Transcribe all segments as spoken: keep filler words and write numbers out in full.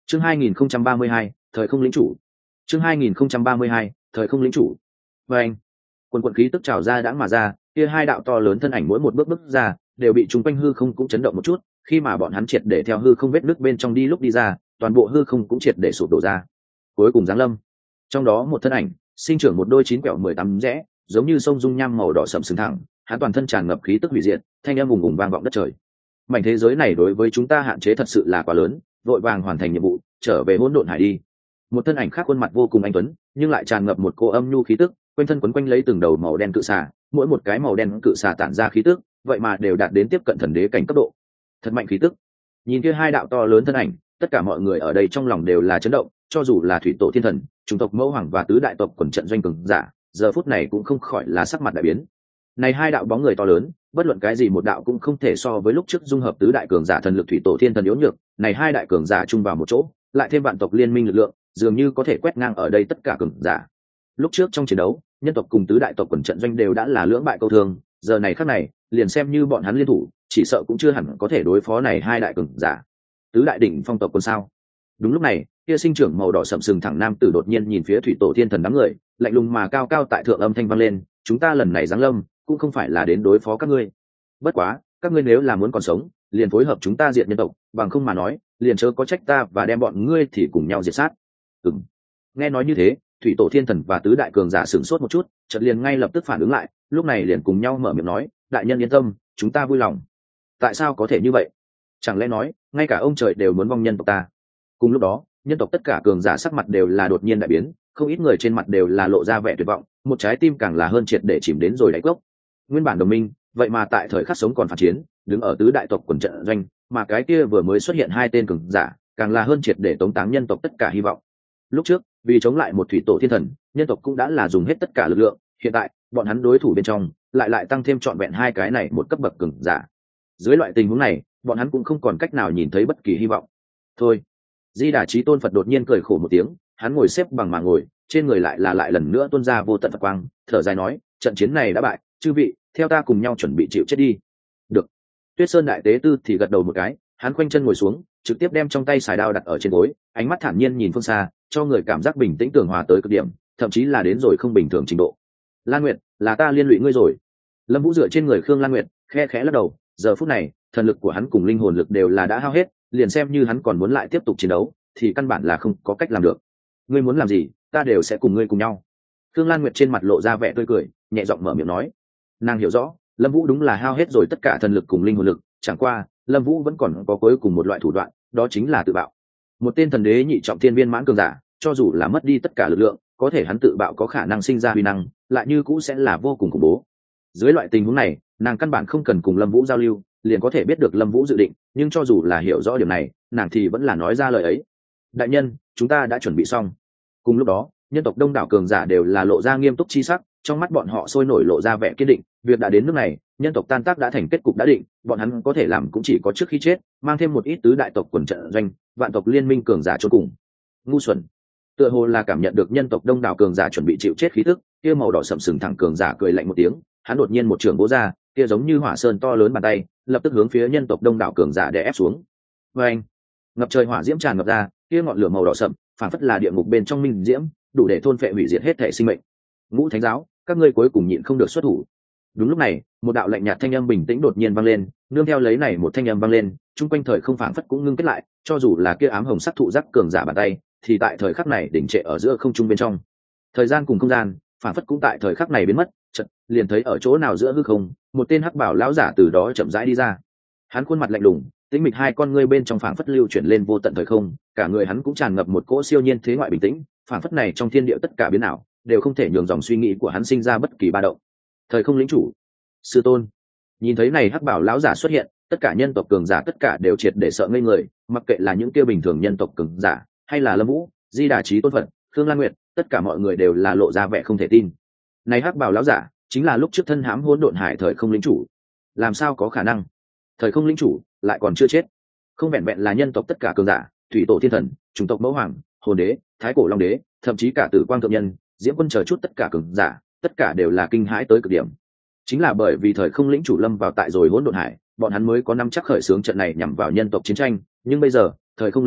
chương hai nghìn không trăm ba mươi hai thời không lĩnh chủ chương hai nghìn không trăm ba mươi hai thời không lĩnh chủ và anh quần quận khí tức trào ra đãng mà ra, kia hai đạo to lớn thân ảnh mỗi một bước bước ra đều bị chúng quanh hư không cũng chấn động một chút. Khi mà bọn hắn triệt để theo hư không vết nước bên trong đi lúc đi ra, toàn bộ hư không cũng triệt để sụp đổ ra. Cuối cùng giáng lâm, trong đó một thân ảnh sinh trưởng một đôi chín quẹo mười tám rẽ, giống như sông dung nham màu đỏ sẫm sừng thẳng, hắn toàn thân tràn ngập khí tức hủy diệt, thanh âm ùng ùng vang vọng đất trời. Mảnh thế giới này đối với chúng ta hạn chế thật sự là quá lớn, vội vàng hoàn thành nhiệm vụ, trở về hỗn độn hải đi. Một thân ảnh khác khuôn mặt vô cùng anh tuấn, nhưng lại tràn ngập một cô âm nhu khí tức, quanh thân quấn quanh lấy từng đầu màu đen cự xà, mỗi một cái màu đen cự xà tản ra khí tức, vậy mà đều đạt đến tiếp cận thần đế cảnh cấp độ. Thật mạnh khí tức. Nhìn kia hai đạo to lớn thân ảnh, tất cả mọi người ở đây trong lòng đều là chấn động, cho dù là thủy tổ thiên thần, chủng tộc mẫu hoàng và tứ đại tộc quần trận doanh cường giả, giờ phút này cũng không khỏi là sắc mặt đại biến. Này hai đạo bóng người to lớn, bất luận cái gì một đạo cũng không thể so với lúc trước dung hợp tứ đại cường giả thần lực thủy tổ thiên thần yếu nhược, này hai đại cường giả chung vào một chỗ, lại thêm vạn tộc liên minh lực lượng, dường như có thể quét ngang ở đây tất cả cường giả. Lúc trước trong chiến đấu, nhân tộc cùng tứ đại tộc quần trận doanh đều đã là lưỡng bại câu thương, giờ này khắc này, liền xem như bọn hắn liên thủ, chỉ sợ cũng chưa hẳn có thể đối phó này hai đại cường giả. Tứ đại đỉnh phong tộc quân sao? Đúng lúc này, kia sinh trưởng màu đỏ sậm sừng thẳng nam tử đột nhiên nhìn phía thủy tổ thiên thần đám người, lạnh lùng mà cao cao tại thượng âm thanh vang lên, chúng ta lần này giáng lâm, cũng không phải là đến đối phó các ngươi. Bất quá, các ngươi nếu là muốn còn sống, liền phối hợp chúng ta diệt nhân tộc, bằng không mà nói, liền chớ có trách ta và đem bọn ngươi thì cùng nhau diệt sát. Ừm. Nghe nói như thế, thủy tổ thiên thần và tứ đại cường giả sửng sốt một chút, chợt liền ngay lập tức phản ứng lại, lúc này liền cùng nhau mở miệng nói, đại nhân yên tâm, chúng ta vui lòng. Tại sao có thể như vậy? Chẳng lẽ nói, ngay cả ông trời đều muốn vong nhân tộc ta? Cùng lúc đó, nhân tộc tất cả cường giả sắc mặt đều là đột nhiên đại biến, không ít người trên mặt đều là lộ ra vẻ tuyệt vọng, một trái tim càng là hơn triệt để chìm đến rồi đáy cốc. Nguyên bản đồng minh, vậy mà tại thời khắc sống còn phản chiến, đứng ở tứ đại tộc quần trận doanh, mà cái kia vừa mới xuất hiện hai tên cường giả, càng là hơn triệt để tống táng nhân tộc tất cả hy vọng. Lúc trước, vì chống lại một thủy tổ thiên thần, nhân tộc cũng đã là dùng hết tất cả lực lượng, hiện tại, bọn hắn đối thủ bên trong, lại lại tăng thêm trọn vẹn hai cái này một cấp bậc cường giả. Dưới loại tình huống này, bọn hắn cũng không còn cách nào nhìn thấy bất kỳ hy vọng. Thôi, Di Đà Chí Tôn Phật đột nhiên cười khổ một tiếng, hắn ngồi xếp bằng mà ngồi, trên người lại là lại lần nữa tuôn ra vô tận Phật quang, thở dài nói, trận chiến này đã bại, chư vị, theo ta cùng nhau chuẩn bị chịu chết đi. Được. Tuyết Sơn Đại Tế Tư thì gật đầu một cái, hắn khoanh chân ngồi xuống, trực tiếp đem trong tay xài đao đặt ở trên gối, ánh mắt thản nhiên nhìn phương xa, cho người cảm giác bình tĩnh tường hòa tới cực điểm, thậm chí là đến rồi không bình thường trình độ. Lan Nguyệt, là ta liên lụy ngươi rồi. Lâm Vũ dựa trên người Khương Lan Nguyệt, khẽ khẽ lắc đầu, giờ phút này, thần lực của hắn cùng linh hồn lực đều là đã hao hết, liền xem như hắn còn muốn lại tiếp tục chiến đấu, thì căn bản là không có cách làm được. Ngươi muốn làm gì, ta đều sẽ cùng ngươi cùng nhau. Khương Lan Nguyệt trên mặt lộ ra vẻ tươi cười, nhẹ giọng mở miệng nói. Nàng hiểu rõ, Lâm Vũ đúng là hao hết rồi tất cả thần lực cùng linh hồn lực, chẳng qua, Lâm Vũ vẫn còn có cuối cùng một loại thủ đoạn, đó chính là tự bạo. Một tên thần đế nhị trọng thiên viên mãn cường giả, cho dù là mất đi tất cả lực lượng, có thể hắn tự bạo có khả năng sinh ra uy năng, lại như cũ sẽ là vô cùng khủng bố. Dưới loại tình huống này, nàng căn bản không cần cùng Lâm Vũ giao lưu, liền có thể biết được Lâm Vũ dự định, nhưng cho dù là hiểu rõ điều này, nàng thì vẫn là nói ra lời ấy. Đại nhân, chúng ta đã chuẩn bị xong. Cùng lúc đó, nhân tộc đông đảo cường giả đều là lộ ra nghiêm túc chi sắc, trong mắt bọn họ sôi nổi lộ ra vẻ kiên định, việc đã đến nước này, nhân tộc tan tác đã thành kết cục đã định, bọn hắn có thể làm cũng chỉ có trước khi chết, mang thêm một ít tứ đại tộc quần trận doanh, vạn tộc liên minh cường giả chôn cùng. Ngu xuẩn. Tựa hồ là cảm nhận được nhân tộc đông đảo cường giả chuẩn bị chịu chết khí tức, kia màu đỏ sậm sừng thẳng cường giả cười lạnh một tiếng, hắn đột nhiên một trường vỗ ra, kia giống như hỏa sơn to lớn bàn tay, lập tức hướng phía nhân tộc đông đảo cường giả đè ép xuống. Oeng! Ngập trời hỏa diễm tràn ngập ra, kia ngọn lửa màu đỏ sậm, phản phất là địa ngục bên trong minh diễm, đủ để thôn phệ hủy diệt hết thể sinh mệnh. Ngũ Thánh giáo, các ngươi cuối cùng nhịn không được xuất thủ. Đúng lúc này, một đạo lạnh nhạt thanh âm bình tĩnh đột nhiên vang lên, nương theo lấy này một thanh âm vang lên, chung quanh thời không phản phất cũng ngưng kết lại, cho dù là kia ám hồng sắc thụ giác cường giả bàn tay, thì tại thời khắc này đỉnh trệ ở giữa không trung bên trong. Thời gian cùng không gian, phản phất cũng tại thời khắc này biến mất, chợt liền thấy ở chỗ nào giữa hư không, một tên hắc bảo lão giả từ đó chậm rãi đi ra. Hắn khuôn mặt lạnh lùng, tĩnh mịch hai con ngươi bên trong phản phất lưu chuyển lên vô tận thời không, cả người hắn cũng tràn ngập một cỗ siêu nhiên thế ngoại bình tĩnh, phản phất này trong thiên địa tất cả biến ảo, đều không thể nhường dòng suy nghĩ của hắn sinh ra bất kỳ ba động. Thời không lĩnh chủ, sư tôn. Nhìn thấy này hắc bảo lão giả xuất hiện, tất cả nhân tộc cường giả tất cả đều triệt để sợ ngây người, mặc kệ là những kia bình thường nhân tộc cường giả, hay là Lâm Vũ, Di Đà Chí Tôn Phật, Khương Lan Nguyệt, tất cả mọi người đều là lộ ra vẻ không thể tin. Này hắc bảo lão giả, chính là lúc trước thân hãm hỗn độn hải thời không lĩnh chủ. Làm sao có khả năng? Thời không lĩnh chủ lại còn chưa chết. Không vẹn vẹn là nhân tộc tất cả cường giả, thủy tổ thiên thần, chủng tộc mẫu hoàng, hồn đế, thái cổ long đế, thậm chí cả tử quang thượng nhân, diễm quân chờ chút tất cả cường giả, tất cả đều là kinh hãi tới cực điểm. Chính là bởi vì thời không lĩnh chủ lâm vào tại rồi hỗn độn hải, bọn hắn mới có nắm chắc khởi xướng trận này nhằm vào nhân tộc chiến tranh, nhưng bây giờ, thời không lĩnh chủ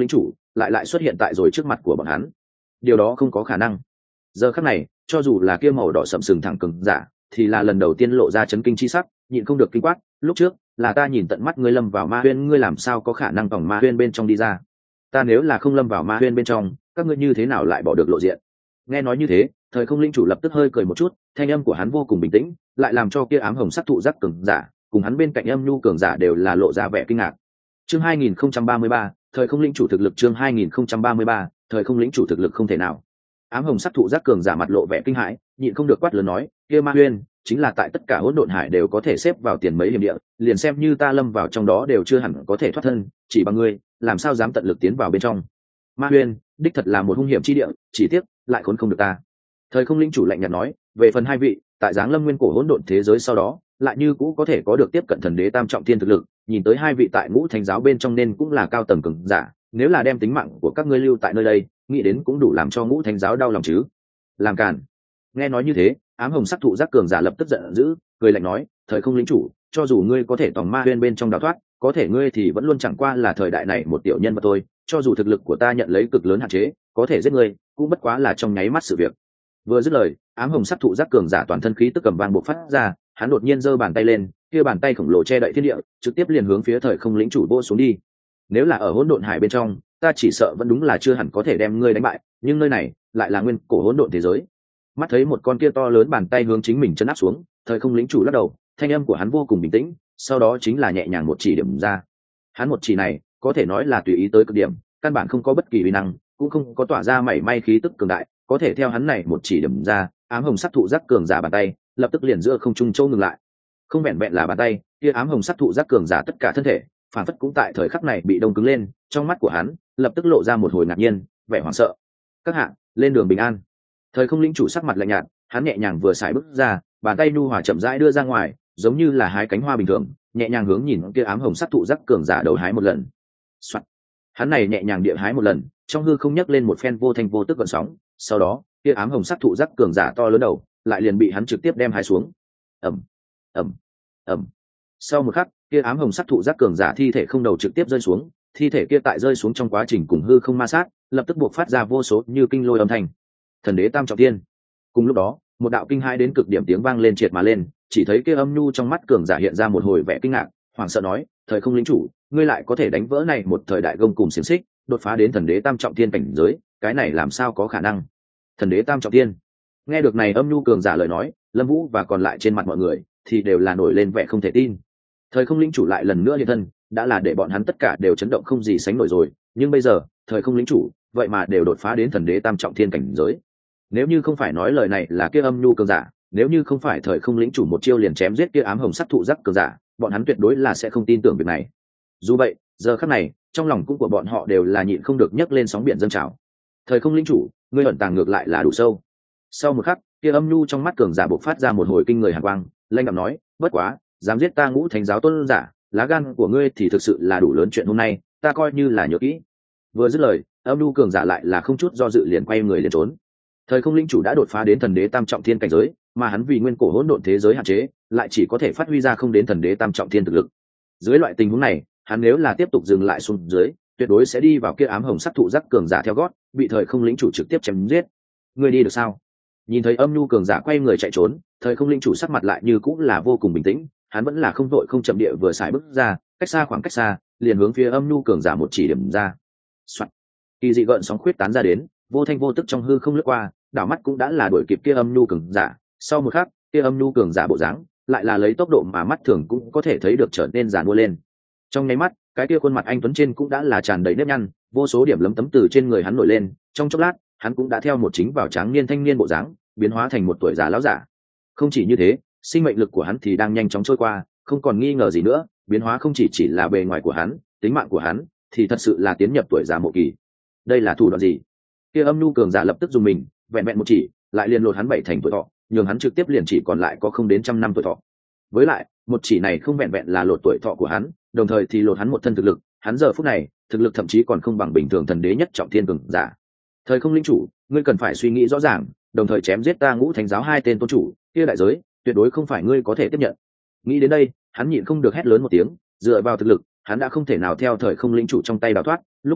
lại lại xuất hiện tại rồi trước mặt của bọn hắn. Điều đó không có khả năng. Giờ khắc này, cho dù là kia màu đỏ sậm sừng thẳng cứng giả, thì là lần đầu tiên lộ ra chấn kinh chi sắc, nhịn không được kinh quát, lúc trước là ta nhìn tận mắt ngươi lâm vào ma huyên, ngươi làm sao có khả năng vòng ma huyên bên trong đi ra? Ta nếu là không lâm vào ma huyên bên trong, các ngươi như thế nào lại bỏ được lộ diện? Nghe nói như thế, thời không linh chủ lập tức hơi cười một chút, thanh âm của hắn vô cùng bình tĩnh, lại làm cho kia ám hồng sắc thụ giác cường giả cùng hắn bên cạnh âm nhu cường giả đều là lộ ra vẻ kinh ngạc. Chương hai nghìn không trăm ba mươi ba, thời không linh chủ thực lực. Chương hai nghìn không trăm ba mươi ba, thời không linh chủ thực lực không thể nào. Ám hồng sắc thụ giác cường giả mặt lộ vẻ kinh hãi, nhịn không được quát lớn nói, kia ma huyên chính là tại tất cả hỗn độn hải đều có thể xếp vào tiền mấy hiểm địa, liền xem như ta lâm vào trong đó đều chưa hẳn có thể thoát thân, chỉ bằng ngươi làm sao dám tận lực tiến vào bên trong? Ma huyên đích thật là một hung hiểm chi địa, chỉ tiếc lại khốn không được ta. Thời không linh chủ lạnh nhạt nói, về phần hai vị tại giáng lâm nguyên cổ hỗn độn thế giới sau đó lại như cũ có thể có được tiếp cận thần đế tam trọng thiên thực lực, nhìn tới hai vị tại ngũ thánh giáo bên trong nên cũng là cao tầng cường giả, nếu là đem tính mạng của các ngươi lưu tại nơi đây, nghĩ đến cũng đủ làm cho ngũ thánh giáo đau lòng chứ. Làm cản. Nghe nói như thế, ám hồng sắc thụ giác cường giả lập tức giận dữ, cười lạnh nói, thời không lĩnh chủ, cho dù ngươi có thể tòng ma huyên bên trong đào thoát, có thể ngươi thì vẫn luôn chẳng qua là thời đại này một tiểu nhân mà thôi, cho dù thực lực của ta nhận lấy cực lớn hạn chế, có thể giết ngươi cũng bất quá là trong nháy mắt sự việc. Vừa dứt lời, ám hồng sắc thụ giác cường giả toàn thân khí tức cầm vang bộc phát ra, hắn đột nhiên giơ bàn tay lên, kia bàn tay khổng lồ che đậy thiên địa, trực tiếp liền hướng phía thời không lĩnh chủ vô xuống đi. Nếu là ở hỗn độn hải bên trong, ta chỉ sợ vẫn đúng là chưa hẳn có thể đem ngươi đánh bại, nhưng nơi này lại là nguyên cổ hỗn độn thế giới. Mắt thấy một con kia to lớn bàn tay hướng chính mình chấn áp xuống, thời không lĩnh chủ lắc đầu, thanh âm của hắn vô cùng bình tĩnh, sau đó chính là nhẹ nhàng một chỉ điểm ra. Hắn một chỉ này có thể nói là tùy ý tới cực điểm, căn bản không có bất kỳ uy năng, cũng không có tỏa ra mảy may khí tức cường đại, có thể theo hắn này một chỉ điểm ra, ám hồng sắc thụ giác cường giả bàn tay lập tức liền giữa không trung châu ngừng lại. Không vẹn vẹn là bàn tay, kia ám hồng sắc thụ giác cường giả tất cả thân thể phản phất cũng tại thời khắc này bị đông cứng lên, trong mắt của hắn lập tức lộ ra một hồi ngạc nhiên, vẻ hoảng sợ. Các hạ, lên đường bình an. Thời không lĩnh chủ sắc mặt lạnh nhạt, hắn nhẹ nhàng vừa xài bước ra, bàn tay nhu hòa chậm rãi đưa ra ngoài, giống như là hái cánh hoa bình thường, nhẹ nhàng hướng nhìn kia ám hồng sắc thụ giác cường giả đầu hái một lần. Soạn. Hắn này nhẹ nhàng địa hái một lần, trong hư không nhấc lên một phen vô thanh vô tức gợn sóng, sau đó kia ám hồng sắc thụ giác cường giả to lớn đầu lại liền bị hắn trực tiếp đem hái xuống. Ầm, ầm, ầm. Sau một khắc, kia ám hồng sắc thụ giác cường giả thi thể không đầu trực tiếp rơi xuống, thi thể kia tại rơi xuống trong quá trình cùng hư không ma sát, lập tức buộc phát ra vô số như kinh lôi âm thanh. Thần đế tam trọng thiên. Cùng lúc đó, một đạo kinh hãi đến cực điểm tiếng vang lên triệt mà lên, chỉ thấy kia âm nhu trong mắt cường giả hiện ra một hồi vẻ kinh ngạc, hoảng sợ nói, thời không lĩnh chủ, ngươi lại có thể đánh vỡ này một thời đại gông cùng xiềng xích, đột phá đến thần đế tam trọng thiên cảnh giới, cái này làm sao có khả năng? Thần đế tam trọng thiên. Nghe được này âm nhu cường giả lời nói, Lâm Vũ và còn lại trên mặt mọi người thì đều là nổi lên vẻ không thể tin. Thời không lĩnh chủ lại lần nữa hiện thân, đã là để bọn hắn tất cả đều chấn động không gì sánh nổi rồi, nhưng bây giờ, thời không lĩnh chủ, vậy mà đều đột phá đến thần đế tam trọng thiên cảnh giới. Nếu như không phải nói lời này là kia âm nhu cường giả, nếu như không phải thời không lĩnh chủ một chiêu liền chém giết kia ám hồng sắc thụ giác cường giả, bọn hắn tuyệt đối là sẽ không tin tưởng việc này. Dù vậy, giờ khắc này, trong lòng cũng của bọn họ đều là nhịn không được nhấc lên sóng biển dâng trào. Thời không lĩnh chủ, ngươi ẩn tàng ngược lại là đủ sâu. Sau một khắc, kia âm nhu trong mắt cường giả bộc phát ra một hồi kinh người hàn quang, lanh đạm nói, bất quá, dám giết ta ngũ thánh giáo tôn giả, lá gan của ngươi thì thực sự là đủ lớn, chuyện hôm nay ta coi như là nhớ kỹ. Vừa dứt lời, âm nhu cường giả lại là không chút do dự liền quay người liền trốn. Thời không lĩnh chủ đã đột phá đến thần đế tam trọng thiên cảnh giới, mà hắn vì nguyên cổ hỗn độn thế giới hạn chế, lại chỉ có thể phát huy ra không đến thần đế tam trọng thiên thực lực. Dưới loại tình huống này, hắn nếu là tiếp tục dừng lại xuống dưới, tuyệt đối sẽ đi vào kia ám hồng sắc thụ giác cường giả theo gót, bị thời không lĩnh chủ trực tiếp chém giết. Ngươi đi được sao? Nhìn thấy âm nhu cường giả quay người chạy trốn, thời không lĩnh chủ sắc mặt lại như cũng là vô cùng bình tĩnh, hắn vẫn là không vội không chậm địa vừa xài bước ra, cách xa khoảng cách xa, liền hướng phía âm nhu cường giả một chỉ điểm ra. Soạn. Kỳ dị gợn sóng khuyết tán ra đến, vô thanh vô tức trong hư không lướt qua, đảo mắt cũng đã là đuổi kịp kia âm nhu cường giả. Sau một khắc, kia âm nhu cường giả bộ dáng lại là lấy tốc độ mà mắt thường cũng có thể thấy được trở nên giàn mua lên. Trong nháy mắt, cái kia khuôn mặt anh tuấn trên cũng đã là tràn đầy nếp nhăn, vô số điểm lấm tấm từ trên người hắn nổi lên, trong chốc lát, hắn cũng đã theo một chính vào tráng niên thanh niên bộ dáng, biến hóa thành một tuổi già lão giả. Không chỉ như thế, sinh mệnh lực của hắn thì đang nhanh chóng trôi qua, không còn nghi ngờ gì nữa, biến hóa không chỉ chỉ là bề ngoài của hắn, tính mạng của hắn thì thật sự là tiến nhập tuổi già mộ kỳ. Đây là thủ đoạn gì? Kia âm nhu cường giả lập tức dùng mình, vẹn vẹn một chỉ, lại liền lột hắn bảy thành tuổi thọ, nhường hắn trực tiếp liền chỉ còn lại có không đến trăm năm tuổi thọ. Với lại, một chỉ này không vẹn vẹn là lột tuổi thọ của hắn, đồng thời thì lột hắn một thân thực lực, hắn giờ phút này, thực lực thậm chí còn không bằng bình thường thần đế nhất trọng thiên cường giả. Thời không linh chủ, ngươi cần phải suy nghĩ rõ ràng, đồng thời chém giết ta ngũ thánh giáo hai tên tôn chủ, kia đại giới, tuyệt đối không phải ngươi có thể tiếp nhận. Nghĩ đến đây, hắn nhịn không được hét lớn một tiếng, dựa vào thực lực, hắn đã không thể nào theo thời không linh chủ trong tay đào thoát, lúc này,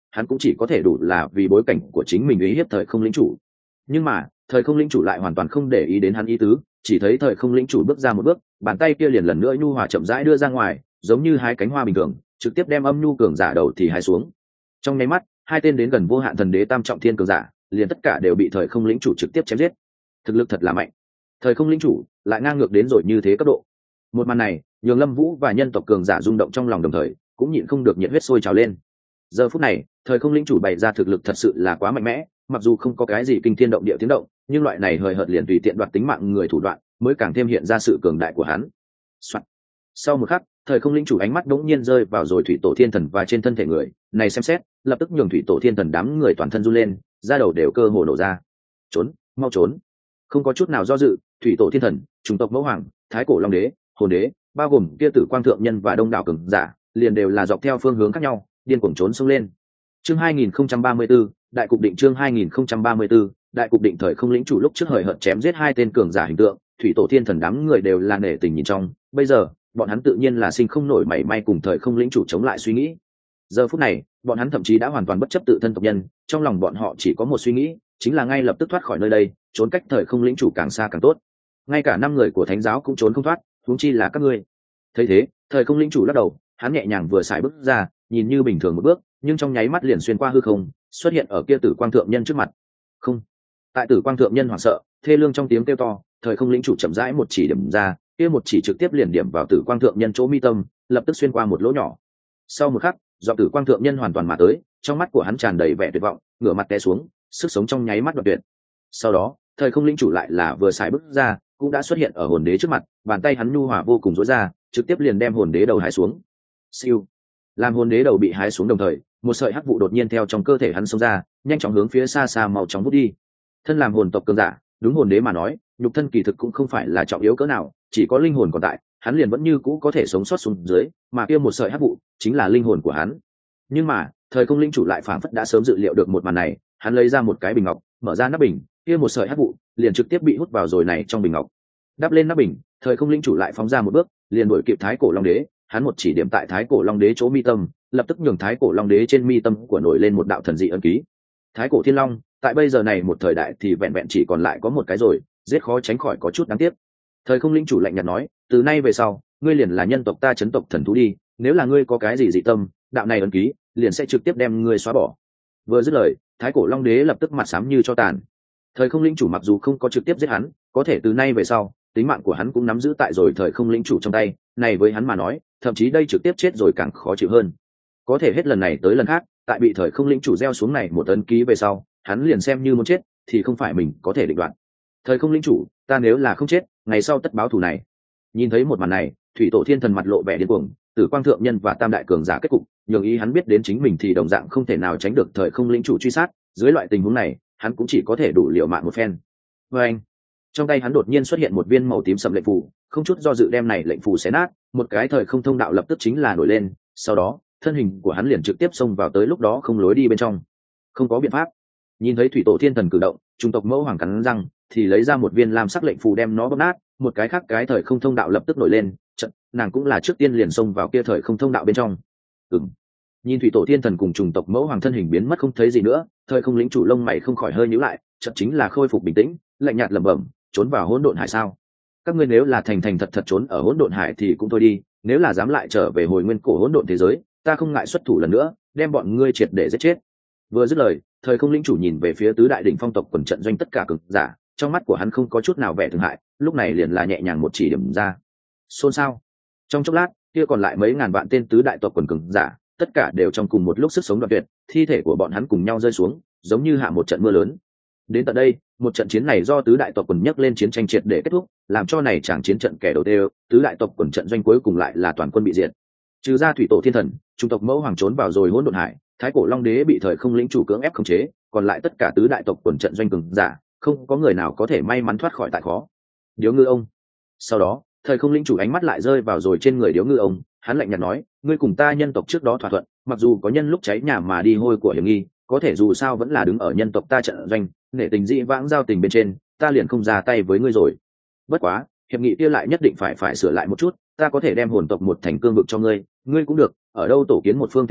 hắn cũng chỉ có thể đủ là vì bối cảnh của chính mình uy hiếp thời không lĩnh chủ. Nhưng mà thời không lĩnh chủ lại hoàn toàn không để ý đến hắn ý tứ, chỉ thấy thời không lĩnh chủ bước ra một bước, bàn tay kia liền lần nữa nhu hòa chậm rãi đưa ra ngoài, giống như hai cánh hoa bình thường, trực tiếp đem âm nhu cường giả đầu thì hai xuống. Trong nháy mắt, hai tên đến gần vô hạn thần đế tam trọng thiên cường giả, liền tất cả đều bị thời không lĩnh chủ trực tiếp chém giết. Thực lực thật là mạnh. Thời không lĩnh chủ lại ngang ngược đến rồi như thế cấp độ. Một màn này, nhường Lâm Vũ và nhân tộc cường giả rung động trong lòng, đồng thời cũng nhịn không được nhiệt huyết sôi trào lên. Giờ phút này, thời không lĩnh chủ bày ra thực lực thật sự là quá mạnh mẽ, mặc dù không có cái gì kinh thiên động địa tiếng động, nhưng loại này hời hợt liền tùy tiện đoạt tính mạng người thủ đoạn, mới càng thêm hiện ra sự cường đại của hắn. Soạn. Sau một khắc, thời không lĩnh chủ ánh mắt đống nhiên rơi vào rồi thủy tổ thiên thần và trên thân thể người này xem xét, lập tức nhường thủy tổ thiên thần đám người toàn thân run lên, da đầu đều cơ hồ nổ ra. Trốn, mau trốn! Không có chút nào do dự, thủy tổ thiên thần, chủng tộc mẫu hoàng, thái cổ long đế, hồn đế, bao gồm kia tử quang thượng nhân và đông đảo cường giả, liền đều là dọc theo phương hướng khác nhau, điên cuồng trốn xông lên. Chương hai nghìn không trăm ba mươi 34, đại cục định chương hai nghìn không trăm ba mươi 34, đại cục định thời không lĩnh chủ lúc trước hời hợt chém giết hai tên cường giả hình tượng, thủy tổ thiên thần đám người đều là nể tình nhìn trong, bây giờ, bọn hắn tự nhiên là sinh không nổi mảy may cùng thời không lĩnh chủ chống lại suy nghĩ. Giờ phút này, bọn hắn thậm chí đã hoàn toàn bất chấp tự thân tộc nhân, trong lòng bọn họ chỉ có một suy nghĩ, chính là ngay lập tức thoát khỏi nơi đây, trốn cách thời không lĩnh chủ càng xa càng tốt. Ngay cả năm người của thánh giáo cũng trốn không thoát, huống chi là các ngươi. Thấy thế, thời không lĩnh chủ lắc đầu, hắn nhẹ nhàng vừa xài bước ra, nhìn như bình thường một bước, nhưng trong nháy mắt liền xuyên qua hư không, xuất hiện ở kia tử quang thượng nhân trước mặt. Không. Tại tử quang thượng nhân hoảng sợ, thê lương trong tiếng kêu to, thời không lĩnh chủ chậm rãi một chỉ điểm ra, kia một chỉ trực tiếp liền điểm vào tử quang thượng nhân chỗ mi tâm, lập tức xuyên qua một lỗ nhỏ. Sau một khắc, do tử quang thượng nhân hoàn toàn mà tới, trong mắt của hắn tràn đầy vẻ tuyệt vọng, ngửa mặt té xuống, sức sống trong nháy mắt đoạn tuyệt. Sau đó, thời không lĩnh chủ lại là vừa xài bước ra, cũng đã xuất hiện ở hồn đế trước mặt, bàn tay hắn nhu hòa vô cùng rũ ra, trực tiếp liền đem hồn đế đầu hái xuống. Siêu. Làm hồn đế đầu bị hái xuống đồng thời, một sợi hắc vụ đột nhiên theo trong cơ thể hắn xông ra, nhanh chóng hướng phía xa xa màu chóng vút đi. Thân làm hồn tộc cường giả, đúng hồn đế mà nói, nhục thân kỳ thực cũng không phải là trọng yếu cỡ nào, chỉ có linh hồn còn tại, hắn liền vẫn như cũ có thể sống sót xuống dưới, mà kia một sợi hắc vụ chính là linh hồn của hắn. Nhưng mà, thời không linh chủ lại phảng phất đã sớm dự liệu được một màn này, hắn lấy ra một cái bình ngọc, mở ra nắp bình, kia một sợi hắc vụ liền trực tiếp bị hút vào rồi này trong bình ngọc. Đắp lên nắp bình, thời không linh chủ lại phóng ra một bước, liền đuổi kịp thái cổ long đế, hắn một chỉ điểm tại thái cổ long đế chỗ mi tâm, lập tức nhường thái cổ long đế trên mi tâm của nổi lên một đạo thần dị ấn ký. Thái cổ thiên long, tại bây giờ này một thời đại thì vẹn vẹn chỉ còn lại có một cái rồi, giết khó tránh khỏi có chút đáng tiếc. Thời không linh chủ lạnh nhạt nói, từ nay về sau, ngươi liền là nhân tộc ta chấn tộc thần thú đi, nếu là ngươi có cái gì dị tâm, đạo này ấn ký liền sẽ trực tiếp đem ngươi xóa bỏ. Vừa dứt lời, thái cổ long đế lập tức mặt xám như cho tàn. Thời không linh chủ mặc dù không có trực tiếp giết hắn, có thể từ nay về sau, tính mạng của hắn cũng nắm giữ tại rồi thời không linh chủ trong tay, này với hắn mà nói, thậm chí đây trực tiếp chết rồi càng khó chịu hơn. Có thể hết lần này tới lần khác, tại bị thời không linh chủ gieo xuống này một ấn ký về sau, hắn liền xem như muốn chết, thì không phải mình có thể định đoạt. Thời không linh chủ, ta nếu là không chết, ngày sau tất báo thù này. Nhìn thấy một màn này, thủy tổ thiên thần mặt lộ vẻ điên cuồng, tử quang thượng nhân và tam đại cường giả kết cục, nhường ý hắn biết đến chính mình thì đồng dạng không thể nào tránh được thời không linh chủ truy sát, dưới loại tình huống này, hắn cũng chỉ có thể đủ liều mạng một phen. Và anh, trong tay hắn đột nhiên xuất hiện một viên màu tím sậm lệnh phù, không chút do dự đem này lệnh phù xé nát, một cái thời không thông đạo lập tức chính là nổi lên, sau đó, thân hình của hắn liền trực tiếp xông vào tới lúc đó không lối đi bên trong. Không có biện pháp. Nhìn thấy thủy tổ thiên thần cử động, trung tộc mẫu hoàng cắn răng, thì lấy ra một viên lam sắc lệnh phù đem nó bóp nát, một cái khác cái thời không thông đạo lập tức nổi lên, chợt, nàng cũng là trước tiên liền xông vào kia thời không thông đạo bên trong. Ừm. Nhìn thủy tổ thiên thần cùng trùng tộc mẫu hoàng thân hình biến mất không thấy gì nữa, thời không lĩnh chủ lông mày không khỏi hơi nhíu lại, chợt chính là khôi phục bình tĩnh, lạnh nhạt lẩm bẩm, trốn vào hỗn độn hải sao? Các ngươi nếu là thành thành thật thật trốn ở hỗn độn hải thì cũng thôi đi, nếu là dám lại trở về hồi nguyên cổ hỗn độn thế giới, ta không ngại xuất thủ lần nữa, đem bọn ngươi triệt để giết chết. Vừa dứt lời, thời không lĩnh chủ nhìn về phía tứ đại đỉnh phong tộc quần trận doanh tất cả cường giả, trong mắt của hắn không có chút nào vẻ thương hại, lúc này liền là nhẹ nhàng một chỉ điểm ra. Xôn xao. Trong chốc lát, kia còn lại mấy ngàn vạn tên tứ đại tộc quần cường giả, tất cả đều trong cùng một lúc sức sống đoạn tuyệt, thi thể của bọn hắn cùng nhau rơi xuống, giống như hạ một trận mưa lớn. Đến tận đây, một trận chiến này do tứ đại tộc quần nhấc lên chiến tranh triệt để kết thúc, làm cho này chẳng chiến trận kẻ đầu tiên, tứ đại tộc quần trận doanh cuối cùng lại là toàn quân bị diệt. Trừ ra thủy tổ thiên thần, trung tộc mẫu hoàng trốn vào rồi hỗn độn hải, thái cổ long đế bị thời không lĩnh chủ cưỡng ép khống chế, còn lại tất cả tứ đại tộc quần trận doanh cường giả, không có người nào có thể may mắn thoát khỏi tại khó. Điếu ngư ông. Sau đó, thời không lĩnh chủ ánh mắt lại rơi vào rồi trên người điếu ngư ông, hắn lạnh nhạt nói, ngươi cùng ta nhân tộc trước đó thỏa thuận, mặc dù có nhân lúc cháy nhà mà đi hôi của hiểm nghi, có thể dù sao vẫn là đứng ở nhân tộc ta trận doanh, nể tình dĩ vãng giao tình bên trên, ta liền không ra tay với ngươi rồi. Bất quá, hiệp nghị kia lại nhất định phải phải sửa lại một chút, ta có thể đem hồn tộc một thành cương vực cho ngươi, ngươi cũng được, ở đâu tổ kiến một phương thế lực,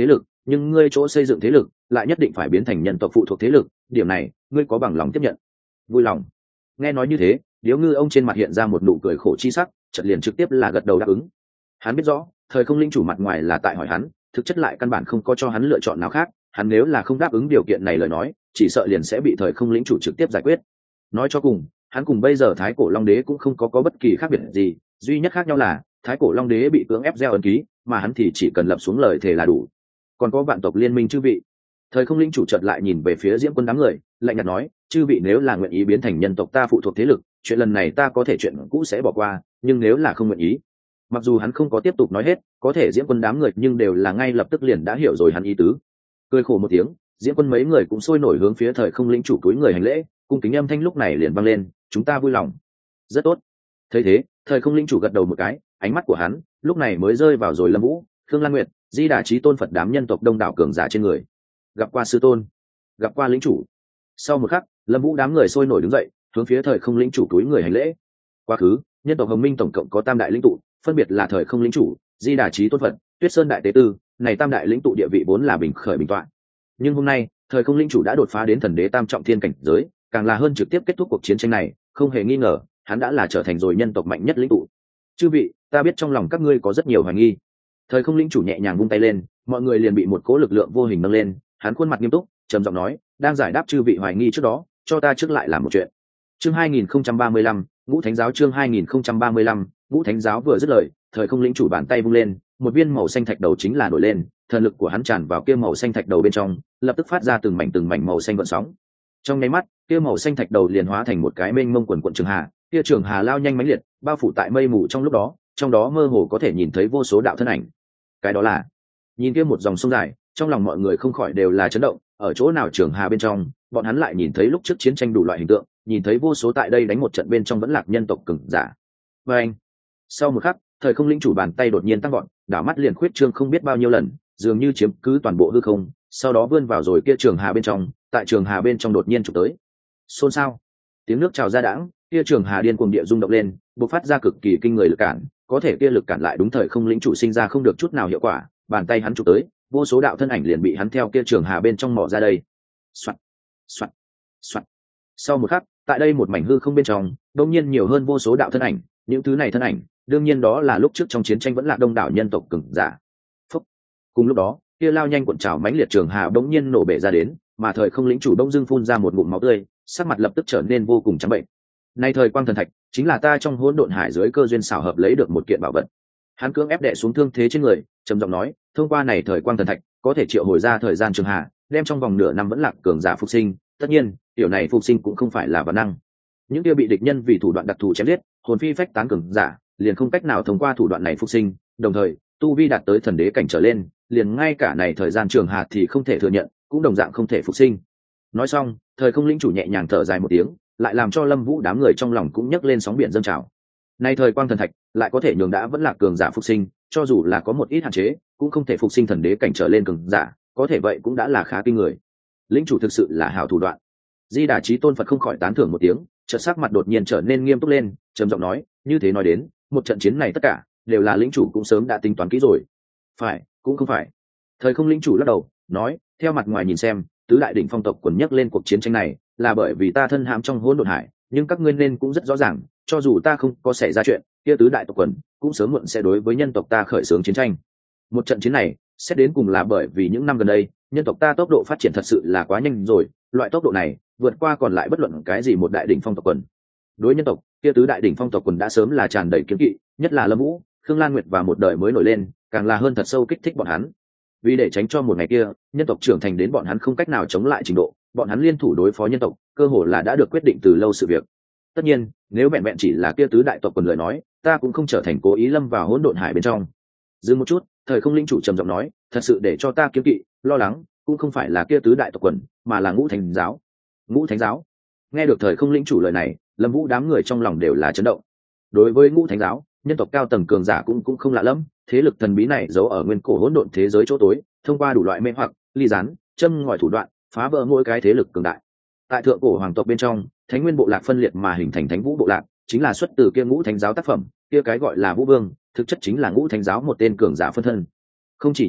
nhưng ngươi chỗ xây dựng thế lực lại nhất định phải biến thành nhân tộc phụ thuộc thế lực, điểm này ngươi có bằng lòng tiếp nhận? Vui lòng. Nghe nói như thế, Điếu Ngư ông trên mặt hiện ra một nụ cười khổ chi sắc, chợt liền trực tiếp là gật đầu đáp ứng. Hắn biết rõ thời không linh chủ mặt ngoài là tại hỏi hắn, thực chất lại căn bản không có cho hắn lựa chọn nào khác. Hắn nếu là không đáp ứng điều kiện này lời nói, chỉ sợ liền sẽ bị thời không lĩnh chủ trực tiếp giải quyết. Nói cho cùng, hắn cùng bây giờ thái cổ long đế cũng không có có bất kỳ khác biệt gì, duy nhất khác nhau là thái cổ long đế bị cưỡng ép gieo ấn ký, mà hắn thì chỉ cần lập xuống lời thề là đủ. Còn có vạn tộc liên minh chư vị. Thời không lĩnh chủ chợt lại nhìn về phía Diễm Quân đám người, lạnh nhạt nói, chư vị nếu là nguyện ý biến thành nhân tộc ta phụ thuộc thế lực, chuyện lần này ta có thể chuyện cũ sẽ bỏ qua, nhưng nếu là không nguyện ý. Mặc dù hắn không có tiếp tục nói hết, có thể Diễm Quân đám người nhưng đều là ngay lập tức liền đã hiểu rồi hắn ý tứ. Cười khổ một tiếng, Diễm Quân mấy người cũng sôi nổi hướng phía thời không lĩnh chủ túi người hành lễ, cung kính âm thanh lúc này liền vang lên, chúng ta vui lòng. Rất tốt. Thấy thế, thời không lĩnh chủ gật đầu một cái, ánh mắt của hắn lúc này mới rơi vào rồi Lâm Vũ, Khương Lan Nguyệt, Di Đà Chí Tôn Phật đám nhân tộc đông đảo cường giả trên người. Gặp qua sư tôn, gặp qua lĩnh chủ. Sau một khắc, Lâm Vũ đám người sôi nổi đứng dậy, hướng phía thời không lĩnh chủ túi người hành lễ. Quá khứ, nhân tộc Hồng Minh tổng cộng có tam đại lĩnh tụ, phân biệt là thời không lĩnh chủ, Di Đà Chí Tôn Phật, Tuyết Sơn đại tế tư, này tam đại lĩnh tụ địa vị vốn là bình khởi bình tọa. Nhưng hôm nay, thời không lĩnh chủ đã đột phá đến thần đế tam trọng thiên cảnh giới, càng là hơn trực tiếp kết thúc cuộc chiến tranh này, không hề nghi ngờ, hắn đã là trở thành rồi nhân tộc mạnh nhất lĩnh tụ. Chư vị, ta biết trong lòng các ngươi có rất nhiều hoài nghi. Thời không lĩnh chủ nhẹ nhàng vung tay lên, mọi người liền bị một cỗ lực lượng vô hình nâng lên, hắn khuôn mặt nghiêm túc, trầm giọng nói, đang giải đáp chư vị hoài nghi trước đó, cho ta trước lại làm một chuyện. Chương hai nghìn không trăm ba mươi lăm, Ngũ Thánh giáo chương hai nghìn không trăm ba mươi lăm, Ngũ Thánh giáo vừa dứt lời, thời không lĩnh chủ bàn tay vung lên, một viên màu xanh thạch đầu chính là nổi lên, thần lực của hắn tràn vào kia màu xanh thạch đầu bên trong, lập tức phát ra từng mảnh từng mảnh màu xanh gợn sóng. Trong nháy mắt, kia màu xanh thạch đầu liền hóa thành một cái mênh mông quần quần trường hà, kia trường hà lao nhanh mãnh liệt, bao phủ tại mây mù trong lúc đó, trong đó mơ hồ có thể nhìn thấy vô số đạo thân ảnh. Cái đó là, nhìn kia một dòng sông dài, trong lòng mọi người không khỏi đều là chấn động, ở chỗ nào trường hà bên trong, bọn hắn lại nhìn thấy lúc trước chiến tranh đủ loại hình tượng, nhìn thấy vô số tại đây đánh một trận bên trong vẫn lạc nhân tộc cường giả. Và anh, sau một khắc, thời không lĩnh chủ bàn tay đột nhiên tăng gọn, đảo mắt liền khuyết trương không biết bao nhiêu lần, dường như chiếm cứ toàn bộ hư không, sau đó vươn vào rồi kia trường hà bên trong, tại trường hà bên trong đột nhiên chụp tới. Xôn xao, tiếng nước trào ra đãng, kia trường hà điên cuồng địa rung động lên, bộc phát ra cực kỳ kinh người lực cản, có thể kia lực cản lại đúng thời không lĩnh chủ sinh ra không được chút nào hiệu quả, bàn tay hắn chụp tới, vô số đạo thân ảnh liền bị hắn theo kia trường hà bên trong mò ra đây. Soạt, soạt, soạt. Sau một khắc, tại đây một mảnh hư không bên trong, đột nhiên nhiều hơn vô số đạo thân ảnh, những thứ này thân ảnh, đương nhiên đó là lúc trước trong chiến tranh vẫn là đông đảo nhân tộc cường giả. Phúc. Cùng lúc đó, kia lao nhanh cuộn trào mãnh liệt trường hà bỗng nhiên nổ bể ra đến, mà thời không lĩnh chủ đông dưng phun ra một ngụm máu tươi, sắc mặt lập tức trở nên vô cùng trắng bệnh. Nay thời quang thần thạch chính là ta trong hỗn độn hải dưới cơ duyên xảo hợp lấy được một kiện bảo vật. Hắn cưỡng ép đè xuống thương thế trên người, trầm giọng nói, thông qua này thời quang thần thạch có thể triệu hồi ra thời gian trường hà, đem trong vòng nửa năm vẫn lạc cường giả phục sinh. Tất nhiên, điều này phục sinh cũng không phải là bản năng. Những kia bị địch nhân vì thủ đoạn đặc thù chém giết, hồn phi phách tán cường giả, liền không cách nào thông qua thủ đoạn này phục sinh, đồng thời, tu vi đạt tới thần đế cảnh trở lên, liền ngay cả này thời gian trường hà thì không thể thừa nhận, cũng đồng dạng không thể phục sinh. Nói xong, thời không lĩnh chủ nhẹ nhàng thở dài một tiếng, lại làm cho Lâm Vũ đám người trong lòng cũng nhấc lên sóng biển dâng trào. Nay thời quang thần thạch lại có thể nhường đã vẫn là cường giả phục sinh, cho dù là có một ít hạn chế, cũng không thể phục sinh thần đế cảnh trở lên cường giả, có thể vậy cũng đã là khá kinh người. Lĩnh chủ thực sự là hảo thủ đoạn. Di Đà Chí Tôn Phật không khỏi tán thưởng một tiếng, chợt sắc mặt đột nhiên trở nên nghiêm túc lên, trầm giọng nói, như thế nói đến, một trận chiến này tất cả đều là lĩnh chủ cũng sớm đã tính toán kỹ rồi. Phải, cũng không phải. Thời không lĩnh chủ lắc đầu, nói, theo mặt ngoài nhìn xem, tứ đại đỉnh phong tộc quần nhắc lên cuộc chiến tranh này, là bởi vì ta thân hãm trong hỗn độn hải, nhưng các ngươi nên cũng rất rõ ràng, cho dù ta không có xảy ra chuyện, kia tứ đại tộc quần cũng sớm muộn sẽ đối với nhân tộc ta khởi xướng chiến tranh. Một trận chiến này, xét đến cùng là bởi vì những năm gần đây, nhân tộc ta tốc độ phát triển thật sự là quá nhanh rồi, loại tốc độ này vượt qua còn lại bất luận cái gì một đại đỉnh phong tộc quần. Đối nhân tộc, kia tứ đại đỉnh phong tộc quần đã sớm là tràn đầy kiến kỵ, nhất là Lâm Vũ, Khương Lan Nguyệt và một đời mới nổi lên, càng là hơn thật sâu kích thích bọn hắn. Vì để tránh cho một ngày kia, nhân tộc trưởng thành đến bọn hắn không cách nào chống lại trình độ, bọn hắn liên thủ đối phó nhân tộc, cơ hồ là đã được quyết định từ lâu sự việc. Tất nhiên, nếu vẹn vẹn chỉ là kia tứ đại tộc quần lời nói, ta cũng không trở thành cố ý lâm vào hỗn độn hải bên trong. Dừng một chút, thời không linh chủ trầm giọng nói, thật sự để cho ta kiếm kỵ, lo lắng, cũng không phải là kia tứ đại tộc quần, mà là Ngũ Thánh giáo. Ngũ Thánh giáo? Nghe được thời không linh chủ lời này, Lâm Vũ đám người trong lòng đều là chấn động. Đối với Ngũ Thánh giáo, nhân tộc cao tầng cường giả cũng cũng không lạ lắm, thế lực thần bí này giấu ở nguyên cổ hỗn độn thế giới chỗ tối, thông qua đủ loại mê hoặc, ly gián, châm ngòi thủ đoạn, phá vỡ mỗi cái thế lực cường đại. Tại thượng cổ hoàng tộc bên trong, Thánh Nguyên bộ lạc phân liệt mà hình thành Thánh Vũ bộ lạc, chính là xuất từ kia Ngũ Thánh giáo tác phẩm, kia cái gọi là Vũ Vương, thực chất chính là Ngũ Thánh giáo một tên cường giả phân thân. Không chỉ như thế,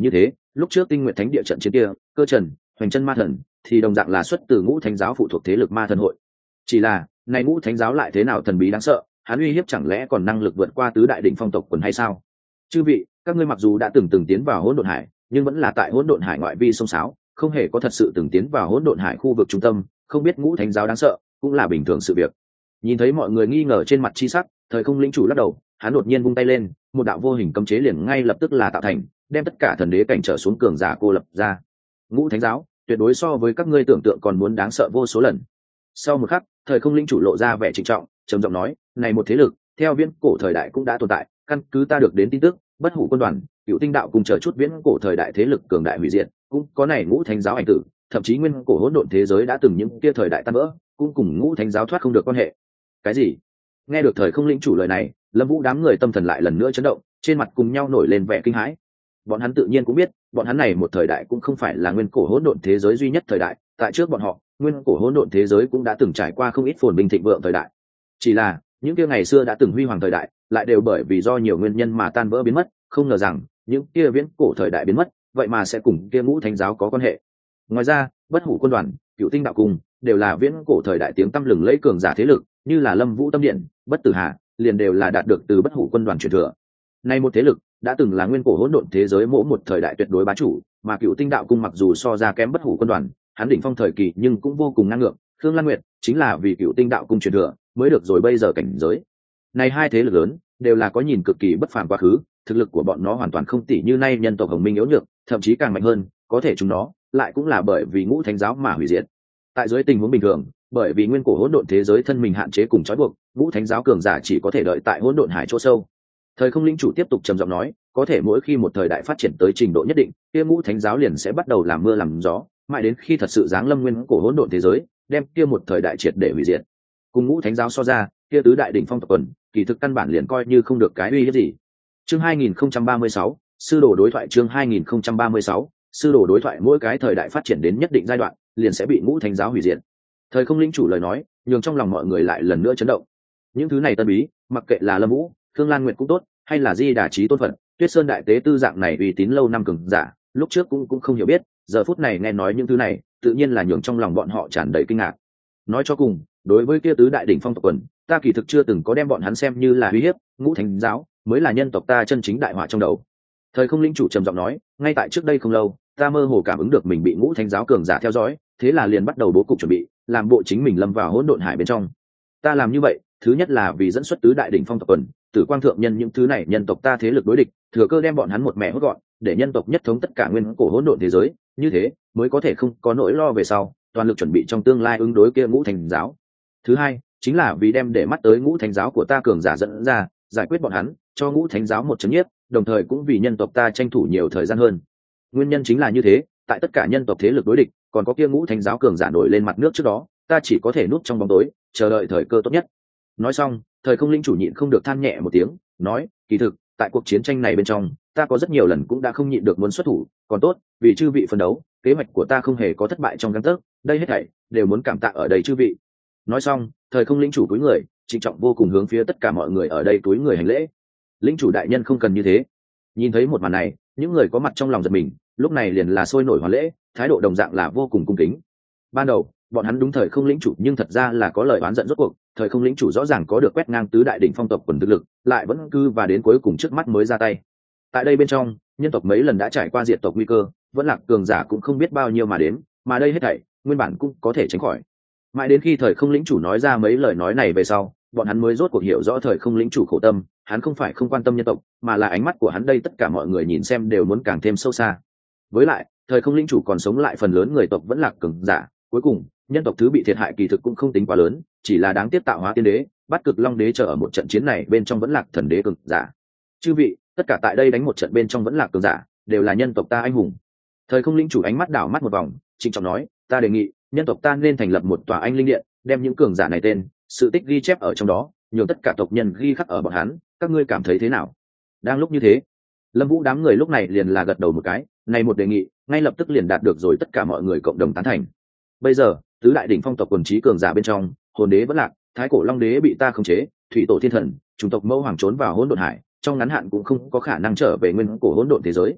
lúc trước tinh nguyện thánh địa trận chiến kia, Cơ Trần, Hoành Chân Ma Thần thì đồng dạng là xuất từ ngũ thánh giáo phụ thuộc thế lực ma thần hội. Chỉ là này ngũ thánh giáo lại thế nào thần bí đáng sợ, hắn uy hiếp chẳng lẽ còn năng lực vượt qua tứ đại đỉnh phong tộc quần hay sao? Chư vị, các ngươi mặc dù đã từng từng tiến vào hỗn độn hải, nhưng vẫn là tại hỗn độn hải ngoại vi sông sáo, không hề có thật sự từng tiến vào hỗn độn hải khu vực trung tâm, không biết ngũ thánh giáo đáng sợ cũng là bình thường sự việc. Nhìn thấy mọi người nghi ngờ trên mặt chi sắc, thời không lĩnh chủ lắc đầu, hắn đột nhiên vung tay lên, một đạo vô hình cấm chế liền ngay lập tức là tạo thành, đem tất cả thần đế cảnh trở xuống cường giả cô lập ra. Ngũ thánh giáo tuyệt đối so với các ngươi tưởng tượng còn muốn đáng sợ vô số lần. Sau một khắc, thời không lĩnh chủ lộ ra vẻ trịnh trọng, trầm giọng nói, này một thế lực theo viễn cổ thời đại cũng đã tồn tại, căn cứ ta được đến tin tức, bất hủ quân đoàn, cựu tinh đạo cùng chờ chút viễn cổ thời đại thế lực cường đại hủy diệt, cũng có này ngũ thánh giáo ảnh tử, thậm chí nguyên cổ hỗn độn thế giới đã từng những kia thời đại tan vỡ, cũng cùng ngũ thánh giáo thoát không được quan hệ. Cái gì? Nghe được thời không lĩnh chủ lời này, Lâm Vũ đám người tâm thần lại lần nữa chấn động, trên mặt cùng nhau nổi lên vẻ kinh hãi. Bọn hắn tự nhiên cũng biết, bọn hắn này một thời đại cũng không phải là nguyên cổ hỗn độn thế giới duy nhất thời đại, tại trước bọn họ, nguyên cổ hỗn độn thế giới cũng đã từng trải qua không ít phồn vinh thịnh vượng thời đại. Chỉ là, những kia ngày xưa đã từng huy hoàng thời đại, lại đều bởi vì do nhiều nguyên nhân mà tan vỡ biến mất, không ngờ rằng, những kia viễn cổ thời đại biến mất, vậy mà sẽ cùng kia ngũ thánh giáo có quan hệ. Ngoài ra, bất hủ quân đoàn, cựu tinh đạo cung đều là viễn cổ thời đại tiếng tăm lừng lẫy cường giả thế lực, như là Lâm Vũ Tâm Điện, Bất Tử Hà, liền đều là đạt được từ bất hủ quân đoàn truyền thừa. Nay một thế lực đã từng là nguyên cổ hỗn độn thế giới mỗi một thời đại tuyệt đối bá chủ, mà cựu tinh đạo cung mặc dù so ra kém bất hủ quân đoàn, hắn đỉnh phong thời kỳ nhưng cũng vô cùng ngang ngược. Khương Lan Nguyệt chính là vì cựu tinh đạo cung truyền thừa mới được rồi bây giờ cảnh giới. Này hai thế lực lớn đều là có nhìn cực kỳ bất phàm quá khứ, thực lực của bọn nó hoàn toàn không tỷ như nay nhân tộc Hồng Minh yếu nhược, thậm chí càng mạnh hơn, có thể chúng nó lại cũng là bởi vì ngũ thánh giáo mà hủy diệt. Tại dưới tình huống bình thường, bởi vì nguyên cổ hỗn độn thế giới thân mình hạn chế cùng trói buộc, ngũ thánh giáo cường giả chỉ có thể đợi tại hỗn độn hải chỗ sâu. Thời không linh chủ tiếp tục trầm giọng nói, có thể mỗi khi một thời đại phát triển tới trình độ nhất định, kia ngũ thánh giáo liền sẽ bắt đầu làm mưa làm gió, mãi đến khi thật sự giáng lâm nguyên cổ hỗn độn thế giới, đem kia một thời đại triệt để hủy diệt. Cùng ngũ thánh giáo so ra, kia tứ đại đỉnh phong tộc quần, kỳ thực căn bản liền coi như không được cái uy hiếp gì. Chương hai nghìn không trăm ba mươi sáu, sư đồ đối thoại. Chương hai nghìn không trăm ba mươi sáu, sư đồ đối thoại. Mỗi cái thời đại phát triển đến nhất định giai đoạn, liền sẽ bị ngũ thánh giáo hủy diệt. Thời không linh chủ lời nói, nhường trong lòng mọi người lại lần nữa chấn động. Những thứ này tân bí, mặc kệ là Lâm Vũ, Thương Lan Nguyệt cũng tốt, hay là Di Đà Chí Tôn Phật, Tuyết Sơn đại tế tư dạng này uy tín lâu năm cường giả, lúc trước cũng cũng không hiểu biết, giờ phút này nghe nói những thứ này, tự nhiên là nhường trong lòng bọn họ tràn đầy kinh ngạc. Nói cho cùng, đối với kia tứ đại đỉnh phong tộc quần, ta kỳ thực chưa từng có đem bọn hắn xem như là uy hiếp, ngũ thánh giáo mới là nhân tộc ta chân chính đại họa trong đầu. Thời không linh chủ trầm giọng nói, ngay tại trước đây không lâu, ta mơ hồ cảm ứng được mình bị ngũ thánh giáo cường giả theo dõi, thế là liền bắt đầu bố cục chuẩn bị, làm bộ chính mình lâm vào hỗn độn hải bên trong. Ta làm như vậy, thứ nhất là vì dẫn xuất tứ đại đỉnh phong tộc quần, tử quang thượng nhân những thứ này nhân tộc ta thế lực đối địch, thừa cơ đem bọn hắn một mẹ hốt gọn, để nhân tộc nhất thống tất cả nguyên cổ hỗn độn thế giới, như thế mới có thể không có nỗi lo về sau, toàn lực chuẩn bị trong tương lai ứng đối kia ngũ thánh giáo. Thứ hai, chính là vì đem để mắt tới ngũ thánh giáo của ta cường giả dẫn ra, giải quyết bọn hắn, cho ngũ thánh giáo một chấn nhiếp, đồng thời cũng vì nhân tộc ta tranh thủ nhiều thời gian hơn. Nguyên nhân chính là như thế, tại tất cả nhân tộc thế lực đối địch, còn có kia ngũ thánh giáo cường giả nổi lên mặt nước trước đó, ta chỉ có thể núp trong bóng tối, chờ đợi thời cơ tốt nhất. Nói xong, thời không linh chủ nhịn không được than nhẹ một tiếng, nói, kỳ thực, tại cuộc chiến tranh này bên trong, ta có rất nhiều lần cũng đã không nhịn được muốn xuất thủ, còn tốt, vì chư vị phân đấu, kế hoạch của ta không hề có thất bại trong gang tấc, đây hết thảy đều muốn cảm tạ ở đây chư vị. Nói xong, thời không linh chủ cúi người, trịnh trọng vô cùng hướng phía tất cả mọi người ở đây cúi người hành lễ. Linh chủ đại nhân không cần như thế. Nhìn thấy một màn này, những người có mặt trong lòng giật mình, lúc này liền là sôi nổi hoàn lễ, thái độ đồng dạng là vô cùng cung kính. Ban đầu, bọn hắn đúng thời không lĩnh chủ, nhưng thật ra là có lời oán giận rốt cuộc, thời không lĩnh chủ rõ ràng có được quét ngang tứ đại đỉnh phong tộc quần thực lực, lại vẫn cứ và đến cuối cùng trước mắt mới ra tay. Tại đây bên trong, nhân tộc mấy lần đã trải qua diệt tộc nguy cơ, vẫn lạc cường giả cũng không biết bao nhiêu mà đến, mà đây hết thảy, nguyên bản cũng có thể tránh khỏi. Mãi đến khi thời không lĩnh chủ nói ra mấy lời nói này về sau, bọn hắn mới rốt cuộc hiểu rõ thời không lĩnh chủ khổ tâm, hắn không phải không quan tâm nhân tộc, mà là ánh mắt của hắn đây tất cả mọi người nhìn xem đều muốn càng thêm sâu xa. Với lại, thời không lĩnh chủ còn sống lại phần lớn người tộc vẫn lạc cường giả, cuối cùng, nhân tộc thứ bị thiệt hại kỳ thực cũng không tính quá lớn, chỉ là đáng tiếc tạo hóa tiên đế, bắt cực long đế chờ ở một trận chiến này bên trong vẫn lạc thần đế cường giả. Chư vị, tất cả tại đây đánh một trận bên trong vẫn lạc cường giả, đều là nhân tộc ta anh hùng. Thời không lĩnh chủ ánh mắt đảo mắt một vòng, trịnh trọng nói, ta đề nghị, nhân tộc ta nên thành lập một tòa anh linh điện, đem những cường giả này tên, sự tích ghi chép ở trong đó, nhường tất cả tộc nhân ghi khắc ở bọn hắn, các ngươi cảm thấy thế nào? Đang lúc như thế, Lâm Vũ đám người lúc này liền là gật đầu một cái, này một đề nghị, ngay lập tức liền đạt được rồi tất cả mọi người cộng đồng tán thành. Bây giờ, tứ đại đỉnh phong tộc quần trí cường giả bên trong, hồn đế vẫn lạc, thái cổ long đế bị ta khống chế, thủy tổ thiên thần, chủng tộc mẫu hoàng trốn vào hỗn độn hải, trong ngắn hạn cũng không có khả năng trở về nguyên cổ hỗn độn thế giới.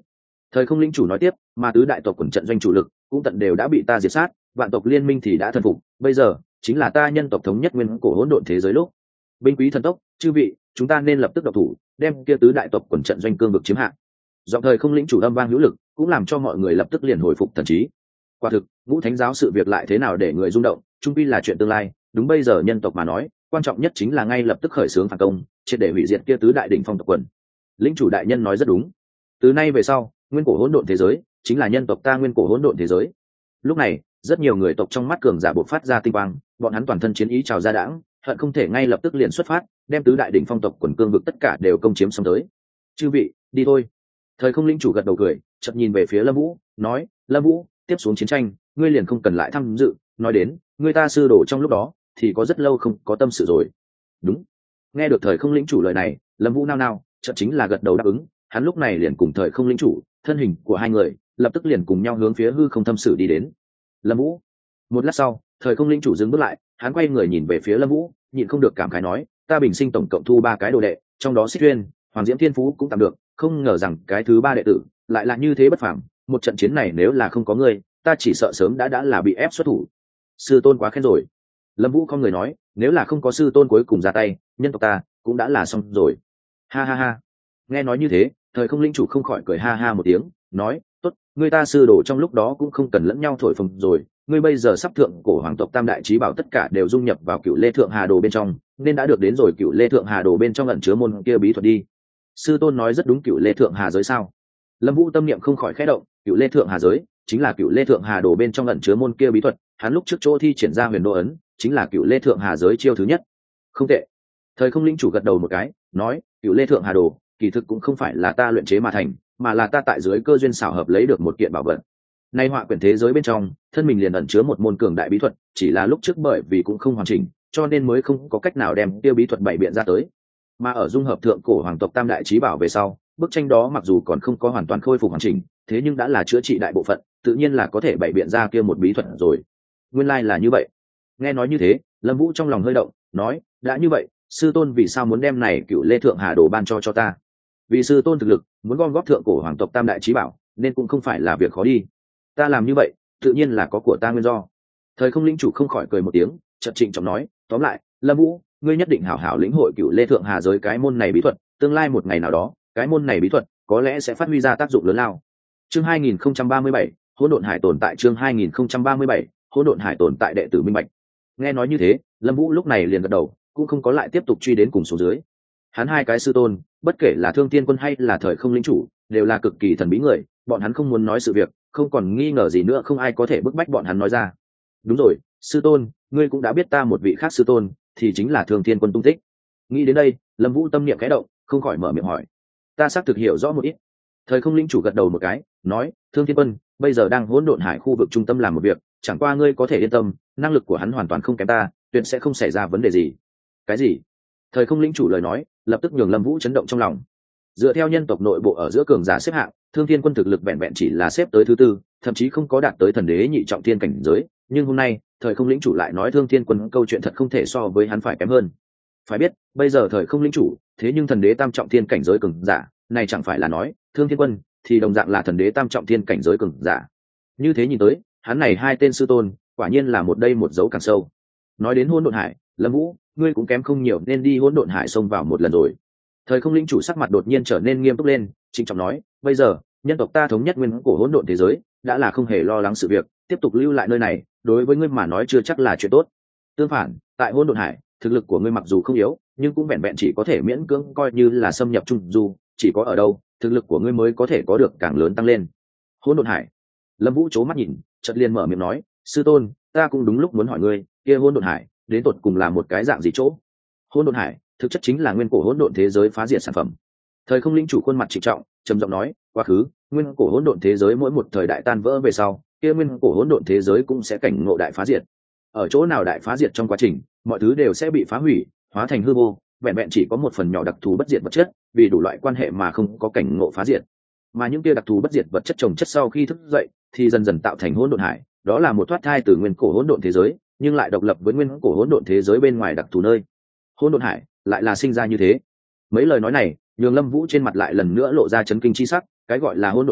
Thời không lĩnh chủ nói tiếp, mà tứ đại tộc quần trận doanh chủ lực cũng tận đều đã bị ta diệt sát, vạn tộc liên minh thì đã thần phục, bây giờ chính là ta nhân tộc thống nhất nguyên cổ hỗn độn thế giới lúc. Binh quý thần tốc, chư vị, chúng ta nên lập tức độc thủ, đem kia tứ đại tộc quần trận doanh cương vực chiếm hạ. Giọng thời không lĩnh chủ âm vang hữu lực, cũng làm cho mọi người lập tức liền hồi phục thần trí. Quả thực, ngũ thánh giáo sự việc lại thế nào để người rung động, chung quy là chuyện tương lai, đúng bây giờ nhân tộc mà nói, quan trọng nhất chính là ngay lập tức khởi xướng phản công, triệt để hủy diệt kia tứ đại đỉnh phong tộc quần. Lĩnh chủ đại nhân nói rất đúng. Từ nay về sau, nguyên cổ hỗn độn thế giới chính là nhân tộc ta nguyên cổ hỗn độn thế giới. Lúc này, rất nhiều người tộc trong mắt cường giả bộc phát ra tinh quang, bọn hắn toàn thân chiến ý trào ra đãng, hận không thể ngay lập tức liền xuất phát, đem tứ đại đỉnh phong tộc quần cương vực tất cả đều công chiếm xong tới. Chư vị, đi thôi. Thời không lĩnh chủ gật đầu cười, chợt nhìn về phía Lâm Vũ, nói: Lâm Vũ, tiếp xuống chiến tranh, ngươi liền không cần lại tham dự, nói đến, ngươi ta sư đồ trong lúc đó thì có rất lâu không có tâm sự rồi. Đúng. Nghe được thời không lĩnh chủ lời này, Lâm Vũ nao nao, chợt chính là gật đầu đáp ứng, hắn lúc này liền cùng thời không lĩnh chủ, thân hình của hai người lập tức liền cùng nhau hướng phía hư không thâm sử đi đến. Lâm Vũ. Một lát sau, thời không lĩnh chủ dừng bước lại, hắn quay người nhìn về phía Lâm Vũ, nhịn không được cảm khái nói: ta bình sinh tổng cộng thu ba cái đồ đệ, trong đó Xích Tuyên, Hoàng Diễm Thiên Phú cũng tạm được, không ngờ rằng cái thứ ba đệ tử lại là như thế bất phàm, một trận chiến này nếu là không có ngươi, ta chỉ sợ sớm đã đã là bị ép xuất thủ. Sư tôn quá khen rồi. Lâm Vũ không người nói, nếu là không có sư tôn cuối cùng ra tay, nhân tộc ta cũng đã là xong rồi. Ha ha ha. Nghe nói như thế, thời không linh chủ không khỏi cười ha ha một tiếng, nói: tốt, ngươi ta sư đồ trong lúc đó cũng không cần lẫn nhau thổi phồng rồi, ngươi bây giờ sắp thượng cổ hoàng tộc tam đại chí bảo tất cả đều dung nhập vào Cựu Lê Thượng Hà Đồ bên trong, nên đã được đến rồi Cựu Lê Thượng Hà Đồ bên trong ẩn chứa môn kia bí thuật đi. Sư tôn nói rất đúng, Cựu Lê Thượng Hà giới sao? Lâm Vũ tâm niệm không khỏi khẽ động, Cựu Lê Thượng Hà giới chính là Cựu Lê Thượng Hà Đồ bên trong ẩn chứa môn kia bí thuật, hắn lúc trước chỗ thi triển ra huyền đô ấn chính là Cựu Lê Thượng Hà giới chiêu thứ nhất. Không tệ. Thời không linh chủ gật đầu một cái, nói: Cựu Lê Thượng Hà Đồ kỳ thực cũng không phải là ta luyện chế mà thành, mà là ta tại dưới cơ duyên xảo hợp lấy được một kiện bảo vật. Nay họa quyển thế giới bên trong, thân mình liền ẩn chứa một môn cường đại bí thuật, chỉ là lúc trước bởi vì cũng không hoàn chỉnh, cho nên mới không có cách nào đem tiêu bí thuật bày biện ra tới. Mà ở dung hợp thượng cổ hoàng tộc tam đại chí bảo về sau, bức tranh đó mặc dù còn không có hoàn toàn khôi phục hoàn chỉnh, thế nhưng đã là chữa trị đại bộ phận, tự nhiên là có thể bày biện ra kia một bí thuật rồi. Nguyên lai là như vậy. Nghe nói như thế, Lâm Vũ trong lòng hơi động, nói: đã như vậy, sư tôn vì sao muốn đem này Cựu Lê Thượng Hà Đồ ban cho cho ta? Vì sư tôn thực lực muốn gom góp thượng cổ hoàng tộc tam đại chí bảo, nên cũng không phải là việc khó đi. Ta làm như vậy, tự nhiên là có của ta nguyên do. Thời không lĩnh chủ không khỏi cười một tiếng, chợt trịnh trọng nói: tóm lại, Lâm Vũ, ngươi nhất định hảo hảo lĩnh hội Cựu Lê Thượng Hà giới cái môn này bí thuật, tương lai một ngày nào đó, cái môn này bí thuật có lẽ sẽ phát huy ra tác dụng lớn lao. Chương hai nghìn không trăm ba mươi bảy, Hỗn Độn Hải tồn tại. Chương hai nghìn không trăm ba mươi bảy, Hỗn Độn Hải tồn tại. Đệ tử minh bạch. Nghe nói như thế, Lâm Vũ lúc này liền gật đầu, cũng không có lại tiếp tục truy đến cùng số dưới. Hắn hai cái sư tôn, bất kể là Thương Tiên Quân hay là Thời không lĩnh chủ, đều là cực kỳ thần bí người, bọn hắn không muốn nói sự việc, không còn nghi ngờ gì nữa, không ai có thể bức bách bọn hắn nói ra. Đúng rồi, sư tôn, ngươi cũng đã biết ta một vị khác sư tôn, thì chính là Thương Tiên Quân tung tích. Nghĩ đến đây, Lâm Vũ tâm niệm khẽ động, không khỏi mở miệng hỏi: ta xác thực hiểu rõ một ít. Thời không lĩnh chủ gật đầu một cái, nói: Thương Tiên Quân bây giờ đang Hỗn Độn Hải khu vực trung tâm làm một việc, chẳng qua ngươi có thể yên tâm, năng lực của hắn hoàn toàn không kém ta, tuyệt sẽ không xảy ra vấn đề gì. Cái gì? Thời không lĩnh chủ lời nói lập tức nhường Lâm Vũ chấn động trong lòng. Dựa theo nhân tộc nội bộ ở giữa cường giả xếp hạng, Thương Thiên Quân thực lực vẹn vẹn chỉ là xếp tới thứ tư, thậm chí không có đạt tới thần đế nhị trọng thiên cảnh giới, nhưng hôm nay, Thời không lĩnh chủ lại nói Thương Thiên Quân câu chuyện thật không thể so với hắn phải kém hơn. Phải biết, bây giờ Thời không lĩnh chủ, thế nhưng thần đế tam trọng thiên cảnh giới cường giả, này chẳng phải là nói, Thương Thiên Quân thì đồng dạng là thần đế tam trọng thiên cảnh giới cường giả. Như thế nhìn tới, hắn này hai tên sư tôn, quả nhiên là một đây một dấu càng sâu. Nói đến Hỗn Độn Hải, Lâm Vũ, ngươi cũng kém không nhiều nên đi Hỗn Độn Hải xông vào một lần rồi. Thời không lĩnh chủ sắc mặt đột nhiên trở nên nghiêm túc lên, trịnh trọng nói: bây giờ nhân tộc ta thống nhất nguyên cổ hỗn độn thế giới, đã là không hề lo lắng sự việc, tiếp tục lưu lại nơi này đối với ngươi mà nói chưa chắc là chuyện tốt. Tương phản, tại Hỗn Độn Hải, thực lực của ngươi mặc dù không yếu, nhưng cũng vẹn vẹn chỉ có thể miễn cưỡng coi như là xâm nhập trung du, chỉ có ở đâu thực lực của ngươi mới có thể có được càng lớn tăng lên. Hỗn Độn Hải. Lâm Vũ chố mắt nhìn, chợt liền mở miệng nói: sư tôn, ta cũng đúng lúc muốn hỏi ngươi, kia Hỗn Độn Hải đến tột cùng là một cái dạng gì chỗ? Hỗn Độn Hải thực chất chính là nguyên cổ hỗn độn thế giới phá diệt sản phẩm. Thời không lĩnh chủ khuôn mặt trịnh trọng, trầm giọng nói: quá khứ nguyên cổ hỗn độn thế giới mỗi một thời đại tan vỡ về sau, kia nguyên cổ hỗn độn thế giới cũng sẽ cảnh ngộ đại phá diệt. Ở chỗ nào đại phá diệt trong quá trình, mọi thứ đều sẽ bị phá hủy, hóa thành hư vô, vẹn vẹn chỉ có một phần nhỏ đặc thù bất diệt vật chất, vì đủ loại quan hệ mà không có cảnh ngộ phá diệt. Mà những kia đặc thù bất diệt vật chất chồng chất sau khi thức dậy, thì dần dần tạo thành hỗn độn hải, đó là một thoát thai từ nguyên cổ hỗn độn thế giới, nhưng lại độc lập với nguyên cổ hỗn độn thế giới bên ngoài đặc thù nơi. Hỗn độn hải lại là sinh ra như thế. Mấy lời nói này nhường Lâm Vũ trên mặt lại lần nữa lộ ra chấn kinh chi sắc, cái gọi là hỗn độn hải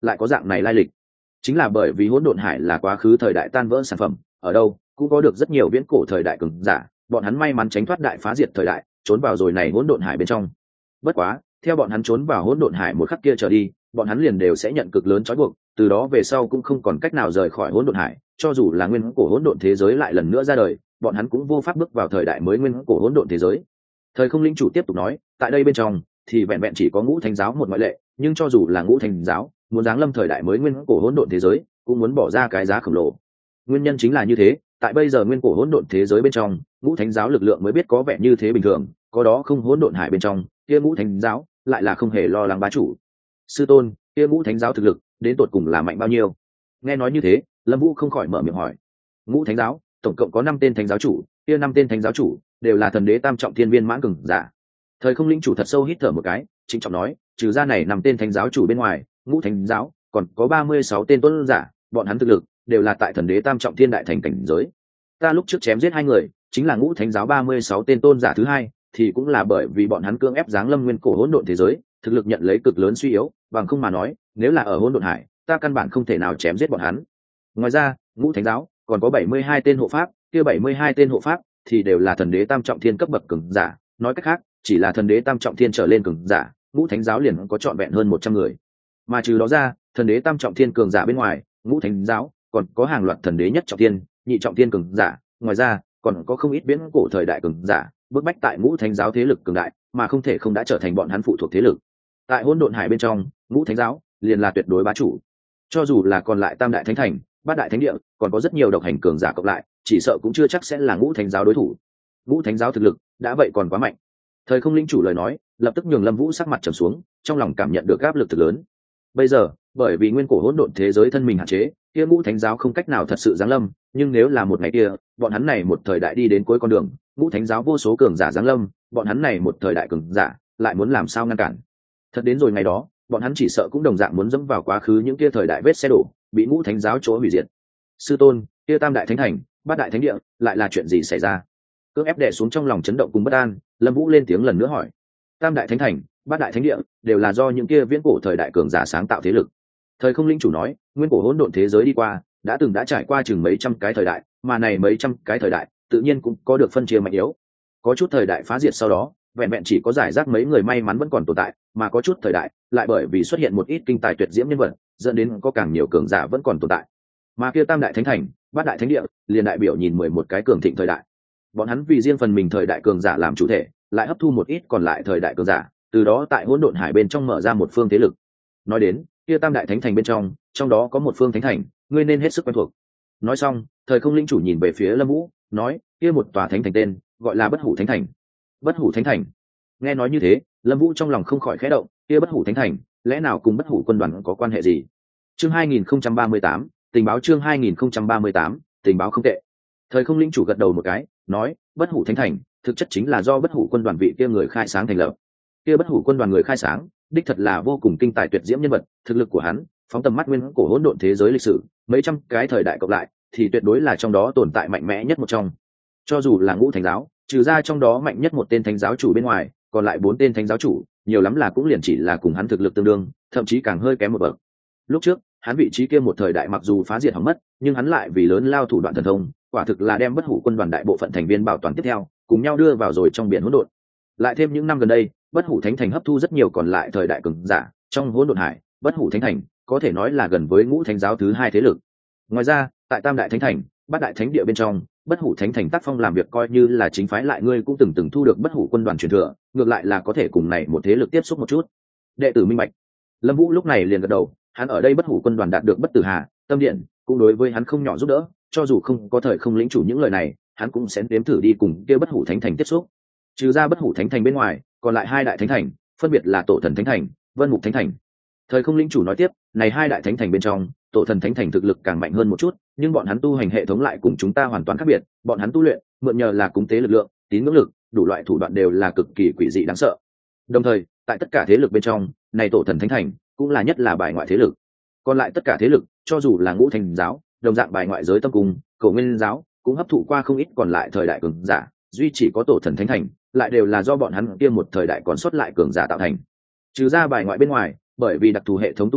lại có dạng này lai lịch, chính là bởi vì hỗn độn hải là quá khứ thời đại tan vỡ sản phẩm, ở đâu cũng có được rất nhiều viễn cổ thời đại cường giả, bọn hắn may mắn tránh thoát đại phá diệt thời đại, trốn vào rồi này hỗn độn hải bên trong. Bất quá theo bọn hắn trốn vào hỗn độn hải một khắc kia trở đi, bọn hắn liền đều sẽ nhận cực lớn trói buộc, từ đó về sau cũng không còn cách nào rời khỏi hỗn độn hải, cho dù là nguyên cổ hỗn độn thế giới lại lần nữa ra đời, bọn hắn cũng vô pháp bước vào thời đại mới nguyên cổ hỗn độn thế giới. Thời không linh chủ tiếp tục nói, tại đây bên trong thì vẹn vẹn chỉ có ngũ thánh giáo một ngoại lệ, nhưng cho dù là ngũ thánh giáo muốn giáng lâm thời đại mới nguyên cổ hỗn độn thế giới cũng muốn bỏ ra cái giá khổng lồ. Nguyên nhân chính là như thế, tại bây giờ nguyên cổ hỗn độn thế giới bên trong, ngũ thánh giáo lực lượng mới biết có vẻ như thế bình thường, có đó không hỗn độn hải bên trong, kia ngũ thánh giáo lại là không hề lo lắng bá chủ. Sư tôn, kia ngũ thánh giáo thực lực đến tột cùng là mạnh bao nhiêu? Nghe nói như thế, Lâm Vũ không khỏi mở miệng hỏi. Ngũ thánh giáo tổng cộng có năm tên thánh giáo chủ, kia năm tên thánh giáo chủ đều là thần đế tam trọng thiên viên mãn cường giả. Thời không linh chủ thật sâu hít thở một cái, trịnh trọng nói, trừ ra này năm tên thánh giáo chủ bên ngoài, ngũ thánh giáo còn có ba mươi sáu tên tuấn giả, bọn hắn thực lực đều là tại thần đế tam trọng thiên đại thành cảnh giới. Ta lúc trước chém giết hai người, chính là ngũ thánh giáo ba mươi sáu tên tôn giả thứ hai, thì cũng là bởi vì bọn hắn cưỡng ép giáng lâm nguyên cổ hỗn độn thế giới, thực lực nhận lấy cực lớn suy yếu, bằng không mà nói, nếu là ở hỗn độn hải, ta căn bản không thể nào chém giết bọn hắn. Ngoài ra, ngũ thánh giáo còn có bảy mươi hai tên hộ pháp, kia bảy mươi hai tên hộ pháp thì đều là thần đế tam trọng thiên cấp bậc cường giả, nói cách khác, chỉ là thần đế tam trọng thiên trở lên cường giả, ngũ thánh giáo liền có trọn vẹn hơn một trăm người. Mà trừ đó ra, thần đế tam trọng thiên cường giả bên ngoài, ngũ thánh giáo còn có hàng loạt thần đế nhất trọng thiên, nhị trọng thiên cường giả, ngoài ra còn có không ít viễn cổ thời đại cường giả, bức bách tại ngũ thánh giáo thế lực cường đại, mà không thể không đã trở thành bọn hắn phụ thuộc thế lực. Tại hỗn độn hải bên trong, ngũ thánh giáo liền là tuyệt đối bá chủ. Cho dù là còn lại tam đại thánh thành, bát đại thánh địa, còn có rất nhiều độc hành cường giả cộng lại, chỉ sợ cũng chưa chắc sẽ là ngũ thánh giáo đối thủ. Ngũ thánh giáo thực lực đã vậy còn quá mạnh. Thời không linh chủ lời nói lập tức nhường Lâm Vũ sắc mặt trầm xuống, trong lòng cảm nhận được áp lực thực lớn. Bây giờ bởi vì nguyên cổ hỗn độn thế giới thân mình hạn chế, kia ngũ thánh giáo không cách nào thật sự giáng lâm, nhưng nếu là một ngày kia bọn hắn này một thời đại đi đến cuối con đường, ngũ thánh giáo vô số cường giả giáng lâm, bọn hắn này một thời đại cường giả lại muốn làm sao ngăn cản? Thật đến rồi ngày đó, bọn hắn chỉ sợ cũng đồng dạng muốn dẫm vào quá khứ những kia thời đại vết xe đổ, bị ngũ thánh giáo chỗ hủy diệt. Sư tôn, kia tam đại thánh thành, bát đại thánh địa lại là chuyện gì xảy ra? Cưỡng ép đè xuống trong lòng chấn động cùng bất an, Lâm Vũ lên tiếng lần nữa hỏi. Tam đại thánh thành, bát đại thánh địa đều là do những kia viễn cổ thời đại cường giả sáng tạo thế lực. Thời không linh chủ nói, nguyên cổ hỗn độn thế giới đi qua đã từng đã trải qua chừng mấy trăm cái thời đại, mà này mấy trăm cái thời đại tự nhiên cũng có được phân chia mạnh yếu. Có chút thời đại phá diệt sau đó, vẹn vẹn chỉ có giải rác mấy người may mắn vẫn còn tồn tại, mà có chút thời đại lại bởi vì xuất hiện một ít kinh tài tuyệt diễm nhân vật, dẫn đến có càng nhiều cường giả vẫn còn tồn tại. Mà kia tam đại thánh thành, bát đại thánh địa liền đại biểu nhìn mười một cái cường thịnh thời đại. Bọn hắn vì riêng phần mình thời đại cường giả làm chủ thể, lại hấp thu một ít còn lại thời đại cường giả, từ đó tại hỗn độn hải bên trong mở ra một phương thế lực. Nói đến kia tam đại thánh thành bên trong, trong đó có một phương thánh thành, ngươi nên hết sức quen thuộc. Nói xong, thời không linh chủ nhìn về phía Lâm Vũ, nói, kia một tòa thánh thành tên gọi là Bất Hủ Thánh Thành. Bất Hủ Thánh Thành. Nghe nói như thế, Lâm Vũ trong lòng không khỏi khẽ động, kia Bất Hủ Thánh Thành lẽ nào cùng Bất Hủ quân đoàn có quan hệ gì? Chương hai nghìn không trăm ba mươi tám, tình báo chương hai nghìn không trăm ba mươi tám, tình báo không tệ. Thời không linh chủ gật đầu một cái, nói, Bất Hủ Thánh Thành thực chất chính là do Bất Hủ quân đoàn vị kia người khai sáng thành lập. Kia Bất Hủ quân đoàn người khai sáng, đích thật là vô cùng kinh tài tuyệt diễm nhân vật, thực lực của hắn, phóng tầm mắt nguyên cổ hỗn độn thế giới lịch sử, mấy trăm cái thời đại cộng lại, thì tuyệt đối là trong đó tồn tại mạnh mẽ nhất một trong. Cho dù là ngũ thánh giáo, trừ ra trong đó mạnh nhất một tên thánh giáo chủ bên ngoài, còn lại bốn tên thánh giáo chủ, nhiều lắm là cũng liền chỉ là cùng hắn thực lực tương đương, thậm chí càng hơi kém một bậc. Lúc trước, hắn vị trí kia một thời đại mặc dù phá diệt hỏng mất, nhưng hắn lại vì lớn lao thủ đoạn thần thông, quả thực là đem Bất Hủ quân đoàn đại bộ phận thành viên bảo toàn tiếp theo, cùng nhau đưa vào rồi trong biển hỗn độn. Lại thêm những năm gần đây, Bất Hủ Thánh Thành hấp thu rất nhiều còn lại thời đại cường giả, trong hỗn độn hải, Bất Hủ Thánh Thành có thể nói là gần với ngũ thánh giáo thứ hai thế lực. Ngoài ra, tại tam đại thánh thành, bát đại thánh địa bên trong, Bất Hủ Thánh Thành tác phong làm việc coi như là chính phái lại ngươi cũng từng từng thu được Bất Hủ quân đoàn truyền thừa, ngược lại là có thể cùng này một thế lực tiếp xúc một chút. Đệ tử minh bạch. Lâm Vũ lúc này liền gật đầu, hắn ở đây Bất Hủ quân đoàn đạt được Bất Tử Hà, Tâm Điện, cũng đối với hắn không nhỏ giúp đỡ, cho dù không có thời không lĩnh chủ những lời này, hắn cũng sẽ đếm thử đi cùng kia Bất Hủ Thánh Thành tiếp xúc. Trừ ra Bất Hủ Thánh Thành bên ngoài, còn lại hai đại thánh thành, phân biệt là Tổ Thần Thánh Thành, Vân Mục Thánh Thành. Thời không lĩnh chủ nói tiếp, này hai đại thánh thành bên trong, Tổ Thần Thánh Thành thực lực càng mạnh hơn một chút, nhưng bọn hắn tu hành hệ thống lại cùng chúng ta hoàn toàn khác biệt, bọn hắn tu luyện mượn nhờ là cúng tế lực lượng, tín ngưỡng lực, đủ loại thủ đoạn đều là cực kỳ quỷ dị đáng sợ. Đồng thời, tại tất cả thế lực bên trong, này Tổ Thần Thánh Thành cũng là nhất là bài ngoại thế lực. Còn lại tất cả thế lực, cho dù là ngũ thành giáo, đồng dạng bài ngoại giới tâm cung, Cổ Nguyên giáo, cũng hấp thụ qua không ít còn lại thời đại cường giả, duy chỉ có Tổ Thần Thánh Thành lại đều là do bọn hắn kia một thời đại còn sót lại cường giả tạo thành. Trừ ra bài ngoại bên ngoài, bởi vì đặc thù hệ thống tu luyện,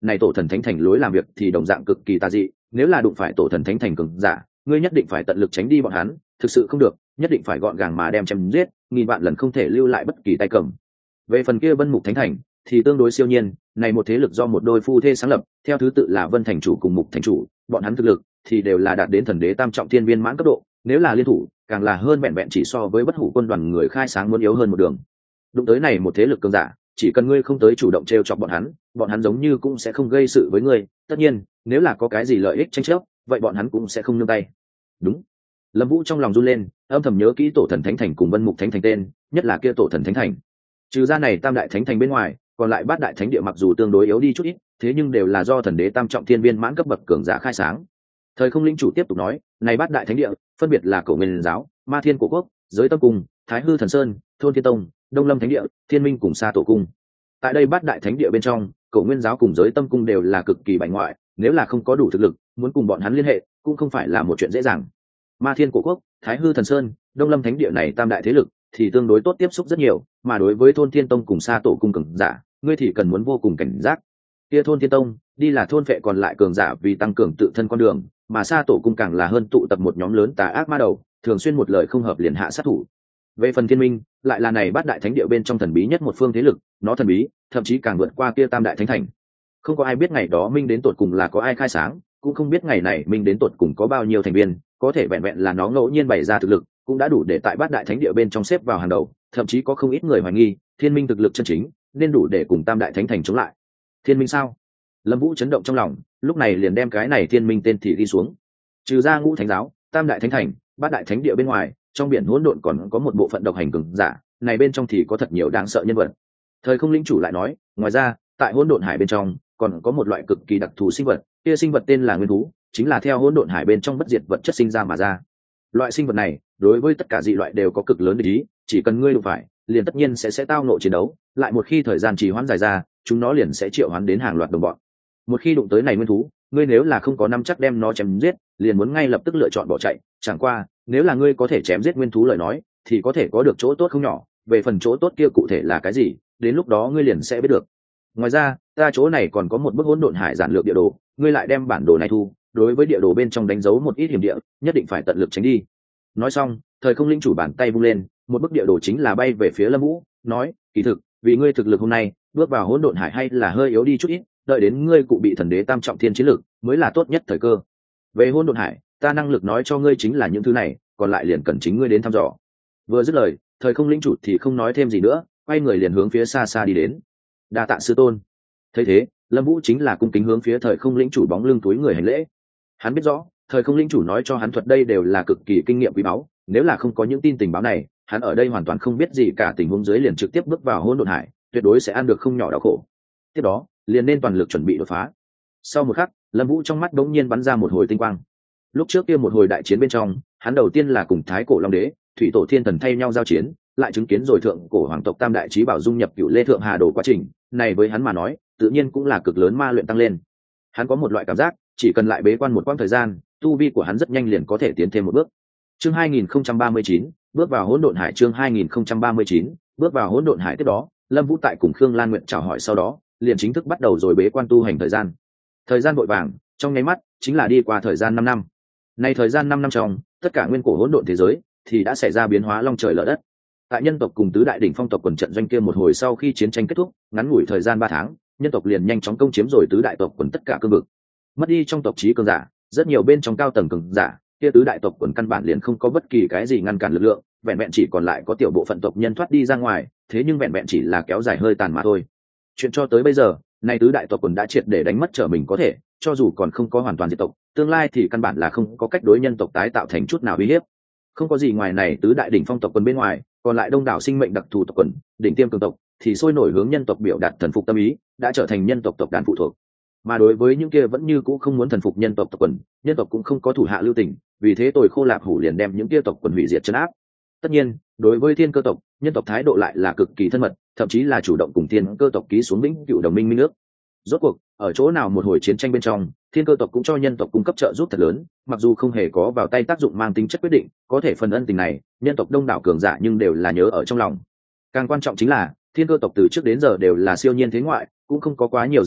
này tổ thần thánh thành lối làm việc thì đồng dạng cực kỳ tà dị, nếu là đụng phải tổ thần thánh thành cường giả, ngươi nhất định phải tận lực tránh đi bọn hắn, thực sự không được nhất định phải gọn gàng mà đem chém giết, nghìn vạn lần không thể lưu lại bất kỳ tay cầm. Về phần kia Vân Mục Thánh Thành thì tương đối siêu nhiên, này một thế lực do một đôi phu thê sáng lập, theo thứ tự là Vân Thành chủ cùng Mục Thành chủ, bọn hắn thực lực thì đều là đạt đến thần đế tam trọng thiên viên mãn cấp độ, nếu là liên thủ, càng là hơn vẹn vẹn chỉ so với Bất Hủ quân đoàn người khai sáng muốn yếu hơn một đường. Đụng tới này một thế lực cường giả, chỉ cần ngươi không tới chủ động trêu chọc bọn hắn, bọn hắn giống như cũng sẽ không gây sự với ngươi, tất nhiên, nếu là có cái gì lợi ích tranh chấp, vậy bọn hắn cũng sẽ không nương tay. Đúng. Lâm Vũ trong lòng run lên, âm thầm nhớ kỹ tổ thần thánh thành cùng Vân Mục Thánh Thành tên, nhất là kia tổ thần thánh thành. Trừ ra này tam đại thánh thành bên ngoài, còn lại bát đại thánh địa mặc dù tương đối yếu đi chút ít, thế nhưng đều là do thần đế tam trọng thiên viên mãn cấp bậc cường giả khai sáng. Thời Không Linh chủ tiếp tục nói, này bát đại thánh địa, phân biệt là Cổ Nguyên giáo, Ma Thiên Cổ quốc, Giới Tâm cung, Thái Hư thần sơn, Thôn Thiên tông, Đông Lâm thánh địa, Thiên Minh cùng Sa Tổ cung. Tại đây bát đại thánh địa bên trong, Cổ Nguyên giáo cùng Giới Tâm cung đều là cực kỳ bại ngoại, nếu là không có đủ thực lực, muốn cùng bọn hắn liên hệ, cũng không phải là một chuyện dễ dàng. Ma Thiên Cổ quốc, Thái Hư thần sơn, Đông Lâm thánh địa này tam đại thế lực thì tương đối tốt tiếp xúc rất nhiều, mà đối với Thôn Thiên tông cùng Sa Tổ cung cường giả, ngươi thì cần muốn vô cùng cảnh giác. Kia Thôn Thiên tông đi là thôn phệ còn lại cường giả vì tăng cường tự thân con đường, mà Sa Tổ cung càng là hơn tụ tập một nhóm lớn tà ác ma đầu, thường xuyên một lời không hợp liền hạ sát thủ. Về phần Thiên Minh, lại là này bát đại thánh địa bên trong thần bí nhất một phương thế lực, nó thần bí, thậm chí càng vượt qua kia tam đại thánh thành. Không có ai biết ngày đó Minh đến tột cùng là có ai khai sáng, cũng không biết ngày này Minh đến tột cùng có bao nhiêu thành viên, có thể vẹn vẹn là nó ngẫu nhiên bày ra thực lực, cũng đã đủ để tại bát đại thánh địa bên trong xếp vào hàng đầu, thậm chí có không ít người hoài nghi, Thiên Minh thực lực chân chính, nên đủ để cùng tam đại thánh thành chống lại. Thiên Minh sao? Lâm Vũ chấn động trong lòng, lúc này liền đem cái này Thiên Minh tên thì ghi xuống. Trừ ra Ngũ Thánh giáo, tam đại thánh thành, bát đại thánh địa bên ngoài, trong biển hỗn độn còn có một bộ phận độc hành cường giả, này bên trong thì có thật nhiều đáng sợ nhân vật. Thời Không Linh chủ lại nói, ngoài ra, tại hỗn độn hải bên trong, còn có một loại cực kỳ đặc thù sinh vật, kia sinh vật tên là nguyên thú, chính là theo hỗn độn hải bên trong bất diệt vật chất sinh ra mà ra. Loại sinh vật này, đối với tất cả dị loại đều có cực lớn địch ý, chỉ cần ngươi đụng phải, liền tất nhiên sẽ sẽ tao ngộ chiến đấu, lại một khi thời gian trì hoãn dài ra, chúng nó liền sẽ triệu hoán đến hàng loạt đồng bọn. Một khi đụng tới này nguyên thú, ngươi nếu là không có nắm chắc đem nó chém giết, liền muốn ngay lập tức lựa chọn bỏ chạy, chẳng qua, nếu là ngươi có thể chém giết nguyên thú lời nói, thì có thể có được chỗ tốt không nhỏ, về phần chỗ tốt kia cụ thể là cái gì, đến lúc đó ngươi liền sẽ biết được. Ngoài ra, ta chỗ này còn có một bức hỗn độn hải giản lược địa đồ, ngươi lại đem bản đồ này thu, đối với địa đồ bên trong đánh dấu một ít hiểm địa, nhất định phải tận lực tránh đi. Nói xong, Thời Không Linh chủ bàn tay vung lên, một bức địa đồ chính là bay về phía Lâm Vũ, nói, kỳ thực, vì ngươi thực lực hôm nay, bước vào hỗn độn hải hay là hơi yếu đi chút ít, đợi đến ngươi cụ bị thần đế tam trọng thiên chiến lực, mới là tốt nhất thời cơ. Về hỗn độn hải, ta năng lực nói cho ngươi chính là những thứ này, còn lại liền cần chính ngươi đến thăm dò. Vừa dứt lời, Thời Không Linh chủ thì không nói thêm gì nữa, quay người liền hướng phía xa xa đi đến. Đa tạ sư tôn. Thấy thế, Lâm Vũ chính là cung kính hướng phía Thời Không Linh chủ bóng lưng túi người hành lễ. Hắn biết rõ, Thời Không Linh chủ nói cho hắn thuật đây đều là cực kỳ kinh nghiệm quý báu, nếu là không có những tin tình báo này, hắn ở đây hoàn toàn không biết gì cả, tình huống dưới liền trực tiếp bước vào hỗn độn hải, tuyệt đối sẽ ăn được không nhỏ đau khổ. Tiếp đó, liền nên toàn lực chuẩn bị đột phá. Sau một khắc, Lâm Vũ trong mắt bỗng nhiên bắn ra một hồi tinh quang. Lúc trước kia một hồi đại chiến bên trong, hắn đầu tiên là cùng Thái Cổ Long Đế, Thủy Tổ Thiên Thần thay nhau giao chiến, lại chứng kiến rồi thượng cổ hoàng tộc Tam Đại Chí Bảo dung nhập Cựu Lê Thượng Hà Đồ quá trình, này với hắn mà nói, tự nhiên cũng là cực lớn ma luyện tăng lên. Hắn có một loại cảm giác, chỉ cần lại bế quan một quãng thời gian, tu vi của hắn rất nhanh liền có thể tiến thêm một bước. Chương hai nghìn không trăm ba mươi chín, bước vào hỗn độn hải. Chương hai nghìn không trăm ba mươi chín, bước vào hỗn độn hải. Tiếp đó, Lâm Vũ tại cùng Khương Lan Nguyện chào hỏi sau đó, liền chính thức bắt đầu rồi bế quan tu hành thời gian. Thời gian vội vàng, trong nháy mắt chính là đi qua thời gian năm năm. Nay thời gian năm năm trong, tất cả nguyên cổ hỗn độn thế giới thì đã xảy ra biến hóa long trời lở đất. Tại nhân tộc cùng tứ đại đỉnh phong tộc quần trận doanh kia một hồi sau khi chiến tranh kết thúc, ngắn ngủi thời gian ba tháng, nhân tộc liền nhanh chóng công chiếm rồi tứ đại tộc quần tất cả cương vực. Mất đi trong tộc chí cường giả, rất nhiều bên trong cao tầng cường giả, kia tứ đại tộc quần căn bản liền không có bất kỳ cái gì ngăn cản lực lượng, vẹn vẹn chỉ còn lại có tiểu bộ phận tộc nhân thoát đi ra ngoài, thế nhưng vẹn vẹn chỉ là kéo dài hơi tàn mà thôi. Chuyện cho tới bây giờ, nay tứ đại tộc quần đã triệt để đánh mất trở mình có thể, cho dù còn không có hoàn toàn diệt tộc, tương lai thì căn bản là không có cách đối nhân tộc tái tạo thành chút nào uy hiếp. Không có gì ngoài này tứ đại đỉnh phong tộc quần bên ngoài, còn lại đông đảo sinh mệnh đặc thù tộc quần, đỉnh tiêm cường tộc thì sôi nổi hướng nhân tộc biểu đạt thần phục tâm ý, đã trở thành nhân tộc tộc đàn phụ thuộc. Mà đối với những kia vẫn như cũ không muốn thần phục nhân tộc tộc quần, nhân tộc cũng không có thủ hạ lưu tình, vì thế Tồi Khô Lạp Hủ liền đem những kia tộc quần hủy diệt trấn áp. Tất nhiên, đối với thiên cơ tộc, nhân tộc thái độ lại là cực kỳ thân mật, thậm chí là chủ động cùng thiên cơ tộc ký xuống vĩnh cửu đồng minh minh ước. Rốt cuộc, ở chỗ nào một hồi chiến tranh bên trong, thiên cơ tộc cũng cho nhân tộc cung cấp trợ giúp thật lớn, mặc dù không hề có vào tay tác dụng mang tính chất quyết định, có thể phần ân tình này, nhân tộc đông đảo cường giả nhưng đều là nhớ ở trong lòng. Càng quan trọng chính là, thiên cơ tộc từ trước đến giờ đều là siêu nhiên thế ngoại, cũng không có quá nhiều dạ tâm,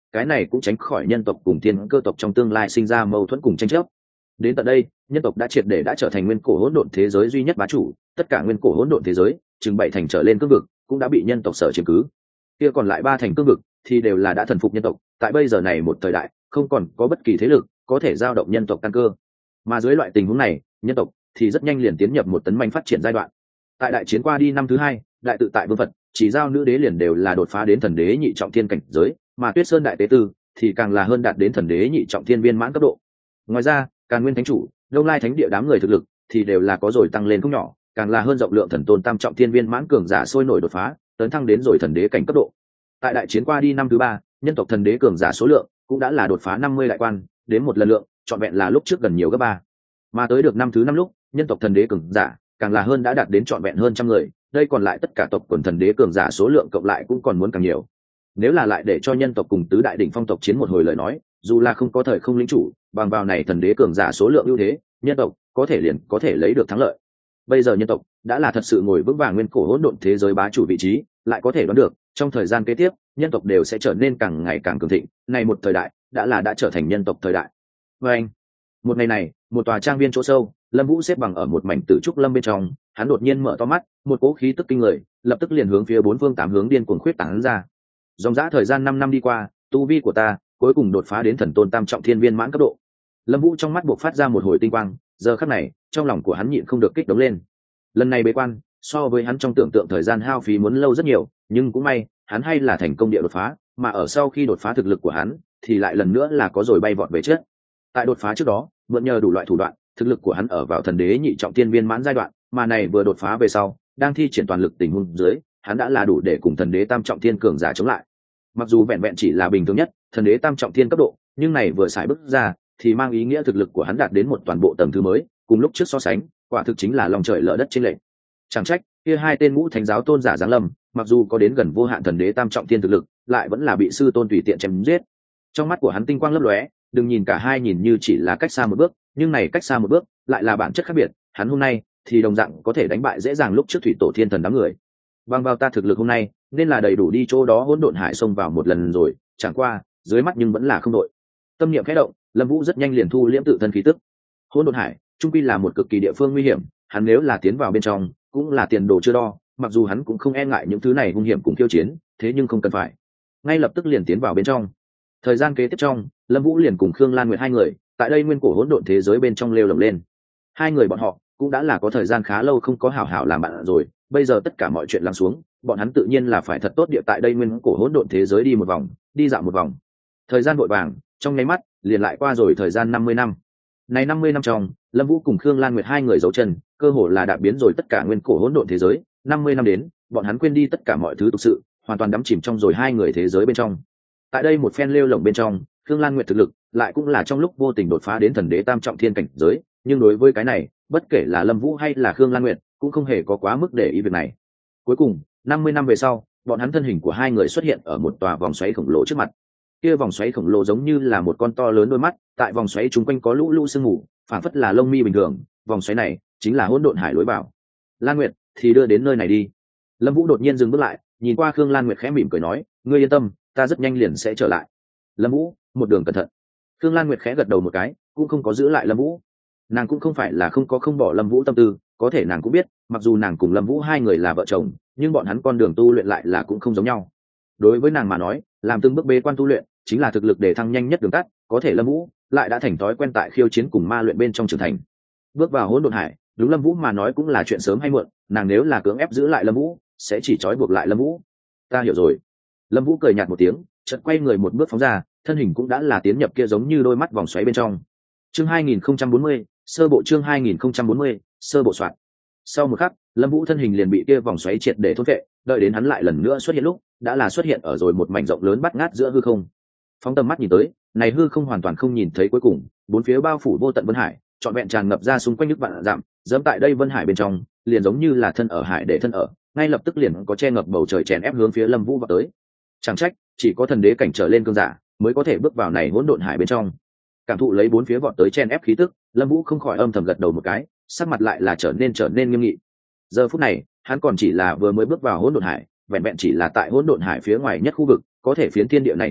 cái này cũng tránh khỏi nhân tộc cùng thiên cơ tộc trong tương lai sinh ra mâu thuẫn cùng tranh chấp. Đến tận đây, nhân tộc đã triệt để đã trở thành nguyên cổ hỗn độn thế giới duy nhất bá chủ, tất cả nguyên cổ hỗn độn thế giới chừng bảy thành trở lên cương vực cũng đã bị nhân tộc sở chiếm cứ, kia còn lại ba thành cương vực thì đều là đã thần phục nhân tộc. Tại bây giờ này một thời đại, không còn có bất kỳ thế lực có thể giao động nhân tộc căn cơ, mà dưới loại tình huống này, nhân tộc thì rất nhanh liền tiến nhập một tấn manh phát triển giai đoạn. Tại đại chiến qua đi năm thứ hai, đại tự tại vương vật chỉ giao nữ đế liền đều là đột phá đến thần đế nhị trọng thiên cảnh giới, mà Tuyết Sơn đại tế tư thì càng là hơn đạt đến thần đế nhị trọng thiên viên mãn cấp độ. Ngoài ra, Càn Nguyên thánh chủ, Đông Lai thánh địa đám người thực lực thì đều là có rồi tăng lên không nhỏ, càng là hơn rộng lượng thần tôn tam trọng thiên viên mãn cường giả sôi nổi đột phá, tấn thăng đến rồi thần đế cảnh cấp độ. Tại đại chiến qua đi năm thứ ba, nhân tộc thần đế cường giả số lượng cũng đã là đột phá năm mươi đại quan, đến một lần lượng, trọn vẹn là lúc trước gần nhiều gấp ba. Mà tới được năm thứ năm lúc, nhân tộc thần đế cường giả càng là hơn đã đạt đến trọn vẹn hơn trăm người, đây còn lại tất cả tộc quần thần đế cường giả số lượng cộng lại cũng còn muốn càng nhiều. Nếu là lại để cho nhân tộc cùng tứ đại đỉnh phong tộc chiến một hồi lời nói, dù là không có thời không lĩnh chủ, bằng vào này thần đế cường giả số lượng ưu thế, nhân tộc có thể liền có thể lấy được thắng lợi. Bây giờ nhân tộc đã là thật sự ngồi vững vàng nguyên cổ hỗn độn thế giới bá chủ vị trí, lại có thể đoán được trong thời gian kế tiếp nhân tộc đều sẽ trở nên càng ngày càng cường thịnh. Này một thời đại đã là đã trở thành nhân tộc thời đại. Và anh, một ngày này, một tòa trang viên chỗ sâu, Lâm Vũ xếp bằng ở một mảnh tử trúc lâm bên trong, hắn đột nhiên mở to mắt, một cỗ khí tức kinh người lập tức liền hướng phía bốn phương tám hướng điên cuồng khuyết tán ra. Dòng dã thời gian năm năm đi qua, tu vi của ta cuối cùng đột phá đến thần tôn tam trọng thiên viên mãn cấp độ. Lâm Vũ trong mắt buộc phát ra một hồi tinh quang, giờ khắc này, trong lòng của hắn nhịn không được kích động lên. Lần này bế quan, so với hắn trong tưởng tượng thời gian hao phí muốn lâu rất nhiều, nhưng cũng may, hắn hay là thành công địa đột phá, mà ở sau khi đột phá thực lực của hắn, thì lại lần nữa là có rồi bay vọt về trước. Tại đột phá trước đó, mượn nhờ đủ loại thủ đoạn, thực lực của hắn ở vào thần đế nhị trọng thiên viên mãn giai đoạn, mà này vừa đột phá về sau, đang thi triển toàn lực tình huống dưới, hắn đã là đủ để cùng thần đế tam trọng thiên cường giả chống lại. Mặc dù vẹn vẹn chỉ là bình thường nhất, thần đế tam trọng thiên cấp độ, nhưng này vừa xài bước ra, thì mang ý nghĩa thực lực của hắn đạt đến một toàn bộ tầng thứ mới, cùng lúc trước so sánh, quả thực chính là lòng trời lở đất trên lệnh. Chẳng trách, kia hai tên ngũ thánh giáo tôn giả giáng lâm, mặc dù có đến gần vô hạn thần đế tam trọng thiên thực lực, lại vẫn là bị sư tôn tùy tiện chém giết. Trong mắt của hắn tinh quang lấp lóe, đừng nhìn cả hai nhìn như chỉ là cách xa một bước, nhưng này cách xa một bước, lại là bản chất khác biệt, hắn hôm nay thì đồng dạng có thể đánh bại dễ dàng lúc trước thủy tổ thiên thần đám người. Bằng vào ta thực lực hôm nay, nên là đầy đủ đi chỗ đó hỗn độn hải xông vào một lần rồi, chẳng qua, dưới mắt nhưng vẫn là không đội. Tâm niệm khẽ động, Lâm Vũ rất nhanh liền thu liễm tự thân khí tức. Hỗn độn hải, trung quy là một cực kỳ địa phương nguy hiểm, hắn nếu là tiến vào bên trong, cũng là tiền đồ chưa đo, mặc dù hắn cũng không e ngại những thứ này hung hiểm cùng khiêu chiến, thế nhưng không cần phải. Ngay lập tức liền tiến vào bên trong. Thời gian kế tiếp trong, Lâm Vũ liền cùng Khương Lan Nguyệt hai người, tại đây nguyên cổ hỗn độn thế giới bên trong lêu lồng lên. Hai người bọn họ cũng đã là có thời gian khá lâu không có hảo hảo làm bạn rồi, bây giờ tất cả mọi chuyện lắng xuống, bọn hắn tự nhiên là phải thật tốt địa tại đây nguyên cổ hỗn độn thế giới đi một vòng, đi dạo một vòng. Thời gian vội vàng, trong nháy mắt, liền lại qua rồi thời gian năm mươi năm. Này năm mươi năm trong, Lâm Vũ cùng Khương Lan Nguyệt hai người giấu chân, cơ hồ là đạp biến rồi tất cả nguyên cổ hỗn độn thế giới, năm mươi năm đến, bọn hắn quên đi tất cả mọi thứ tục sự, hoàn toàn đắm chìm trong rồi hai người thế giới bên trong. Tại đây một phen lêu lổng bên trong, Khương Lan Nguyệt thực lực lại cũng là trong lúc vô tình đột phá đến thần đế tam trọng thiên cảnh giới, nhưng đối với cái này, bất kể là Lâm Vũ hay là Khương Lan Nguyệt, cũng không hề có quá mức để ý việc này. Cuối cùng, năm mươi năm về sau, bọn hắn thân hình của hai người xuất hiện ở một tòa vòng xoáy khổng lồ trước mặt. Kia vòng xoáy khổng lồ giống như là một con to lớn đôi mắt, tại vòng xoáy chúng quanh có lũ lũ sương mù, phản phất là lông mi bình thường, vòng xoáy này chính là hỗn độn hải lối vào. Lan Nguyệt, thì đưa đến nơi này đi. Lâm Vũ đột nhiên dừng bước lại, nhìn qua Khương Lan Nguyệt khẽ mỉm cười nói, ngươi yên tâm, ta rất nhanh liền sẽ trở lại. Lâm Vũ, một đường cẩn thận. Khương Lan Nguyệt khẽ gật đầu một cái, cũng không có giữ lại Lâm Vũ. Nàng cũng không phải là không có không bỏ Lâm Vũ tâm tư, có thể nàng cũng biết, mặc dù nàng cùng Lâm Vũ hai người là vợ chồng, nhưng bọn hắn con đường tu luyện lại là cũng không giống nhau. Đối với nàng mà nói, làm từng bước bế quan tu luyện chính là thực lực để thăng nhanh nhất đường tắt, có thể Lâm Vũ lại đã thành thói quen tại khiêu chiến cùng ma luyện bên trong trưởng thành. Bước vào hỗn độn hải, đúng Lâm Vũ mà nói cũng là chuyện sớm hay muộn, nàng nếu là cưỡng ép giữ lại Lâm Vũ, sẽ chỉ trói buộc lại Lâm Vũ. Ta hiểu rồi. Lâm Vũ cười nhạt một tiếng, chợt quay người một bước phóng ra, thân hình cũng đã là tiến nhập kia giống như đôi mắt vòng xoáy bên trong. Chương hai nghìn không trăm bốn mươi, sơ bộ chương hai nghìn không trăm bốn mươi, sơ bộ soạn. Sau một khắc, Lâm Vũ thân hình liền bị kia vòng xoáy triệt để thôn phệ, đợi đến hắn lại lần nữa xuất hiện lúc, đã là xuất hiện ở rồi một mảnh rộng lớn bát ngát giữa hư không. Phóng tầm mắt nhìn tới, này hư không hoàn toàn không nhìn thấy cuối cùng, bốn phía bao phủ vô tận vân hải, trọn vẹn tràn ngập ra xung quanh nước vạn dặm, dẫm tại đây vân hải bên trong, liền giống như là thân ở hải để thân ở, ngay lập tức liền có che ngập bầu trời chèn ép hướng phía Lâm Vũ vào tới. Chẳng trách, chỉ có thần đế cảnh trở lên cương giả mới có thể bước vào này hỗn độn hải bên trong. Cảm thụ lấy bốn phía vọt tới chen ép khí tức, Lâm Vũ không khỏi âm thầm gật đầu một cái, sắc mặt lại là trở nên trở nên nghiêm nghị. Giờ phút này, hắn còn chỉ là vừa mới bước vào hỗn độn hải, vẹn vẹn chỉ là tại hỗn độn hải phía ngoài nhất khu vực, có thể phiến thiên địa này chen ép,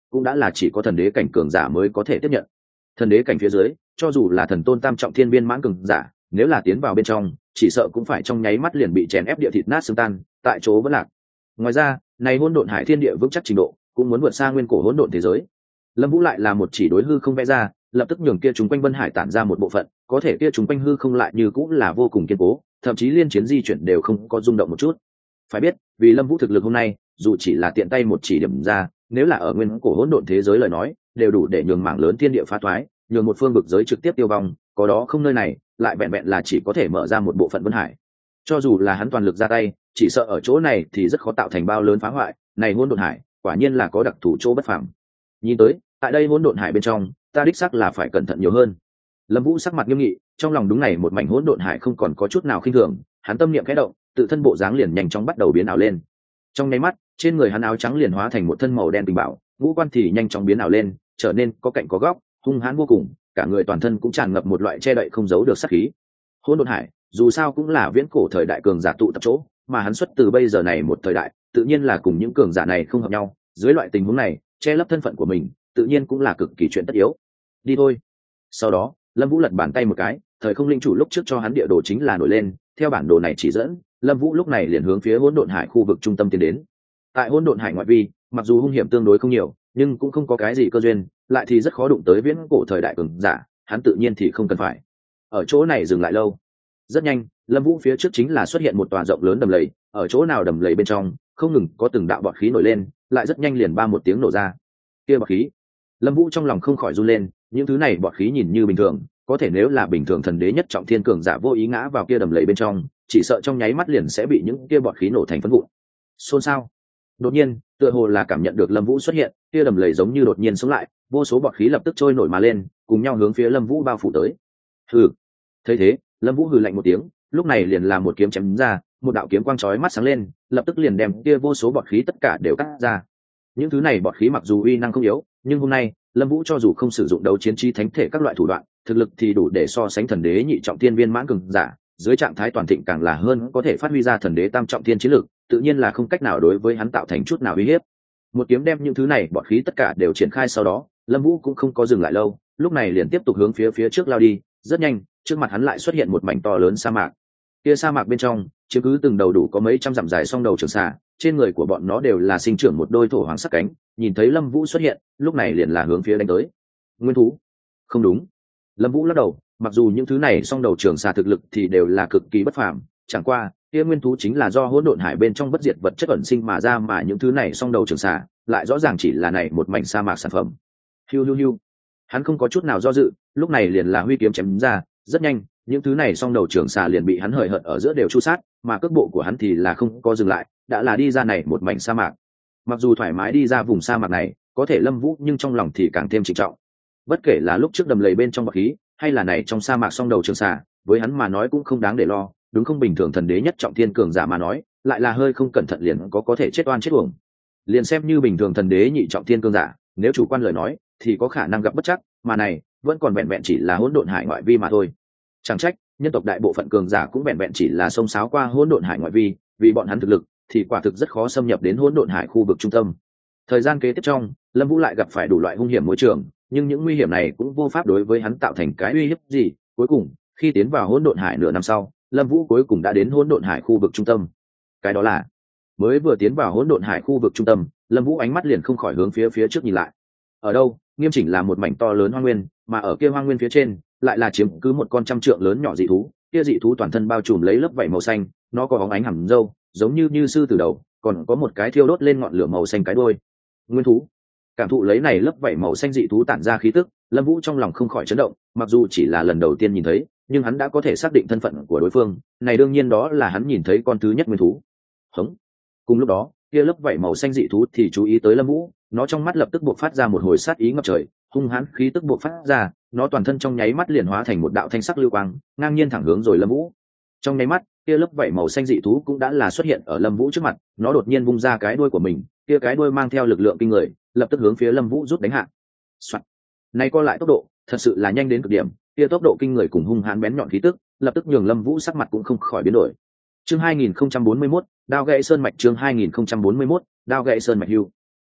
cũng đã là chỉ có thần đế cảnh cường giả mới có thể tiếp nhận. Thần đế cảnh phía dưới, cho dù là thần tôn tam trọng thiên viên mãn cường giả, nếu là tiến vào bên trong, chỉ sợ cũng phải trong nháy mắt liền bị chèn ép địa thịt nát xương tan, tại chỗ vẫn lạc. Ngoài ra, này hỗn độn hải thiên địa vững chắc trình độ, cũng muốn vượt xa nguyên cổ hỗn độn thế giới. Lâm Vũ lại là một chỉ đối hư không vẽ ra, lập tức nhường kia chúng quanh Vân Hải tản ra một bộ phận, có thể kia chúng quanh hư không lại như cũng là vô cùng kiên cố, thậm chí liên chiến di chuyển đều không có rung động một chút. Phải biết, vì Lâm Vũ thực lực hôm nay, dù chỉ là tiện tay một chỉ điểm ra, nếu là ở nguyên cổ hỗn độn thế giới lời nói, đều đủ để nhường mảng lớn thiên địa phá toái, nhường một phương vực giới trực tiếp tiêu vong, có đó không nơi này, lại vẹn vẹn là chỉ có thể mở ra một bộ phận Vân Hải. Cho dù là hắn toàn lực ra tay, chỉ sợ ở chỗ này thì rất khó tạo thành bao lớn phá hoại, này hỗn độn hải, quả nhiên là có đặc thù chỗ bất phàm. Nhìn tới, tại đây hỗn độn hải bên trong, ta đích xác là phải cẩn thận nhiều hơn. Lâm Vũ sắc mặt nghiêm nghị, trong lòng đúng này một mảnh hỗn độn hải không còn có chút nào khinh thường, hắn tâm niệm khẽ động, tự thân bộ dáng liền nhanh chóng bắt đầu biến ảo lên. Trong nháy mắt, trên người hắn áo trắng liền hóa thành một thân màu đen tình bảo, ngũ quan thì nhanh chóng biến ảo lên, trở nên có cạnh có góc, hung hãn vô cùng, cả người toàn thân cũng tràn ngập một loại che đậy không giấu được sát khí. Hỗn độn hải, dù sao cũng là viễn cổ thời đại cường giả tụ tập chỗ, mà hắn xuất từ bây giờ này một thời đại, tự nhiên là cùng những cường giả này không hợp nhau, dưới loại tình huống này, che lấp thân phận của mình, tự nhiên cũng là cực kỳ chuyện tất yếu. Đi thôi. Sau đó, Lâm Vũ lật bàn tay một cái, thời không linh chủ lúc trước cho hắn địa đồ chính là nổi lên, theo bản đồ này chỉ dẫn, Lâm Vũ lúc này liền hướng phía hỗn độn hải khu vực trung tâm tiến đến. Tại hỗn độn hải ngoại vi, mặc dù hung hiểm tương đối không nhiều, nhưng cũng không có cái gì cơ duyên, lại thì rất khó đụng tới viễn cổ thời đại cường giả, hắn tự nhiên thì không cần phải ở chỗ này dừng lại lâu. Rất nhanh, Lâm Vũ phía trước chính là xuất hiện một tòa rộng lớn đầm lầy, ở chỗ nào đầm lầy bên trong, không ngừng có từng đạo bọt khí nổi lên, lại rất nhanh liền ba một tiếng nổ ra. Kia bọt khí, Lâm Vũ trong lòng không khỏi run lên, những thứ này bọt khí nhìn như bình thường, có thể nếu là bình thường thần đế nhất trọng thiên cường giả vô ý ngã vào kia đầm lầy bên trong, chỉ sợ trong nháy mắt liền sẽ bị những kia bọt khí nổ thành phấn vụn. Xôn xao. Đột nhiên, tựa hồ là cảm nhận được Lâm Vũ xuất hiện, kia đầm lầy giống như đột nhiên sống lại, vô số bọt khí lập tức trôi nổi mà lên, cùng nhau hướng phía Lâm Vũ bao phủ tới. Hừ. Thấy thế, Lâm Vũ hừ lạnh một tiếng, lúc này liền làm một kiếm chém ra, một đạo kiếm quang chói mắt sáng lên, lập tức liền đem kia vô số bọt khí tất cả đều cắt ra. Những thứ này bọt khí mặc dù uy năng không yếu, nhưng hôm nay, Lâm Vũ cho dù không sử dụng đấu chiến chi thánh thể các loại thủ đoạn, thực lực thì đủ để so sánh thần đế nhị trọng thiên viên mãn cường giả, dưới trạng thái toàn thịnh càng là hơn có thể phát huy ra thần đế tam trọng thiên chiến lực, tự nhiên là không cách nào đối với hắn tạo thành chút nào uy hiếp. Một kiếm đem những thứ này bọt khí tất cả đều triển khai sau đó, Lâm Vũ cũng không có dừng lại lâu, lúc này liền tiếp tục hướng phía phía trước lao đi, rất nhanh, trước mặt hắn lại xuất hiện một mảnh to lớn sa mạc. Kia sa mạc bên trong, chiếm cứ từng đầu đủ có mấy trăm dặm dài song đầu trường xà, trên người của bọn nó đều là sinh trưởng một đôi thổ hoàng sắc cánh, nhìn thấy Lâm Vũ xuất hiện, lúc này liền là hướng phía đánh tới. Nguyên thú? Không đúng. Lâm Vũ lắc đầu, mặc dù những thứ này song đầu trường xà thực lực thì đều là cực kỳ bất phàm, chẳng qua, kia nguyên thú chính là do hỗn độn hải bên trong bất diệt vật chất ẩn sinh mà ra, mà những thứ này song đầu trường xà lại rõ ràng chỉ là này một mảnh sa mạc sản phẩm. Hiu hiu hiu. Hắn không có chút nào do dự, lúc này liền là huy kiếm chém ra, rất nhanh, những thứ này song đầu trường xà liền bị hắn hời hợt ở giữa đều chu sát, mà cước bộ của hắn thì là không có dừng lại, đã là đi ra này một mảnh sa mạc. Mặc dù thoải mái đi ra vùng sa mạc này, có thể Lâm Vũ nhưng trong lòng thì càng thêm trịnh trọng. Bất kể là lúc trước đầm lầy bên trong bọt khí, hay là này trong sa mạc song đầu trường xà, với hắn mà nói cũng không đáng để lo, đúng không, bình thường thần đế nhất trọng thiên cường giả mà nói, lại là hơi không cẩn thận liền có có thể chết oan chết uổng. Liền xem như bình thường thần đế nhị trọng thiên cường giả, nếu chủ quan lời nói, thì có khả năng gặp bất trắc, mà này vẫn còn vẹn vẹn chỉ là hỗn độn hải ngoại vi mà thôi. Chẳng trách, nhân tộc đại bộ phận cường giả cũng vẹn vẹn chỉ là xông xáo qua hỗn độn hải ngoại vi, vì bọn hắn thực lực thì quả thực rất khó xâm nhập đến hỗn độn hải khu vực trung tâm. Thời gian kế tiếp trong, Lâm Vũ lại gặp phải đủ loại hung hiểm môi trường, nhưng những nguy hiểm này cũng vô pháp đối với hắn tạo thành cái uy hiếp gì. Cuối cùng, khi tiến vào hỗn độn hải nửa năm sau, Lâm Vũ cuối cùng đã đến hỗn độn hải khu vực trung tâm. Cái đó là, mới vừa tiến vào hỗn độn hải khu vực trung tâm, Lâm Vũ ánh mắt liền không khỏi hướng phía phía trước nhìn lại. Ở đâu, nghiêm chỉnh là một mảnh to lớn hoang nguyên, mà ở kia hoang nguyên phía trên, lại là chiếm cứ một con trăm trượng lớn nhỏ dị thú. Kia dị thú toàn thân bao trùm lấy lớp vảy màu xanh, nó có bóng ánh hẳn râu, giống như như sư tử đầu, còn có một cái thiêu đốt lên ngọn lửa màu xanh cái đuôi. Nguyên thú. Cảm thụ lấy này lớp vảy màu xanh dị thú tản ra khí tức, Lâm Vũ trong lòng không khỏi chấn động, mặc dù chỉ là lần đầu tiên nhìn thấy, nhưng hắn đã có thể xác định thân phận của đối phương, này đương nhiên đó là hắn nhìn thấy con thứ nhất nguyên thú. Hống. Cùng lúc đó, kia lớp vảy màu xanh dị thú thì chú ý tới Lâm Vũ, nó trong mắt lập tức bộc phát ra một hồi sát ý ngập trời, hung hãn khí tức bộc phát ra, nó toàn thân trong nháy mắt liền hóa thành một đạo thanh sắc lưu quang, ngang nhiên thẳng hướng rồi Lâm Vũ. Trong nháy mắt, kia lớp vảy màu xanh dị thú cũng đã là xuất hiện ở Lâm Vũ trước mặt, nó đột nhiên vung ra cái đuôi của mình, kia cái đuôi mang theo lực lượng kinh người, lập tức hướng phía Lâm Vũ rút đánh hạ. Soạt. Này co lại tốc độ, thật sự là nhanh đến cực điểm, kia tốc độ kinh người cùng hung hãn bén nhọn khí tức, lập tức nhường Lâm Vũ sắc mặt cũng không khỏi biến đổi. Chương hai nghìn không trăm bốn mươi mốt, đao gãy sơn mạch chương hai nghìn không trăm bốn mươi mốt, đao gãy sơn mạch hưu.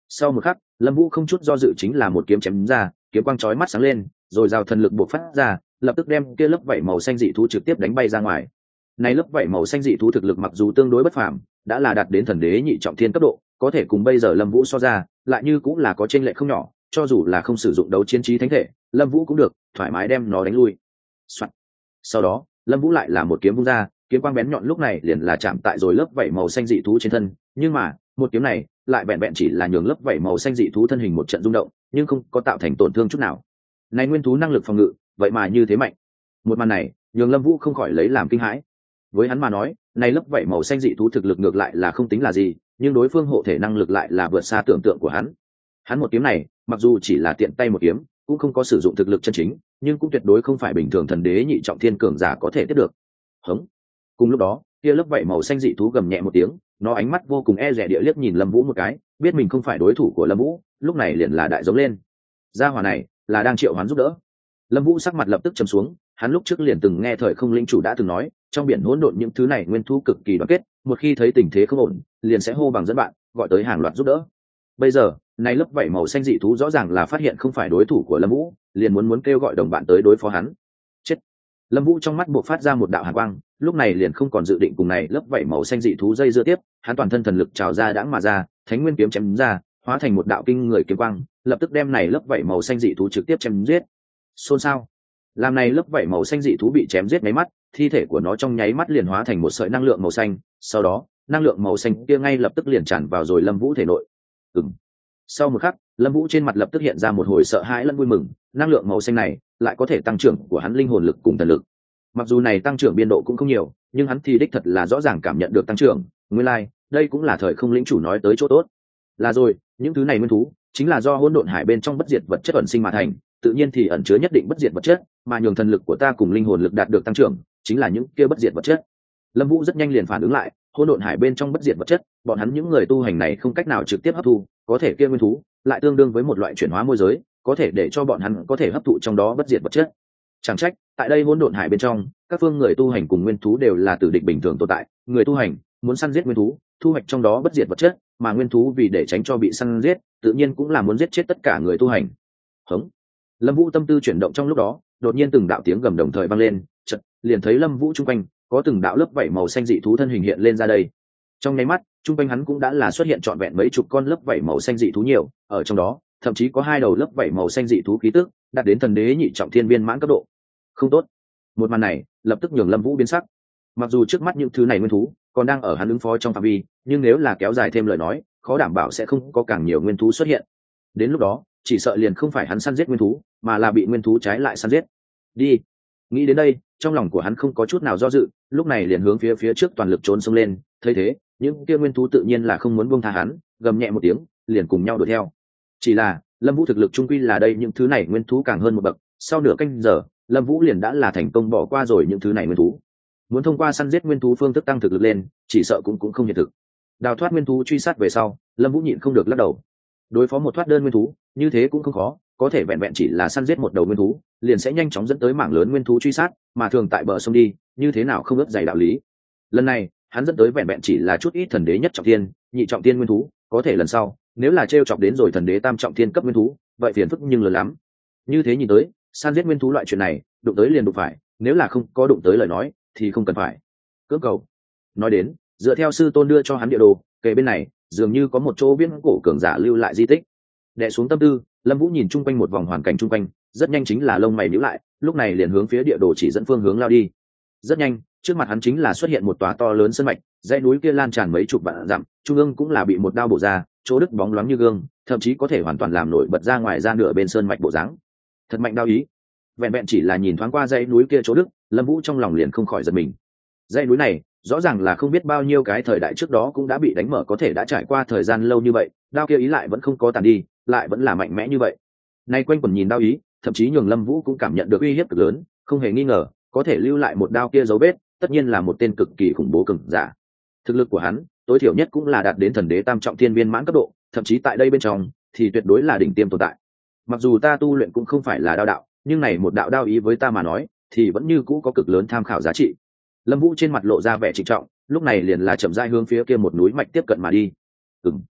Sau một khắc, Lâm Vũ không chút do dự chính là một kiếm chém ra, kiếm quang chói mắt sáng lên, rồi rào thần lực bộc phát ra, lập tức đem kia lớp vảy màu xanh dị thú trực tiếp đánh bay ra ngoài. Này lớp vảy màu xanh dị thú thực lực mặc dù tương đối bất phàm, đã là đạt đến thần đế nhị trọng thiên cấp độ, có thể cùng bây giờ Lâm Vũ so ra, lại như cũng là có chênh lệch không nhỏ, cho dù là không sử dụng đấu chiến trí thánh thể, Lâm Vũ cũng được, thoải mái đem nó đánh lui. Soạn. Sau đó, Lâm Vũ lại là một kiếm vung ra, kiếm quang bén nhọn lúc này liền là chạm tại rồi lớp vảy màu xanh dị thú trên thân, nhưng mà, một kiếm này lại vẹn vẹn chỉ là nhường lớp vảy màu xanh dị thú thân hình một trận rung động, nhưng không có tạo thành tổn thương chút nào. Này nguyên thú năng lực phòng ngự, vậy mà như thế mạnh. Một màn này, nhường Lâm Vũ không khỏi lấy làm kinh hãi. Với hắn mà nói, này lớp vảy màu xanh dị thú thực lực ngược lại là không tính là gì, nhưng đối phương hộ thể năng lực lại là vượt xa tưởng tượng của hắn. Hắn một kiếm này, mặc dù chỉ là tiện tay một kiếm, cũng không có sử dụng thực lực chân chính, nhưng cũng tuyệt đối không phải bình thường thần đế nhị trọng thiên cường giả có thể tiếp được. Hống. Cùng lúc đó, kia lớp vảy màu xanh dị thú gầm nhẹ một tiếng, nó ánh mắt vô cùng e dè địa liếc nhìn Lâm Vũ một cái, biết mình không phải đối thủ của Lâm Vũ, lúc này liền là đại giống lên. Gia hỏa này là đang triệu hoán giúp đỡ. Lâm Vũ sắc mặt lập tức trầm xuống, hắn lúc trước liền từng nghe thời không linh chủ đã từng nói, trong biển hỗn độn những thứ này nguyên thú cực kỳ đoàn kết, một khi thấy tình thế không ổn, liền sẽ hô bằng dẫn bạn, gọi tới hàng loạt giúp đỡ. Bây giờ, này lớp vảy màu xanh dị thú rõ ràng là phát hiện không phải đối thủ của Lâm Vũ, liền muốn muốn kêu gọi đồng bạn tới đối phó hắn. Chết. Lâm Vũ trong mắt bộc phát ra một đạo hàn quang, lúc này liền không còn dự định cùng này lớp vảy màu xanh dị thú dây dưa tiếp, hắn toàn thân thần lực trào ra đãng mà ra, thánh nguyên kiếm chém ra, hóa thành một đạo kinh người kiếm quang, lập tức đem này lớp vảy màu xanh dị thú trực tiếp chém giết. Xôn xao. Làm này lớp vảy màu xanh dị thú bị chém giết mấy mắt, thi thể của nó trong nháy mắt liền hóa thành một sợi năng lượng màu xanh, sau đó, năng lượng màu xanh kia ngay lập tức liền tràn vào rồi Lâm Vũ thể nội. Ừm. Sau một khắc, Lâm Vũ trên mặt lập tức hiện ra một hồi sợ hãi lẫn vui mừng, năng lượng màu xanh này lại có thể tăng trưởng của hắn linh hồn lực cùng thần lực. Mặc dù này tăng trưởng biên độ cũng không nhiều, nhưng hắn thì đích thật là rõ ràng cảm nhận được tăng trưởng, nguyên lai, like, đây cũng là thời không lĩnh chủ nói tới chỗ tốt. Là rồi, những thứ này nguyên thú chính là do hỗn độn hải bên trong bất diệt vật chất ẩn sinh mà thành, tự nhiên thì ẩn chứa nhất định bất diệt vật chất, mà nhường thần lực của ta cùng linh hồn lực đạt được tăng trưởng, chính là những kia bất diệt vật chất. Lâm Vũ rất nhanh liền phản ứng lại, hỗn độn hải bên trong bất diệt vật chất, bọn hắn những người tu hành này không cách nào trực tiếp hấp thu, có thể kia nguyên thú lại tương đương với một loại chuyển hóa môi giới, có thể để cho bọn hắn có thể hấp thụ trong đó bất diệt vật chất. Chẳng trách, tại đây hỗn độn hải bên trong, các phương người tu hành cùng nguyên thú đều là tử địch bình thường tồn tại, người tu hành muốn săn giết nguyên thú, thu hoạch trong đó bất diệt vật chất, mà nguyên thú vì để tránh cho bị săn giết, tự nhiên cũng là muốn giết chết tất cả người tu hành. Hống. Lâm Vũ tâm tư chuyển động trong lúc đó, đột nhiên từng đạo tiếng gầm đồng thời vang lên, chợt liền thấy Lâm Vũ trung quanh có từng đạo lớp vảy màu xanh dị thú thân hình hiện lên ra đây. Trong nháy mắt, trung quanh hắn cũng đã là xuất hiện trọn vẹn mấy chục con lớp vảy màu xanh dị thú nhiều, ở trong đó, thậm chí có hai đầu lớp vảy màu xanh dị thú khí tức, đạt đến thần đế nhị trọng thiên viên mãn cấp độ. Không tốt. Một màn này, lập tức nhường Lâm Vũ biến sắc. Mặc dù trước mắt những thứ này nguyên thú còn đang ở hắn ứng phó trong phạm vi, nhưng nếu là kéo dài thêm lời nói, khó đảm bảo sẽ không có càng nhiều nguyên thú xuất hiện. Đến lúc đó, chỉ sợ liền không phải hắn săn giết nguyên thú, mà là bị nguyên thú trái lại săn giết. Đi. Nghĩ đến đây, trong lòng của hắn không có chút nào do dự, lúc này liền hướng phía phía trước toàn lực trốn xông lên, thấy thế, những kia nguyên thú tự nhiên là không muốn buông tha hắn, gầm nhẹ một tiếng, liền cùng nhau đuổi theo. Chỉ là, Lâm Vũ thực lực trung quy là đây những thứ này nguyên thú càng hơn một bậc, sau nửa canh giờ, Lâm Vũ liền đã là thành công bỏ qua rồi những thứ này nguyên thú. Muốn thông qua săn giết nguyên thú phương thức tăng thực lực lên, chỉ sợ cũng cũng không hiện thực. Đào thoát nguyên thú truy sát về sau, Lâm Vũ nhịn không được lắc đầu. Đối phó một thoát đơn nguyên thú, như thế cũng không khó, có thể vẹn vẹn chỉ là săn giết một đầu nguyên thú, liền sẽ nhanh chóng dẫn tới mảng lớn nguyên thú truy sát, mà thường tại bờ sông đi, như thế nào không ướp dày đạo lý. Lần này, hắn dẫn tới vẹn vẹn chỉ là chút ít thần đế nhất trọng thiên, nhị trọng thiên nguyên thú, có thể lần sau, nếu là trêu chọc đến rồi thần đế tam trọng thiên cấp nguyên thú, vậy phiền phức nhưng lớn lắm. Như thế nhìn tới, săn giết nguyên thú loại chuyện này, đụng tới liền đụng phải, nếu là không có đụng tới lời nói, thì không cần phải. Cưỡng cầu. Nói đến, dựa theo sư tôn đưa cho hắn địa đồ, kề bên này, dường như có một chỗ viễn cổ cường giả lưu lại di tích. Đè xuống tâm tư, Lâm Vũ nhìn chung quanh một vòng hoàn cảnh chung quanh, rất nhanh chính là lông mày nhíu lại, lúc này liền hướng phía địa đồ chỉ dẫn phương hướng lao đi. Rất nhanh, trước mặt hắn chính là xuất hiện một tòa to lớn sơn mạch, dãy núi kia lan tràn mấy chục vạn dặm, trung ương cũng là bị một đao bổ ra, chỗ đứt bóng loáng như gương, thậm chí có thể hoàn toàn làm nổi bật ra ngoài ra nửa bên sơn mạch bộ dáng. Thật mạnh đao ý. Vẹn vẹn chỉ là nhìn thoáng qua dãy núi kia chỗ đứt, Lâm Vũ trong lòng liền không khỏi giật mình. Dãy núi này, rõ ràng là không biết bao nhiêu cái thời đại trước đó cũng đã bị đánh mở, có thể đã trải qua thời gian lâu như vậy, đao kia ý lại vẫn không có tàn đi, lại vẫn là mạnh mẽ như vậy. Nay quanh quẩn nhìn đao ý, thậm chí nhường Lâm Vũ cũng cảm nhận được uy hiếp cực lớn, không hề nghi ngờ, có thể lưu lại một đao kia dấu vết, tất nhiên là một tên cực kỳ khủng bố cường giả. Thực lực của hắn, tối thiểu nhất cũng là đạt đến thần đế tam trọng thiên viên mãn cấp độ, thậm chí tại đây bên trong thì tuyệt đối là đỉnh tiêm tồn tại. Mặc dù ta tu luyện cũng không phải là đao đạo, nhưng này một đạo đao ý với ta mà nói, thì vẫn như cũ có cực lớn tham khảo giá trị. Lâm Vũ trên mặt lộ ra vẻ trịnh trọng, lúc này liền là chậm rãi hướng phía kia một núi mạch tiếp cận mà đi. Ừm.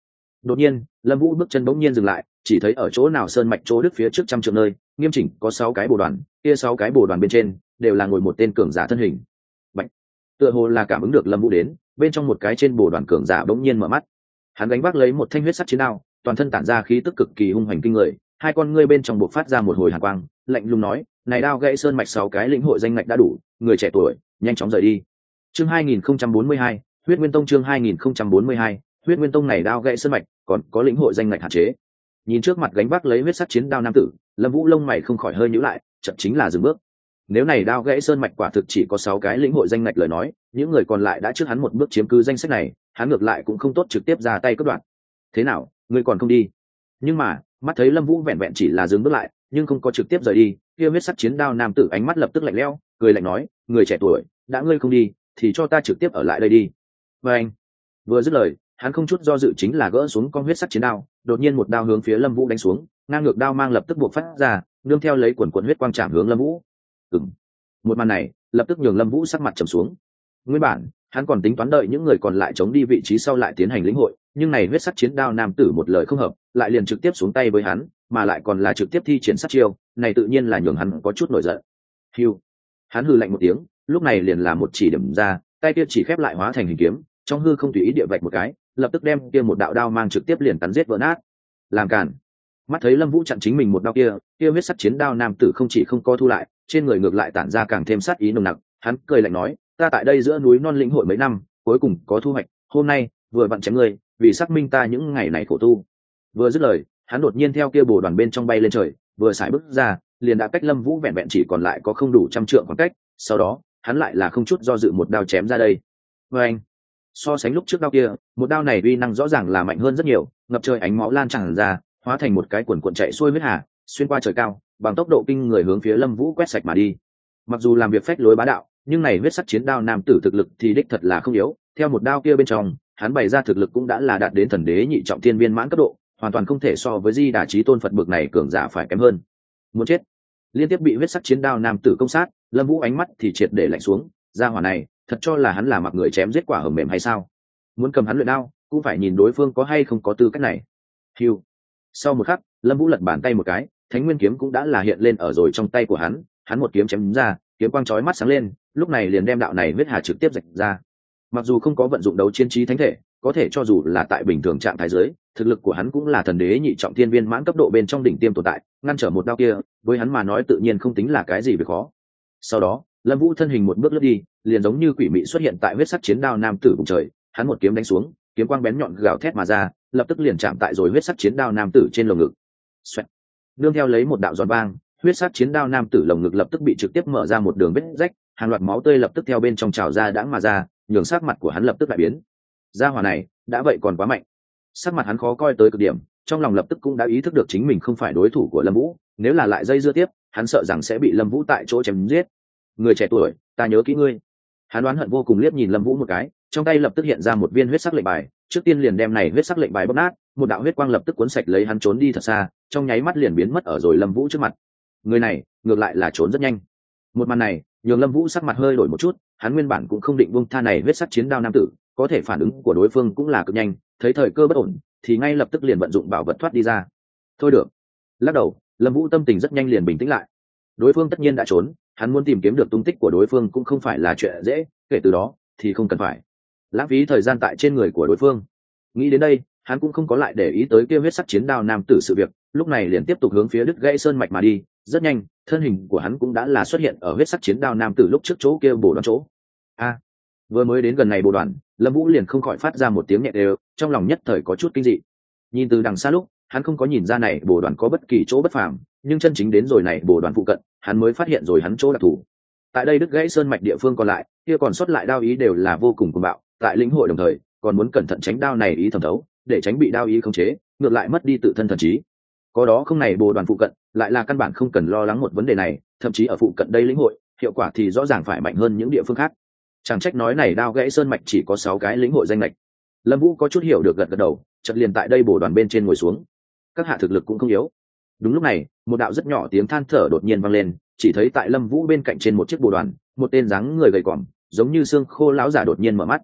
Đột nhiên Lâm Vũ bước chân bỗng nhiên dừng lại, chỉ thấy ở chỗ nào sơn mạch chỗ đứt phía trước trăm trượng nơi nghiêm chỉnh có sáu cái bồ đoàn, kia sáu cái bồ đoàn bên trên đều là ngồi một tên cường giả thân hình. Bạch. Tựa hồ là cảm ứng được Lâm Vũ đến, bên trong một cái trên bồ đoàn cường giả bỗng nhiên mở mắt. Hắn gánh vác lấy một thanh huyết sắc chiến đao, toàn thân tản ra khí tức cực kỳ hung hành kinh người, hai con ngươi bên trong bộc phát ra một hồi hàn quang, lạnh lùng nói, này đao gãy sơn mạch sáu cái lĩnh hội danh ngạch đã đủ, người trẻ tuổi nhanh chóng rời đi. Chương hai nghìn không trăm bốn mươi hai, Huyết Nguyên Tông. Chương hai nghìn không trăm bốn mươi hai, Huyết Nguyên Tông. Này đao gãy sơn mạch còn có lĩnh hội danh ngạch hạn chế. Nhìn trước mặt gánh vác lấy huyết sắc chiến đao nam tử, Lâm Vũ lông mày không khỏi hơi nhíu lại, chậm chính là dừng bước. Nếu này đao gãy sơn mạch quả thực chỉ có sáu cái lĩnh hội danh ngạch lời nói, những người còn lại đã trước hắn một bước chiếm cứ danh sách này, hắn ngược lại cũng không tốt trực tiếp ra tay cắt đoạn. Thế nào, ngươi còn không đi? Nhưng mà mắt thấy Lâm Vũ vẹn vẹn chỉ là dừng bước lại, nhưng không có trực tiếp rời đi, kia huyết sắc chiến đao nam tử ánh mắt lập tức lạnh lẽo, cười lạnh nói, người trẻ tuổi, đã ngươi không đi thì cho ta trực tiếp ở lại đây đi. Và anh vừa dứt lời, hắn không chút do dự chính là gỡ xuống con huyết sắc chiến đao, đột nhiên một đao hướng phía Lâm Vũ đánh xuống, ngang ngược đao mang lập tức buộc phát ra, nương theo lấy quần quần huyết quang chạm hướng Lâm Vũ. Ừm. Một màn này lập tức nhường Lâm Vũ sắc mặt trầm xuống. Nguyên bản hắn còn tính toán đợi những người còn lại chống đi vị trí sau lại tiến hành lĩnh hội, nhưng này huyết sắc chiến đao nam tử một lời không hợp, lại liền trực tiếp xuống tay với hắn, mà lại còn là trực tiếp thi triển sát chiêu, này tự nhiên là nhường hắn có chút nổi giận. Hưu. Hắn hừ lạnh một tiếng, lúc này liền là một chỉ điểm ra, tay kia chỉ khép lại hóa thành hình kiếm, trong hư không tùy ý địa vạch một cái, lập tức đem kia một đạo đao mang trực tiếp liền cắn giết vỡ nát. Làm cản. Mắt thấy Lâm Vũ chặn chính mình một đao kia, kia huyết sắc chiến đao nam tử không chỉ không co thu lại, trên người ngược lại tản ra càng thêm sát ý nồng nặc, hắn cười lạnh nói, ta tại đây giữa núi non lĩnh hội mấy năm, cuối cùng có thu hoạch, hôm nay vừa vặn chém ngươi, vì xác minh ta những ngày này khổ tu. Vừa dứt lời, hắn đột nhiên theo kia bồ đoàn bên trong bay lên trời, vừa xài bước ra, liền đã cách Lâm Vũ vẹn vẹn chỉ còn lại có không đủ trăm trượng khoảng cách, sau đó, hắn lại là không chút do dự một đao chém ra đây. Và anh, so sánh lúc trước đao kia, một đao này uy năng rõ ràng là mạnh hơn rất nhiều, ngập trời ánh máu lan tràn ra, hóa thành một cái quần cuộn chạy xuôi huyết hà, xuyên qua trời cao, bằng tốc độ kinh người hướng phía Lâm Vũ quét sạch mà đi. Mặc dù làm việc phách lối bá đạo, nhưng này huyết sắc chiến đao nam tử thực lực thì đích thật là không yếu, theo một đao kia bên trong, hắn bày ra thực lực cũng đã là đạt đến thần đế nhị trọng thiên viên mãn cấp độ, hoàn toàn không thể so với Di Đà Chí Tôn Phật bực này cường giả phải kém hơn. Muốn chết. Liên tiếp bị huyết sắc chiến đao nam tử công sát, Lâm Vũ ánh mắt thì triệt để lạnh xuống, gia hỏa này, thật cho là hắn là mặc người chém giết quả hầm mềm hay sao? Muốn cầm hắn luyện đao, cũng phải nhìn đối phương có hay không có tư cách này. Hưu. Sau một khắc, Lâm Vũ lật bàn tay một cái, Thánh Nguyên kiếm cũng đã là hiện lên ở rồi trong tay của hắn, hắn một kiếm chém ra, kiếm quang chói mắt sáng lên, lúc này liền đem đạo này huyết hà trực tiếp rạch ra. Mặc dù không có vận dụng đấu chiến trí thánh thể, có thể cho dù là tại bình thường trạng thái dưới, thực lực của hắn cũng là thần đế nhị trọng thiên viên mãn cấp độ bên trong đỉnh tiêm tồn tại, ngăn trở một đao kia, với hắn mà nói tự nhiên không tính là cái gì việc khó. Sau đó, Lâm Vũ thân hình một bước lướt đi, liền giống như quỷ mị xuất hiện tại huyết sắc chiến đao nam tử bụng trời, hắn một kiếm đánh xuống, kiếm quang bén nhọn gào thét mà ra, lập tức liền chạm tại rồi huyết sắc chiến đao nam tử trên lồng ngực. Xoẹt. Nương theo lấy một đạo giòn vang, huyết sắc chiến đao nam tử lồng ngực lập tức bị trực tiếp mở ra một đường vết rách, hàng loạt máu tươi lập tức theo bên trong trào ra đãng mà ra, nhường sắc mặt của hắn lập tức đại biến. Gia hỏa này, đã vậy còn quá mạnh. Sắc mặt hắn khó coi tới cực điểm, trong lòng lập tức cũng đã ý thức được chính mình không phải đối thủ của Lâm Vũ, nếu là lại dây dưa tiếp, hắn sợ rằng sẽ bị Lâm Vũ tại chỗ chém giết. Người trẻ tuổi, ta nhớ kỹ ngươi. Hắn đoán hận vô cùng liếc nhìn Lâm Vũ một cái, trong tay lập tức hiện ra một viên huyết sắc lệnh bài, trước tiên liền đem này huyết sắc lệnh bài bóp nát, một đạo huyết quang lập tức cuốn sạch lấy hắn trốn đi thật xa, trong nháy mắt liền biến mất ở rồi Lâm Vũ trước mặt. Người này, ngược lại là trốn rất nhanh. Một màn này, nhường Lâm Vũ sắc mặt hơi đổi một chút, hắn nguyên bản cũng không định buông tha này huyết sắc chiến đao nam tử, có thể phản ứng của đối phương cũng là cực nhanh, thấy thời cơ bất ổn, thì ngay lập tức liền vận dụng bảo vật thoát đi ra. Thôi được. Lắc đầu, Lâm Vũ tâm tình rất nhanh liền bình tĩnh lại. Đối phương tất nhiên đã trốn, hắn muốn tìm kiếm được tung tích của đối phương cũng không phải là chuyện dễ, kể từ đó thì không cần phải lãng phí thời gian tại trên người của đối phương. Nghĩ đến đây, hắn cũng không có lại để ý tới kia huyết sắc chiến đao nam tử sự việc, lúc này liền tiếp tục hướng phía đứt gãy sơn mạch mà đi. Rất nhanh, thân hình của hắn cũng đã là xuất hiện ở huyết sắc chiến đao nam tử lúc trước chỗ kia bổ đoán chỗ. A, vừa mới đến gần này bổ đoàn, Lâm Vũ liền không khỏi phát ra một tiếng nhẹ đều, trong lòng nhất thời có chút kinh dị. Nhìn từ đằng xa lúc, hắn không có nhìn ra này bổ đoàn có bất kỳ chỗ bất phàm, nhưng chân chính đến rồi này bổ đoàn phụ cận, hắn mới phát hiện rồi hắn chỗ đặc thù. Tại đây đứt gãy sơn mạch địa phương còn lại, kia còn sót lại đao ý đều là vô cùng cuồng bạo, tại lĩnh hội đồng thời, còn muốn cẩn thận tránh đao này ý thẩm thấu, để tránh bị đao ý khống chế, ngược lại mất đi tự thân thần trí. Có đó không này bồ đoàn phụ cận, lại là căn bản không cần lo lắng một vấn đề này, thậm chí ở phụ cận đây lĩnh hội, hiệu quả thì rõ ràng phải mạnh hơn những địa phương khác. Chẳng trách nói này đao gãy sơn mạch chỉ có sáu cái lĩnh hội danh lệch. Lâm Vũ có chút hiểu được, gật gật đầu, chợt liền tại đây bồ đoàn bên trên ngồi xuống. Các hạ thực lực cũng không yếu. Đúng lúc này, một đạo rất nhỏ tiếng than thở đột nhiên vang lên, chỉ thấy tại Lâm Vũ bên cạnh trên một chiếc bồ đoàn, một tên dáng người gầy còm, giống như xương khô lão giả đột nhiên mở mắt.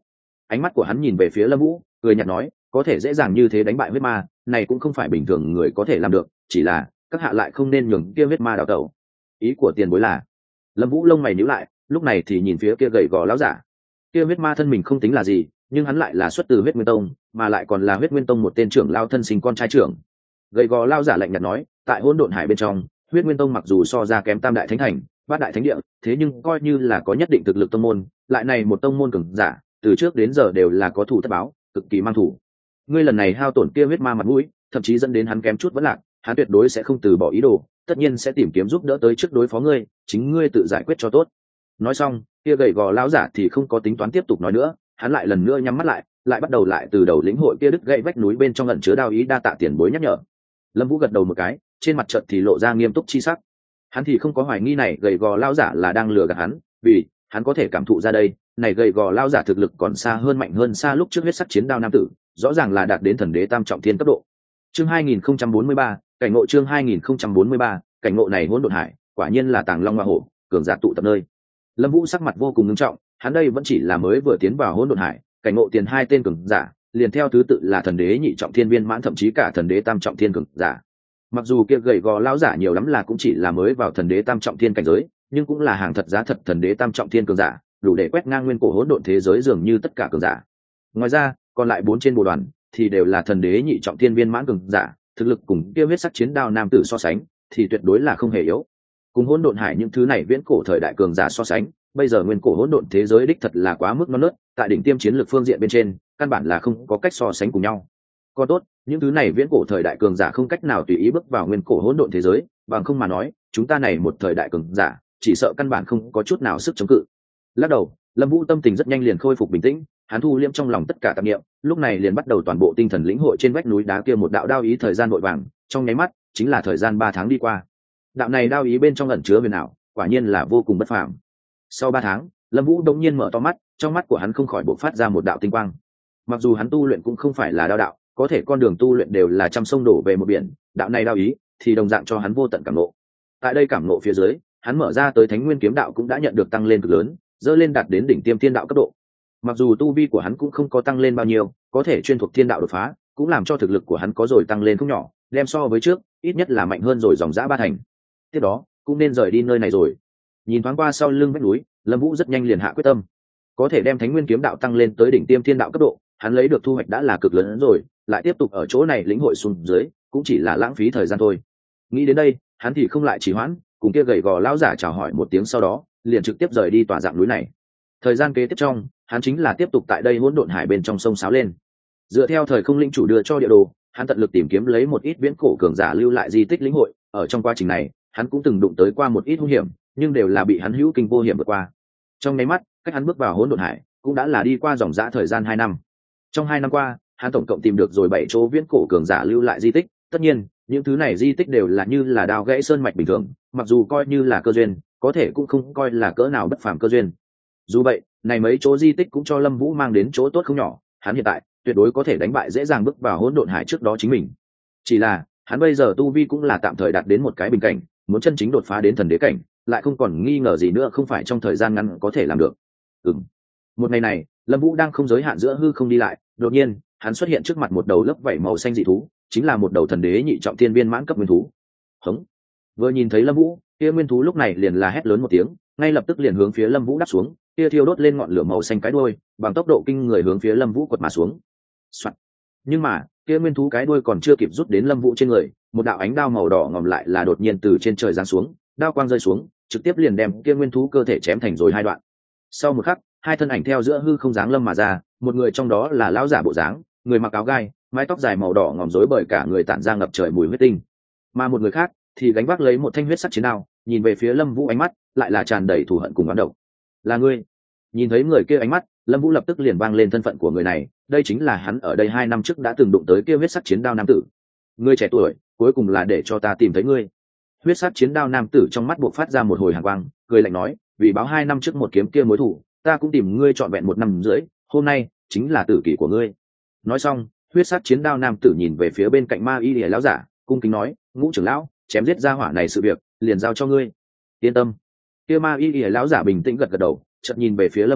ánh mắt của hắn nhìn về phía Lâm Vũ, cười nhạt nói, có thể dễ dàng như thế đánh bại huyết ma, này cũng không phải bình thường người có thể làm được, chỉ là các hạ lại không nên nhường kia huyết ma đào tẩu. Ý của tiền bối là? Lâm Vũ lông mày nhíu lại, lúc này thì nhìn phía kia gầy gò lão giả. Kia huyết ma thân mình không tính là gì, nhưng hắn lại là xuất từ huyết nguyên tông, mà lại còn là huyết nguyên tông một tên trưởng lao thân sinh con trai trưởng. Gầy gò lão giả lạnh nhạt nói, tại hỗn độn hải bên trong, huyết nguyên tông mặc dù so ra kém tam đại thánh thành, bát đại thánh địa, thế nhưng coi như là có nhất định thực lực tông môn, lại này một tông môn cường giả, từ trước đến giờ đều là có thủ tất báo, cực kỳ mang thủ. Ngươi lần này hao tổn kia huyết ma mặt mũi, thậm chí dẫn đến hắn kém chút vẫn lạc, hắn tuyệt đối sẽ không từ bỏ ý đồ, tất nhiên sẽ tìm kiếm giúp đỡ tới trước đối phó ngươi, chính ngươi tự giải quyết cho tốt. Nói xong, kia gầy gò lão giả thì không có tính toán tiếp tục nói nữa, hắn lại lần nữa nhắm mắt lại, lại bắt đầu lại từ đầu lĩnh hội kia đứt gãy vách núi bên trong ẩn chứa đao ý đa tạ tiền bối nhắc nhở. Lâm Vũ gật đầu một cái, trên mặt chợt thì lộ ra nghiêm túc chi sắc. Hắn thì không có hoài nghi này gầy gò lão giả là đang lừa gạt hắn, vì hắn có thể cảm thụ ra đây, này gầy gò lão giả thực lực còn xa hơn mạnh hơn xa lúc trước huyết sắc chiến đao nam tử, rõ ràng là đạt đến thần đế tam trọng thiên cấp độ. Chương hai nghìn không trăm bốn mươi ba, cảnh ngộ chương hai nghìn không trăm bốn mươi ba, cảnh ngộ này hỗn độn hải, quả nhiên là tàng long hoa hổ, cường giả tụ tập nơi. Lâm Vũ sắc mặt vô cùng nghiêm trọng, hắn đây vẫn chỉ là mới vừa tiến vào hỗn độn hải, cảnh ngộ tiền hai tên cường giả, liền theo thứ tự là thần đế nhị trọng thiên viên mãn thậm chí cả thần đế tam trọng thiên cường giả. Mặc dù kia gầy gò lão giả nhiều lắm là cũng chỉ là mới vào thần đế tam trọng thiên cảnh giới, nhưng cũng là hàng thật giá thật thần đế tam trọng thiên cường giả, đủ để quét ngang nguyên cổ hỗn độn thế giới dường như tất cả cường giả. Ngoài ra, còn lại bốn trên bộ đoàn thì đều là thần đế nhị trọng thiên viên mãn cường giả, thực lực cùng kia huyết sắc chiến đao nam tử so sánh, thì tuyệt đối là không hề yếu. Cùng hỗn độn hải những thứ này viễn cổ thời đại cường giả so sánh, bây giờ nguyên cổ hỗn độn thế giới đích thật là quá mức non nớt, tại đỉnh tiêm chiến lược phương diện bên trên, căn bản là không có cách so sánh cùng nhau. Còn tốt, những thứ này viễn cổ thời đại cường giả không cách nào tùy ý bước vào nguyên cổ hỗn độn thế giới, bằng không mà nói, chúng ta này một thời đại cường giả, chỉ sợ căn bản không có chút nào sức chống cự. Lắc đầu, Lâm Vũ tâm tình rất nhanh liền khôi phục bình tĩnh, hắn thu liễm trong lòng tất cả tạp niệm, lúc này liền bắt đầu toàn bộ tinh thần lĩnh hội trên vách núi đá kia một đạo đao ý thời gian vội vàng, trong nháy mắt, chính là thời gian ba tháng đi qua. Đạo này đao ý bên trong ẩn chứa huyền ảo, quả nhiên là vô cùng bất phàm. Sau ba tháng, Lâm Vũ đột nhiên mở to mắt, trong mắt của hắn không khỏi bộc phát ra một đạo tinh quang. Mặc dù hắn tu luyện cũng không phải là đao đạo, có thể con đường tu luyện đều là trăm sông đổ về một biển, đạo này đao ý thì đồng dạng cho hắn vô tận cảm ngộ. Tại đây cảm ngộ phía dưới, hắn mở ra tới Thánh Nguyên kiếm đạo cũng đã nhận được tăng lên cực lớn, dơ lên đạt đến đỉnh tiêm thiên đạo cấp độ. Mặc dù tu vi của hắn cũng không có tăng lên bao nhiêu, có thể chuyên thuộc thiên đạo đột phá, cũng làm cho thực lực của hắn có rồi tăng lên không nhỏ, đem so với trước, ít nhất là mạnh hơn rồi dòng dã ba thành. Tiếp đó, cũng nên rời đi nơi này rồi. Nhìn thoáng qua sau lưng vách núi, Lâm Vũ rất nhanh liền hạ quyết tâm, có thể đem Thánh Nguyên kiếm đạo tăng lên tới đỉnh tiêm thiên đạo cấp độ, hắn lấy được thu hoạch đã là cực lớn hơn rồi, lại tiếp tục ở chỗ này lĩnh hội xuống dưới, cũng chỉ là lãng phí thời gian thôi. Nghĩ đến đây, hắn thì không lại trì hoãn, cùng kia gầy gò lão giả chào hỏi một tiếng sau đó, liền trực tiếp rời đi tòa dạng núi này. Thời gian kế tiếp trong, hắn chính là tiếp tục tại đây hỗn độn hải bên trong sông sáo lên. Dựa theo thời không linh chủ đưa cho địa đồ, hắn tận lực tìm kiếm lấy một ít viễn cổ cường giả lưu lại di tích lĩnh hội, ở trong quá trình này, hắn cũng từng đụng tới qua một ít hung hiểm, nhưng đều là bị hắn hữu kinh vô hiểm vượt qua. Trong mấy mắt, cách hắn bước vào hỗn độn hải, cũng đã là đi qua dòng dã thời gian hai năm. Trong hai năm qua, hắn tổng cộng tìm được rồi bảy chỗ viễn cổ cường giả lưu lại di tích, tất nhiên, những thứ này di tích đều là như là đao gãy sơn mạch bình thường, mặc dù coi như là cơ duyên, có thể cũng không coi là cỡ nào bất phàm cơ duyên. Dù vậy, này mấy chỗ di tích cũng cho Lâm Vũ mang đến chỗ tốt không nhỏ, hắn hiện tại tuyệt đối có thể đánh bại dễ dàng bước vào hỗn độn hải trước đó chính mình. Chỉ là, hắn bây giờ tu vi cũng là tạm thời đạt đến một cái bình cảnh, muốn chân chính đột phá đến thần đế cảnh, lại không còn nghi ngờ gì nữa không phải trong thời gian ngắn có thể làm được. Ừm. Một ngày này, Lâm Vũ đang không giới hạn giữa hư không đi lại, đột nhiên, hắn xuất hiện trước mặt một đầu lớp vảy màu xanh dị thú, chính là một đầu thần đế nhị trọng thiên viên mãn cấp nguyên thú. Hống. Vừa nhìn thấy Lâm Vũ, kia nguyên thú lúc này liền là hét lớn một tiếng, ngay lập tức liền hướng phía Lâm Vũ đáp xuống, kia thiêu đốt lên ngọn lửa màu xanh cái đuôi, bằng tốc độ kinh người hướng phía Lâm Vũ quật mà xuống. Soạt. Nhưng mà, kia nguyên thú cái đuôi còn chưa kịp rút đến Lâm Vũ trên người, một đạo ánh đao màu đỏ ngòm lại là đột nhiên từ trên trời giáng xuống, đao quang rơi xuống, trực tiếp liền đem kia nguyên thú cơ thể chém thành rồi hai đoạn. Sau một khắc, hai thân ảnh theo giữa hư không giáng lâm mà ra, một người trong đó là lão giả bộ dáng, người mặc áo gai, mái tóc dài màu đỏ ngòm rối bời cả người tản ra ngập trời mùi huyết tinh, mà một người khác thì gánh vác lấy một thanh huyết sắc chiến đao, nhìn về phía Lâm Vũ ánh mắt lại là tràn đầy thù hận cùng oán độc. Là ngươi? Nhìn thấy người kia ánh mắt, Lâm Vũ lập tức liền vang lên thân phận của người này, đây chính là hắn ở đây hai năm trước đã từng đụng tới kia huyết sắc chiến đao nam tử. Ngươi trẻ tuổi, cuối cùng là để cho ta tìm thấy ngươi. Huyết sắc chiến đao nam tử trong mắt buộc phát ra một hồi hàn quang, cười lạnh nói, vì báo hai năm trước một kiếm kia mối thù, ta cũng tìm ngươi trọn vẹn một năm rưỡi, hôm nay chính là tử kỷ của ngươi. Nói xong, huyết sắc chiến đao nam tử nhìn về phía bên cạnh Ma Y Lìa lão giả, cung kính nói, Ngũ trưởng lão, chém giết gia hỏa này sự việc, liền giao cho ngươi. Yên tâm. Kia Ma Y Lìa lão giả bình tĩnh gật gật đầu, chợt nhìn về phía Lâm Vũ,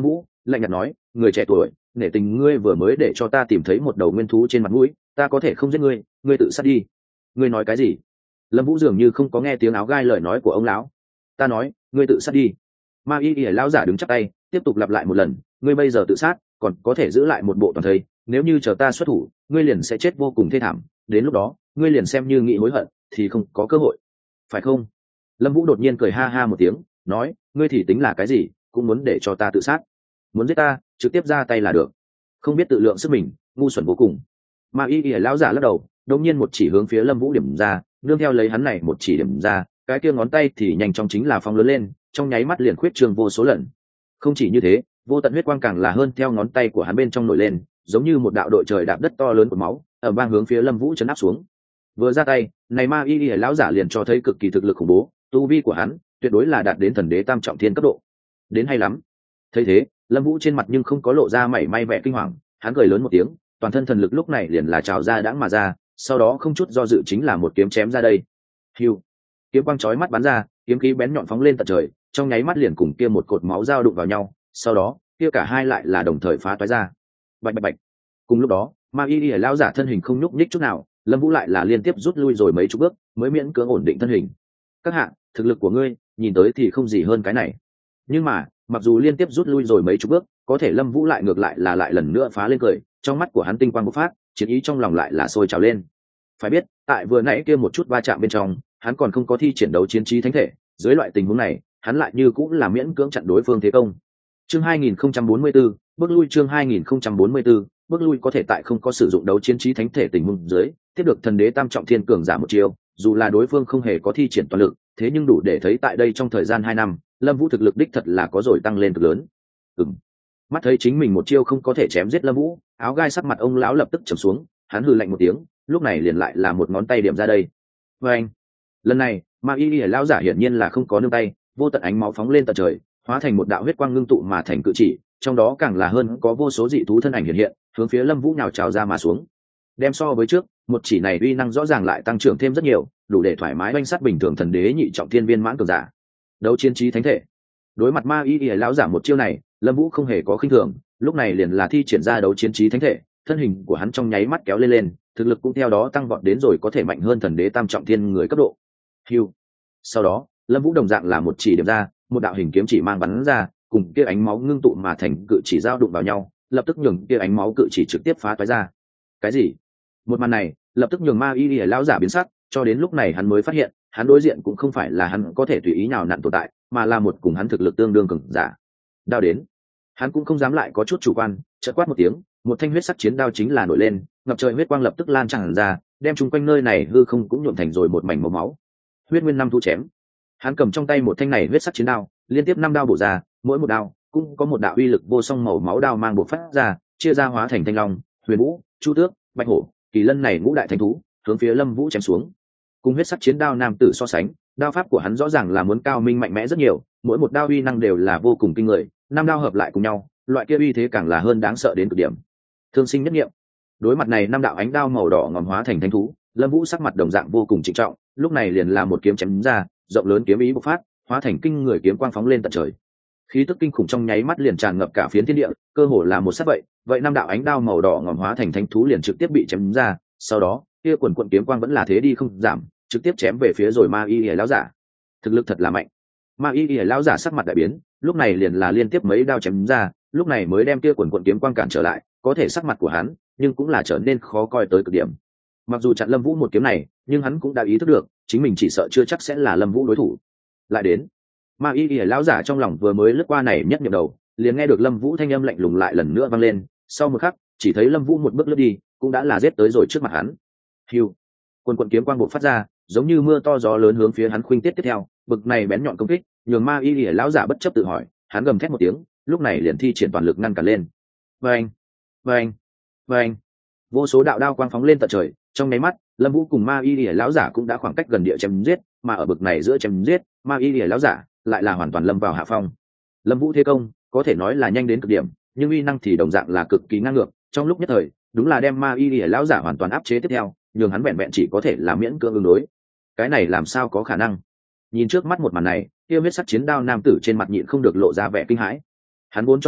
lạnh nhạt nói, người trẻ tuổi, nể tình ngươi vừa mới để cho ta tìm thấy một đầu nguyên thú trên mặt mũi, ta có thể không giết ngươi, ngươi tự sát đi. Ngươi nói cái gì? Lâm Vũ dường như không có nghe tiếng áo gai lời nói của ông lão. Ta nói, ngươi tự sát đi. Ma y y lão giả đứng chắp tay, tiếp tục lặp lại một lần, ngươi bây giờ tự sát, còn có thể giữ lại một bộ toàn thây, nếu như chờ ta xuất thủ, ngươi liền sẽ chết vô cùng thê thảm, đến lúc đó, ngươi liền xem như nghĩ hối hận, thì không có cơ hội, phải không? Lâm Vũ đột nhiên cười ha ha một tiếng, nói, ngươi thì tính là cái gì, cũng muốn để cho ta tự sát? Muốn giết ta, trực tiếp ra tay là được. Không biết tự lượng sức mình, ngu xuẩn vô cùng. Ma y y lão giả lắc đầu, đột nhiên một chỉ hướng phía Lâm Vũ điểm ra, nương theo lấy hắn này một chỉ điểm ra, cái kia ngón tay thì nhanh chóng chính là phóng lớn lên, trong nháy mắt liền khuyết trương vô số lần. Không chỉ như thế, vô tận huyết quang càng là hơn theo ngón tay của hắn bên trong nổi lên, giống như một đạo đội trời đạp đất to lớn của máu, ở vang hướng phía Lâm Vũ chấn áp xuống. Vừa ra tay, này Ma y y lão giả liền cho thấy cực kỳ thực lực khủng bố, tu vi của hắn tuyệt đối là đạt đến thần đế tam trọng thiên cấp độ. Đến hay lắm. Thấy thế, Lâm Vũ trên mặt nhưng không có lộ ra mảy may vẻ kinh hoàng, hắn cười lớn một tiếng, toàn thân thần lực lúc này liền là trào ra đãng mà ra, sau đó không chút do dự chính là một kiếm chém ra đây. Hưu. Kiếm quang chói mắt bắn ra, kiếm khí bén nhọn phóng lên tận trời, trong nháy mắt liền cùng kia một cột máu giao đụng vào nhau, sau đó, kia cả hai lại là đồng thời phá toái ra. Bạch bạch bạch. Cùng lúc đó, Ma y y lão giả thân hình không nhúc nhích chút nào, Lâm Vũ lại là liên tiếp rút lui rồi mấy chục bước, mới miễn cưỡng ổn định thân hình. Các hạ, thực lực của ngươi, nhìn tới thì không gì hơn cái này. Nhưng mà, mặc dù liên tiếp rút lui rồi mấy chục bước, có thể Lâm Vũ lại ngược lại là lại lần nữa phá lên cười, trong mắt của hắn tinh quang bộc phát, chiến ý trong lòng lại là sôi trào lên. Phải biết, tại vừa nãy kia một chút va chạm bên trong, hắn còn không có thi triển đấu chiến trí thánh thể, dưới loại tình huống này, hắn lại như cũng là miễn cưỡng chặn đối phương thế công. Chương hai nghìn không trăm bốn mươi tư, bước lui chương hai nghìn không trăm bốn mươi tư, bước lui có thể tại không có sử dụng đấu chiến trí thánh thể tình huống dưới, tiếp được thần đế tam trọng thiên cường giả một chiêu, dù là đối phương không hề có thi triển toàn lực, thế nhưng đủ để thấy tại đây trong thời gian hai năm, Lâm Vũ thực lực đích thật là có rồi tăng lên cực lớn. Ừm. Mắt thấy chính mình một chiêu không có thể chém giết Lâm Vũ, áo gai sắc mặt ông lão lập tức trầm xuống, hắn hừ lạnh một tiếng, lúc này liền lại là một ngón tay điểm ra đây. Oeng. Lần này, Ma y y lão giả hiển nhiên là không có nương tay, vô tận ánh máu phóng lên tận trời, hóa thành một đạo huyết quang ngưng tụ mà thành cự chỉ, trong đó càng là hơn có vô số dị thú thân ảnh hiện hiện, hướng phía Lâm Vũ nhào trào ra mà xuống. Đem so với trước, một chỉ này uy năng rõ ràng lại tăng trưởng thêm rất nhiều, đủ để thoải mái oanh sát bình thường thần đế nhị trọng thiên viên mãn cường giả. Đấu chiến trí thánh thể. Đối mặt Ma y y lão giả một chiêu này, Lâm Vũ không hề có khinh thường, lúc này liền là thi triển ra đấu chiến trí thánh thể, thân hình của hắn trong nháy mắt kéo lên lên, thực lực cũng theo đó tăng vọt đến rồi có thể mạnh hơn thần đế tam trọng thiên người cấp độ. Hưu. Sau đó, Lâm Vũ đồng dạng là một chỉ điểm ra, một đạo hình kiếm chỉ mang bắn ra, cùng kia ánh máu ngưng tụ mà thành cự chỉ giao đụng vào nhau, lập tức nhường kia ánh máu cự chỉ trực tiếp phá toái ra. Cái gì? Một màn này, lập tức nhường Ma y y lão giả biến sắc, cho đến lúc này hắn mới phát hiện, hắn đối diện cũng không phải là hắn có thể tùy ý nào nặn tồn tại, mà là một cùng hắn thực lực tương đương cường giả. Đao đến. Hắn cũng không dám lại có chút chủ quan, chợt quát một tiếng, một thanh huyết sắc chiến đao chính là nổi lên, ngập trời huyết quang lập tức lan tràn ra, đem chung quanh nơi này hư không cũng nhuộm thành rồi một mảnh màu máu. Huyết nguyên năm thu chém. Hắn cầm trong tay một thanh này huyết sắc chiến đao, liên tiếp năm đao bổ ra, mỗi một đao cũng có một đạo uy lực vô song màu máu đao mang bộc phát ra, chia ra hóa thành thanh long, huyền vũ, chu tước, bạch hổ, kỳ lân này ngũ đại thánh thú, hướng phía Lâm Vũ chém xuống. Cùng huyết sắc chiến đao nam tử so sánh, đao pháp của hắn rõ ràng là muốn cao minh mạnh mẽ rất nhiều, mỗi một đao uy năng đều là vô cùng kinh người, năm đao hợp lại cùng nhau, loại kia uy thế càng là hơn đáng sợ đến cực điểm. Thương sinh nhất nghiệm. Đối mặt này năm đạo ánh đao màu đỏ ngòm hóa thành thánh thú, Lâm Vũ sắc mặt đồng dạng vô cùng trịnh trọng, lúc này liền là một kiếm chém ra, rộng lớn kiếm ý bộc phát, hóa thành kinh người kiếm quang phóng lên tận trời. Khí tức kinh khủng trong nháy mắt liền tràn ngập cả phiến thiên địa, cơ hồ là một sát vậy, vậy năm đạo ánh đao màu đỏ ngòm hóa thành thánh thú liền trực tiếp bị chém ra, sau đó, kia quần quần kiếm quang vẫn là thế đi không giảm, trực tiếp chém về phía rồi Ma y y lão giả. Thực lực thật là mạnh. Ma y y lão giả sắc mặt đại biến, lúc này liền là liên tiếp mấy đao chém ra, lúc này mới đem kia quần quần kiếm quang cản trở lại, có thể sắc mặt của hắn, nhưng cũng là trở nên khó coi tới cực điểm. Mặc dù chặn Lâm Vũ một kiếm này, nhưng hắn cũng đã ý thức được, chính mình chỉ sợ chưa chắc sẽ là Lâm Vũ đối thủ. Lại đến, Ma y y lão giả trong lòng vừa mới lướt qua này nhất niệm đầu, liền nghe được Lâm Vũ thanh âm lạnh lùng lại lần nữa vang lên, sau một khắc, chỉ thấy Lâm Vũ một bước lướt đi, cũng đã là giết tới rồi trước mặt hắn. Hưu, quần quần kiếm quang bộc phát ra, giống như mưa to gió lớn hướng phía hắn khuynh tiết tiếp theo, bực này bén nhọn công kích, nhường Ma y y lão giả bất chấp tự hỏi, hắn gầm thét một tiếng, lúc này liền thi triển toàn lực ngăn cản lên. Vâng, vâng, vâng, vô số đạo đao quang phóng lên tận trời, trong nháy mắt, Lâm Vũ cùng Ma y y lão giả cũng đã khoảng cách gần địa chém giết, mà ở bực này giữa chém giết, Ma y y lão giả lại là hoàn toàn lâm vào hạ phong. Lâm Vũ thế công có thể nói là nhanh đến cực điểm, nhưng uy năng thì đồng dạng là cực kỳ ngang ngược, trong lúc nhất thời, đúng là đem Ma y y lão giả hoàn toàn áp chế tiếp theo, nhường hắn vẹn vẹn chỉ có thể là miễn cưỡng ứng đối. Cái này làm sao có khả năng? Nhìn trước mắt một màn này, kia huyết sắc chiến đao nam tử trên mặt nhịn không được lộ ra vẻ kinh hãi. Hắn vốn cho là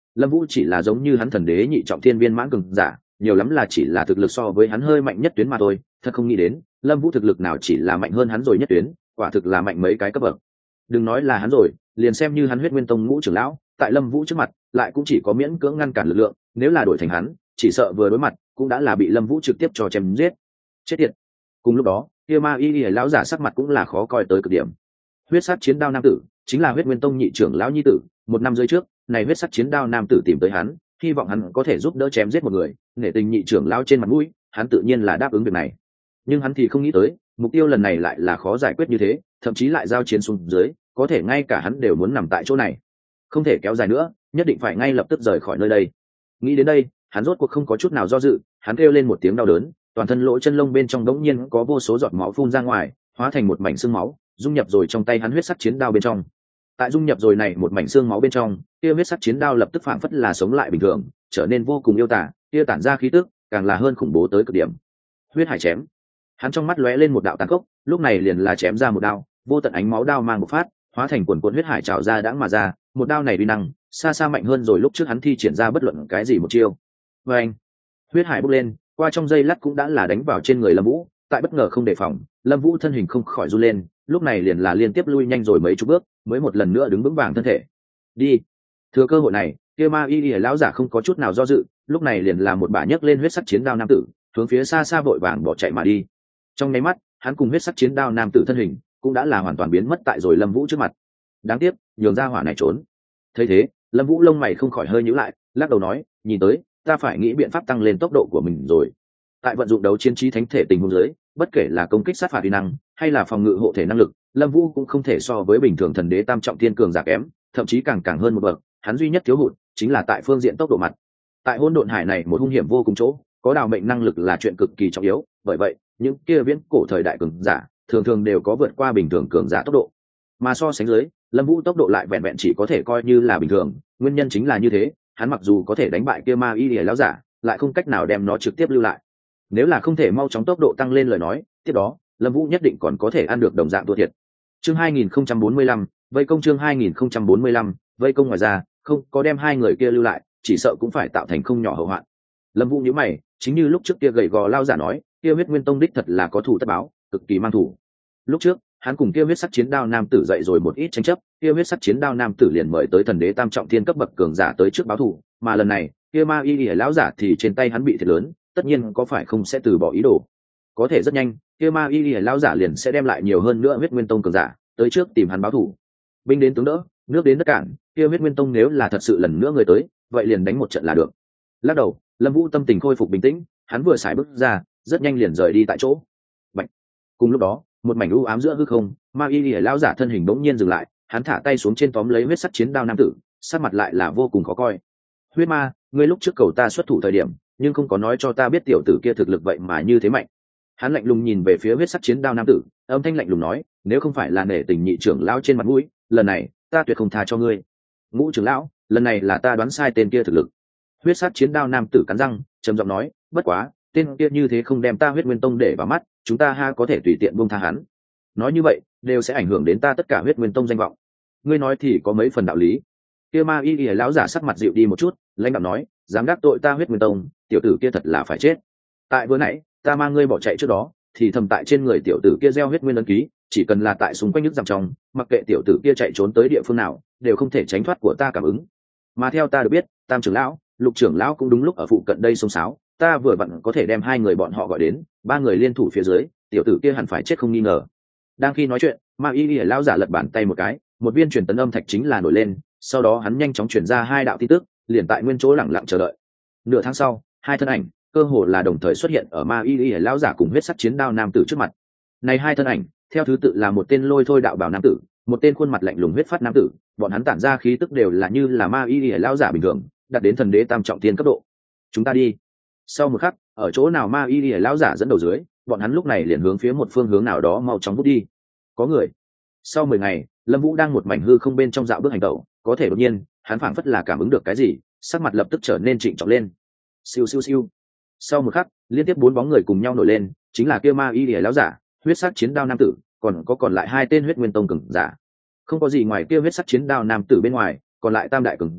Lâm Vũ chỉ là giống như hắn thần đế nhị trọng thiên viên mãn cường giả, nhiều lắm là chỉ là thực lực so với hắn hơi mạnh nhất tuyến mà thôi, thật không nghĩ đến, Lâm Vũ thực lực nào chỉ là mạnh hơn hắn rồi nhất tuyến, quả thực là mạnh mấy cái cấp bậc. Đừng nói là hắn rồi, liền xem như hắn Huyết Nguyên Tông ngũ trưởng lão, tại Lâm Vũ trước mặt, lại cũng chỉ có miễn cưỡng ngăn cản lực lượng, nếu là đổi thành hắn, chỉ sợ vừa đối mặt, cũng đã là bị Lâm Vũ trực tiếp cho chém giết. Chết tiệt. Cùng lúc đó, kia Ma Y Y lão giả sắc mặt cũng là khó coi tới cực điểm. Huyết sát chiến đao nam tử, chính là Huyết Nguyên Tông nhị trưởng lão nhi tử, một năm rưỡi trước, này huyết sắc chiến đao nam tử tìm tới hắn, hy vọng hắn có thể giúp đỡ chém giết một người, nể tình nhị trưởng lão trên mặt mũi, hắn tự nhiên là đáp ứng việc này. Nhưng hắn thì không nghĩ tới, mục tiêu lần này lại là khó giải quyết như thế, thậm chí lại giao chiến xuống dưới, có thể ngay cả hắn đều muốn nằm tại chỗ này. Không thể kéo dài nữa, nhất định phải ngay lập tức rời khỏi nơi đây. Nghĩ đến đây, hắn rốt cuộc không có chút nào do dự, hắn kêu lên một tiếng đau đớn, toàn thân lỗ chân lông bên trong đống nhiên có vô số giọt máu phun ra ngoài, hóa thành một mảnh xương máu, dung nhập rồi trong tay hắn huyết sắc chiến đao bên trong. Tại dung nhập rồi này một mảnh xương máu bên trong, kia huyết sắc chiến đao lập tức phảng phất là sống lại bình thường, trở nên vô cùng yêu tả, kia tản ra khí tức, càng là hơn khủng bố tới cực điểm. Huyết hải chém. Hắn trong mắt lóe lên một đạo tàn khốc, lúc này liền là chém ra một đao, vô tận ánh máu đao mang một phát, hóa thành quần quần huyết hải trào ra đãng mà ra, một đao này uy năng xa xa mạnh hơn rồi lúc trước hắn thi triển ra bất luận cái gì một chiêu. Và anh, huyết hải bốc lên, qua trong giây lát cũng đã là đánh vào trên người Lâm Vũ, tại bất ngờ không đề phòng, Lâm Vũ thân hình không khỏi run lên, lúc này liền là liên tiếp lui nhanh rồi mấy chục bước, mới một lần nữa đứng vững vàng thân thể. Đi. Thừa cơ hội này, kia Ma Y Y lão giả không có chút nào do dự, lúc này liền là một bả nhấc lên huyết sắc chiến đao nam tử, hướng phía xa xa vội vàng bỏ chạy mà đi. Trong nháy mắt, hắn cùng huyết sắc chiến đao nam tử thân hình cũng đã là hoàn toàn biến mất tại rồi Lâm Vũ trước mặt. Đáng tiếc, nhường ra hỏa này trốn. Thấy thế, Lâm Vũ lông mày không khỏi hơi nhíu lại, lắc đầu nói, nhìn tới, ta phải nghĩ biện pháp tăng lên tốc độ của mình rồi. Tại vận dụng đấu chiến trí thánh thể tình huống dưới, bất kể là công kích sát phạt uy năng hay là phòng ngự hộ thể năng lực, Lâm Vũ cũng không thể so với bình thường thần đế tam trọng thiên cường giả kém, thậm chí càng càng hơn một bậc, hắn duy nhất thiếu hụt chính là tại phương diện tốc độ mặt. Tại hỗn độn hải này một hung hiểm vô cùng chỗ, có đào mệnh năng lực là chuyện cực kỳ trọng yếu, bởi vậy, những kia viễn cổ thời đại cường giả, thường thường đều có vượt qua bình thường cường giả tốc độ. Mà so sánh dưới, Lâm Vũ tốc độ lại vẹn vẹn chỉ có thể coi như là bình thường, nguyên nhân chính là như thế, hắn mặc dù có thể đánh bại kia Ma Y Lìa lão giả, lại không cách nào đem nó trực tiếp lưu lại. Nếu là không thể mau chóng tốc độ tăng lên lời nói, tiếp đó, Lâm Vũ nhất định còn có thể ăn được đồng dạng thua thiệt. Chương hai nghìn không trăm bốn mươi lăm, vây công chương hai nghìn không trăm bốn mươi lăm, vây công ngoài ra, không có đem hai người kia lưu lại, chỉ sợ cũng phải tạo thành không nhỏ hậu hoạn. Lâm Vũ nhíu mày, chính như lúc trước kia gầy gò lao giả nói, kia Huyết Nguyên Tông đích thật là có thủ tất báo, cực kỳ mang thủ. Lúc trước, hắn cùng kia huyết sắc chiến đao nam tử dậy rồi một ít tranh chấp, kia huyết sắc chiến đao nam tử liền mời tới thần đế tam trọng thiên cấp bậc cường giả tới trước báo thù, mà lần này, kia Ma Y Lìa lão giả thì trên tay hắn bị thiệt lớn, tất nhiên có phải không sẽ từ bỏ ý đồ. Có thể rất nhanh, kia Ma Y Lìa lão giả liền sẽ đem lại nhiều hơn nữa Huyết Nguyên Tông cường giả tới trước tìm hắn báo thù. Binh đến tướng đỡ, nước đến đất cản, kia Huyết Nguyên Tông nếu là thật sự lần nữa người tới, vậy liền đánh một trận là được. Lắc đầu, Lâm Vũ tâm tình khôi phục bình tĩnh, hắn vừa xài bước ra, rất nhanh liền rời đi tại chỗ. Bạch. Cùng lúc đó, một mảnh u ám giữa hư không, Ma Y Lìa lão giả thân hình bỗng nhiên dừng lại, hắn thả tay xuống trên tóm lấy huyết sắc chiến đao nam tử, sắc mặt lại là vô cùng khó coi. Huyết Ma, ngươi lúc trước cầu ta xuất thủ thời điểm, nhưng không có nói cho ta biết tiểu tử kia thực lực vậy mà như thế mạnh. Hắn lạnh lùng nhìn về phía huyết sắc chiến đao nam tử, âm thanh lạnh lùng nói, nếu không phải là nể tình nhị trưởng lão trên mặt mũi, lần này ta tuyệt không tha cho ngươi. Ngũ trưởng lão, lần này là ta đoán sai tên kia thực lực. Huyết sắc chiến đao nam tử cắn răng, trầm giọng nói, bất quá, tên kia như thế không đem ta Huyết Nguyên Tông để vào mắt, chúng ta ha có thể tùy tiện buông tha hắn. Nói như vậy, đều sẽ ảnh hưởng đến ta tất cả Huyết Nguyên Tông danh vọng. Ngươi nói thì có mấy phần đạo lý. Kia Ma Y Lìa lão giả sắc mặt dịu đi một chút, lãnh đạo nói, dám đắc tội ta Huyết Nguyên Tông, tiểu tử kia thật là phải chết. Tại vừa nãy, ta mang ngươi bỏ chạy trước đó, thì thầm tại trên người tiểu tử kia gieo huyết nguyên ấn ký, chỉ cần là tại xung quanh nước dằm trong, mặc kệ tiểu tử kia chạy trốn tới địa phương nào, đều không thể tránh thoát của ta cảm ứng. Mà theo ta được biết, Tam trưởng lão, Lục trưởng lão cũng đúng lúc ở phụ cận đây xông xáo, ta vừa vặn có thể đem hai người bọn họ gọi đến, ba người liên thủ phía dưới, tiểu tử kia hẳn phải chết không nghi ngờ. Đang khi nói chuyện, Ma Y Lìa lão giả lật bàn tay một cái, một viên truyền tấn âm thạch chính là nổi lên, sau đó hắn nhanh chóng truyền ra hai đạo tin tức, liền tại nguyên chỗ lặng lặng chờ đợi. Nửa tháng sau, hai thân ảnh cơ hồ là đồng thời xuất hiện ở Ma Y Y lão giả cùng huyết sắc chiến đao nam tử trước mặt. Này hai thân ảnh, theo thứ tự là một tên lôi thôi đạo bảo nam tử, một tên khuôn mặt lạnh lùng huyết phát nam tử, bọn hắn tản ra khí tức đều là như là Ma Y Y lão giả bình thường, đạt đến thần đế tam trọng thiên cấp độ. Chúng ta đi. Sau một khắc, ở chỗ nào Ma Y Y lão giả dẫn đầu dưới, bọn hắn lúc này liền hướng phía một phương hướng nào đó mau chóng vút đi. Có người. Sau mười ngày, Lâm Vũ đang một mảnh hư không bên trong dạo bước hành động, có thể đột nhiên, hắn phảng phất là cảm ứng được cái gì, sắc mặt lập tức trở nên trịnh trọng lên. Siêu siêu siêu. Sau một khắc, liên tiếp bốn bóng người cùng nhau nổi lên, chính là kia Ma Y Lìa lão giả, huyết sắc chiến đao nam tử, còn có còn lại hai tên huyết nguyên tông cường giả. Không có gì ngoài kia huyết sắc chiến đao nam tử bên ngoài, còn lại tam đại cường giả,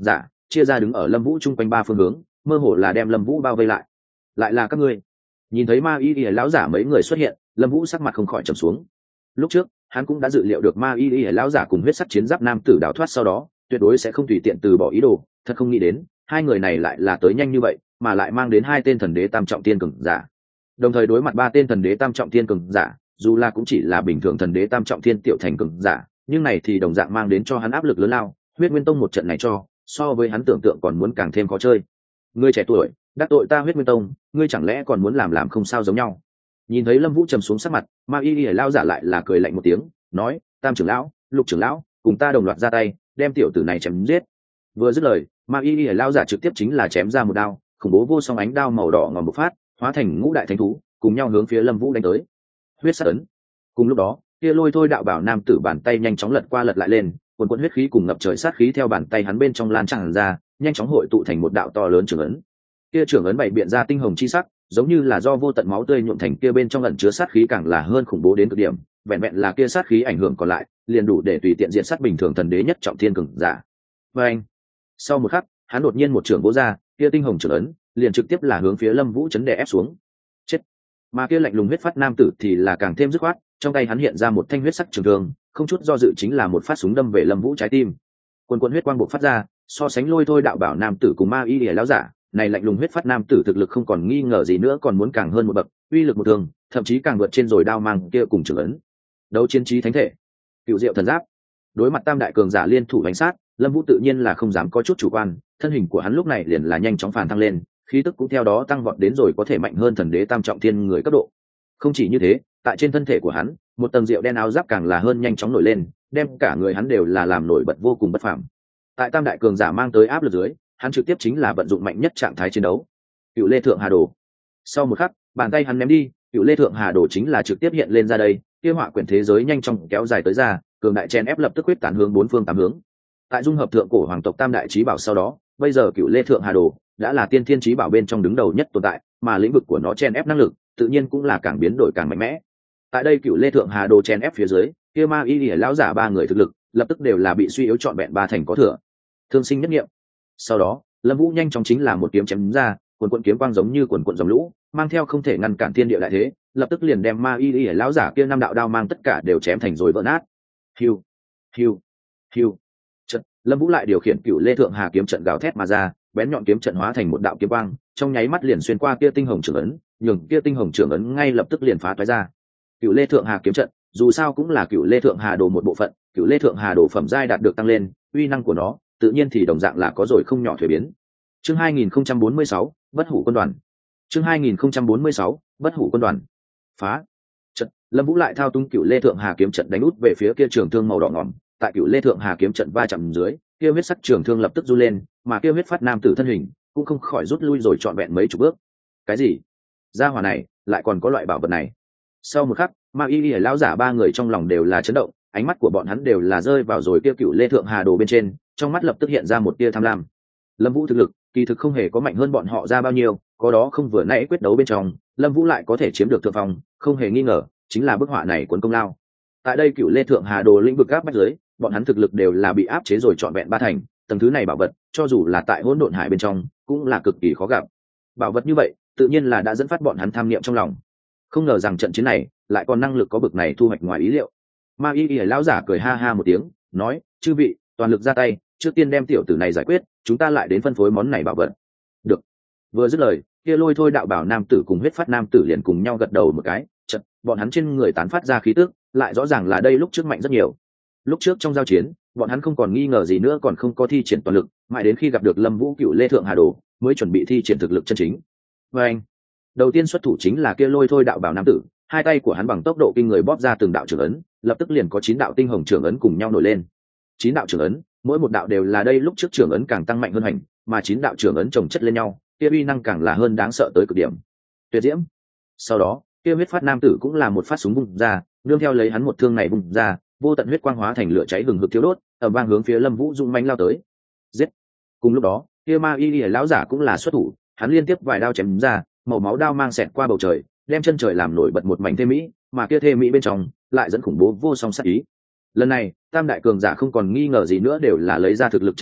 chia ra đứng ở lâm vũ chung quanh ba phương hướng, mơ hồ là đem lâm vũ bao vây lại. Lại là các ngươi. Nhìn thấy ma y y lão giả mấy người xuất hiện, lâm vũ sắc mặt không khỏi trầm xuống. Lúc trước hắn cũng đã dự liệu được ma y y lão giả cùng huyết sắc chiến giáp nam tử đào thoát sau đó tuyệt đối sẽ không tùy tiện từ bỏ ý đồ, thật không nghĩ đến hai người này lại là tới nhanh như vậy, mà lại mang đến hai tên thần đế tam trọng tiên cường giả, đồng thời đối mặt ba tên thần đế tam trọng tiên cường giả, dù là cũng chỉ là bình thường thần đế tam trọng thiên tiểu thành cường giả, nhưng này thì đồng dạng mang đến cho hắn áp lực lớn lao. Huyết Nguyên Tông một trận này cho so với hắn tưởng tượng còn muốn càng thêm khó chơi. Ngươi trẻ tuổi đắc tội ta Huyết Nguyên Tông, ngươi chẳng lẽ còn muốn làm làm không sao giống nhau? Nhìn thấy Lâm Vũ trầm xuống sắc mặt, ma y y lao giả lại là cười lạnh một tiếng, nói: Tam trưởng lão, Lục trưởng lão, cùng ta đồng loạt ra tay, đem tiểu tử này chém giết. Vừa dứt lời, ma y y lao giả trực tiếp chính là chém ra một đao, khủng bố vô song ánh đao màu đỏ ngòm bộc phát, hóa thành ngũ đại thánh thú, cùng nhau hướng phía Lâm Vũ đánh tới. Huyết sát ấn. Cùng lúc đó, kia lôi thôi đạo bảo nam tử bàn tay nhanh chóng lật qua lật lại lên, quần quần huyết khí cùng ngập trời sát khí theo bàn tay hắn bên trong lan tràn ra, nhanh chóng hội tụ thành một đạo to lớn trường ấn. Kia trường ấn bảy biện ra tinh hồng chi sắc, giống như là do vô tận máu tươi nhuộm thành, kia bên trong ẩn chứa sát khí càng là hơn khủng bố đến cực điểm, vẹn vẹn là kia sát khí ảnh hưởng còn lại, liền đủ để tùy tiện diện sát bình thường thần đế nhất trọng thiên cường giả. Và anh, sau một khắc, hắn đột nhiên một trường vỗ ra, kia tinh hồng trường ấn liền trực tiếp là hướng phía Lâm Vũ chấn đè ép xuống. Chết. Mà kia lạnh lùng huyết phát nam tử thì là càng thêm dứt khoát, trong tay hắn hiện ra một thanh huyết sắc trường thương, không chút do dự chính là một phát súng đâm về Lâm Vũ trái tim. Quần quần huyết quang bộc phát ra, so sánh lôi thôi đạo bảo nam tử cùng ma y lìa lão giả, này lạnh lùng huyết phát nam tử thực lực không còn nghi ngờ gì nữa, còn muốn càng hơn một bậc, uy lực một thường, thậm chí càng vượt trên rồi đao mang kia cùng trường ấn. Đấu chiến trí thánh thể, cựu diệu thần giáp. Đối mặt tam đại cường giả liên thủ đánh sát, Lâm Vũ tự nhiên là không dám có chút chủ quan, thân hình của hắn lúc này liền là nhanh chóng phản thăng lên, khí tức cũng theo đó tăng vọt đến rồi có thể mạnh hơn thần đế tam trọng thiên người cấp độ. Không chỉ như thế, tại trên thân thể của hắn, một tầng rượu đen áo giáp càng là hơn nhanh chóng nổi lên, đem cả người hắn đều là làm nổi bật vô cùng bất phàm. Tại tam đại cường giả mang tới áp lực dưới, hắn trực tiếp chính là vận dụng mạnh nhất trạng thái chiến đấu. Cựu Lê Thượng Hà Đồ. Sau một khắc, bàn tay hắn ném đi, Cựu Lê Thượng Hà Đồ chính là trực tiếp hiện lên ra đây, kia họa quyển thế giới nhanh chóng kéo dài tới ra, cường đại chen ép lập tức quyết tán hướng bốn phương tám hướng. Tại dung hợp thượng cổ hoàng tộc tam đại chí bảo sau đó, bây giờ Cựu Lê Thượng Hà Đồ đã là tiên thiên chí bảo bên trong đứng đầu nhất tồn tại, mà lĩnh vực của nó chen ép năng lực tự nhiên cũng là càng biến đổi càng mạnh mẽ. Tại đây Cựu Lê Thượng Hà Đồ chen ép phía dưới, kia ma y lìa lão giả ba người thực lực lập tức đều là bị suy yếu trọn vẹn ba thành có thừa. Thương sinh nhất nghiệm. Sau đó, Lâm Vũ nhanh chóng chính là một kiếm chém ra, quần quần kiếm quang giống như quần quần dòng lũ, mang theo không thể ngăn cản thiên địa đại thế, lập tức liền đem ma y lìa lão giả kia năm đạo đao mang tất cả đều chém thành rồi vỡ nát. Hiu, hiu, hiu. Trận, Lâm Vũ lại điều khiển Cựu Lê Thượng Hà kiếm trận gào thét mà ra, bén nhọn kiếm trận hóa thành một đạo kiếm quang, trong nháy mắt liền xuyên qua kia tinh hồng trường ấn, nhường kia tinh hồng trường ấn ngay lập tức liền phá toái ra. Cựu Lê Thượng Hà kiếm trận, dù sao cũng là Cựu Lê Thượng Hà Đồ một bộ phận, Cựu Lê Thượng Hà Đồ phẩm giai đạt được tăng lên, uy năng của nó tự nhiên thì đồng dạng là có rồi không nhỏ thay biến. Chương hai nghìn không trăm bốn mươi sáu, Bất Hủ Quân đoàn. Chương hai nghìn không trăm bốn mươi sáu, Bất Hủ Quân đoàn. Phá. Trận, Lâm Vũ lại thao túng Cựu Lê Thượng Hà kiếm trận đánh út về phía kia trường thương màu đỏ ngòm, tại Cựu Lê Thượng Hà kiếm trận va chạm dưới, kia huyết sắc trường thương lập tức du lên, mà kia huyết phát nam tử thân hình cũng không khỏi rút lui rồi trọn vẹn mấy chục bước. Cái gì? Gia hỏa này lại còn có loại bảo vật này? Sau một khắc, ma y y lão giả ba người trong lòng đều là chấn động, ánh mắt của bọn hắn đều là rơi vào rồi kia Cựu Lê Thượng Hà Đồ bên trên, trong mắt lập tức hiện ra một tia tham lam. Lâm Vũ thực lực kỳ thực không hề có mạnh hơn bọn họ ra bao nhiêu, có đó không vừa nãy quyết đấu bên trong, Lâm Vũ lại có thể chiếm được thượng phong, không hề nghi ngờ, chính là bức họa này cuốn công lao. Tại đây Cựu Lê Thượng Hà Đồ lĩnh vực áp bách dưới, bọn hắn thực lực đều là bị áp chế rồi trọn vẹn ba thành, tầng thứ này bảo vật, cho dù là tại Hỗn Độn Hải bên trong, cũng là cực kỳ khó gặp. Bảo vật như vậy, tự nhiên là đã dẫn phát bọn hắn tham niệm trong lòng. Không ngờ rằng trận chiến này lại còn năng lực có bực này thu hoạch ngoài ý liệu. Ma y y lão giả cười ha ha một tiếng, nói: "Chư vị, toàn lực ra tay, trước tiên đem tiểu tử này giải quyết, chúng ta lại đến phân phối món này bảo vật." Được. Vừa dứt lời, kia lôi thôi đạo bảo nam tử cùng huyết phát nam tử liền cùng nhau gật đầu một cái, chợt, bọn hắn trên người tán phát ra khí tức, lại rõ ràng là đây lúc trước mạnh rất nhiều. Lúc trước trong giao chiến, bọn hắn không còn nghi ngờ gì nữa, còn không có thi triển toàn lực, mãi đến khi gặp được Lâm Vũ Cựu Lê Thượng Hà Đồ, mới chuẩn bị thi triển thực lực chân chính. Và anh, đầu tiên xuất thủ chính là kia lôi thôi đạo bảo nam tử, hai tay của hắn bằng tốc độ kinh người bóp ra từng đạo trường ấn, lập tức liền có chín đạo tinh hồng trường ấn cùng nhau nổi lên. Chín đạo trường ấn, mỗi một đạo đều là đây lúc trước trường ấn càng tăng mạnh hơn hành, mà chín đạo trường ấn chồng chất lên nhau, kia uy năng càng là hơn đáng sợ tới cực điểm. Tuyệt diễm. Sau đó, kia huyết phát nam tử cũng là một phát súng bung ra, nương theo lấy hắn một thương này bung ra, vô tận huyết quang hóa thành lửa cháy hừng hực thiêu đốt, ầm vang hướng phía Lâm Vũ dũng mãnh lao tới. Giết! Cùng lúc đó, kia ma y y lão giả cũng là xuất thủ, hắn liên tiếp vài đao chém ra, màu máu đao mang xẹt qua bầu trời, đem chân trời làm nổi bật một mảnh thê mỹ, mà kia thê mỹ bên trong lại dẫn khủng bố vô song sát ý. Lần này, tam đại cường giả không còn nghi ngờ gì nữa, đều là lấy ra thực lực chân chính,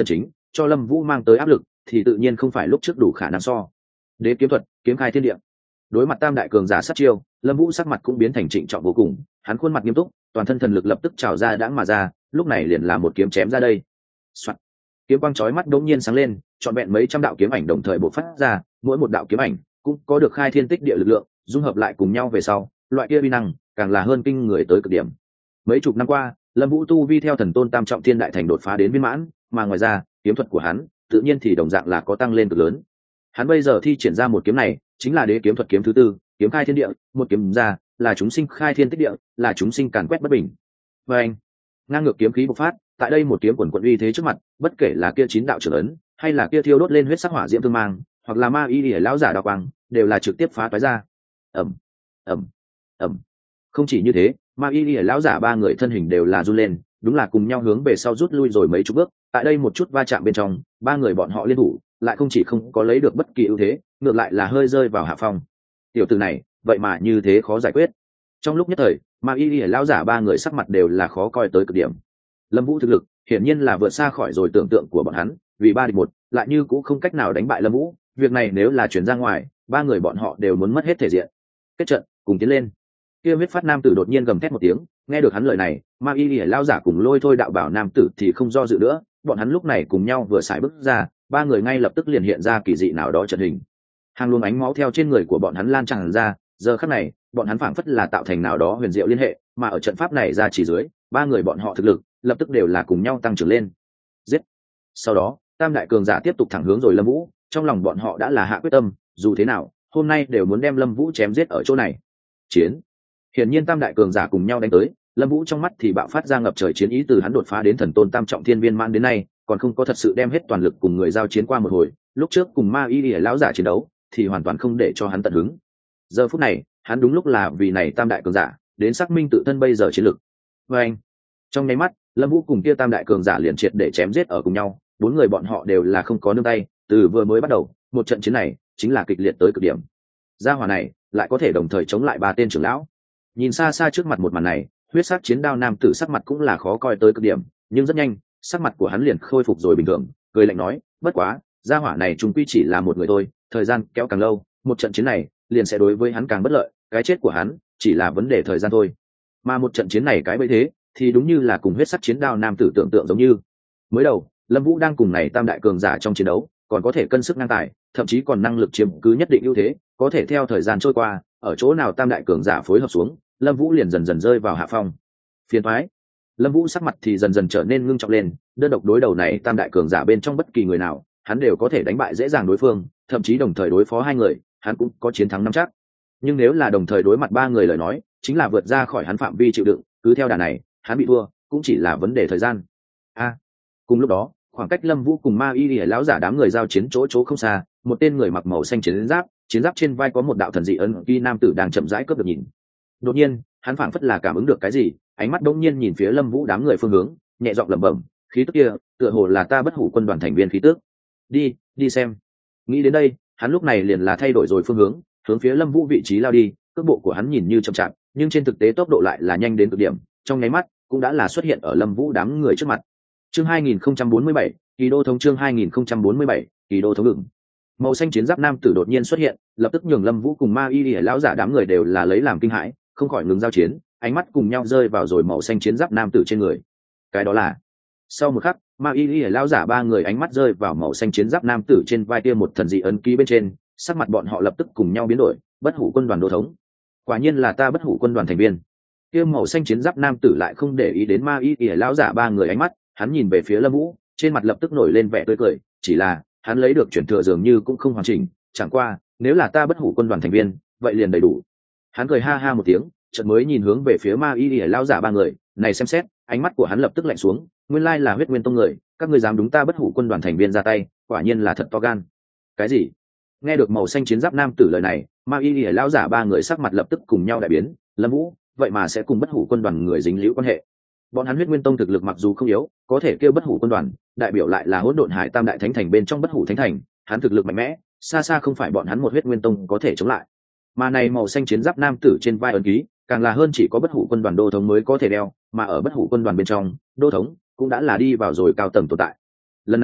cho Lâm Vũ mang tới áp lực thì tự nhiên không phải lúc trước đủ khả năng so. Đế kiếm thuật, kiếm khai thiên địa. Đối mặt tam đại cường giả sát chiêu, Lâm Vũ sắc mặt cũng biến thành trịnh trọng vô cùng, hắn khuôn mặt nghiêm túc, toàn thân thần lực lập tức trào ra đãng mà ra, lúc này liền là một kiếm chém ra đây. Soạt. Kiếm quang chói mắt đột nhiên sáng lên, trọn vẹn mấy trăm đạo kiếm ảnh đồng thời bộc phát ra, mỗi một đạo kiếm ảnh cũng có được khai thiên tích địa lực lượng, dung hợp lại cùng nhau về sau, loại kia uy năng càng là hơn kinh người tới cực điểm. Mấy chục năm qua, Lâm Vũ tu vi theo thần tôn tam trọng thiên đại thành đột phá đến viên mãn, mà ngoài ra, kiếm thuật của hắn tự nhiên thì đồng dạng là có tăng lên cực lớn. Hắn bây giờ thi triển ra một kiếm này, chính là đế kiếm thuật kiếm thứ tư, kiếm khai thiên địa, một kiếm ra, là chúng sinh khai thiên tích địa, là chúng sinh càn quét bất bình. Và anh, ngang ngược kiếm khí bộc phát, tại đây một kiếm quần quần uy thế trước mặt, bất kể là kia chín đạo trưởng ấn, hay là kia thiêu đốt lên huyết sắc hỏa diễm thương mang, hoặc là ma y liễu lão giả đao quang, đều là trực tiếp phá toái ra. Ầm, ầm, ầm. Không chỉ như thế, ma y liễu lão giả ba người thân hình đều là run lên, đúng là cùng nhau hướng về sau rút lui rồi mấy chục bước. Tại đây một chút va chạm bên trong, ba người bọn họ liên thủ, lại không chỉ không có lấy được bất kỳ ưu thế, ngược lại là hơi rơi vào hạ phong. Tiểu tử này, vậy mà như thế khó giải quyết. Trong lúc nhất thời, ma y liễu lão giả ba người sắc mặt đều là khó coi tới cực điểm. Lâm Vũ thực lực hiển nhiên là vượt xa khỏi rồi tưởng tượng của bọn hắn, vì ba địch một, lại như cũng không cách nào đánh bại Lâm Vũ. Việc này nếu là chuyển ra ngoài, ba người bọn họ đều muốn mất hết thể diện. Kết trận, cùng tiến lên. Kia huyết phát nam tử đột nhiên gầm thét một tiếng, nghe được hắn lời này, ma y liễu lão giả cùng lôi thôi đạo bảo nam tử thì không do dự nữa, bọn hắn lúc này cùng nhau vừa xài bước ra, ba người ngay lập tức liền hiện ra kỳ dị nào đó trận hình. Hàng luồng ánh máu theo trên người của bọn hắn lan tràn ra, giờ khắc này, bọn hắn phảng phất là tạo thành nào đó huyền diệu liên hệ, mà ở trận pháp này ra chỉ dưới, ba người bọn họ thực lực lập tức đều là cùng nhau tăng trưởng lên. Giết. Sau đó, tam đại cường giả tiếp tục thẳng hướng rồi Lâm Vũ, trong lòng bọn họ đã là hạ quyết tâm, dù thế nào, hôm nay đều muốn đem Lâm Vũ chém giết ở chỗ này. Chiến. Hiển nhiên tam đại cường giả cùng nhau đánh tới, Lâm Vũ trong mắt thì bạo phát ra ngập trời chiến ý, từ hắn đột phá đến thần tôn tam trọng thiên viên mãn đến nay, còn không có thật sự đem hết toàn lực cùng người giao chiến qua một hồi, lúc trước cùng ma y liễu lão giả chiến đấu thì hoàn toàn không để cho hắn tận hứng. Giờ phút này, hắn đúng lúc là vì này tam đại cường giả đến xác minh tự thân bây giờ chiến lực. Và anh, trong nháy mắt, Lâm Vũ cùng kia tam đại cường giả liền triệt để chém giết ở cùng nhau, bốn người bọn họ đều là không có nương tay, từ vừa mới bắt đầu, một trận chiến này chính là kịch liệt tới cực điểm. Gia hỏa này lại có thể đồng thời chống lại ba tên trưởng lão. Nhìn xa xa trước mặt một màn này, huyết sắc chiến đao nam tử sắc mặt cũng là khó coi tới cực điểm, nhưng rất nhanh, sắc mặt của hắn liền khôi phục rồi bình thường, cười lạnh nói, bất quá, gia hỏa này chúng quy chỉ là một người thôi, thời gian kéo càng lâu, một trận chiến này liền sẽ đối với hắn càng bất lợi, cái chết của hắn chỉ là vấn đề thời gian thôi. Mà một trận chiến này cái bấy thế, thì đúng như là cùng huyết sắc chiến đao nam tử tưởng tượng giống như. Mới đầu, Lâm Vũ đang cùng này tam đại cường giả trong chiến đấu, còn có thể cân sức ngang tài, thậm chí còn năng lực chiếm cứ nhất định ưu thế, có thể theo thời gian trôi qua, ở chỗ nào tam đại cường giả phối hợp xuống, Lâm Vũ liền dần dần rơi vào hạ phong. Phiền toái. Lâm Vũ sắc mặt thì dần dần trở nên ngưng trọng lên, đơn độc đối đầu này tam đại cường giả bên trong bất kỳ người nào, hắn đều có thể đánh bại dễ dàng đối phương, thậm chí đồng thời đối phó hai người, hắn cũng có chiến thắng nắm chắc. Nhưng nếu là đồng thời đối mặt ba người lời nói, chính là vượt ra khỏi hắn phạm vi chịu đựng, cứ theo đà này, hắn bị thua, cũng chỉ là vấn đề thời gian. A. À, cùng lúc đó, khoảng cách Lâm Vũ cùng ma y liễu lão giả đám người giao chiến chỗ chỗ không xa, một tên người mặc màu xanh chiến giáp, chiến giáp trên vai có một đạo thần dị ấn ký nam tử đang chậm rãi cướp được nhìn. Đột nhiên, hắn phảng phất là cảm ứng được cái gì, ánh mắt đống nhiên nhìn phía Lâm Vũ đám người phương hướng, nhẹ giọng lẩm bẩm, khí tức kia, tựa hồ là ta bất hủ quân đoàn thành viên khí tức. Đi, đi xem. Nghĩ đến đây, hắn lúc này liền là thay đổi rồi phương hướng, hướng phía Lâm Vũ vị trí lao đi, cước bộ của hắn nhìn như chậm chạp, nhưng trên thực tế tốc độ lại là nhanh đến cực điểm, trong nháy mắt cũng đã là xuất hiện ở Lâm Vũ đám người trước mặt. Chương hai nghìn không trăm bốn mươi bảy, Kỳ đô thống chương hai nghìn không trăm bốn mươi bảy, Kỳ đô thống ngừng. Màu xanh chiến giáp nam tử đột nhiên xuất hiện, lập tức nhường Lâm Vũ cùng ma y liễu lão giả đám người đều là lấy làm kinh hãi, không khỏi ngừng giao chiến, ánh mắt cùng nhau rơi vào rồi màu xanh chiến giáp nam tử trên người. Cái đó là. Sau một khắc, ma y liễu lão giả ba người ánh mắt rơi vào màu xanh chiến giáp nam tử trên vai kia một thần dị ấn ký bên trên, sắc mặt bọn họ lập tức cùng nhau biến đổi, bất hủ quân đoàn đô thống. Quả nhiên là ta bất hủ quân đoàn thành viên. Kia màu xanh chiến giáp nam tử lại không để ý đến ma y liễu lão giả ba người ánh mắt, hắn nhìn về phía Lâm Vũ, trên mặt lập tức nổi lên vẻ tươi cười, chỉ là hắn lấy được chuyển thừa dường như cũng không hoàn chỉnh, chẳng qua nếu là ta bất hủ quân đoàn thành viên vậy liền đầy đủ. Hắn cười ha ha một tiếng, chợt mới nhìn hướng về phía ma y liễu lão giả ba người này, xem xét ánh mắt của hắn lập tức lạnh xuống, nguyên lai là huyết nguyên tông người, các ngươi dám đúng ta bất hủ quân đoàn thành viên ra tay, quả nhiên là thật to gan. Cái gì? Nghe được màu xanh chiến giáp nam tử lời này, ma y liễu lão giả ba người sắc mặt lập tức cùng nhau đại biến. Lâm Vũ vậy mà sẽ cùng bất hủ quân đoàn người dính liễu quan hệ. Bọn hắn huyết nguyên tông thực lực mặc dù không yếu, có thể kêu bất hủ quân đoàn đại biểu lại là hỗn độn hải tam đại thánh thành bên trong bất hủ thánh thành, hắn thực lực mạnh mẽ xa xa không phải bọn hắn một huyết nguyên tông có thể chống lại. Mà này màu xanh chiến giáp nam tử trên vai ấn ký càng là hơn chỉ có bất hủ quân đoàn đô thống mới có thể đeo, mà ở bất hủ quân đoàn bên trong, đô thống cũng đã là đi vào rồi cao tầng tồn tại. Lần này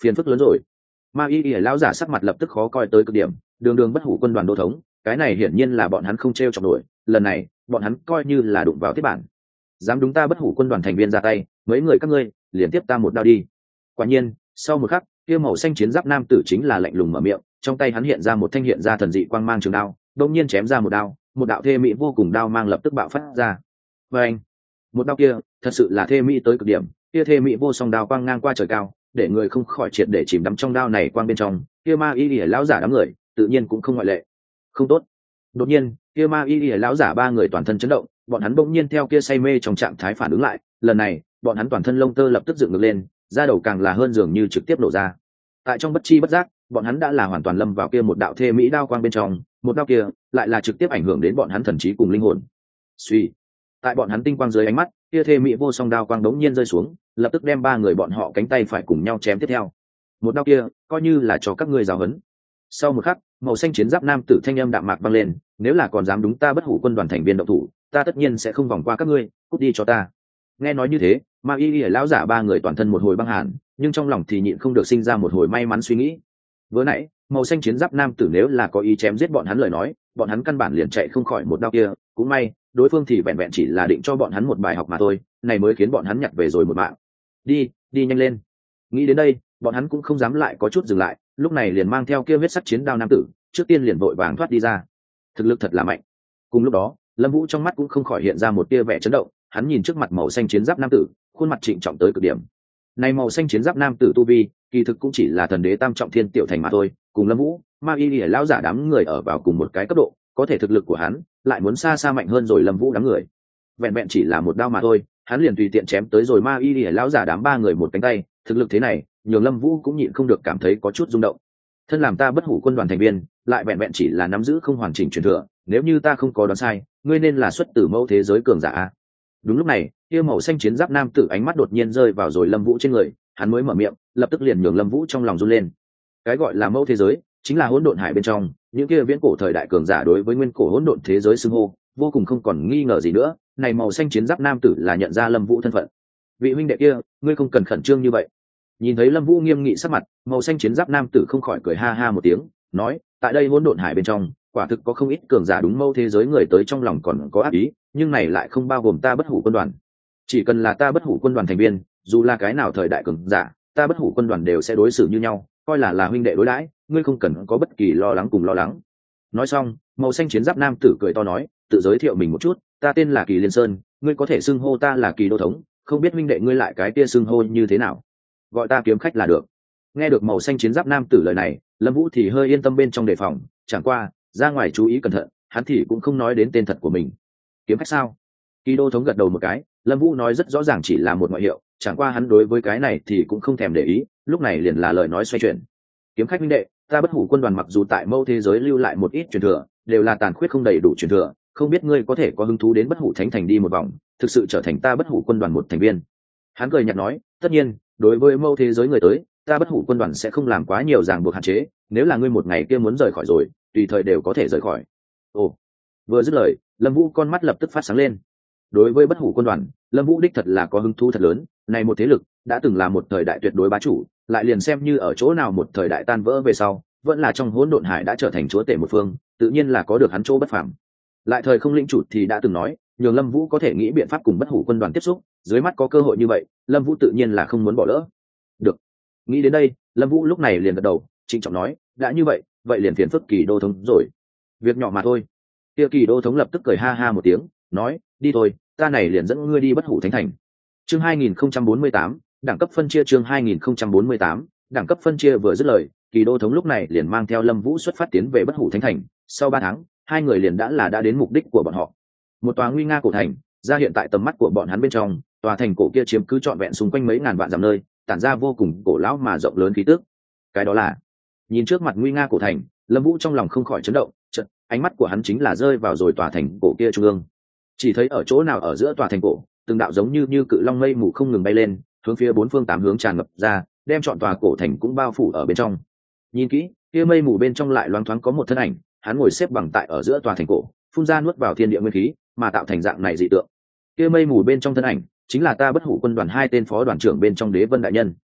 phiền phức lớn rồi. Ma y y lão giả sắc mặt lập tức khó coi tới cực điểm, đường đường bất hủ quân đoàn đô thống, cái này hiển nhiên là bọn hắn không treo chọc nổi, lần này bọn hắn coi như là đụng vào thiết bản. Dám đúng ta bất hủ quân đoàn thành viên ra tay, mấy người các ngươi liền tiếp ta một đao đi. Quả nhiên sau một khắc, kia màu xanh chiến giáp nam tử chính là lạnh lùng mở miệng, trong tay hắn hiện ra một thanh hiện ra thần dị quang mang trường đao, đột nhiên chém ra một đao, một đạo thê mỹ vô cùng đao mang lập tức bạo phát ra. Và anh, một đao kia thật sự là thê mỹ tới cực điểm, kia thê mỹ vô song đao quang ngang qua trời cao, để người không khỏi triệt để chìm đắm trong đao này quang bên trong. Kia ma y lìa lão giả đám người tự nhiên cũng không ngoại lệ. Không tốt. Đột nhiên kia ma y lìa lão giả ba người toàn thân chấn động, bọn hắn bỗng nhiên theo kia say mê trong trạng thái phản ứng lại, lần này bọn hắn toàn thân lông tơ lập tức dựng ngược lên, da đầu càng là hơn dường như trực tiếp nổ ra. Tại trong bất chi bất giác, bọn hắn đã là hoàn toàn lâm vào kia một đạo thê mỹ đao quang bên trong, một đao kia lại là trực tiếp ảnh hưởng đến bọn hắn thần trí cùng linh hồn. Suy, tại bọn hắn tinh quang dưới ánh mắt, kia thê mỹ vô song đao quang đống nhiên rơi xuống, lập tức đem ba người bọn họ cánh tay phải cùng nhau chém tiếp theo. Một đao kia coi như là cho các ngươi giáo huấn. Sau một khắc, màu xanh chiến giáp nam tử thanh âm đạm mạc vang lên, nếu là còn dám đúng ta bất hủ quân đoàn thành viên động thủ, ta tất nhiên sẽ không vòng qua các ngươi, cút đi cho ta. Nghe nói như thế, ma y y lão giả ba người toàn thân một hồi băng hàn, nhưng trong lòng thì nhịn không được sinh ra một hồi may mắn suy nghĩ. Vừa nãy màu xanh chiến giáp nam tử nếu là có ý chém giết bọn hắn lời nói, bọn hắn căn bản liền chạy không khỏi một đao kia, cũng may đối phương thì vẹn vẹn chỉ là định cho bọn hắn một bài học mà thôi, này mới khiến bọn hắn nhặt về rồi một mạng. Đi đi nhanh lên. Nghĩ đến đây, bọn hắn cũng không dám lại có chút dừng lại, lúc này liền mang theo kia huyết sắc chiến đao nam tử, trước tiên liền vội vàng thoát đi ra. Thực lực thật là mạnh. Cùng lúc đó, Lâm Vũ trong mắt cũng không khỏi hiện ra một tia vẻ chấn động, hắn nhìn trước mặt màu xanh chiến giáp nam tử, khuôn mặt trịnh trọng tới cực điểm. Này màu xanh chiến giáp nam tử tu vi, kỳ thực cũng chỉ là thần đế tam trọng thiên tiểu thành mà thôi, cùng Lâm Vũ, Ma Y Lìa lão giả đám người ở vào cùng một cái cấp độ, có thể thực lực của hắn lại muốn xa xa mạnh hơn rồi Lâm Vũ đám người. Vẹn vẹn chỉ là một đao mà thôi, hắn liền tùy tiện chém tới rồi Ma Y Lìa lão giả đám ba người một cánh tay, thực lực thế này, nhường Lâm Vũ cũng nhịn không được cảm thấy có chút rung động. Thân làm ta bất hủ quân đoàn thành viên, lại vẹn vẹn chỉ là nắm giữ không hoàn chỉnh truyền thừa, nếu như ta không có đoán sai, ngươi nên là xuất từ mẫu thế giới cường giả a. Đúng lúc này, kia màu xanh chiến giáp nam tử ánh mắt đột nhiên rơi vào rồi Lâm Vũ trên người, hắn mới mở miệng, lập tức liền nhường Lâm Vũ trong lòng run lên. Cái gọi là mẫu thế giới, chính là hỗn độn hải bên trong, những kia viễn cổ thời đại cường giả đối với nguyên cổ hỗn độn thế giới xưng hô, vô cùng không còn nghi ngờ gì nữa, này màu xanh chiến giáp nam tử là nhận ra Lâm Vũ thân phận. Vị huynh đệ kia, ngươi không cần khẩn trương như vậy. Nhìn thấy Lâm Vũ nghiêm nghị sắc mặt, màu xanh chiến giáp nam tử không khỏi cười ha ha một tiếng, nói, tại đây hỗn độn hải bên trong, quả thực có không ít cường giả đúng mẫu thế giới người tới trong lòng còn có ác ý, nhưng này lại không bao gồm ta bất hủ quân đoàn. Chỉ cần là ta bất hủ quân đoàn thành viên, dù là cái nào thời đại cường giả, ta bất hủ quân đoàn đều sẽ đối xử như nhau, coi là là huynh đệ đối đãi, ngươi không cần có bất kỳ lo lắng cùng lo lắng. Nói xong, màu xanh chiến giáp nam tử cười to nói, tự giới thiệu mình một chút, ta tên là Kỳ Liên Sơn, ngươi có thể xưng hô ta là Kỳ đô thống, không biết huynh đệ ngươi lại cái kia xưng hô như thế nào? Gọi ta kiếm khách là được. Nghe được màu xanh chiến giáp nam tử lời này, Lâm Vũ thì hơi yên tâm bên trong đề phòng, chẳng qua ra ngoài chú ý cẩn thận, hắn thì cũng không nói đến tên thật của mình. Kiếm khách sao? Kỳ đô thống gật đầu một cái, Lâm Vũ nói rất rõ ràng chỉ là một ngoại hiệu, chẳng qua hắn đối với cái này thì cũng không thèm để ý, lúc này liền là lời nói xoay chuyển. Kiếm khách huynh đệ, ta bất hủ quân đoàn mặc dù tại mâu thế giới lưu lại một ít truyền thừa, đều là tàn khuyết không đầy đủ truyền thừa, không biết ngươi có thể có hứng thú đến bất hủ thánh thành đi một vòng, thực sự trở thành ta bất hủ quân đoàn một thành viên. Hắn cười nhạt nói, tất nhiên, đối với mâu thế giới người tới, ta bất hủ quân đoàn sẽ không làm quá nhiều ràng buộc hạn chế, nếu là ngươi một ngày kia muốn rời khỏi rồi, tùy thời đều có thể rời khỏi. Ồ. Vừa dứt lời, Lâm Vũ con mắt lập tức phát sáng lên. Đối với bất hủ quân đoàn, Lâm Vũ đích thật là có hứng thú thật lớn, này một thế lực đã từng là một thời đại tuyệt đối bá chủ, lại liền xem như ở chỗ nào một thời đại tan vỡ về sau, vẫn là trong hỗn độn hải đã trở thành chúa tể một phương, tự nhiên là có được hắn chỗ bất phàm. Lại thời không lĩnh chủ thì đã từng nói, nhường Lâm Vũ có thể nghĩ biện pháp cùng bất hủ quân đoàn tiếp xúc, dưới mắt có cơ hội như vậy, Lâm Vũ tự nhiên là không muốn bỏ lỡ. Được. Nghĩ đến đây, Lâm Vũ lúc này liền gật đầu, trịnh trọng nói, đã như vậy, vậy liền phiền phức Kỳ đô thống rồi. Việc nhỏ mà thôi. Kia Kỳ đô thống lập tức cười ha ha một tiếng, nói, đi thôi, ta này liền dẫn ngươi đi bất hủ thánh thành. Chương hai nghìn không trăm bốn mươi tám, đẳng cấp phân chia chương hai nghìn không trăm bốn mươi tám, đẳng cấp phân chia vừa dứt lời, Kỳ đô thống lúc này liền mang theo Lâm Vũ xuất phát tiến về bất hủ thánh thành, sau ba tháng, hai người liền đã là đã đến mục đích của bọn họ. Một tòa nguy nga cổ thành, ra hiện tại tầm mắt của bọn hắn bên trong, tòa thành cổ kia chiếm cứ trọn vẹn xung quanh mấy ngàn vạn dặm nơi, tản ra vô cùng cổ lão mà rộng lớn khí tức. Cái đó là, nhìn trước mặt nguy nga cổ thành, Lâm Vũ trong lòng không khỏi chấn động, chợt, ánh mắt của hắn chính là rơi vào rồi tòa thành cổ kia trung ương. Chỉ thấy ở chỗ nào ở giữa tòa thành cổ, từng đạo giống như như cự long mây mù không ngừng bay lên, hướng phía bốn phương tám hướng tràn ngập ra, đem trọn tòa cổ thành cũng bao phủ ở bên trong. Nhìn kỹ, kia mây mù bên trong lại loáng thoáng có một thân ảnh, hắn ngồi xếp bằng tại ở giữa tòa thành cổ, phun ra nuốt vào thiên địa nguyên khí, mà tạo thành dạng này dị tượng. Kia mây mù bên trong thân ảnh, chính là ta bất hủ quân đoàn hai tên phó đoàn trưởng bên trong Đế Vân đại nhân.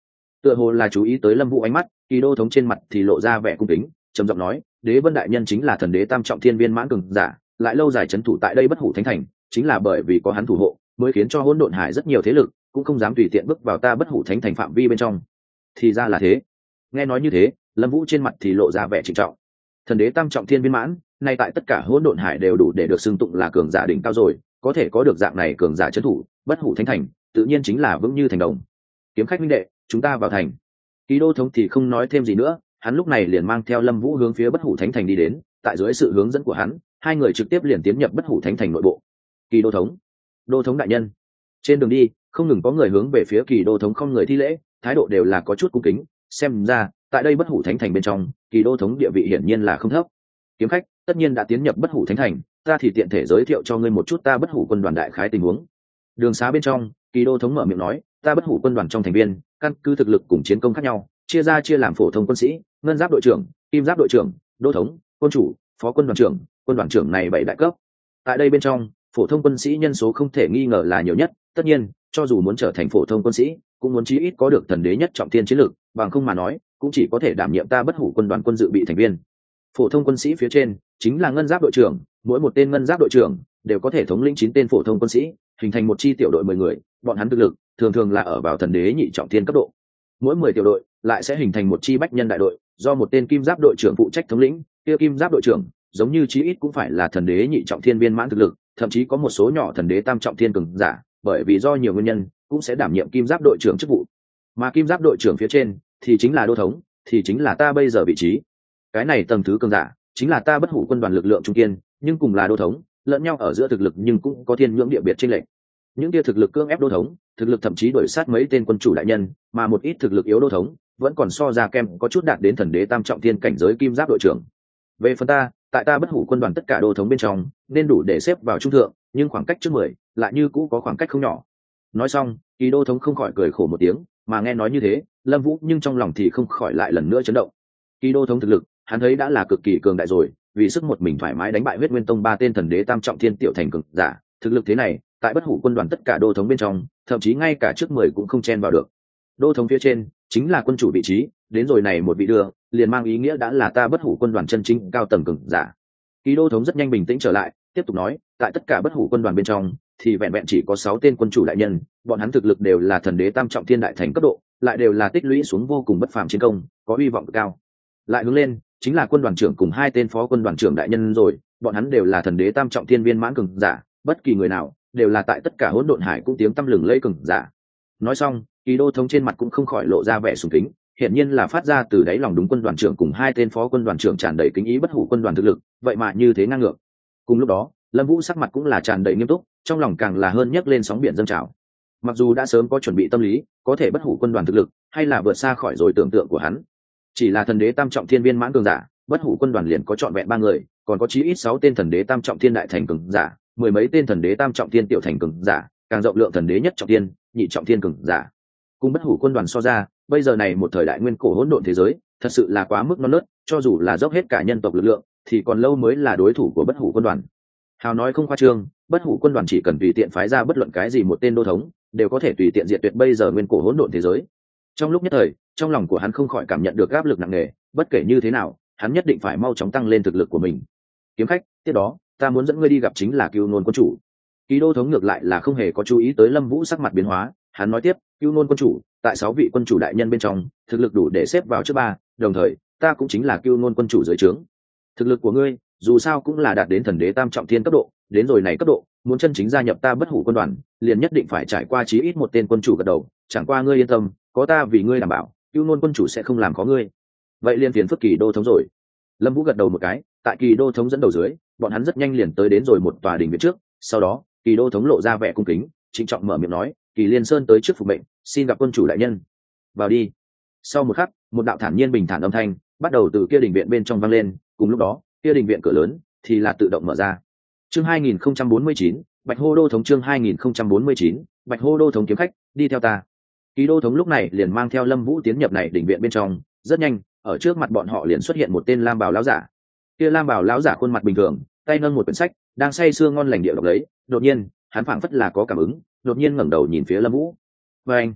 tựa hồ là chú ý tới Lâm Vũ ánh mắt, Kỳ Đô thống trên mặt thì lộ ra vẻ cung kính, trầm giọng nói, đế vân đại nhân chính là thần đế tam trọng thiên viên mãn cường giả, lại lâu dài trấn thủ tại đây bất hủ thánh thành, chính là bởi vì có hắn thủ hộ mới khiến cho hỗn độn hải rất nhiều thế lực cũng không dám tùy tiện bước vào ta bất hủ thánh thành phạm vi bên trong. Thì ra là thế. Nghe nói như thế, Lâm Vũ trên mặt thì lộ ra vẻ trịnh trọng. Thần đế tam trọng thiên viên mãn, nay tại tất cả hỗn độn hải đều đủ để được xưng tụng là cường giả đỉnh cao rồi, có thể có được dạng này cường giả trấn thủ bất hủ thánh thành, tự nhiên chính là vững như thành đồng. Kiếm khách minh đệ, chúng ta vào thành. Kỳ Đô thống thì không nói thêm gì nữa, hắn lúc này liền mang theo Lâm Vũ hướng phía bất hủ thánh thành đi đến, tại dưới sự hướng dẫn của hắn, hai người trực tiếp liền tiến nhập bất hủ thánh thành nội bộ. Kỳ Đô thống, Đô thống đại nhân. Trên đường đi, không ngừng có người hướng về phía Kỳ Đô thống không người thi lễ, thái độ đều là có chút cung kính, xem ra tại đây bất hủ thánh thành bên trong, Kỳ Đô thống địa vị hiển nhiên là không thấp. Kiếm khách, tất nhiên đã tiến nhập bất hủ thánh thành, ta thì tiện thể giới thiệu cho ngươi một chút ta bất hủ quân đoàn đại khái tình huống. Đường xá bên trong, Kỳ Đô thống mở miệng nói, ta bất hủ quân đoàn trong thành viên, căn cứ thực lực cùng chiến công khác nhau, chia ra chia làm phổ thông quân sĩ, ngân giáp đội trưởng, kim giáp đội trưởng, đô thống, quân chủ, phó quân đoàn trưởng, quân đoàn trưởng này bảy đại cấp. Tại đây bên trong, phổ thông quân sĩ nhân số không thể nghi ngờ là nhiều nhất, tất nhiên, cho dù muốn trở thành phổ thông quân sĩ, cũng muốn chí ít có được thần đế nhất trọng thiên chiến lực, bằng không mà nói, cũng chỉ có thể đảm nhiệm ta bất hủ quân đoàn quân dự bị thành viên. Phổ thông quân sĩ phía trên chính là ngân giáp đội trưởng, mỗi một tên ngân giáp đội trưởng đều có thể thống lĩnh chín tên phổ thông quân sĩ, hình thành một chi tiểu đội mười người, bọn hắn thực lực thường thường là ở vào thần đế nhị trọng thiên cấp độ. Mỗi mười tiểu đội lại sẽ hình thành một chi bách nhân đại đội, do một tên kim giáp đội trưởng phụ trách thống lĩnh, kia kim giáp đội trưởng giống như chí ít cũng phải là thần đế nhị trọng thiên viên mãn thực lực, thậm chí có một số nhỏ thần đế tam trọng thiên cường giả, bởi vì do nhiều nguyên nhân cũng sẽ đảm nhiệm kim giáp đội trưởng chức vụ. Mà kim giáp đội trưởng phía trên thì chính là đô thống, thì chính là ta bây giờ vị trí. Cái này tầng thứ cường giả chính là ta bất hủ quân đoàn lực lượng trung kiên, nhưng cùng là đô thống, lẫn nhau ở giữa thực lực nhưng cũng có thiên nhưỡng địa biệt chênh lệch. Những kia thực lực cưỡng ép đô thống, thực lực thậm chí đuổi sát mấy tên quân chủ đại nhân, mà một ít thực lực yếu đô thống vẫn còn so ra kem có chút đạt đến thần đế tam trọng thiên cảnh giới kim giáp đội trưởng. Về phần ta, tại ta bất hủ quân đoàn tất cả đô thống bên trong nên đủ để xếp vào trung thượng, nhưng khoảng cách trước mười lại như cũ có khoảng cách không nhỏ. Nói xong, Kỳ Đô thống không khỏi cười khổ một tiếng, mà nghe nói như thế, Lâm Vũ nhưng trong lòng thì không khỏi lại lần nữa chấn động. Kỳ Đô thống thực lực, hắn thấy đã là cực kỳ cường đại rồi, vì sức một mình thoải mái đánh bại huyết nguyên tông ba tên thần đế tam trọng thiên tiểu thành cường giả, thực lực thế này, tại bất hủ quân đoàn tất cả đô thống bên trong, thậm chí ngay cả trước mười cũng không chen vào được. Đô thống phía trên chính là quân chủ vị trí, đến rồi này một vị đưa, liền mang ý nghĩa đã là ta bất hủ quân đoàn chân chính cao tầng cường giả. Kỳ Đô thống rất nhanh bình tĩnh trở lại, tiếp tục nói, tại tất cả bất hủ quân đoàn bên trong, thì vẹn vẹn chỉ có sáu tên quân chủ đại nhân, bọn hắn thực lực đều là thần đế tam trọng thiên đại thành cấp độ, lại đều là tích lũy xuống vô cùng bất phàm chiến công, có uy vọng cao. Lại hướng lên, chính là quân đoàn trưởng cùng hai tên phó quân đoàn trưởng đại nhân rồi, bọn hắn đều là thần đế tam trọng thiên viên mãn cường giả, bất kỳ người nào đều là tại tất cả hỗn độn hải cũng tiếng tăm lừng lẫy cường giả. Nói xong, Kỳ Đô thống trên mặt cũng không khỏi lộ ra vẻ sùng kính, hiển nhiên là phát ra từ đáy lòng đúng quân đoàn trưởng cùng hai tên phó quân đoàn trưởng tràn đầy kính ý bất hủ quân đoàn thực lực, vậy mà như thế ngang ngược. Cùng lúc đó, Lâm Vũ sắc mặt cũng là tràn đầy nghiêm túc, trong lòng càng là hơn nhấc lên sóng biển dâng trào. Mặc dù đã sớm có chuẩn bị tâm lý, có thể bất hủ quân đoàn thực lực hay là vượt xa khỏi rồi tưởng tượng của hắn. Chỉ là thần đế tam trọng thiên viên mãn cường giả, bất hủ quân đoàn liền có trọn vẹn ba người, còn có chí ít sáu tên thần đế tam trọng thiên đại thành cường giả, mười mấy tên thần đế tam trọng thiên tiểu thành cường giả, càng rộng lượng thần đế nhất trọng thiên, nhị trọng thiên cường giả. Cùng bất hủ quân đoàn so ra, bây giờ này một thời đại nguyên cổ hỗn độn thế giới, thật sự là quá mức non nớt, cho dù là dốc hết cả nhân tộc lực lượng, thì còn lâu mới là đối thủ của bất hủ quân đoàn. Hào nói không khoa trương, bất hủ quân đoàn chỉ cần tùy tiện phái ra bất luận cái gì một tên đô thống, đều có thể tùy tiện diệt tuyệt bây giờ nguyên cổ hỗn độn thế giới. Trong lúc nhất thời, trong lòng của hắn không khỏi cảm nhận được áp lực nặng nề, bất kể như thế nào, hắn nhất định phải mau chóng tăng lên thực lực của mình. Kiếm khách, tiếp đó, ta muốn dẫn ngươi đi gặp chính là Cưu Nôn quân chủ. Kỳ Đô thống ngược lại là không hề có chú ý tới Lâm Vũ sắc mặt biến hóa, hắn nói tiếp, Cưu Nôn quân chủ, tại sáu vị quân chủ đại nhân bên trong, thực lực đủ để xếp vào trước ba, đồng thời, ta cũng chính là Cưu Nôn quân chủ dưới trướng. Thực lực của ngươi, dù sao cũng là đạt đến thần đế tam trọng thiên cấp độ, đến rồi này cấp độ, muốn chân chính gia nhập ta bất hủ quân đoàn, liền nhất định phải trải qua chí ít một tên quân chủ gật đầu, chẳng qua ngươi yên tâm, có ta vì ngươi đảm bảo, Cưu Nôn quân chủ sẽ không làm khó ngươi. Vậy liền phiền phức Kỳ Đô thống rồi. Lâm Vũ gật đầu một cái, tại Kỳ Đô thống dẫn đầu dưới, bọn hắn rất nhanh liền tới đến rồi một tòa đình viện trước, sau đó, Kỳ Đô thống lộ ra vẻ cung kính, trịnh trọng mở miệng nói, Kỳ Liên Sơn tới trước phục mệnh, xin gặp quân chủ đại nhân. Vào đi. Sau một khắc, một đạo thản nhiên bình thản âm thanh bắt đầu từ kia đình viện bên trong vang lên, cùng lúc đó, kia đình viện cửa lớn thì là tự động mở ra. Chương hai nghìn không trăm bốn mươi chín, Bạch Hô Đô thống chương hai nghìn không trăm bốn mươi chín, Bạch Hô Đô thống kiếm khách, đi theo ta. Kỳ Đô thống lúc này liền mang theo Lâm Vũ tiến nhập này đình viện bên trong, rất nhanh, ở trước mặt bọn họ liền xuất hiện một tên lam bào lão giả. Kia lam bào lão giả khuôn mặt bình thường, tay nâng một quyển sách, đang say sưa ngon lành địa đọc lấy, đột nhiên, hắn phảng phất là có cảm ứng, đột nhiên ngẩng đầu nhìn phía Lâm Vũ. Và anh,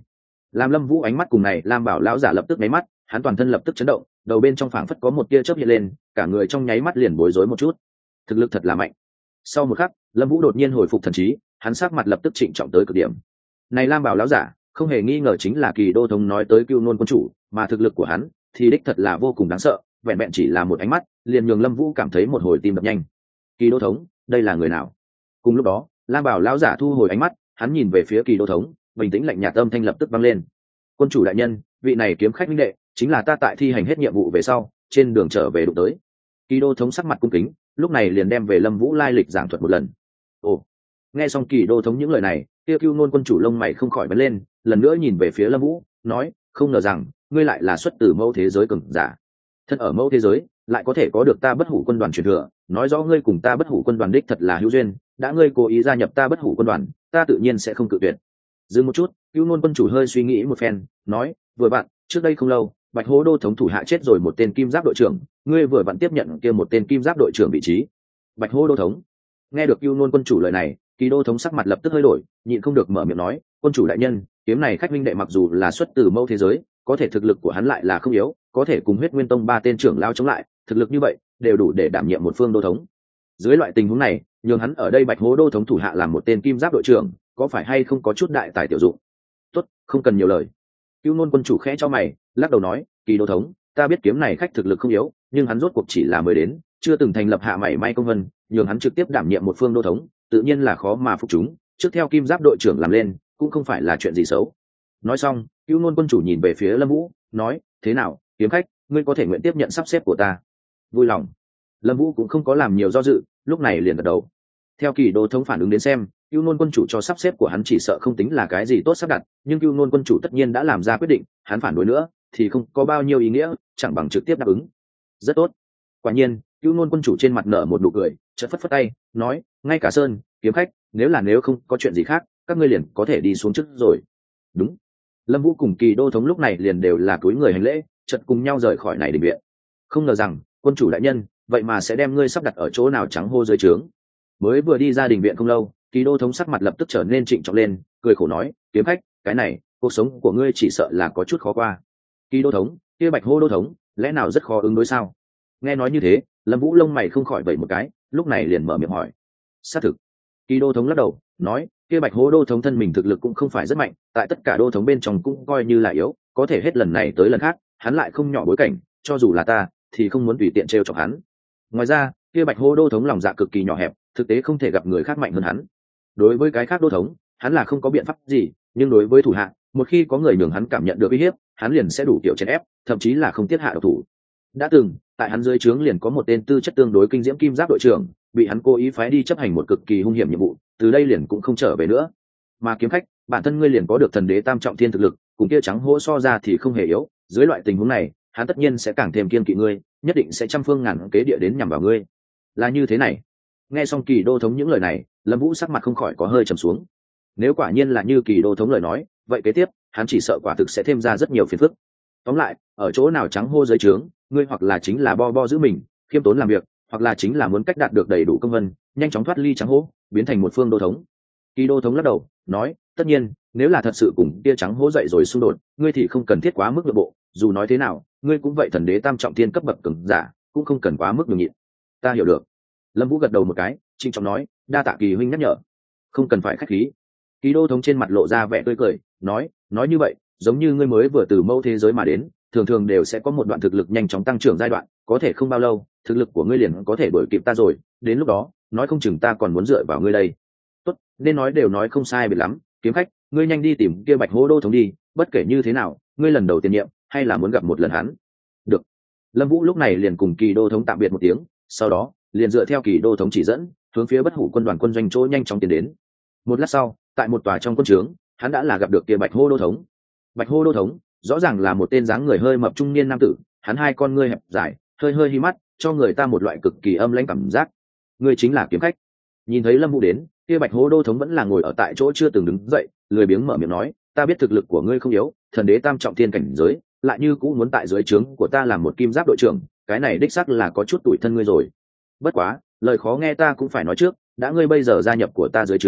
Làm Lâm Vũ ánh mắt cùng này Lam Bảo lão giả lập tức nháy mắt, hắn toàn thân lập tức chấn động, đầu bên trong phảng phất có một tia chớp hiện lên, cả người trong nháy mắt liền bối rối một chút. Thực lực thật là mạnh. Sau một khắc, Lâm Vũ đột nhiên hồi phục thần trí, hắn sắc mặt lập tức trịnh trọng tới cực điểm. Này Lam Bảo lão giả, không hề nghi ngờ chính là Kỳ Đô thống nói tới Cưu Nôn quân chủ, mà thực lực của hắn thì đích thật là vô cùng đáng sợ, vẹn vẹn chỉ là một ánh mắt, liền nhường Lâm Vũ cảm thấy một hồi tim đập nhanh. Kỳ Đô thống, đây là người nào? Cùng lúc đó, Lam Bảo lão giả thu hồi ánh mắt, hắn nhìn về phía Kỳ Đô thống, bình tĩnh lạnh nhạt âm thanh lập tức vang lên. Quân chủ đại nhân, vị này kiếm khách minh đệ, chính là ta tại thi hành hết nhiệm vụ về sau, trên đường trở về đụng tới. Kỳ Đô thống sắc mặt cung kính, lúc này liền đem về Lâm Vũ lai lịch giảng thuật một lần. Ồ, nghe xong Kỳ Đô thống những lời này, Tiêu Cưu Nôn quân chủ lông mày không khỏi bật lên, lần nữa nhìn về phía Lâm Vũ, nói, không ngờ rằng ngươi lại là xuất từ mẫu thế giới cường giả. Thân ở mẫu thế giới, lại có thể có được ta Bất Hủ quân đoàn truyền thừa, nói rõ ngươi cùng ta Bất Hủ quân đoàn đích thật là hữu duyên, đã ngươi cố ý gia nhập ta Bất Hủ quân đoàn, ta tự nhiên sẽ không cự tuyệt. Dừng một chút, Cưu Nôn quân chủ hơi suy nghĩ một phen, nói, vừa bạn, trước đây không lâu, Bạch Hố Đô thống thủ hạ chết rồi một tên kim giáp đội trưởng, ngươi vừa vặn tiếp nhận kia một tên kim giáp đội trưởng vị trí. Bạch Hố Đô thống. Nghe được Cưu Nôn quân chủ lời này, Kỳ Đô thống sắc mặt lập tức hơi đổi, nhịn không được mở miệng nói, quân chủ đại nhân, kiếm này khách minh đệ mặc dù là xuất từ mẫu thế giới, có thể thực lực của hắn lại là không yếu, có thể cùng Huyết Nguyên tông ba tên trưởng lao chống lại, thực lực như vậy đều đủ để đảm nhiệm một phương đô thống. Dưới loại tình huống này, nhường hắn ở đây Bạch Hố Đô thống thủ hạ làm một tên kim giáp đội trưởng, có phải hay không có chút đại tài tiểu dụng? Tốt, không cần nhiều lời. Cưu Nôn quân chủ khẽ cho mày, lắc đầu nói, Kỳ Đô thống, ta biết kiếm này khách thực lực không yếu, nhưng hắn rốt cuộc chỉ là mới đến, chưa từng thành lập hạ mảy may công vân, nhường hắn trực tiếp đảm nhiệm một phương đô thống, tự nhiên là khó mà phục chúng, trước theo kim giáp đội trưởng làm lên, cũng không phải là chuyện gì xấu. Nói xong, Cưu Nôn quân chủ nhìn về phía Lâm Vũ, nói, thế nào, kiếm khách, ngươi có thể nguyện tiếp nhận sắp xếp của ta? Vui lòng. Lâm Vũ cũng không có làm nhiều do dự, lúc này liền gật đầu. Theo Kỳ Đô thống phản ứng đến xem, Cưu Nôn quân chủ cho sắp xếp của hắn chỉ sợ không tính là cái gì tốt sắp đặt, nhưng Cưu Nôn quân chủ tất nhiên đã làm ra quyết định, hắn phản đối nữa thì không có bao nhiêu ý nghĩa, chẳng bằng trực tiếp đáp ứng. Rất tốt. Quả nhiên, Cưu Nôn quân chủ trên mặt nở một nụ cười, chợt phất phất tay, nói, ngay cả Sơn, kiếm khách, nếu là nếu không có chuyện gì khác, các ngươi liền có thể đi xuống trước rồi. Đúng. Lâm Vũ cùng Kỳ Đô thống lúc này liền đều là cúi người hành lễ, chợt cùng nhau rời khỏi này đình viện. Không ngờ rằng, quân chủ đại nhân, vậy mà sẽ đem ngươi sắp đặt ở chỗ nào trắng hô dưới trướng. Mới vừa đi ra đình viện không lâu, Kỳ Đô thống sắc mặt lập tức trở nên trịnh trọng lên, cười khổ nói, kiếm khách, cái này, cuộc sống của ngươi chỉ sợ là có chút khó qua. Kỳ Đô thống, kia Bạch Hô Đô thống, lẽ nào rất khó ứng đối sao? Nghe nói như thế, Lâm Vũ lông mày không khỏi vẩy một cái, lúc này liền mở miệng hỏi. Xác thực. Kỳ Đô thống lắc đầu, nói, kia Bạch Hô Đô thống thân mình thực lực cũng không phải rất mạnh, tại tất cả đô thống bên trong cũng coi như là yếu, có thể hết lần này tới lần khác, hắn lại không nhỏ bối cảnh, cho dù là ta, thì không muốn tùy tiện trêu chọc hắn. Ngoài ra, kia Bạch Hô Đô thống lòng dạ cực kỳ nhỏ hẹp, thực tế không thể gặp người khác mạnh hơn hắn. Đối với cái khác đô thống, hắn là không có biện pháp gì, nhưng đối với thủ hạ, một khi có người nhường hắn cảm nhận được uy hiếp, hắn liền sẽ đủ kiểu chèn ép, thậm chí là không tiết hạ độc thủ. Đã từng, tại hắn dưới trướng liền có một tên tư chất tương đối kinh diễm kim giáp đội trưởng, bị hắn cố ý phái đi chấp hành một cực kỳ hung hiểm nhiệm vụ, từ đây liền cũng không trở về nữa. Mà kiếm khách, bản thân ngươi liền có được thần đế tam trọng thiên thực lực, cùng kia trắng hỗ so ra thì không hề yếu, dưới loại tình huống này, hắn tất nhiên sẽ càng thêm kiên kỵ ngươi, nhất định sẽ trăm phương ngàn kế địa đến nhằm vào ngươi. Là như thế này. Nghe xong Kỳ Đô thống những lời này, Lâm Vũ sắc mặt không khỏi có hơi trầm xuống. Nếu quả nhiên là như Kỳ Đô thống lời nói, vậy kế tiếp, hắn chỉ sợ quả thực sẽ thêm ra rất nhiều phiền phức. Tóm lại, ở chỗ nào trắng hô dưới trướng, ngươi hoặc là chính là bo bo giữ mình, khiêm tốn làm việc, hoặc là chính là muốn cách đạt được đầy đủ công vân, nhanh chóng thoát ly trắng hô, biến thành một phương đô thống. Kỳ Đô thống lắc đầu, nói, tất nhiên, nếu là thật sự cùng kia trắng hô dậy rồi xung đột, ngươi thì không cần thiết quá mức nhượng bộ, dù nói thế nào, ngươi cũng vậy thần đế tam trọng thiên cấp bậc cường giả, cũng không cần quá mức nhường nhịn. Ta hiểu được. Lâm Vũ gật đầu một cái, trịnh trọng nói, đa tạ Kỳ huynh nhắc nhở. Không cần phải khách khí. Kỳ Đô thống trên mặt lộ ra vẻ tươi cười, nói, nói như vậy, giống như ngươi mới vừa từ mẫu thế giới mà đến, thường thường đều sẽ có một đoạn thực lực nhanh chóng tăng trưởng giai đoạn, có thể không bao lâu, thực lực của ngươi liền có thể đuổi kịp ta rồi, đến lúc đó, nói không chừng ta còn muốn dựa vào ngươi đây. Tốt, nên nói đều nói không sai biệt lắm, kiếm khách, ngươi nhanh đi tìm kia Bạch Hô Đô thống đi, bất kể như thế nào, ngươi lần đầu tiên nhiệm, hay là muốn gặp một lần hắn. Được. Lâm Vũ lúc này liền cùng Kỳ Đô thống tạm biệt một tiếng, sau đó, liền dựa theo Kỳ Đô thống chỉ dẫn, hướng phía Bất Hủ quân đoàn quân doanh chỗ nhanh chóng tiến đến. Một lát sau, tại một tòa trong quân trướng, hắn đã là gặp được kia Bạch Hô Đô thống. Bạch Hô Đô thống, rõ ràng là một tên dáng người hơi mập trung niên nam tử, hắn hai con ngươi hẹp dài, hơi hơi hi mắt, cho người ta một loại cực kỳ âm lãnh cảm giác. Ngươi chính là kiếm khách. Nhìn thấy Lâm Vũ đến, kia Bạch Hô Đô thống vẫn là ngồi ở tại chỗ chưa từng đứng dậy, lười biếng mở miệng nói, ta biết thực lực của ngươi không yếu, thần đế tam trọng thiên cảnh giới, lại như cũng muốn tại dưới trướng của ta làm một kim giáp đội trưởng, cái này đích xác là có chút tủi thân ngươi rồi. Bất quá, lời khó nghe ta cũng phải nói trước, đã ngươi bây giờ gia nhập của ta dưới trướng,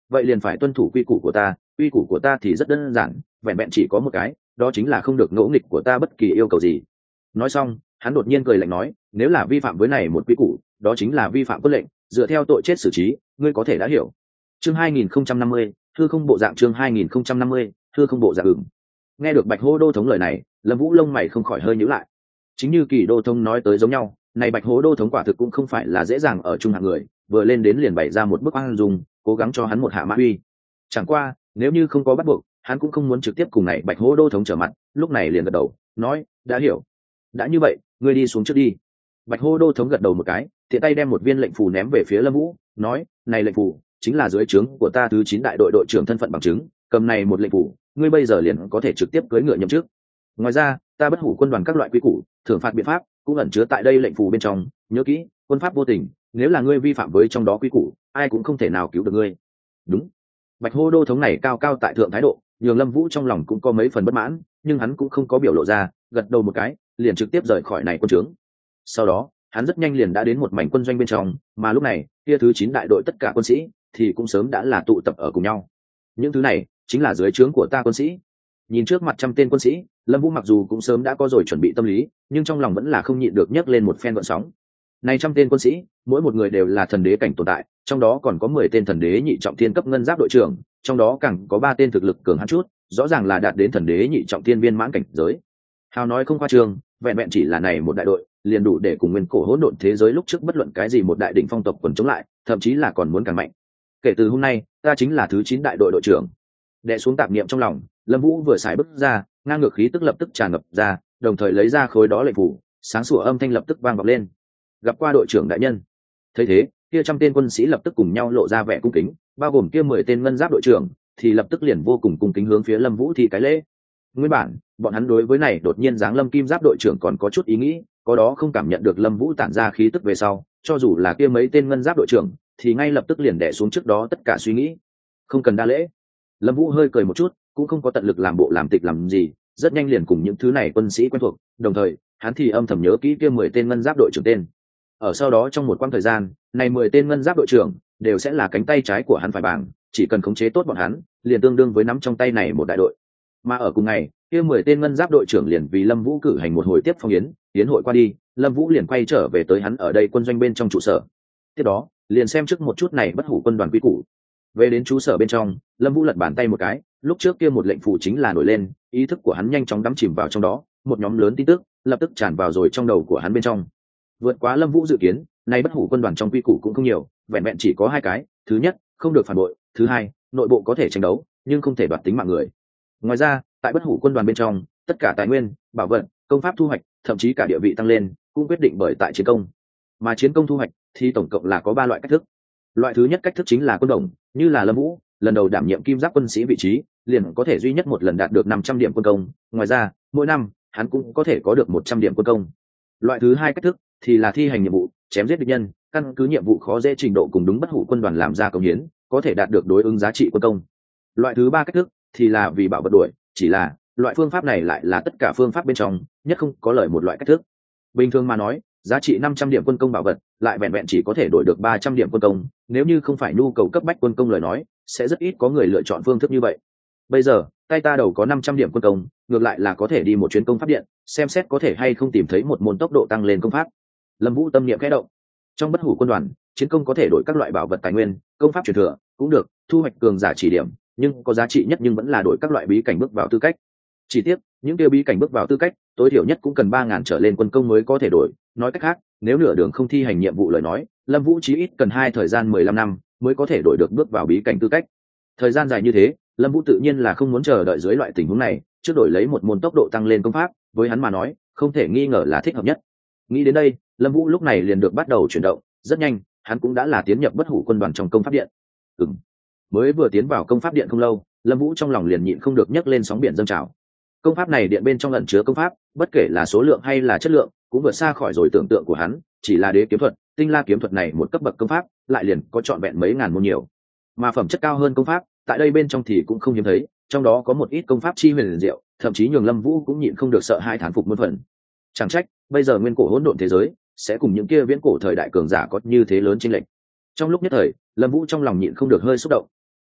vậy liền phải tuân thủ quy củ của ta. Quy củ của ta thì rất đơn giản, vẹn vẹn chỉ có một cái, đó chính là không được ngỗ nghịch của ta bất kỳ yêu cầu gì. Nói xong, hắn đột nhiên cười lạnh nói, nếu là vi phạm với này một quy củ, đó chính là vi phạm quân lệnh, dựa theo tội chết xử trí, ngươi có thể đã hiểu. Chương hai nghìn không trăm năm mươi, thư không bộ dạng. Chương hai nghìn không trăm năm mươi, thư không bộ dạng. Ừm. Nghe được Bạch Hô đô thống lời này, Lâm Vũ lông mày không khỏi hơi nhíu lại. Chính như Kỳ đô thống nói tới giống nhau, này Bạch Hô đô thống quả thực cũng không phải là dễ dàng ở trung hạng người, vừa lên đến liền bày ra một bức oan dùng, cố gắng cho hắn một hạ mã uy. Chẳng qua, nếu như không có bắt buộc, hắn cũng không muốn trực tiếp cùng này Bạch Hô đô thống trở mặt, lúc này liền gật đầu, nói, đã hiểu. Đã như vậy, ngươi đi xuống trước đi. Bạch Hô đô thống gật đầu một cái, tiện tay đem một viên lệnh phù ném về phía Lâm Vũ, nói, này lệnh phù chính là dưới trướng của ta thứ chín đại đội đội trưởng thân phận bằng chứng, cầm này một lệnh phù, ngươi bây giờ liền có thể trực tiếp cưỡi ngựa nhậm chức. Ngoài ra, ta bất hủ quân đoàn các loại quy củ, thưởng phạt biện pháp cũng ẩn chứa tại đây lệnh phù bên trong, nhớ kỹ, quân pháp vô tình, nếu là ngươi vi phạm với trong đó quy củ, ai cũng không thể nào cứu được ngươi. Đúng. Bạch Hô đô thống này cao cao tại thượng thái độ, nhường Lâm Vũ trong lòng cũng có mấy phần bất mãn, nhưng hắn cũng không có biểu lộ ra, gật đầu một cái, liền trực tiếp rời khỏi này quân trướng. Sau đó, hắn rất nhanh liền đã đến một mảnh quân doanh bên trong, mà lúc này, kia thứ chín đại đội tất cả quân sĩ thì cũng sớm đã là tụ tập ở cùng nhau. Những thứ này chính là dưới trướng của ta quân sĩ. Nhìn trước mặt trăm tên quân sĩ, Lâm Vũ mặc dù cũng sớm đã có rồi chuẩn bị tâm lý, nhưng trong lòng vẫn là không nhịn được nhấc lên một phen gợn sóng. Này trăm tên quân sĩ, mỗi một người đều là thần đế cảnh tồn tại, trong đó còn có mười tên thần đế nhị trọng thiên cấp ngân giáp đội trưởng, trong đó càng có ba tên thực lực cường hãn chút, rõ ràng là đạt đến thần đế nhị trọng thiên viên mãn cảnh giới. Hào nói không khoa trương, vẹn vẹn chỉ là này một đại đội, liền đủ để cùng nguyên cổ hỗn độn thế giới lúc trước bất luận cái gì một đại đỉnh phong tộc quần chống lại, thậm chí là còn muốn càng mạnh. Kể từ hôm nay, ta chính là thứ chín đại đội đội trưởng. Đè xuống tạp niệm trong lòng, Lâm Vũ vừa xài bước ra, ngang ngược khí tức lập tức tràn ngập ra, đồng thời lấy ra khối đó lệnh phủ, sáng sủa âm thanh lập tức vang vọng lên. Gặp qua đội trưởng đại nhân. Thấy thế, kia trăm tên quân sĩ lập tức cùng nhau lộ ra vẻ cung kính, bao gồm kia mười tên ngân giáp đội trưởng, thì lập tức liền vô cùng cung kính hướng phía Lâm Vũ thi cái lễ. Nguyên bản, bọn hắn đối với này đột nhiên giáng lâm kim giáp đội trưởng còn có chút ý nghĩ, có đó không cảm nhận được Lâm Vũ tản ra khí tức về sau, cho dù là kia mấy tên ngân giáp đội trưởng, thì ngay lập tức liền đè xuống trước đó tất cả suy nghĩ. Không cần đa lễ. Lâm Vũ hơi cười một chút, cũng không có tận lực làm bộ làm tịch làm gì, rất nhanh liền cùng những thứ này quân sĩ quen thuộc, đồng thời, hắn thì âm thầm nhớ kỹ kia mười tên ngân giáp đội trưởng tên. Ở sau đó trong một quãng thời gian, này mười tên ngân giáp đội trưởng đều sẽ là cánh tay trái của hắn phải bảng, chỉ cần khống chế tốt bọn hắn, liền tương đương với nắm trong tay này một đại đội. Mà ở cùng ngày, kia mười tên ngân giáp đội trưởng liền vì Lâm Vũ cử hành một hồi tiếp phong yến, yến hội qua đi, Lâm Vũ liền quay trở về tới hắn ở đây quân doanh bên trong trụ sở. Tiếp đó, liền xem trước một chút này bất hủ quân đoàn quy củ. Về đến trụ sở bên trong, Lâm Vũ lật bàn tay một cái, lúc trước kia một lệnh phù chính là nổi lên, ý thức của hắn nhanh chóng đắm chìm vào trong đó, một nhóm lớn tin tức lập tức tràn vào rồi trong đầu của hắn bên trong. Vượt quá Lâm Vũ dự kiến, nay bất hủ quân đoàn trong quy củ cũng không nhiều, vẹn vẹn chỉ có hai cái, thứ nhất, không được phản bội, thứ hai, nội bộ có thể tranh đấu, nhưng không thể đoạt tính mạng người. Ngoài ra, tại bất hủ quân đoàn bên trong, tất cả tài nguyên, bảo vật, công pháp thu hoạch, thậm chí cả địa vị tăng lên, cũng quyết định bởi tại chiến công. Mà chiến công thu hoạch thì tổng cộng là có ba loại cách thức. Loại thứ nhất cách thức chính là quân đồng, như là Lâm Vũ, lần đầu đảm nhiệm kim giáp quân sĩ vị trí, liền có thể duy nhất một lần đạt được năm trăm điểm quân công, ngoài ra, mỗi năm, hắn cũng có thể có được một trăm điểm quân công. Loại thứ hai cách thức thì là thi hành nhiệm vụ, chém giết địch nhân, căn cứ nhiệm vụ khó dễ trình độ cùng đúng bất hủ quân đoàn làm ra công hiến, có thể đạt được đối ứng giá trị quân công. Loại thứ ba cách thức thì là vì bảo vật đuổi, chỉ là loại phương pháp này lại là tất cả phương pháp bên trong nhất không có lợi một loại cách thức. Bình thường mà nói, giá trị năm trăm điểm quân công bảo vật lại vẹn vẹn chỉ có thể đổi được ba trăm điểm quân công, nếu như không phải nhu cầu cấp bách quân công lời nói, sẽ rất ít có người lựa chọn phương thức như vậy. Bây giờ, tay ta đầu có năm trăm điểm quân công, ngược lại là có thể đi một chuyến công pháp điện, xem xét có thể hay không tìm thấy một môn tốc độ tăng lên công pháp. Lâm Vũ tâm niệm khẽ động. Trong bất hủ quân đoàn, chiến công có thể đổi các loại bảo vật tài nguyên, công pháp truyền thừa cũng được, thu hoạch cường giả chỉ điểm, nhưng có giá trị nhất nhưng vẫn là đổi các loại bí cảnh bước vào tư cách. Chỉ tiếc, những tiêu bí cảnh bước vào tư cách, tối thiểu nhất cũng cần ba ngàn trở lên quân công mới có thể đổi, nói cách khác, nếu nửa đường không thi hành nhiệm vụ lời nói, Lâm Vũ chí ít cần hai thời gian mười lăm năm mới có thể đổi được bước vào bí cảnh tư cách. Thời gian dài như thế, Lâm Vũ tự nhiên là không muốn chờ đợi dưới loại tình huống này, trước đổi lấy một môn tốc độ tăng lên công pháp, với hắn mà nói, không thể nghi ngờ là thích hợp nhất. Nghĩ đến đây, Lâm Vũ lúc này liền được bắt đầu chuyển động, rất nhanh, hắn cũng đã là tiến nhập bất hủ quân đoàn trong công pháp điện. Ừm. Mới vừa tiến vào công pháp điện không lâu, Lâm Vũ trong lòng liền nhịn không được nhấc lên sóng biển dâng trào. Công pháp này điện bên trong ẩn chứa công pháp, bất kể là số lượng hay là chất lượng, cũng vượt xa khỏi rồi tưởng tượng của hắn, chỉ là đế kiếm thuật, tinh la kiếm thuật này một cấp bậc công pháp, lại liền có trọn vẹn mấy ngàn môn nhiều. Mà phẩm chất cao hơn công pháp, tại đây bên trong thì cũng không hiếm thấy, trong đó có một ít công pháp chi huyền diệu, thậm chí nhường Lâm Vũ cũng nhịn không được sợ hai thán phục muôn phần. Chẳng trách, bây giờ nguyên cổ hỗn độn thế giới sẽ cùng những kia viễn cổ thời đại cường giả có như thế lớn chênh lệch. Trong lúc nhất thời, Lâm Vũ trong lòng nhịn không được hơi xúc động.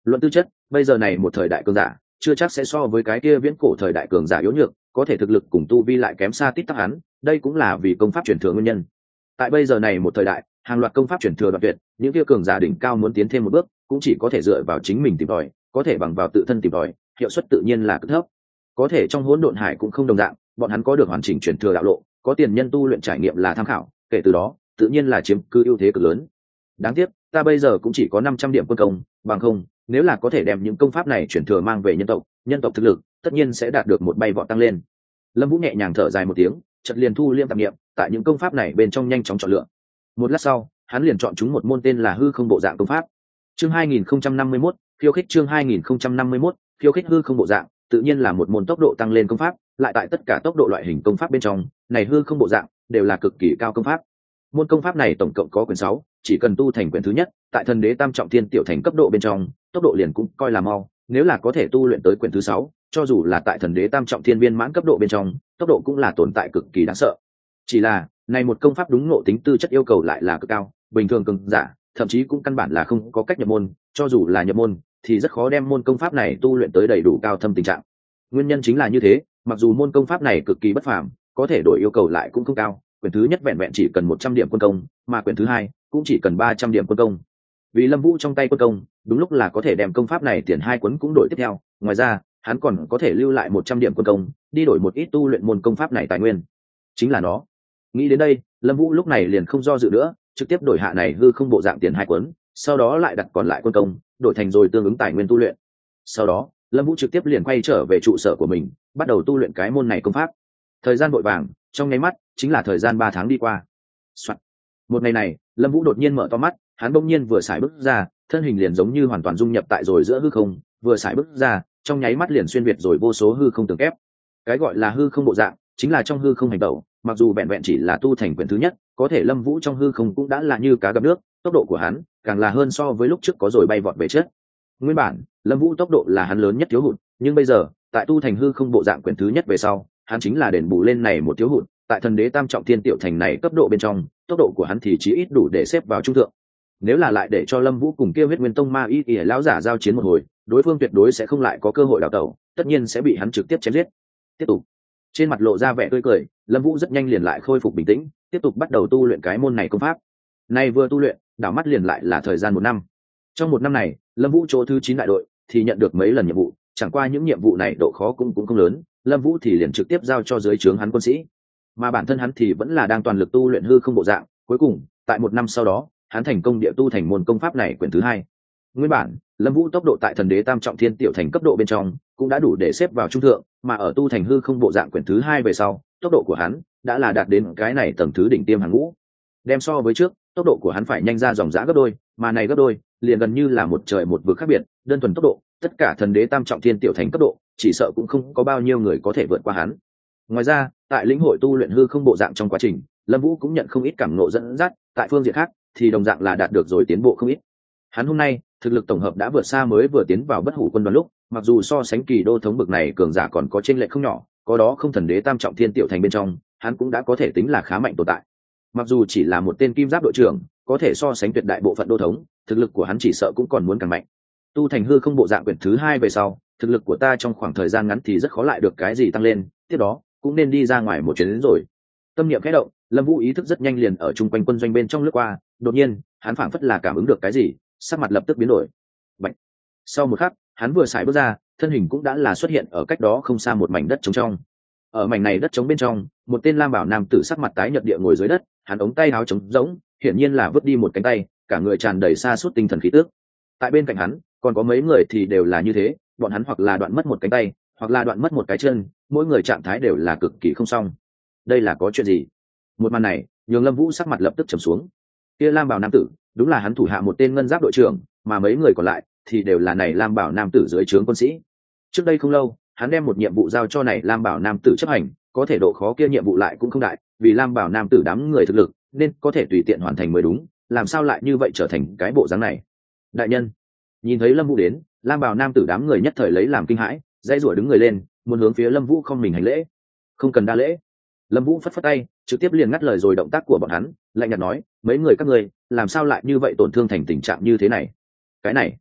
Luận tư chất, bây giờ này một thời đại cường giả chưa chắc sẽ so với cái kia viễn cổ thời đại cường giả yếu nhược, có thể thực lực cùng tu vi lại kém xa tít tắc hắn, đây cũng là vì công pháp truyền thừa nguyên nhân. Tại bây giờ này một thời đại, hàng loạt công pháp truyền thừa đoạn tuyệt, những kia cường giả đỉnh cao muốn tiến thêm một bước cũng chỉ có thể dựa vào chính mình tìm tòi, có thể bằng vào tự thân tìm tòi, hiệu suất tự nhiên là cực thấp. Có thể trong hỗn độn hải cũng không đồng dạng, bọn hắn có được hoàn chỉnh truyền thừa đạo lộ, có tiền nhân tu luyện trải nghiệm là tham khảo, kể từ đó tự nhiên là chiếm cứ ưu thế cực lớn. Đáng tiếc ta bây giờ cũng chỉ có năm trăm điểm quân công, bằng không nếu là có thể đem những công pháp này chuyển thừa mang về nhân tộc, nhân tộc thực lực tất nhiên sẽ đạt được một bay vọt tăng lên. Lâm Vũ nhẹ nhàng thở dài một tiếng, chợt liền thu liêm tạp niệm, tại những công pháp này bên trong nhanh chóng chọn lựa. Một lát sau, hắn liền chọn chúng một môn tên là Hư Không Bộ Dạng công pháp. Chương hai nghìn không trăm năm mươi mốt, khiêu khích chương hai nghìn không trăm năm mươi mốt, khiêu khích Hư Không Bộ Dạng, tự nhiên là một môn tốc độ tăng lên công pháp, lại tại tất cả tốc độ loại hình công pháp bên trong, này Hư Không Bộ Dạng đều là cực kỳ cao công pháp. Môn công pháp này tổng cộng có quyển sáu, chỉ cần tu thành quyển thứ nhất, tại Thần Đế Tam Trọng Thiên tiểu thành cấp độ bên trong, tốc độ liền cũng coi là mau, nếu là có thể tu luyện tới quyển thứ sáu, cho dù là tại Thần Đế Tam Trọng Thiên viên mãn cấp độ bên trong, tốc độ cũng là tồn tại cực kỳ đáng sợ. Chỉ là, này một công pháp đúng ngộ tính tư chất yêu cầu lại là cực cao, bình thường cường giả, thậm chí cũng căn bản là không có cách nhập môn, cho dù là nhập môn thì rất khó đem môn công pháp này tu luyện tới đầy đủ cao thâm tình trạng. Nguyên nhân chính là như thế, mặc dù môn công pháp này cực kỳ bất phàm, có thể đổi yêu cầu lại cũng không cao, quyển thứ nhất vẹn vẹn chỉ cần một trăm điểm quân công, mà quyển thứ hai cũng chỉ cần ba trăm điểm quân công. Vì Lâm Vũ trong tay quân công, đúng lúc là có thể đem công pháp này tiền hai cuốn cũng đổi tiếp theo, ngoài ra, hắn còn có thể lưu lại một trăm điểm quân công, đi đổi một ít tu luyện môn công pháp này tài nguyên. Chính là nó. Nghĩ đến đây, Lâm Vũ lúc này liền không do dự nữa, trực tiếp đổi hạ này Hư Không Bộ Dạng tiền hai cuốn, sau đó lại đặt còn lại quân công, đổi thành rồi tương ứng tài nguyên tu luyện. Sau đó, Lâm Vũ trực tiếp liền quay trở về trụ sở của mình, bắt đầu tu luyện cái môn này công pháp. Thời gian vội vàng, trong nháy mắt chính là thời gian ba tháng đi qua. Soạn. Một ngày này, Lâm Vũ đột nhiên mở to mắt, hắn bỗng nhiên vừa xài bước ra, thân hình liền giống như hoàn toàn dung nhập tại rồi giữa hư không, vừa xài bước ra, trong nháy mắt liền xuyên việt rồi vô số hư không tường kép. Cái gọi là Hư Không Bộ Dạng, chính là trong hư không hành tẩu, mặc dù vẹn vẹn chỉ là tu thành quyển thứ nhất, có thể Lâm Vũ trong hư không cũng đã là như cá gặp nước, tốc độ của hắn càng là hơn so với lúc trước có rồi bay vọt về trước. Nguyên bản, Lâm Vũ tốc độ là hắn lớn nhất thiếu hụt, nhưng bây giờ, tại tu thành Hư Không Bộ Dạng quyển thứ nhất về sau, hắn chính là đền bù lên này một thiếu hụt, tại Thần Đế Tam Trọng Thiên tiểu thành này cấp độ bên trong, tốc độ của hắn thì chí ít đủ để xếp vào trung thượng. Nếu là lại để cho Lâm Vũ cùng kia Huyết Nguyên Tông Ma Y Y lão giả giao chiến một hồi, đối phương tuyệt đối sẽ không lại có cơ hội đào tẩu, tất nhiên sẽ bị hắn trực tiếp chém giết. Tiếp tục. Trên mặt lộ ra vẻ tươi cười, Lâm Vũ rất nhanh liền lại khôi phục bình tĩnh, tiếp tục bắt đầu tu luyện cái môn này công pháp. Nay vừa tu luyện, đảo mắt liền lại là thời gian một năm. Trong một năm này, Lâm Vũ chỗ thứ chín đại đội thì nhận được mấy lần nhiệm vụ, chẳng qua những nhiệm vụ này độ khó cũng cũng không lớn, Lâm Vũ thì liền trực tiếp giao cho dưới trướng hắn quân sĩ, mà bản thân hắn thì vẫn là đang toàn lực tu luyện Hư Không Bộ Dạng. Cuối cùng, tại một năm sau đó, hắn thành công địa tu thành môn công pháp này quyển thứ hai. Nguyên bản, Lâm Vũ tốc độ tại Thần Đế Tam Trọng Thiên tiểu thành cấp độ bên trong cũng đã đủ để xếp vào trung thượng, mà ở tu thành Hư Không Bộ Dạng quyển thứ hai về sau, tốc độ của hắn đã là đạt đến cái này tầng thứ đỉnh tiêm hàng ngũ. Đem so với trước, tốc độ của hắn phải nhanh ra dòng dã gấp đôi, mà này gấp đôi, liền gần như là một trời một vực khác biệt, đơn thuần tốc độ, tất cả Thần Đế Tam Trọng Thiên tiểu thành cấp độ, chỉ sợ cũng không có bao nhiêu người có thể vượt qua hắn. Ngoài ra, tại lĩnh hội tu luyện Hư Không Bộ Dạng trong quá trình, Lâm Vũ cũng nhận không ít cảm ngộ dẫn dắt, tại phương diện khác thì đồng dạng là đạt được rồi tiến bộ không ít. Hắn hôm nay, thực lực tổng hợp đã vượt xa mới vừa tiến vào Bất Hủ Quân đoàn lúc, mặc dù so sánh kỳ đô thống bực này cường giả còn có chênh lệch không nhỏ, có đó không Thần Đế Tam Trọng Thiên tiểu thành bên trong, hắn cũng đã có thể tính là khá mạnh tồn tại. Mặc dù chỉ là một tên kim giáp đội trưởng, có thể so sánh tuyệt đại bộ phận đô thống, thực lực của hắn chỉ sợ cũng còn muốn càng mạnh. Tu thành Hư Không Bộ Dạng quyển thứ hai về sau, thực lực của ta trong khoảng thời gian ngắn thì rất khó lại được cái gì tăng lên, tiếp đó cũng nên đi ra ngoài một chuyến đến rồi. Tâm niệm khẽ động, Lâm Vũ ý thức rất nhanh liền ở chung quanh quân doanh bên trong lướt qua, đột nhiên, hắn phảng phất là cảm ứng được cái gì, sắc mặt lập tức biến đổi. Bạch. Sau một khắc, hắn vừa xài bước ra, thân hình cũng đã là xuất hiện ở cách đó không xa một mảnh đất trống trong. Ở mảnh này đất trống bên trong, một tên lam bảo nam tử sắc mặt tái nhợt địa ngồi dưới đất, hắn ống tay áo trống rỗng, hiển nhiên là vứt đi một cánh tay, cả người tràn đầy sa sút tinh thần khí tức. Tại bên cạnh hắn, còn có mấy người thì đều là như thế, bọn hắn hoặc là đoạn mất một cánh tay, hoặc là đoạn mất một cái chân, mỗi người trạng thái đều là cực kỳ không xong. Đây là có chuyện gì? Một màn này, nhường Lâm Vũ sắc mặt lập tức trầm xuống. Kia lam bảo nam tử, đúng là hắn thủ hạ một tên ngân giáp đội trưởng, mà mấy người còn lại thì đều là này lam bảo nam tử dưới trướng quân sĩ. Trước đây không lâu, hắn đem một nhiệm vụ giao cho này lam bảo nam tử chấp hành, có thể độ khó kia nhiệm vụ lại cũng không đại, vì lam bảo nam tử đám người thực lực, nên có thể tùy tiện hoàn thành mới đúng, làm sao lại như vậy trở thành cái bộ dáng này? Đại nhân, nhìn thấy Lâm Vũ đến, lam bảo nam tử đám người nhất thời lấy làm kinh hãi, dãy rủa đứng người lên, muốn hướng phía Lâm Vũ không mình hành lễ. Không cần đa lễ. Lâm Vũ phất phất tay, trực tiếp liền ngắt lời rồi động tác của bọn hắn, lạnh nhạt nói, mấy người các ngươi, làm sao lại như vậy tổn thương thành tình trạng như thế này? Cái này,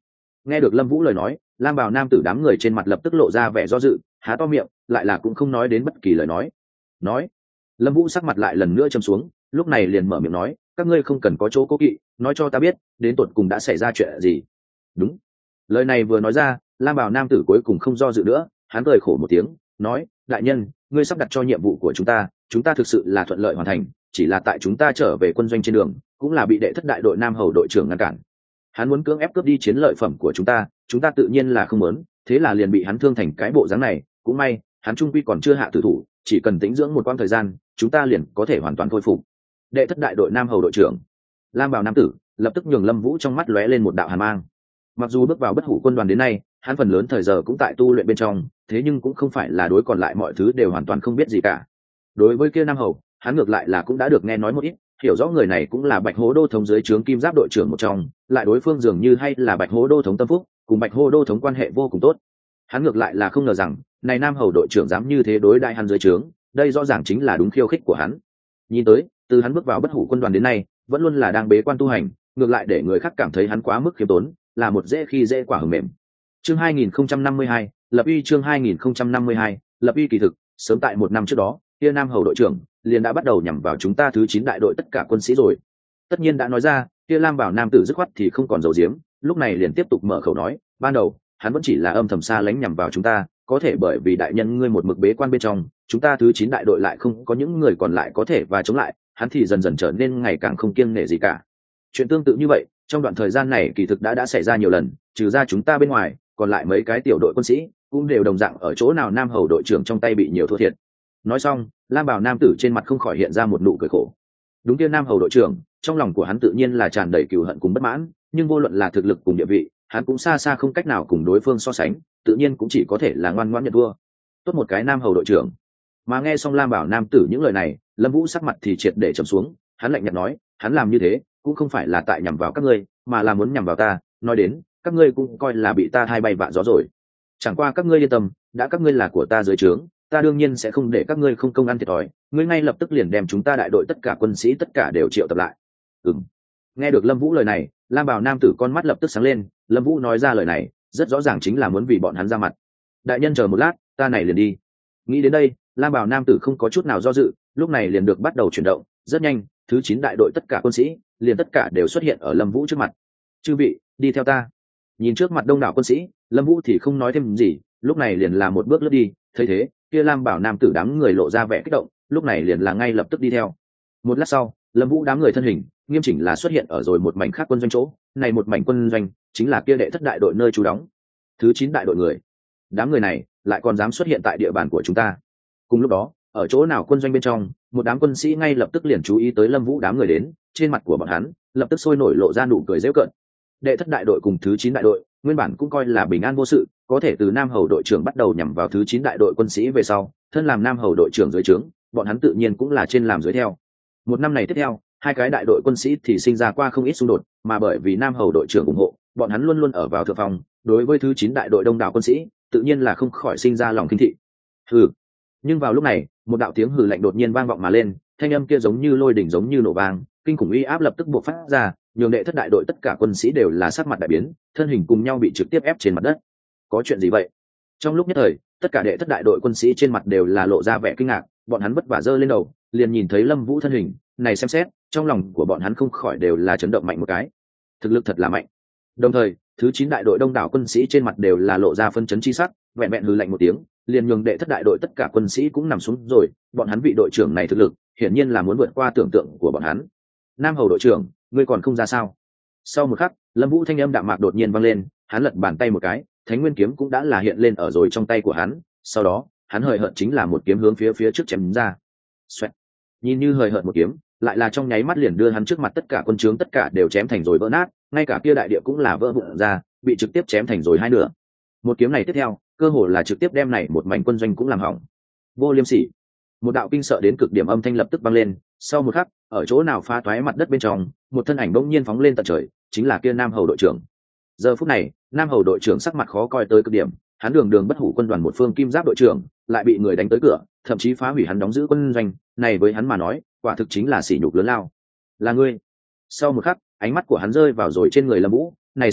Nghe được Lâm Vũ lời nói, lam bào nam tử đám người trên mặt lập tức lộ ra vẻ do dự, há to miệng lại là cũng không nói đến bất kỳ lời nói. Nói, Lâm Vũ sắc mặt lại lần nữa trầm xuống, lúc này liền mở miệng nói, các ngươi không cần có chỗ cố kỵ, nói cho ta biết đến tột cùng đã xảy ra chuyện gì. Đúng. Lời này vừa nói ra, lam bào nam tử cuối cùng không do dự nữa, hắn cười khổ một tiếng, nói, đại nhân, ngươi sắp đặt cho nhiệm vụ của chúng ta, chúng ta thực sự là thuận lợi hoàn thành, chỉ là tại chúng ta trở về quân doanh trên đường cũng là bị đệ thất đại đội nam hầu đội trưởng ngăn cản. Hắn muốn cưỡng ép cướp đi chiến lợi phẩm của chúng ta, chúng ta tự nhiên là không muốn, thế là liền bị hắn thương thành cái bộ dáng này. Cũng may hắn trung quy còn chưa hạ tử thủ, chỉ cần tĩnh dưỡng một quãng thời gian chúng ta liền có thể hoàn toàn khôi phục. Đệ thất đại đội nam hầu đội trưởng lam bào nam tử lập tức nhường Lâm Vũ trong mắt lóe lên một đạo hàn mang. Mặc dù bước vào bất hủ quân đoàn đến nay, hắn phần lớn thời giờ cũng tại tu luyện bên trong, thế nhưng cũng không phải là đối còn lại mọi thứ đều hoàn toàn không biết gì cả. Đối với kia nam hầu, hắn ngược lại là cũng đã được nghe nói một ít, hiểu rõ người này cũng là Bạch Hố Đô thống dưới trướng kim giáp đội trưởng một trong, lại đối phương dường như hay là Bạch Hố Đô thống tâm phúc, cùng Bạch Hố Đô thống quan hệ vô cùng tốt. Hắn ngược lại là không ngờ rằng, này nam hầu đội trưởng dám như thế đối đại hắn dưới trướng, đây rõ ràng chính là đúng khiêu khích của hắn. Nhìn tới, từ hắn bước vào bất hủ quân đoàn đến nay, vẫn luôn là đang bế quan tu hành, ngược lại để người khác cảm thấy hắn quá mức khiêm tốn, là một dễ khi dễ quả hờm mềm. Chương hai nghìn không trăm năm mươi hai, lập uy chương hai nghìn không trăm năm mươi hai, lập uy kỳ thực, sớm tại một năm trước đó, kia nam hầu đội trưởng liền đã bắt đầu nhằm vào chúng ta thứ chín đại đội tất cả quân sĩ rồi. Tất nhiên đã nói ra, kia lam bảo nam tử dứt khoát thì không còn giấu giếm, lúc này liền tiếp tục mở khẩu nói, ban đầu hắn vẫn chỉ là âm thầm xa lánh nhằm vào chúng ta, có thể bởi vì đại nhân ngươi một mực bế quan bên trong, chúng ta thứ chín đại đội lại không có những người còn lại có thể và chống lại, hắn thì dần dần trở nên ngày càng không kiêng nể gì cả. Chuyện tương tự như vậy trong đoạn thời gian này kỳ thực đã đã xảy ra nhiều lần, trừ ra chúng ta bên ngoài, còn lại mấy cái tiểu đội quân sĩ cũng đều đồng dạng ở chỗ nào nam hầu đội trưởng trong tay bị nhiều thua thiệt. Nói xong, lam bảo nam tử trên mặt không khỏi hiện ra một nụ cười khổ. Đúng kia nam hầu đội trưởng, trong lòng của hắn tự nhiên là tràn đầy cừu hận cùng bất mãn, nhưng vô luận là thực lực cùng địa vị, hắn cũng xa xa không cách nào cùng đối phương so sánh, tự nhiên cũng chỉ có thể là ngoan ngoãn nhận thua. Tốt một cái nam hầu đội trưởng. Mà nghe xong lam bảo nam tử những lời này, Lâm Vũ sắc mặt thì triệt để trầm xuống, hắn lạnh nhạt nói, hắn làm như thế cũng không phải là tại nhằm vào các ngươi, mà là muốn nhằm vào ta, nói đến các ngươi cũng coi là bị ta thay bay vạ gió rồi. Chẳng qua các ngươi yên tâm, đã các ngươi là của ta dưới trướng, ta đương nhiên sẽ không để các ngươi không công ăn thiệt thòi, ngươi ngay lập tức liền đem chúng ta đại đội tất cả quân sĩ tất cả đều triệu tập lại. Ừm. Nghe được Lâm Vũ lời này, lam bảo nam tử con mắt lập tức sáng lên, Lâm Vũ nói ra lời này rất rõ ràng chính là muốn vì bọn hắn ra mặt. Đại nhân chờ một lát, ta này liền đi. Nghĩ đến đây, lam bảo nam tử không có chút nào do dự, lúc này liền được bắt đầu chuyển động. Rất nhanh, thứ chín đại đội tất cả quân sĩ liền tất cả đều xuất hiện ở Lâm Vũ trước mặt. Chư vị, đi theo ta. Nhìn trước mặt đông đảo quân sĩ, Lâm Vũ thì không nói thêm gì, lúc này liền là một bước lướt đi. Thấy thế, kia lam bảo nam tử đám người lộ ra vẻ kích động, lúc này liền là ngay lập tức đi theo. Một lát sau, Lâm Vũ đám người thân hình nghiêm chỉnh là xuất hiện ở rồi một mảnh khác quân doanh chỗ. Này một mảnh quân doanh chính là kia đệ thất đại đội nơi trú đóng. Thứ chín đại đội người, đám người này lại còn dám xuất hiện tại địa bàn của chúng ta. Cùng lúc đó, ở chỗ nào quân doanh bên trong, một đám quân sĩ ngay lập tức liền chú ý tới Lâm Vũ đám người đến, trên mặt của bọn hắn lập tức sôi nổi lộ ra nụ cười giễu cợt. Đệ thất đại đội cùng thứ chín đại đội nguyên bản cũng coi là bình an vô sự, có thể từ nam hầu đội trưởng bắt đầu nhằm vào thứ chín đại đội quân sĩ về sau, thân làm nam hầu đội trưởng dưới trướng, bọn hắn tự nhiên cũng là trên làm dưới theo. Một năm này tiếp theo, hai cái đại đội quân sĩ thì sinh ra qua không ít xung đột, mà bởi vì nam hầu đội trưởng ủng hộ, bọn hắn luôn luôn ở vào thượng phòng, đối với thứ chín đại đội đông đảo quân sĩ, tự nhiên là không khỏi sinh ra lòng khinh thị. Hừ. Nhưng vào lúc này, một đạo tiếng hừ lạnh đột nhiên vang vọng mà lên, thanh âm kia giống như lôi đỉnh giống như nổ vang, kinh khủng uy áp lập tức bộc phát ra, nhường đệ thất đại đội tất cả quân sĩ đều là sắc mặt đại biến, thân hình cùng nhau bị trực tiếp ép trên mặt đất. Có chuyện gì vậy? Trong lúc nhất thời, tất cả đệ thất đại đội quân sĩ trên mặt đều là lộ ra vẻ kinh ngạc, bọn hắn vất vả giơ lên đầu, liền nhìn thấy Lâm Vũ thân hình, này xem xét, trong lòng của bọn hắn không khỏi đều là chấn động mạnh một cái. Thực lực thật là mạnh. Đồng thời, thứ chín đại đội đông đảo quân sĩ trên mặt đều là lộ ra phân chấn chi sắc, vẹn vẹn hừ lạnh một tiếng, liền nhường đệ thất đại đội tất cả quân sĩ cũng nằm xuống rồi, bọn hắn vị đội trưởng này thực lực, hiển nhiên là muốn vượt qua tưởng tượng của bọn hắn. Nam hầu đội trưởng, ngươi còn không ra sao? Sau một khắc, Lâm Vũ thanh âm đạm mạc đột nhiên vang lên, hắn lật bàn tay một cái, Thánh Nguyên kiếm cũng đã là hiện lên ở rồi trong tay của hắn, sau đó, hắn hời hợt chính là một kiếm hướng phía phía trước chém ra. Xoẹt. Nhìn như hời hợt một kiếm, lại là trong nháy mắt liền đưa hắn trước mặt tất cả quân trướng tất cả đều chém thành rồi vỡ nát, ngay cả kia đại địa cũng là vỡ vụn ra, bị trực tiếp chém thành rồi hai nửa. Một kiếm này tiếp theo, cơ hồ là trực tiếp đem này một mảnh quân doanh cũng làm hỏng. Vô liêm sỉ. Một đạo kinh sợ đến cực điểm âm thanh lập tức vang lên, sau một khắc, ở chỗ nào phá toái mặt đất bên trong, một thân ảnh bỗng nhiên phóng lên tận trời, chính là kia nam hầu đội trưởng. Giờ phút này, nam hầu đội trưởng sắc mặt khó coi tới cực điểm, hắn đường đường bất hủ quân đoàn một phương kim giáp đội trưởng, lại bị người đánh tới cửa, thậm chí phá hủy hắn đóng giữ quân doanh, này với hắn mà nói, quả thực chính là sỉ nhục lớn lao. Là ngươi? Sau một khắc, ánh mắt của hắn rơi vào rồi trên người Lâm Vũ, này xem xét,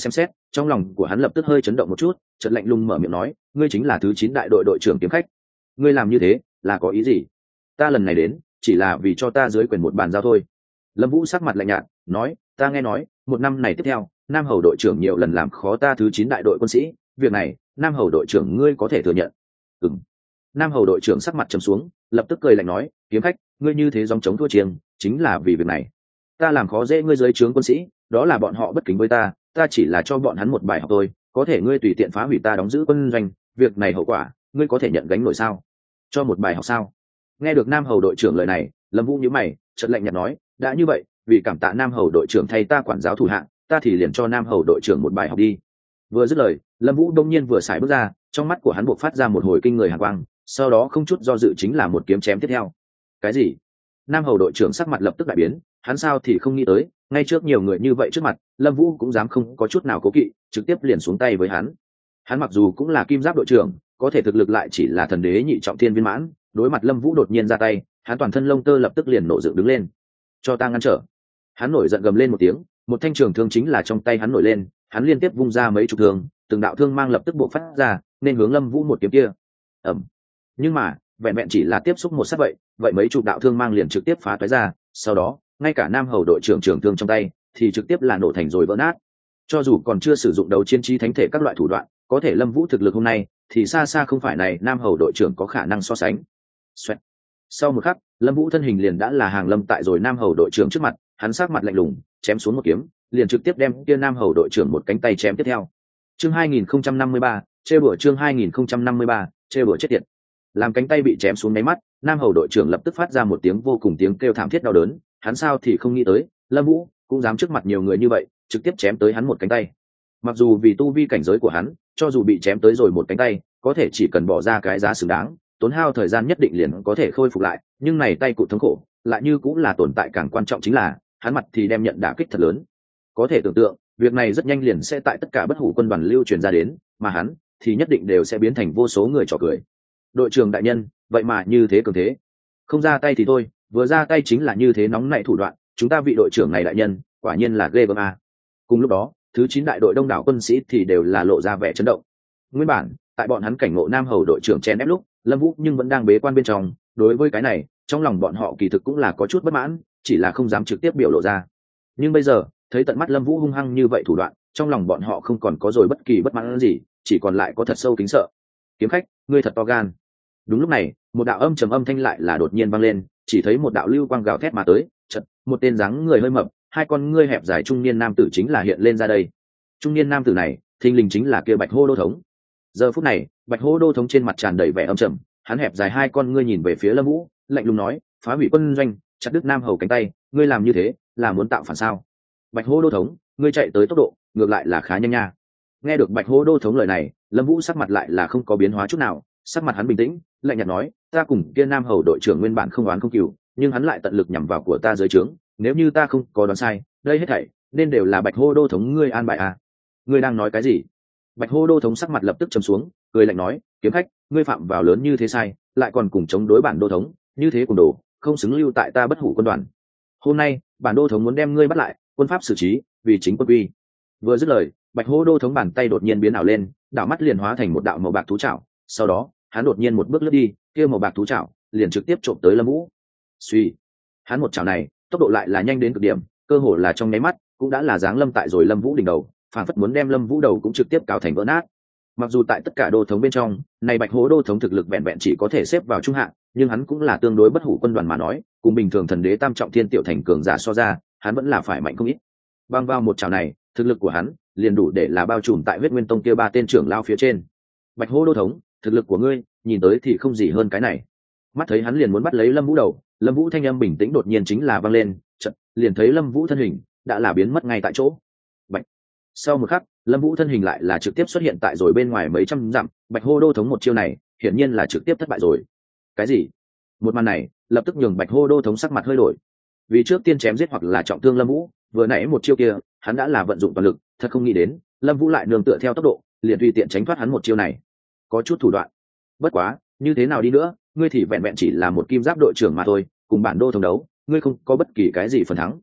Trong lòng của hắn lập tức hơi chấn động một chút, chợt lạnh lùng mở miệng nói, ngươi chính là thứ chín đại đội đội trưởng kiếm khách. Ngươi làm như thế là có ý gì? Ta lần này đến chỉ là vì cho ta dưới quyền một bàn giao thôi. Lâm Vũ sắc mặt lạnh nhạt nói, ta nghe nói một năm này tiếp theo Nam Hầu đội trưởng nhiều lần làm khó ta thứ chín đại đội quân sĩ, việc này Nam Hầu đội trưởng ngươi có thể thừa nhận? Ừm. Nam Hầu đội trưởng sắc mặt trầm xuống, lập tức cười lạnh nói, kiếm khách, ngươi như thế gióng chống thua chiêng chính là vì việc này. Ta làm khó dễ ngươi dưới trướng quân sĩ, đó là bọn họ bất kính với ta, ta chỉ là cho bọn hắn một bài học thôi, có thể ngươi tùy tiện phá hủy ta đóng giữ quân doanh, việc này hậu quả ngươi có thể nhận gánh nổi sao? Cho một bài học sao? Nghe được Nam Hầu đội trưởng lời này, Lâm Vũ nhíu mày, chợt lạnh nhạt nói, đã như vậy, vì cảm tạ Nam Hầu đội trưởng thay ta quản giáo thủ hạ, ta thì liền cho Nam Hầu đội trưởng một bài học đi. Vừa dứt lời, Lâm Vũ đông nhiên vừa xài bước ra, trong mắt của hắn bộc phát ra một hồi kinh người hàn quang, sau đó không chút do dự chính là một kiếm chém tiếp theo. Cái gì? Nam Hầu đội trưởng sắc mặt lập tức đại biến, hắn sao thì không nghĩ tới, ngay trước nhiều người như vậy trước mặt, Lâm Vũ cũng dám không có chút nào cố kỵ, trực tiếp liền xuống tay với hắn. Hắn mặc dù cũng là kim giáp đội trưởng, có thể thực lực lại chỉ là thần đế nhị trọng thiên viên mãn, đối mặt Lâm Vũ đột nhiên ra tay, hắn toàn thân lông tơ lập tức liền nổ dựng đứng lên. Cho ta ngăn trở! Hắn nổi giận gầm lên một tiếng, một thanh trường thương chính là trong tay hắn nổi lên, hắn liên tiếp vung ra mấy chục thương, từng đạo thương mang lập tức bộc phát ra, nên hướng Lâm Vũ một kiếm kia. Ầm. Nhưng mà, vẹn vẹn chỉ là tiếp xúc một sát vậy, vậy mấy chục đạo thương mang liền trực tiếp phá toái ra, sau đó, ngay cả Nam Hầu đội trưởng trường thương trong tay thì trực tiếp là nổ thành rồi vỡ nát. Cho dù còn chưa sử dụng đấu chiến trí thánh thể các loại thủ đoạn, có thể Lâm Vũ thực lực hôm nay thì xa xa không phải này Nam Hầu đội trưởng có khả năng so sánh. Xoẹt. Sau một khắc, Lâm Vũ thân hình liền đã là hàng lâm tại rồi Nam Hầu đội trưởng trước mặt, hắn sắc mặt lạnh lùng, chém xuống một kiếm, liền trực tiếp đem kia Nam Hầu đội trưởng một cánh tay chém tiếp theo. Chương hai nghìn không trăm năm mươi ba, trêu đùa chương hai nghìn không trăm năm mươi ba, trêu đùa chết tiệt. Làm cánh tay bị chém xuống mấy mắt, Nam Hầu đội trưởng lập tức phát ra một tiếng vô cùng tiếng kêu thảm thiết đau đớn, hắn sao thì không nghĩ tới, Lâm Vũ cũng dám trước mặt nhiều người như vậy, trực tiếp chém tới hắn một cánh tay. Mặc dù vì tu vi cảnh giới của hắn, cho dù bị chém tới rồi một cánh tay, có thể chỉ cần bỏ ra cái giá xứng đáng, tốn hao thời gian nhất định liền có thể khôi phục lại, nhưng này tay cụt thống khổ, lại như cũng là tồn tại càng quan trọng chính là, hắn mặt thì đem nhận đả kích thật lớn. Có thể tưởng tượng, việc này rất nhanh liền sẽ tại tất cả bất hủ quân đoàn lưu truyền ra đến, mà hắn thì nhất định đều sẽ biến thành vô số người trò cười. Đội trưởng đại nhân, vậy mà như thế cường thế, không ra tay thì thôi, vừa ra tay chính là như thế nóng nảy thủ đoạn, chúng ta vị đội trưởng này đại nhân quả nhiên là ghê gớm a. Cùng lúc đó, thứ chín đại đội đông đảo quân sĩ thì đều là lộ ra vẻ chấn động. Nguyên bản, tại bọn hắn cảnh ngộ Nam Hầu đội trưởng chen ép lúc, Lâm Vũ nhưng vẫn đang bế quan bên trong, đối với cái này, trong lòng bọn họ kỳ thực cũng là có chút bất mãn, chỉ là không dám trực tiếp biểu lộ ra. Nhưng bây giờ, thấy tận mắt Lâm Vũ hung hăng như vậy thủ đoạn, trong lòng bọn họ không còn có rồi bất kỳ bất mãn gì, chỉ còn lại có thật sâu kính sợ. Kiếm khách, ngươi thật to gan. Đúng lúc này, một đạo âm trầm âm thanh lại là đột nhiên vang lên, chỉ thấy một đạo lưu quang gào thét mà tới, chợt, một tên dáng người hơi mập, hai con ngươi hẹp dài trung niên nam tử chính là hiện lên ra đây. Trung niên nam tử này, thình lình chính là kia Bạch Hô đô thống. Giờ phút này, Bạch Hô đô thống trên mặt tràn đầy vẻ âm trầm, hắn hẹp dài hai con ngươi nhìn về phía Lâm Vũ, lạnh lùng nói, phá hủy quân doanh, chặt đứt Nam Hầu cánh tay, ngươi làm như thế, là muốn tạo phản sao? Bạch Hô đô thống, ngươi chạy tới tốc độ, ngược lại là khá nhanh nha. Nghe được Bạch Hô đô thống lời này, Lâm Vũ sắc mặt lại là không có biến hóa chút nào, sắc mặt hắn bình tĩnh, lạnh nhạt nói, ta cùng kia Nam Hầu đội trưởng nguyên bản không oán không cừu, nhưng hắn lại tận lực nhằm vào của ta dưới trướng, nếu như ta không có đoán sai, đây hết thảy nên đều là Bạch Hô đô thống ngươi an bài à? Ngươi đang nói cái gì? Bạch Hô đô thống sắc mặt lập tức trầm xuống, cười lạnh nói, kiếm khách, ngươi phạm vào lớn như thế sai, lại còn cùng chống đối bản đô thống, như thế cùng đồ, không xứng lưu tại ta bất hủ quân đoàn. Hôm nay, bản đô thống muốn đem ngươi bắt lại, quân pháp xử trí, vì chính quân quy. Vừa dứt lời, Bạch Hô đô thống bàn tay đột nhiên biến ảo lên, đảo mắt liền hóa thành một đạo màu bạc thú trảo, sau đó, hắn đột nhiên một bước lướt đi, kia màu bạc thú trảo liền trực tiếp trộm tới Lâm Vũ. Suy, hắn một chảo này, tốc độ lại là nhanh đến cực điểm, cơ hồ là trong nháy mắt, cũng đã là giáng lâm tại rồi Lâm Vũ đỉnh đầu, phản phất muốn đem Lâm Vũ đầu cũng trực tiếp cào thành vỡ nát. Mặc dù tại tất cả đô thống bên trong, này Bạch Hố đô thống thực lực vẹn vẹn chỉ có thể xếp vào trung hạng, nhưng hắn cũng là tương đối bất hủ quân đoàn mà nói, cùng bình thường thần đế tam trọng thiên tiểu thành cường giả so ra, hắn vẫn là phải mạnh không ít. Bang vào một chảo này, thực lực của hắn liền đủ để là bao trùm tại Huyết Nguyên Tông kia ba tên trưởng lao phía trên. Bạch Hố đô thống, thực lực của ngươi, nhìn tới thì không gì hơn cái này. Mắt thấy hắn liền muốn bắt lấy Lâm Vũ đầu, Lâm Vũ thanh âm bình tĩnh đột nhiên chính là vang lên, chợt liền thấy Lâm Vũ thân hình đã là biến mất ngay tại chỗ. Bạch. Sau một khắc, Lâm Vũ thân hình lại là trực tiếp xuất hiện tại rồi bên ngoài mấy trăm dặm, Bạch Hô đô thống một chiêu này, hiển nhiên là trực tiếp thất bại rồi. Cái gì? Một màn này, lập tức nhường Bạch Hô đô thống sắc mặt hơi đổi. Vì trước tiên chém giết hoặc là trọng thương Lâm Vũ, vừa nãy một chiêu kia, hắn đã là vận dụng toàn lực, thật không nghĩ đến, Lâm Vũ lại nương tựa theo tốc độ, liền tùy tiện tránh thoát hắn một chiêu này. Có chút thủ đoạn. Bất quá, như thế nào đi nữa, ngươi thì vẹn vẹn chỉ là một kim giáp đội trưởng mà thôi, cùng bản đô thống đấu, ngươi không có bất kỳ cái gì phần thắng.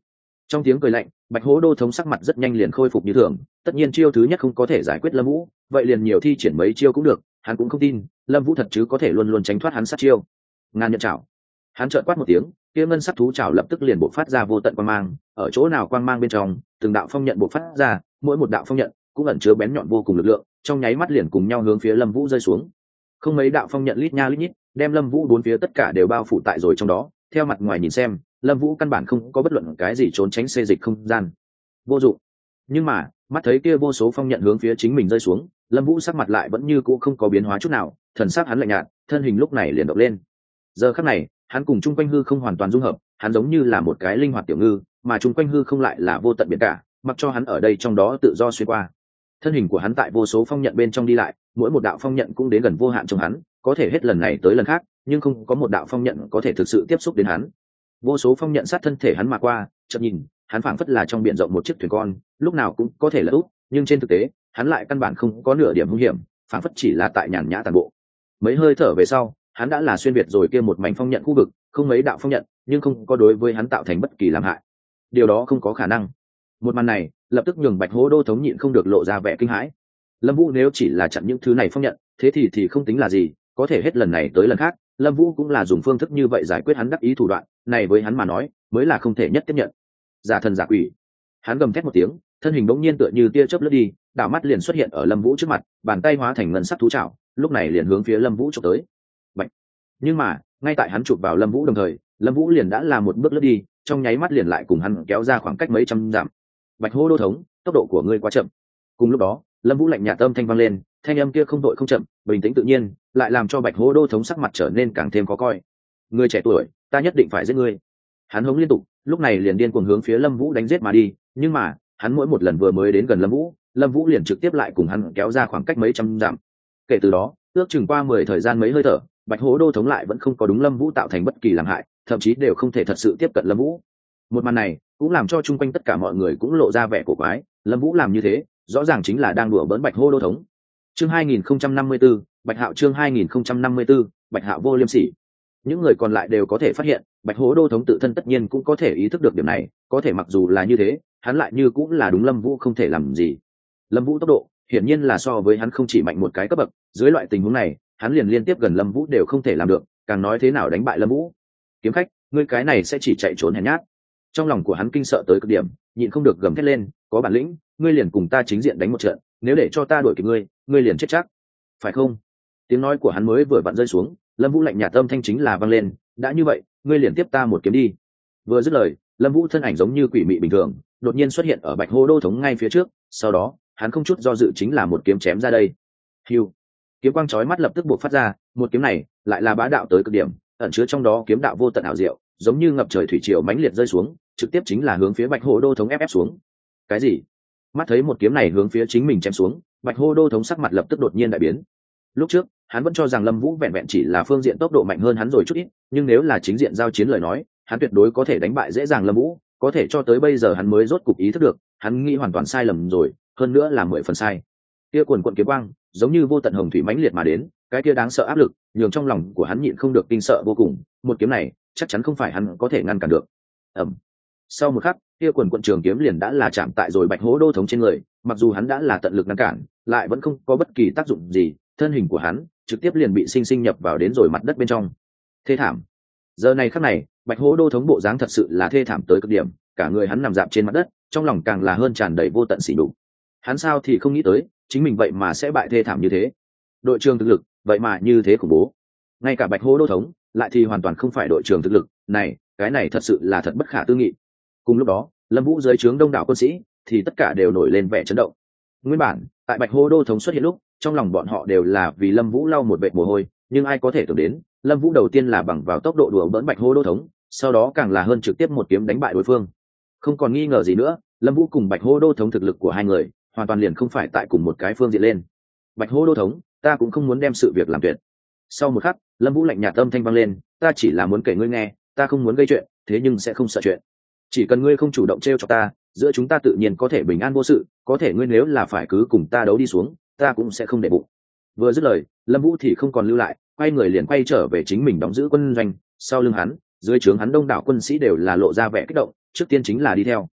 Trong tiếng cười lạnh, Bạch Hố Đô thống sắc mặt rất nhanh liền khôi phục như thường, tất nhiên chiêu thứ nhất không có thể giải quyết Lâm Vũ, vậy liền nhiều thi triển mấy chiêu cũng được, hắn cũng không tin, Lâm Vũ thật chứ có thể luôn luôn tránh thoát hắn sát chiêu. Ngàn nhận chảo. Hắn chợt quát một tiếng, kia ngân sắc thú chảo lập tức liền bộc phát ra vô tận quang mang, ở chỗ nào quang mang bên trong, từng đạo phong nhận bộc phát ra, mỗi một đạo phong nhận cũng ẩn chứa bén nhọn vô cùng lực lượng, trong nháy mắt liền cùng nhau hướng phía Lâm Vũ rơi xuống. Không mấy đạo phong nhận lít nha lít nhít, đem Lâm Vũ bốn phía tất cả đều bao phủ tại rồi trong đó, theo mặt ngoài nhìn xem, Lâm Vũ căn bản không có bất luận cái gì trốn tránh xê dịch không gian. Vô dụng. Nhưng mà, mắt thấy kia vô số phong nhận hướng phía chính mình rơi xuống, Lâm Vũ sắc mặt lại vẫn như cũ không có biến hóa chút nào, thần sắc hắn lạnh nhạt, thân hình lúc này liền động lên. Giờ khắc này, hắn cùng chung quanh hư không hoàn toàn dung hợp, hắn giống như là một cái linh hoạt tiểu ngư, mà chung quanh hư không lại là vô tận biển cả, mặc cho hắn ở đây trong đó tự do xuyên qua. Thân hình của hắn tại vô số phong nhận bên trong đi lại, mỗi một đạo phong nhận cũng đến gần vô hạn trong hắn, có thể hết lần này tới lần khác, nhưng không có một đạo phong nhận có thể thực sự tiếp xúc đến hắn. Vô số phong nhận sát thân thể hắn mà qua, chợt nhìn, hắn phảng phất là trong biển rộng một chiếc thuyền con, lúc nào cũng có thể lật úp, nhưng trên thực tế, hắn lại căn bản không có nửa điểm nguy hiểm, phảng phất chỉ là tại nhàn nhã tàn bộ. Mấy hơi thở về sau, hắn đã là xuyên việt rồi kia một mảnh phong nhận khu vực, không mấy đạo phong nhận, nhưng không có đối với hắn tạo thành bất kỳ làm hại. Điều đó không có khả năng. Một màn này, lập tức nhường Bạch Hố Đô thống nhịn không được lộ ra vẻ kinh hãi. Lâm Vũ nếu chỉ là chặn những thứ này phong nhận, thế thì thì không tính là gì, có thể hết lần này tới lần khác, Lâm Vũ cũng là dùng phương thức như vậy giải quyết hắn đắc ý thủ đoạn, này với hắn mà nói, mới là không thể nhất tiếp nhận. Giả thần giả quỷ. Hắn gầm thét một tiếng, thân hình bỗng nhiên tựa như tia chớp lướt đi, đảo mắt liền xuất hiện ở Lâm Vũ trước mặt, bàn tay hóa thành ngân sắc thú trảo, lúc này liền hướng phía Lâm Vũ chụp tới. Bạch. Nhưng mà, ngay tại hắn chụp vào Lâm Vũ đồng thời, Lâm Vũ liền đã làm một bước lướt đi, trong nháy mắt liền lại cùng hắn kéo ra khoảng cách mấy trăm dặm. Bạch Hố Đô thống, tốc độ của ngươi quá chậm. Cùng lúc đó, Lâm Vũ lạnh nhạt âm thanh vang lên, thanh âm kia không đội không chậm, bình tĩnh tự nhiên, lại làm cho Bạch Hố Đô thống sắc mặt trở nên càng thêm khó coi. Ngươi trẻ tuổi, ta nhất định phải giết ngươi. Hắn hống liên tục, lúc này liền điên cuồng hướng phía Lâm Vũ đánh giết mà đi, nhưng mà, hắn mỗi một lần vừa mới đến gần Lâm Vũ, Lâm Vũ liền trực tiếp lại cùng hắn kéo ra khoảng cách mấy trăm dặm. Kể từ đó, ước chừng qua mười thời gian mấy hơi thở, Bạch Hố Đô thống lại vẫn không có đúng Lâm Vũ tạo thành bất kỳ làm hại, thậm chí đều không thể thật sự tiếp cận Lâm Vũ. Một màn này cũng làm cho chung quanh tất cả mọi người cũng lộ ra vẻ cổ quái, Lâm Vũ làm như thế, rõ ràng chính là đang đùa bỡn Bạch Hố Đô thống. Chương hai nghìn không trăm năm mươi tư, Bạch Hạo chương hai nghìn không trăm năm mươi tư, Bạch Hạo vô liêm sỉ. Những người còn lại đều có thể phát hiện, Bạch Hố Đô thống tự thân tất nhiên cũng có thể ý thức được điểm này, có thể mặc dù là như thế, hắn lại như cũng là đúng Lâm Vũ không thể làm gì. Lâm Vũ tốc độ, hiển nhiên là so với hắn không chỉ mạnh một cái cấp bậc, dưới loại tình huống này, hắn liền liên tiếp gần Lâm Vũ đều không thể làm được, càng nói thế nào đánh bại Lâm Vũ. Kiếm khách, ngươi cái này sẽ chỉ chạy trốn hèn nhát. Trong lòng của hắn kinh sợ tới cực điểm, nhịn không được gầm thét lên, có bản lĩnh, ngươi liền cùng ta chính diện đánh một trận, nếu để cho ta đuổi kịp ngươi, ngươi liền chết chắc. Phải không? Tiếng nói của hắn mới vừa vặn rơi xuống, Lâm Vũ lạnh nhạt âm thanh chính là vang lên, đã như vậy, ngươi liền tiếp ta một kiếm đi. Vừa dứt lời, Lâm Vũ thân ảnh giống như quỷ mị bình thường, đột nhiên xuất hiện ở Bạch Hố Đô thống ngay phía trước, sau đó, hắn không chút do dự chính là một kiếm chém ra đây. Hưu. Kiếm quang chói mắt lập tức bộc phát ra, một kiếm này lại là bá đạo tới cực điểm, ẩn chứa trong đó kiếm đạo vô tận ảo diệu, giống như ngập trời thủy triều mãnh liệt rơi xuống, trực tiếp chính là hướng phía Bạch Hố Đô thống ép ép xuống. Cái gì? Mắt thấy một kiếm này hướng phía chính mình chém xuống, Bạch Hố Đô thống sắc mặt lập tức đột nhiên đại biến. Lúc trước, hắn vẫn cho rằng Lâm Vũ vẹn vẹn chỉ là phương diện tốc độ mạnh hơn hắn rồi chút ít, nhưng nếu là chính diện giao chiến lời nói, hắn tuyệt đối có thể đánh bại dễ dàng Lâm Vũ, có thể cho tới bây giờ hắn mới rốt cục ý thức được, hắn nghĩ hoàn toàn sai lầm rồi, hơn nữa là mười phần sai. Kia quần quần kiếm quang, giống như vô tận hồng thủy mãnh liệt mà đến, cái kia đáng sợ áp lực, nhường trong lòng của hắn nhịn không được kinh sợ vô cùng, một kiếm này, chắc chắn không phải hắn có thể ngăn cản được. Ầm. Sau một khắc, kia quần quần trường kiếm liền đã là chạm tại rồi Bạch Hố Đô thống trên người, mặc dù hắn đã là tận lực ngăn cản, lại vẫn không có bất kỳ tác dụng gì, thân hình của hắn trực tiếp liền bị sinh sinh nhập vào đến rồi mặt đất bên trong. Thê thảm. Giờ này khắc này, Bạch Hố Đô thống bộ dáng thật sự là thê thảm tới cực điểm, cả người hắn nằm dạp trên mặt đất, trong lòng càng là hơn tràn đầy vô tận sỉ nhục. Hắn sao thì không nghĩ tới, chính mình vậy mà sẽ bại thê thảm như thế. Đội trưởng thực lực, vậy mà như thế khủng bố. Ngay cả Bạch Hố Đô thống, lại thì hoàn toàn không phải đội trưởng thực lực, này, cái này thật sự là thật bất khả tư nghị. Cùng lúc đó, Lâm Vũ dưới trướng đông đảo quân sĩ, thì tất cả đều nổi lên vẻ chấn động. Nguyên bản, tại Bạch Hố Đô thống xuất hiện lúc, trong lòng bọn họ đều là vì Lâm Vũ lau một vệt mồ hôi, nhưng ai có thể tưởng đến, Lâm Vũ đầu tiên là bằng vào tốc độ đùa bỡn Bạch Hố Đô thống, sau đó càng là hơn trực tiếp một kiếm đánh bại đối phương. Không còn nghi ngờ gì nữa, Lâm Vũ cùng Bạch Hố Đô thống thực lực của hai người, hoàn toàn liền không phải tại cùng một cái phương diện lên. Bạch Hố Đô thống, ta cũng không muốn đem sự việc làm tuyệt. Sau một khắc, Lâm Vũ lạnh nhạt âm thanh vang lên, ta chỉ là muốn kể ngươi nghe, ta không muốn gây chuyện, thế nhưng sẽ không sợ chuyện. Chỉ cần ngươi không chủ động trêu chọc ta, giữa chúng ta tự nhiên có thể bình an vô sự, có thể ngươi nếu là phải cứ cùng ta đấu đi xuống, ta cũng sẽ không để bụng. Vừa dứt lời, Lâm Vũ thì không còn lưu lại, quay người liền quay trở về chính mình đóng giữ quân doanh, sau lưng hắn, dưới trướng hắn đông đảo quân sĩ đều là lộ ra vẻ kích động, trước tiên chính là đi theo.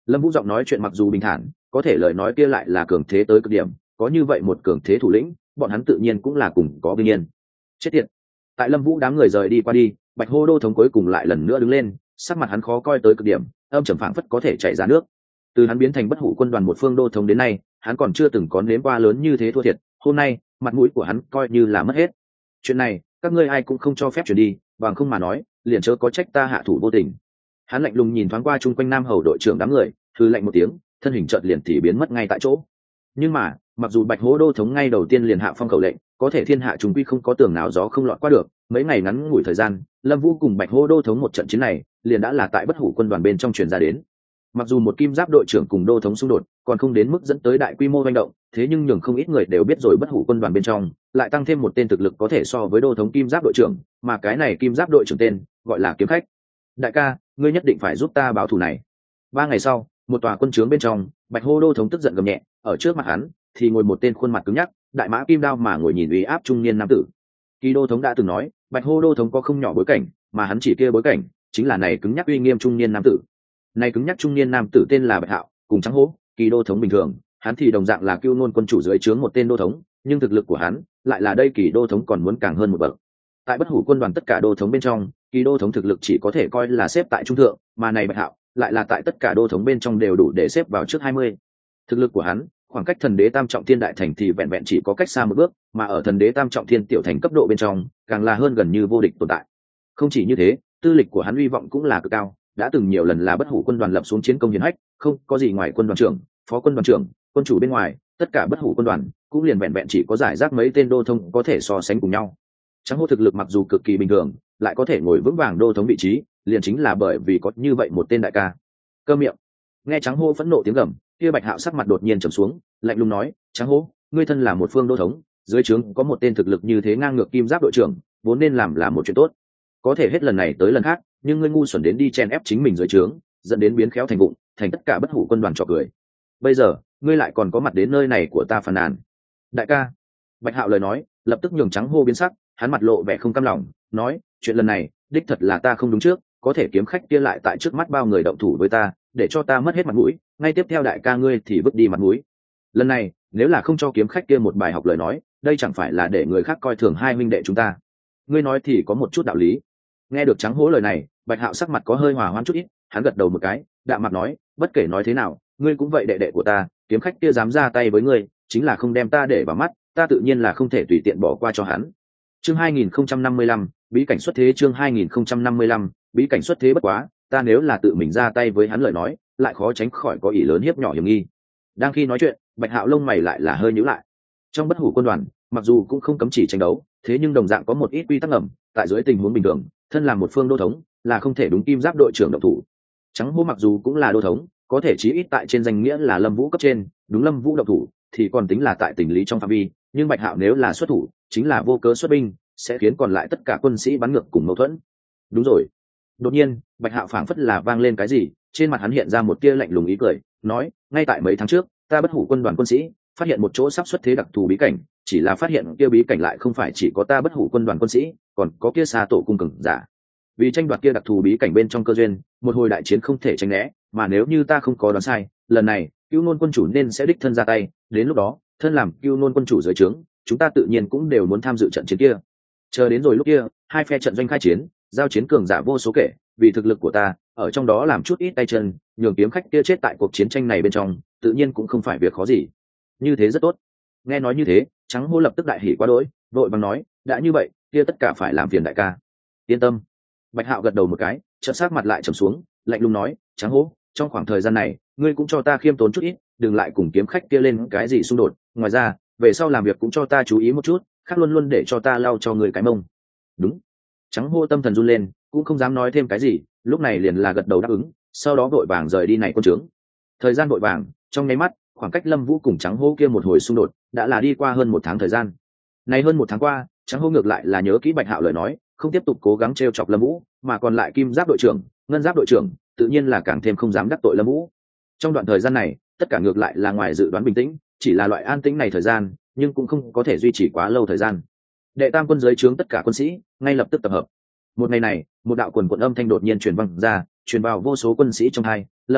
Lâm Vũ giọng nói chuyện mặc dù bình thản, có thể lời nói kia lại là cường thế tới cực điểm, có như vậy một cường thế thủ lĩnh, bọn hắn tự nhiên cũng là cùng có bình yên. Chết tiệt. Tại Lâm Vũ đám người rời đi qua đi, Bạch Hô đô thống cuối cùng lại lần nữa đứng lên, sắc mặt hắn khó coi tới cực điểm, âm trầm phảng phất có thể chảy ra nước. Từ hắn biến thành bất hủ quân đoàn một phương đô thống đến nay, hắn còn chưa từng có nếm qua lớn như thế thua thiệt, hôm nay, mặt mũi của hắn coi như là mất hết. Chuyện này, các ngươi ai cũng không cho phép chuyển đi, bằng không mà nói, liền chớ có trách ta hạ thủ vô tình. Hắn lạnh lùng nhìn thoáng qua chung quanh Nam Hầu đội trưởng đám người, hừ lạnh một tiếng, thân hình chợt liền thì biến mất ngay tại chỗ. Nhưng mà, mặc dù Bạch Hố đô thống ngay đầu tiên liền hạ phong khẩu lệnh, có thể thiên hạ chúng quy không có tường nào gió không lọt qua được, mấy ngày ngắn ngủi thời gian, Lâm Vũ cùng Bạch Hố đô thống một trận chiến này, liền đã là tại bất hủ quân đoàn bên trong truyền ra đến. Mặc dù một kim giáp đội trưởng cùng đô thống xung đột, còn không đến mức dẫn tới đại quy mô hành động, thế nhưng nhường không ít người đều biết rồi bất hủ quân đoàn bên trong, lại tăng thêm một tên thực lực có thể so với đô thống kim giáp đội trưởng, mà cái này kim giáp đội trưởng tên gọi là Kiếm Khách. Đại ca, ngươi nhất định phải giúp ta báo thù này. Ba ngày sau, một tòa quân trướng bên trong, Bạch Hô đô thống tức giận gầm nhẹ, ở trước mặt hắn thì ngồi một tên khuôn mặt cứng nhắc, đại mã kim đao mà ngồi nhìn uy áp trung niên nam tử. Kỳ đô thống đã từng nói, Bạch Hô đô thống có không nhỏ bối cảnh, mà hắn chỉ kia bối cảnh chính là này cứng nhắc uy nghiêm trung niên nam tử. Này cứng nhắc trung niên nam tử tên là Bạch Hạo, cùng Trắng Hố, Kỳ đô thống bình thường, hắn thì đồng dạng là Cưu Nôn quân chủ dưới trướng một tên đô thống, nhưng thực lực của hắn lại là đây Kỳ đô thống còn muốn càng hơn một bậc. Tại bất hủ quân đoàn tất cả đô thống bên trong, Kỳ đô thống thực lực chỉ có thể coi là xếp tại trung thượng, mà này Bạch Hạo lại là tại tất cả đô thống bên trong đều đủ để xếp vào trước hai mươi. Thực lực của hắn, khoảng cách thần đế tam trọng thiên đại thành thì vẹn vẹn chỉ có cách xa một bước, mà ở thần đế tam trọng thiên tiểu thành cấp độ bên trong, càng là hơn gần như vô địch tồn tại. Không chỉ như thế, tư lịch của hắn hy vọng cũng là cực cao, đã từng nhiều lần là bất hủ quân đoàn lập xuống chiến công hiển hách, không có gì ngoài quân đoàn trưởng, phó quân đoàn trưởng, quân chủ bên ngoài, tất cả bất hủ quân đoàn cũng liền vẹn vẹn chỉ có giải rác mấy tên đô thống có thể so sánh cùng nhau. Trắng Hô thực lực mặc dù cực kỳ bình thường, lại có thể ngồi vững vàng đô thống vị trí, liền chính là bởi vì có như vậy một tên đại ca. Cơ miệng. Nghe Trắng Hô phẫn nộ tiếng gầm, kia Bạch Hạo sắc mặt đột nhiên trầm xuống, lạnh lùng nói, Trắng Hô, ngươi thân là một phương đô thống, dưới trướng có một tên thực lực như thế ngang ngược kim giáp đội trưởng, vốn nên làm là một chuyện tốt. Có thể hết lần này tới lần khác, nhưng ngươi ngu xuẩn đến đi chen ép chính mình dưới trướng, dẫn đến biến khéo thành vụng, thành tất cả bất hủ quân đoàn trò cười. Bây giờ, ngươi lại còn có mặt đến nơi này của ta phàn nàn. Đại ca. Bạch Hạo lời nói, lập tức nhường Trắng Hô biến sắc, hắn mặt lộ vẻ không cam lòng, nói, chuyện lần này, đích thật là ta không đúng trước, có thể kiếm khách kia lại tại trước mắt bao người động thủ với ta, để cho ta mất hết mặt mũi, ngay tiếp theo đại ca ngươi thì vứt đi mặt mũi. Lần này, nếu là không cho kiếm khách kia một bài học lời nói, đây chẳng phải là để người khác coi thường hai huynh đệ chúng ta. Ngươi nói thì có một chút đạo lý. Nghe được Trắng Hố lời này, Bạch Hạo sắc mặt có hơi hòa hoãn chút ít, hắn gật đầu một cái, đạm mặt nói, bất kể nói thế nào, ngươi cũng vậy đệ đệ của ta, kiếm khách kia dám ra tay với ngươi, chính là không đem ta để vào mắt, ta tự nhiên là không thể tùy tiện bỏ qua cho hắn. Chương hai nghìn không trăm năm mươi lăm, bí cảnh xuất thế. Chương hai nghìn không trăm năm mươi lăm, bí cảnh xuất thế. Bất quá, ta nếu là tự mình ra tay với hắn lời nói, lại khó tránh khỏi có ý lớn hiếp nhỏ hiểm nghi. Đang khi nói chuyện, Bạch Hạo lông mày lại là hơi nhíu lại. Trong bất hủ quân đoàn, mặc dù cũng không cấm chỉ tranh đấu, thế nhưng đồng dạng có một ít quy tắc ngầm, tại dưới tình huống bình thường, thân làm một phương đô thống, là không thể đúng kim giáp đội trưởng động thủ. Trắng Hô mặc dù cũng là đô thống, có thể chí ít tại trên danh nghĩa là Lâm Vũ cấp trên, đúng Lâm Vũ động thủ, thì còn tính là tại tình lý trong phạm vi, nhưng Bạch Hạo nếu là xuất thủ, chính là vô cớ xuất binh, sẽ khiến còn lại tất cả quân sĩ bắn ngược cùng mâu thuẫn. Đúng rồi. Đột nhiên, Bạch Hạo phảng phất là vang lên cái gì, trên mặt hắn hiện ra một tia lạnh lùng ý cười, nói, ngay tại mấy tháng trước, ta bất hủ quân đoàn quân sĩ phát hiện một chỗ sắp xuất thế đặc thù bí cảnh, chỉ là phát hiện kia bí cảnh lại không phải chỉ có ta bất hủ quân đoàn quân sĩ, còn có kia xa tổ cung cường giả. Vì tranh đoạt kia đặc thù bí cảnh bên trong cơ duyên, một hồi đại chiến không thể tránh né, mà nếu như ta không có đoán sai, lần này, Cưu Nôn quân chủ nên sẽ đích thân ra tay, đến lúc đó, thân làm Cưu Nôn quân chủ dưới trướng, chúng ta tự nhiên cũng đều muốn tham dự trận chiến kia. Chờ đến rồi lúc kia, hai phe trận doanh khai chiến, giao chiến cường giả vô số kể, vì thực lực của ta, ở trong đó làm chút ít tay chân, nhường kiếm khách kia chết tại cuộc chiến tranh này bên trong, tự nhiên cũng không phải việc khó gì. Như thế rất tốt. Nghe nói như thế, Trắng Hô lập tức đại hỉ quá đỗi, vội vàng nói, đã như vậy, kia tất cả phải làm phiền đại ca. Yên tâm. Bạch Hạo gật đầu một cái, chợt sắc mặt lại trầm xuống, lạnh lùng nói, Trắng Hô, trong khoảng thời gian này, ngươi cũng cho ta khiêm tốn chút ít, đừng lại cùng kiếm khách kia lên cái gì xung đột, ngoài ra, về sau làm việc cũng cho ta chú ý một chút, khác luôn luôn để cho ta lau cho người cái mông. Đúng. Trắng Hô tâm thần run lên, cũng không dám nói thêm cái gì, lúc này liền là gật đầu đáp ứng, sau đó vội vàng rời đi này quân trướng. Thời gian vội vàng, trong nháy mắt, khoảng cách Lâm Vũ cùng Trắng Hô kia một hồi xung đột, đã là đi qua hơn một tháng thời gian. Này hơn một tháng qua, Trắng Hô ngược lại là nhớ kỹ Bạch Hạo lời nói, không tiếp tục cố gắng trêu chọc Lâm Vũ, mà còn lại Kim Giáp đội trưởng, Ngân Giáp đội trưởng, tự nhiên là càng thêm không dám đắc tội Lâm Vũ. Trong đoạn thời gian này, tất cả ngược lại là ngoài dự đoán bình tĩnh, chỉ là loại an tĩnh này thời gian, nhưng cũng không có thể duy trì quá lâu thời gian. Đệ tam quân dưới trướng tất cả quân sĩ, ngay lập tức tập hợp. Một ngày này, một đạo quần quần âm thanh đột nhiên truyền vang ra, truyền vào vô số quân sĩ trong hai, Lâm Vũ,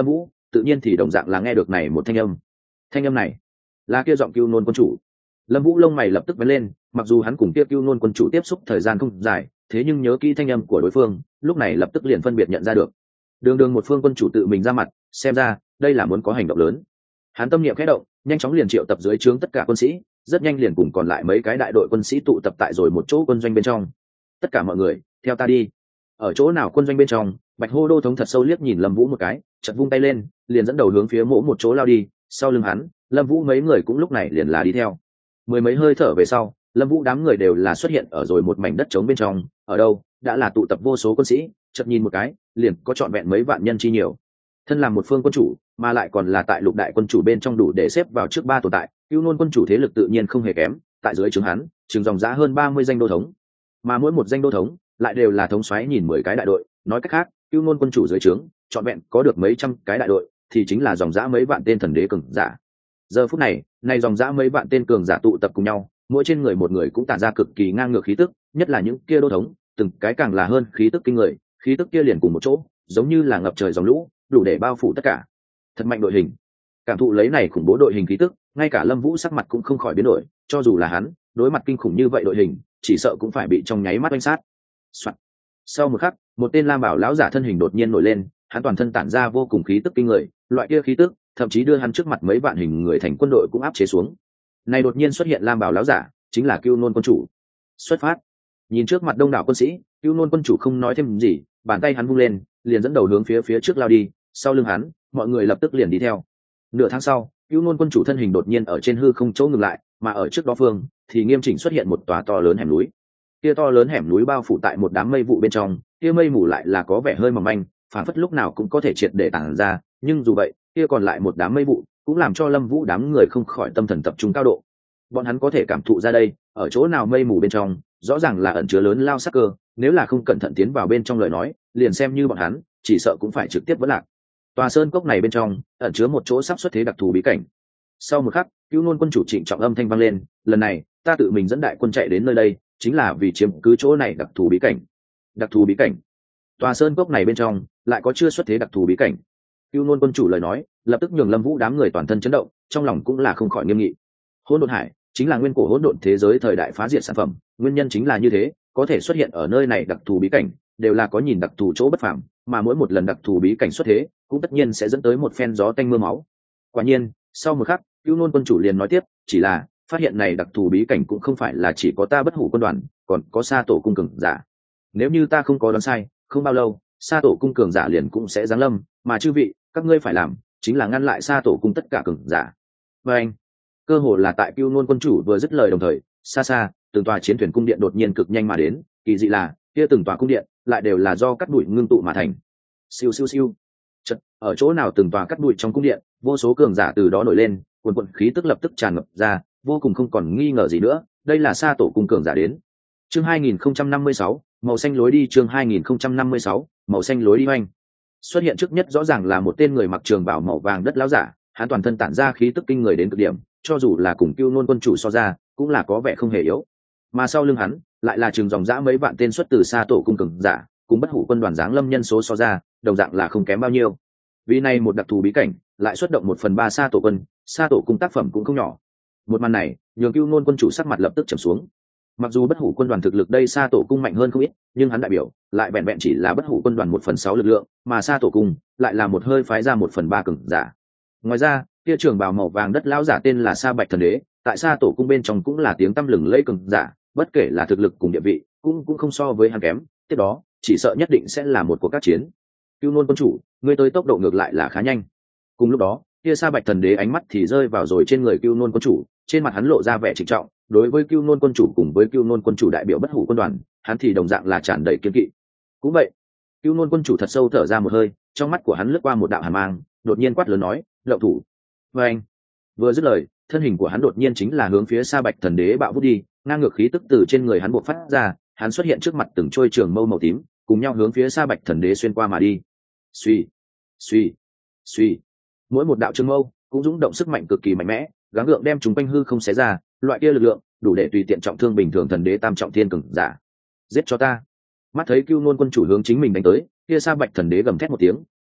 tự nhiên thì đồng dạng là nghe được này một thanh âm. Thanh âm này là kia giọng Cưu Nôn quân chủ. Lâm Vũ lông mày lập tức vén lên, mặc dù hắn cùng kia Cưu Nôn quân chủ tiếp xúc thời gian không dài, thế nhưng nhớ kỹ thanh âm của đối phương, lúc này lập tức liền phân biệt nhận ra được. Đường đường một phương quân chủ tự mình ra mặt, xem ra đây là muốn có hành động lớn. Hắn tâm niệm khẽ động, nhanh chóng liền triệu tập dưới trướng tất cả quân sĩ, rất nhanh liền cùng còn lại mấy cái đại đội quân sĩ tụ tập tại rồi một chỗ quân doanh bên trong. Tất cả mọi người, theo ta đi. Ở chỗ nào quân doanh bên trong, Bạch Hô Đô thống thật sâu liếc nhìn Lâm Vũ một cái, chợt vung tay lên, liền dẫn đầu hướng phía mỗ một chỗ lao đi. Sau lưng hắn, Lâm Vũ mấy người cũng lúc này liền là đi theo. Mười mấy hơi thở về sau, Lâm Vũ đám người đều là xuất hiện ở rồi một mảnh đất trống bên trong, ở đâu đã là tụ tập vô số quân sĩ, chợt nhìn một cái, liền có trọn vẹn mấy vạn nhân chi nhiều. Thân làm một phương quân chủ, mà lại còn là tại lục đại quân chủ bên trong đủ để xếp vào trước ba tồn tại, Cưu Nôn quân chủ thế lực tự nhiên không hề kém, tại dưới trướng hắn, chừng dòng giá hơn ba mươi danh đô thống. Mà mỗi một danh đô thống lại đều là thống soái nhìn mười cái đại đội, nói cách khác, Cưu Nôn quân chủ dưới trướng, trọn vẹn có được mấy trăm cái đại đội, thì chính là dòng dã mấy vạn tên thần đế cường giả. Giờ phút này, này dòng dã mấy vạn tên cường giả tụ tập cùng nhau, mỗi trên người một người cũng tản ra cực kỳ ngang ngược khí tức, nhất là những kia đô thống, từng cái càng là hơn khí tức kinh người, khí tức kia liền cùng một chỗ, giống như là ngập trời dòng lũ, đủ để bao phủ tất cả. Thật mạnh đội hình. Cảm thụ lấy này khủng bố đội hình khí tức, ngay cả Lâm Vũ sắc mặt cũng không khỏi biến đổi, cho dù là hắn, đối mặt kinh khủng như vậy đội hình, chỉ sợ cũng phải bị trong nháy mắt oanh sát. Soạn. Sau một khắc, một tên lam bảo lão giả thân hình đột nhiên nổi lên, hắn toàn thân tản ra vô cùng khí tức kinh người, loại kia khí tức, thậm chí đưa hắn trước mặt mấy vạn hình người thành quân đội cũng áp chế xuống. Này đột nhiên xuất hiện lam bảo lão giả, chính là Cưu Nôn quân chủ. Xuất phát. Nhìn trước mặt đông đảo quân sĩ, Cưu Nôn quân chủ không nói thêm gì, bàn tay hắn vung lên, liền dẫn đầu hướng phía phía trước lao đi, sau lưng hắn, mọi người lập tức liền đi theo. Nửa tháng sau, Cưu Nôn quân chủ thân hình đột nhiên ở trên hư không chỗ ngừng lại, mà ở trước đó phương thì nghiêm chỉnh xuất hiện một tòa to lớn hẻm núi. Kia to lớn hẻm núi bao phủ tại một đám mây vụ bên trong, kia mây mù lại là có vẻ hơi mỏng manh, phản phất lúc nào cũng có thể triệt để tản ra, nhưng dù vậy, kia còn lại một đám mây vụ, cũng làm cho Lâm Vũ đám người không khỏi tâm thần tập trung cao độ. Bọn hắn có thể cảm thụ ra đây, ở chỗ nào mây mù bên trong, rõ ràng là ẩn chứa lớn lao sắc cơ, nếu là không cẩn thận tiến vào bên trong lời nói, liền xem như bọn hắn, chỉ sợ cũng phải trực tiếp vỡ lạc. Tòa sơn cốc này bên trong, ẩn chứa một chỗ sắp xuất thế đặc thù bí cảnh. Sau một khắc, Cưu Nôn quân chủ trịnh trọng âm thanh vang lên, lần này, ta tự mình dẫn đại quân chạy đến nơi đây, chính là vì chiếm cứ chỗ này đặc thù bí cảnh. Đặc thù bí cảnh. Tòa sơn cốc này bên trong, lại có chưa xuất thế đặc thù bí cảnh. Cưu Nôn quân chủ lời nói, lập tức nhường Lâm Vũ đám người toàn thân chấn động, trong lòng cũng là không khỏi nghiêm nghị. Hỗn độn hải chính là nguyên cổ hỗn độn thế giới thời đại phá diệt sản phẩm, nguyên nhân chính là như thế, có thể xuất hiện ở nơi này đặc thù bí cảnh, đều là có nhìn đặc thù chỗ bất phàm, mà mỗi một lần đặc thù bí cảnh xuất thế, cũng tất nhiên sẽ dẫn tới một phen gió tanh mưa máu. Quả nhiên, sau một khắc, Cưu Nôn quân chủ liền nói tiếp, chỉ là phát hiện này đặc thù bí cảnh cũng không phải là chỉ có ta Bất Hủ quân đoàn, còn có Sa tổ cung cường giả. Nếu như ta không có đoán sai, không bao lâu, Sa tổ cung cường giả liền cũng sẽ giáng lâm, mà chư vị, các ngươi phải làm, chính là ngăn lại Sa tổ cung tất cả cường giả. Và anh, cơ hồ là tại Cưu Nôn quân chủ vừa dứt lời đồng thời, xa xa, từng tòa chiến thuyền cung điện đột nhiên cực nhanh mà đến, kỳ dị là, kia từng tòa cung điện lại đều là do cắt bụi ngưng tụ mà thành. Siêu siêu siêu. Chợt, ở chỗ nào từng tòa cắt bụi trong cung điện, vô số cường giả từ đó nổi lên, cuồn cuộn khí tức lập tức tràn ngập ra, vô cùng không còn nghi ngờ gì nữa, đây là Sa tổ cung cường giả đến. Chương hai nghìn không trăm năm mươi sáu, màu xanh lối đi. Chương hai nghìn không trăm năm mươi sáu, màu xanh lối đi hoành. Xuất hiện trước nhất rõ ràng là một tên người mặc trường bào màu vàng đất lão giả, hắn toàn thân tản ra khí tức kinh người đến cực điểm, cho dù là cùng Cưu Nôn quân chủ so ra, cũng là có vẻ không hề yếu. Mà sau lưng hắn, lại là trường dòng dã mấy vạn tên xuất từ Sa tổ cung cường giả, cùng Bất Hủ quân đoàn giáng lâm nhân số so ra, đồng dạng là không kém bao nhiêu. Vì này một đặc thù bí cảnh, lại xuất động một phần ba Sa tổ quân, Sa tổ cung tác phẩm cũng không nhỏ. Một màn này, nhường Cưu Nôn quân chủ sắc mặt lập tức trầm xuống. Mặc dù Bất Hủ quân đoàn thực lực đây Sa tổ cung mạnh hơn không ít, nhưng hắn đại biểu lại vẹn vẹn chỉ là Bất Hủ quân đoàn một phần sáu lực lượng, mà Sa tổ cung lại là một hơi phái ra một phần ba cường giả. Ngoài ra, kia trưởng bào màu vàng đất lão giả tên là Sa Bạch thần đế, tại Sa tổ cung bên trong cũng là tiếng tăm lừng lẫy cường giả, bất kể là thực lực cùng địa vị, cũng cũng không so với hắn kém. Tiếp đó, chỉ sợ nhất định sẽ là một cuộc các chiến. Cưu Nôn quân chủ, ngươi tới tốc độ ngược lại là khá nhanh. Cùng lúc đó, kia Sa Bạch thần đế ánh mắt thì rơi vào rồi trên người Cưu Nôn quân chủ, trên mặt hắn lộ ra vẻ trịnh trọng, đối với Cưu Nôn quân chủ cùng với Cưu Nôn quân chủ đại biểu Bất Hủ quân đoàn, hắn thì đồng dạng là tràn đầy kiên kỵ. Cũng vậy, Cưu Nôn quân chủ thật sâu thở ra một hơi, trong mắt của hắn lướt qua một đạo hàn mang, đột nhiên quát lớn nói, "Lậu thủ!" Và anh, vừa dứt lời, thân hình của hắn đột nhiên chính là hướng phía Sa Bạch thần đế bạo vút đi, ngang ngược khí tức từ trên người hắn bộc phát ra, hắn xuất hiện trước mặt từng trôi trường mâu màu tím, cùng nhau hướng phía Sa Bạch thần đế xuyên qua mà đi. Suy, suy, suy, mỗi một đạo trường mâu cũng dũng động sức mạnh cực kỳ mạnh mẽ, gắng gượng đem chúng quanh hư không xé ra, loại kia lực lượng đủ để tùy tiện trọng thương bình thường thần đế tam trọng thiên cường giả. Giết cho ta! Mắt thấy Cưu Nôn quân chủ hướng chính mình đánh tới, kia Sa Bạch thần đế gầm thét một tiếng,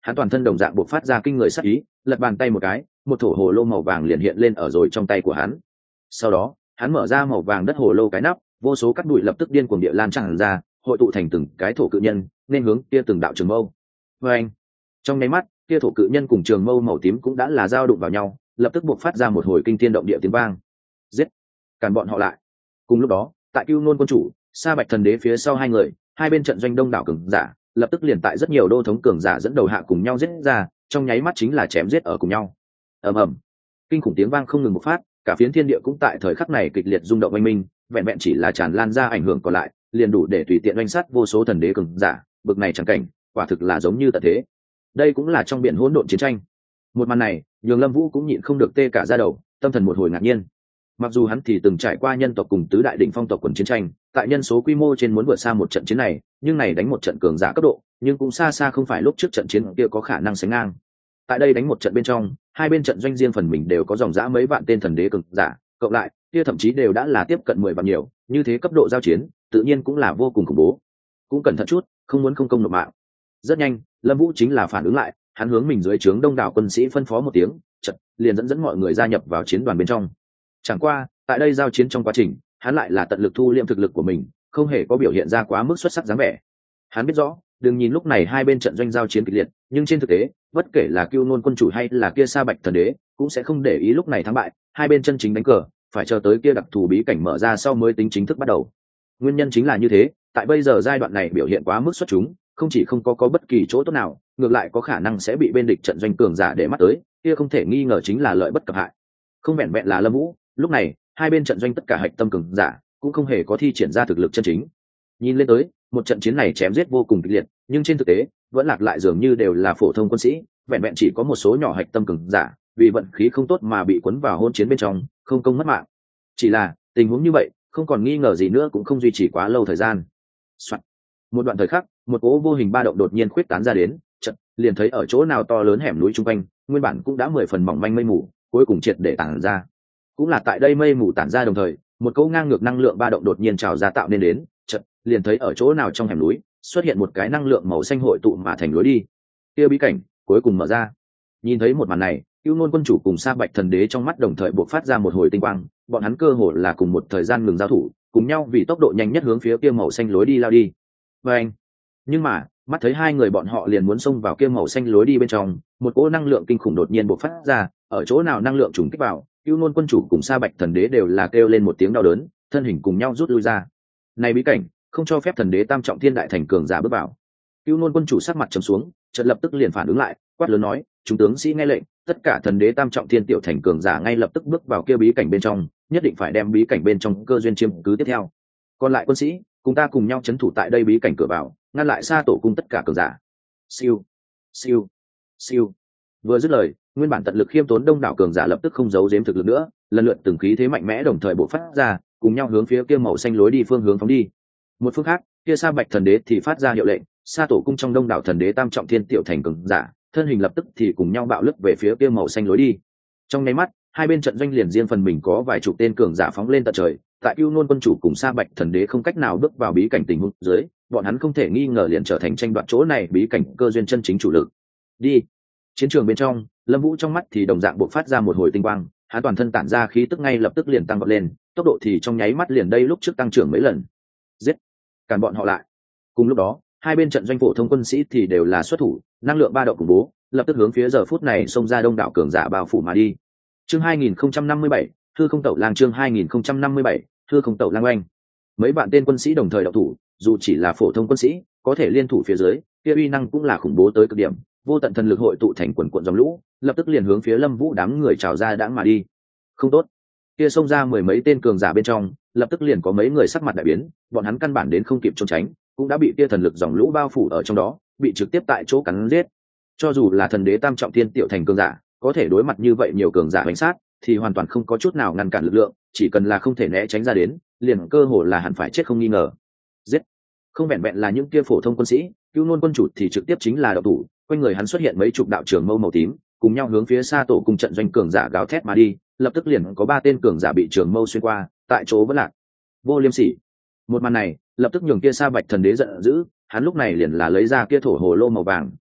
hắn toàn thân đồng dạng buộc phát ra kinh người sắc ý, lật bàn tay một cái, một thổ hồ lô màu vàng liền hiện lên ở rồi trong tay của hắn. Sau đó hắn mở ra màu vàng đất hồ lô cái nắp, vô số cát bụi lập tức điên cuồng địa lan tràn ra, hội tụ thành từng cái thổ cự nhân, nên hướng kia từng đạo trường mâu. Và anh, trong nháy mắt, kia thổ cự nhân cùng trường mâu màu tím cũng đã là giao đụng vào nhau, lập tức buộc phát ra một hồi kinh thiên động địa tiếng vang. Giết, cản bọn họ lại. Cùng lúc đó, tại Cưu Nôn quân chủ, Sa Bạch thần đế phía sau hai người, hai bên trận doanh đông đảo cường giả, lập tức liền tại rất nhiều đô thống cường giả dẫn đầu hạ cùng nhau giết ra, trong nháy mắt chính là chém giết ở cùng nhau. Ầm ầm, kinh khủng tiếng vang không ngừng bộc phát, cả phiến thiên địa cũng tại thời khắc này kịch liệt rung động oanh minh, vẹn vẹn chỉ là tràn lan ra ảnh hưởng còn lại, liền đủ để tùy tiện oanh sát vô số thần đế cường giả, bực này chẳng cảnh, quả thực là giống như tận thế. Đây cũng là trong biển hỗn độn chiến tranh. Một màn này, nhường Lâm Vũ cũng nhịn không được tê cả da đầu, tâm thần một hồi ngạc nhiên. Mặc dù hắn thì từng trải qua nhân tộc cùng tứ đại đỉnh phong tộc quần chiến tranh, tại nhân số quy mô trên muốn vượt xa một trận chiến này, nhưng này đánh một trận cường giả cấp độ, nhưng cũng xa xa không phải lúc trước trận chiến kia có khả năng sánh ngang. Tại đây đánh một trận bên trong, hai bên trận doanh riêng phần mình đều có dòng dã mấy vạn tên thần đế cường giả, cộng lại, kia thậm chí đều đã là tiếp cận mười vạn nhiều, như thế cấp độ giao chiến, tự nhiên cũng là vô cùng khủng bố. Cũng cẩn thận chút, không muốn không công nộp mạng. Rất nhanh, Lâm Vũ chính là phản ứng lại, hắn hướng mình dưới trướng đông đảo quân sĩ phân phó một tiếng, chợt liền dẫn dẫn mọi người gia nhập vào chiến đoàn bên trong. Chẳng qua, tại đây giao chiến trong quá trình, hắn lại là tận lực thu liệm thực lực của mình, không hề có biểu hiện ra quá mức xuất sắc dáng vẻ. Hắn biết rõ, đừng nhìn lúc này hai bên trận doanh giao chiến kịch liệt, nhưng trên thực tế, bất kể là Cưu Nôn quân chủ hay là kia Sa Bạch thần đế, cũng sẽ không để ý lúc này thắng bại, hai bên chân chính đánh cờ, phải chờ tới kia đặc thù bí cảnh mở ra sau mới tính chính thức bắt đầu. Nguyên nhân chính là như thế, tại bây giờ giai đoạn này biểu hiện quá mức xuất chúng, không chỉ không có có bất kỳ chỗ tốt nào, ngược lại có khả năng sẽ bị bên địch trận doanh cường giả để mắt tới, kia không thể nghi ngờ chính là lợi bất cập hại. Không vẹn vẹn là Lâm Vũ, lúc này, hai bên trận doanh tất cả hạch tâm cường giả cũng không hề có thi triển ra thực lực chân chính. Nhìn lên tới, một trận chiến này chém giết vô cùng kịch liệt, nhưng trên thực tế, vẫn lạc lại dường như đều là phổ thông quân sĩ, vẹn vẹn chỉ có một số nhỏ hạch tâm cường giả, vì vận khí không tốt mà bị cuốn vào hôn chiến bên trong, không công mất mạng. Chỉ là, tình huống như vậy, không còn nghi ngờ gì nữa cũng không duy trì quá lâu thời gian. Soạn. Một đoạn thời khắc, một cỗ vô hình ba động đột nhiên khuyết tán ra đến, chợt liền thấy ở chỗ nào to lớn hẻm núi trung quanh, nguyên bản cũng đã mười phần mỏng manh mây mù, cuối cùng triệt để tản ra. Cũng là tại đây mây mù tản ra đồng thời, một cỗ ngang ngược năng lượng ba động đột nhiên trào ra tạo nên đến, chợt liền thấy ở chỗ nào trong hẻm núi xuất hiện một cái năng lượng màu xanh hội tụ mà thành lối đi. Kia bí cảnh cuối cùng mở ra. Nhìn thấy một màn này, Cưu Nôn quân chủ cùng Sa Bạch thần đế trong mắt đồng thời bộc phát ra một hồi tinh quang, bọn hắn cơ hồ là cùng một thời gian ngừng giao thủ, cùng nhau vì tốc độ nhanh nhất hướng phía kia màu xanh lối đi lao đi. Và anh, nhưng mà mắt thấy hai người bọn họ liền muốn xông vào kia màu xanh lối đi bên trong, một cỗ năng lượng kinh khủng đột nhiên bộc phát ra, ở chỗ nào năng lượng trùng kích vào, Cưu Nôn quân chủ cùng Sa Bạch thần đế đều là kêu lên một tiếng đau đớn, thân hình cùng nhau rút lui ra. Này bí cảnh không cho phép thần đế tam trọng thiên đại thành cường giả bước vào. Cưu Nôn quân chủ sắc mặt trầm xuống, chợt lập tức liền phản ứng lại, quát lớn nói, chúng tướng sĩ nghe lệnh, tất cả thần đế tam trọng thiên tiểu thành cường giả ngay lập tức bước vào kia bí cảnh bên trong, nhất định phải đem bí cảnh bên trong cơ duyên chiếm cứ tiếp theo. Còn lại quân sĩ, cùng ta cùng nhau trấn thủ tại đây bí cảnh cửa vào, ngăn lại Sa tổ cung tất cả cường giả. Siêu, siêu, siêu. Vừa dứt lời, nguyên bản tận lực khiêm tốn đông đảo cường giả lập tức không giấu giếm thực lực nữa, lần lượt từng khí thế mạnh mẽ đồng thời bộc phát ra, cùng nhau hướng phía kia màu xanh lối đi phương hướng phóng đi. Một phương khác, kia Sa Bạch thần đế thì phát ra hiệu lệnh, Sa tổ cung trong đông đảo thần đế tam trọng thiên tiểu thành cường giả, thân hình lập tức thì cùng nhau bạo lướt về phía kia màu xanh lối đi. Trong nháy mắt, hai bên trận doanh liền riêng phần mình có vài chục tên cường giả phóng lên tận trời, tại Cưu Nôn quân chủ cùng Sa Bạch thần đế không cách nào bước vào bí cảnh tình huống dưới, bọn hắn không thể nghi ngờ liền trở thành tranh đoạt chỗ này bí cảnh cơ duyên chân chính chủ lực. Đi. Chiến trường bên trong, Lâm Vũ trong mắt thì đồng dạng bộc phát ra một hồi tinh quang, hắn toàn thân tản ra khí tức ngay lập tức liền tăng vọt lên, tốc độ thì trong nháy mắt liền đây lúc trước tăng trưởng mấy lần. Giết, cản bọn họ lại. Cùng lúc đó, hai bên trận doanh phổ thông quân sĩ thì đều là xuất thủ, năng lượng ba động khủng bố, lập tức hướng phía giờ phút này xông ra đông đảo cường giả bao phủ mà đi. Chương hai nghìn không trăm năm mươi bảy, Thư không tẩu lang chương hai nghìn không trăm năm mươi bảy, Thư không tẩu lang oanh. Mấy bạn tên quân sĩ đồng thời động thủ, dù chỉ là phổ thông quân sĩ, có thể liên thủ phía dưới, kia uy năng cũng là khủng bố tới cực điểm, vô tận thần lực hội tụ thành quần cuộn dòng lũ, lập tức liền hướng phía Lâm Vũ đám người trào ra đãng mà đi. Không tốt. Kia xông ra mười mấy tên cường giả bên trong, lập tức liền có mấy người sắc mặt đại biến, bọn hắn căn bản đến không kịp trốn tránh, cũng đã bị kia thần lực dòng lũ bao phủ ở trong đó, bị trực tiếp tại chỗ cắn giết. Cho dù là thần đế tam trọng thiên tiểu thành cường giả, có thể đối mặt như vậy nhiều cường giả đánh sát, thì hoàn toàn không có chút nào ngăn cản lực lượng, chỉ cần là không thể né tránh ra đến, liền cơ hồ là hẳn phải chết không nghi ngờ. Giết! Không vẹn vẹn là những kia phổ thông quân sĩ, Cưu Nôn quân chủ thì trực tiếp chính là đạo thủ, quanh người hắn xuất hiện mấy chục đạo trường mâu màu tím, cùng nhau hướng phía Sa tổ cung trận doanh cường giả gào thét mà đi, lập tức liền có ba tên cường giả bị trường mâu xuyên qua, tại chỗ vẫn lạc. Vô liêm sỉ! Một màn này, lập tức nhường kia Sa Bạch thần đế giận dữ, hắn lúc này liền là lấy ra kia thổ hồ lô màu vàng,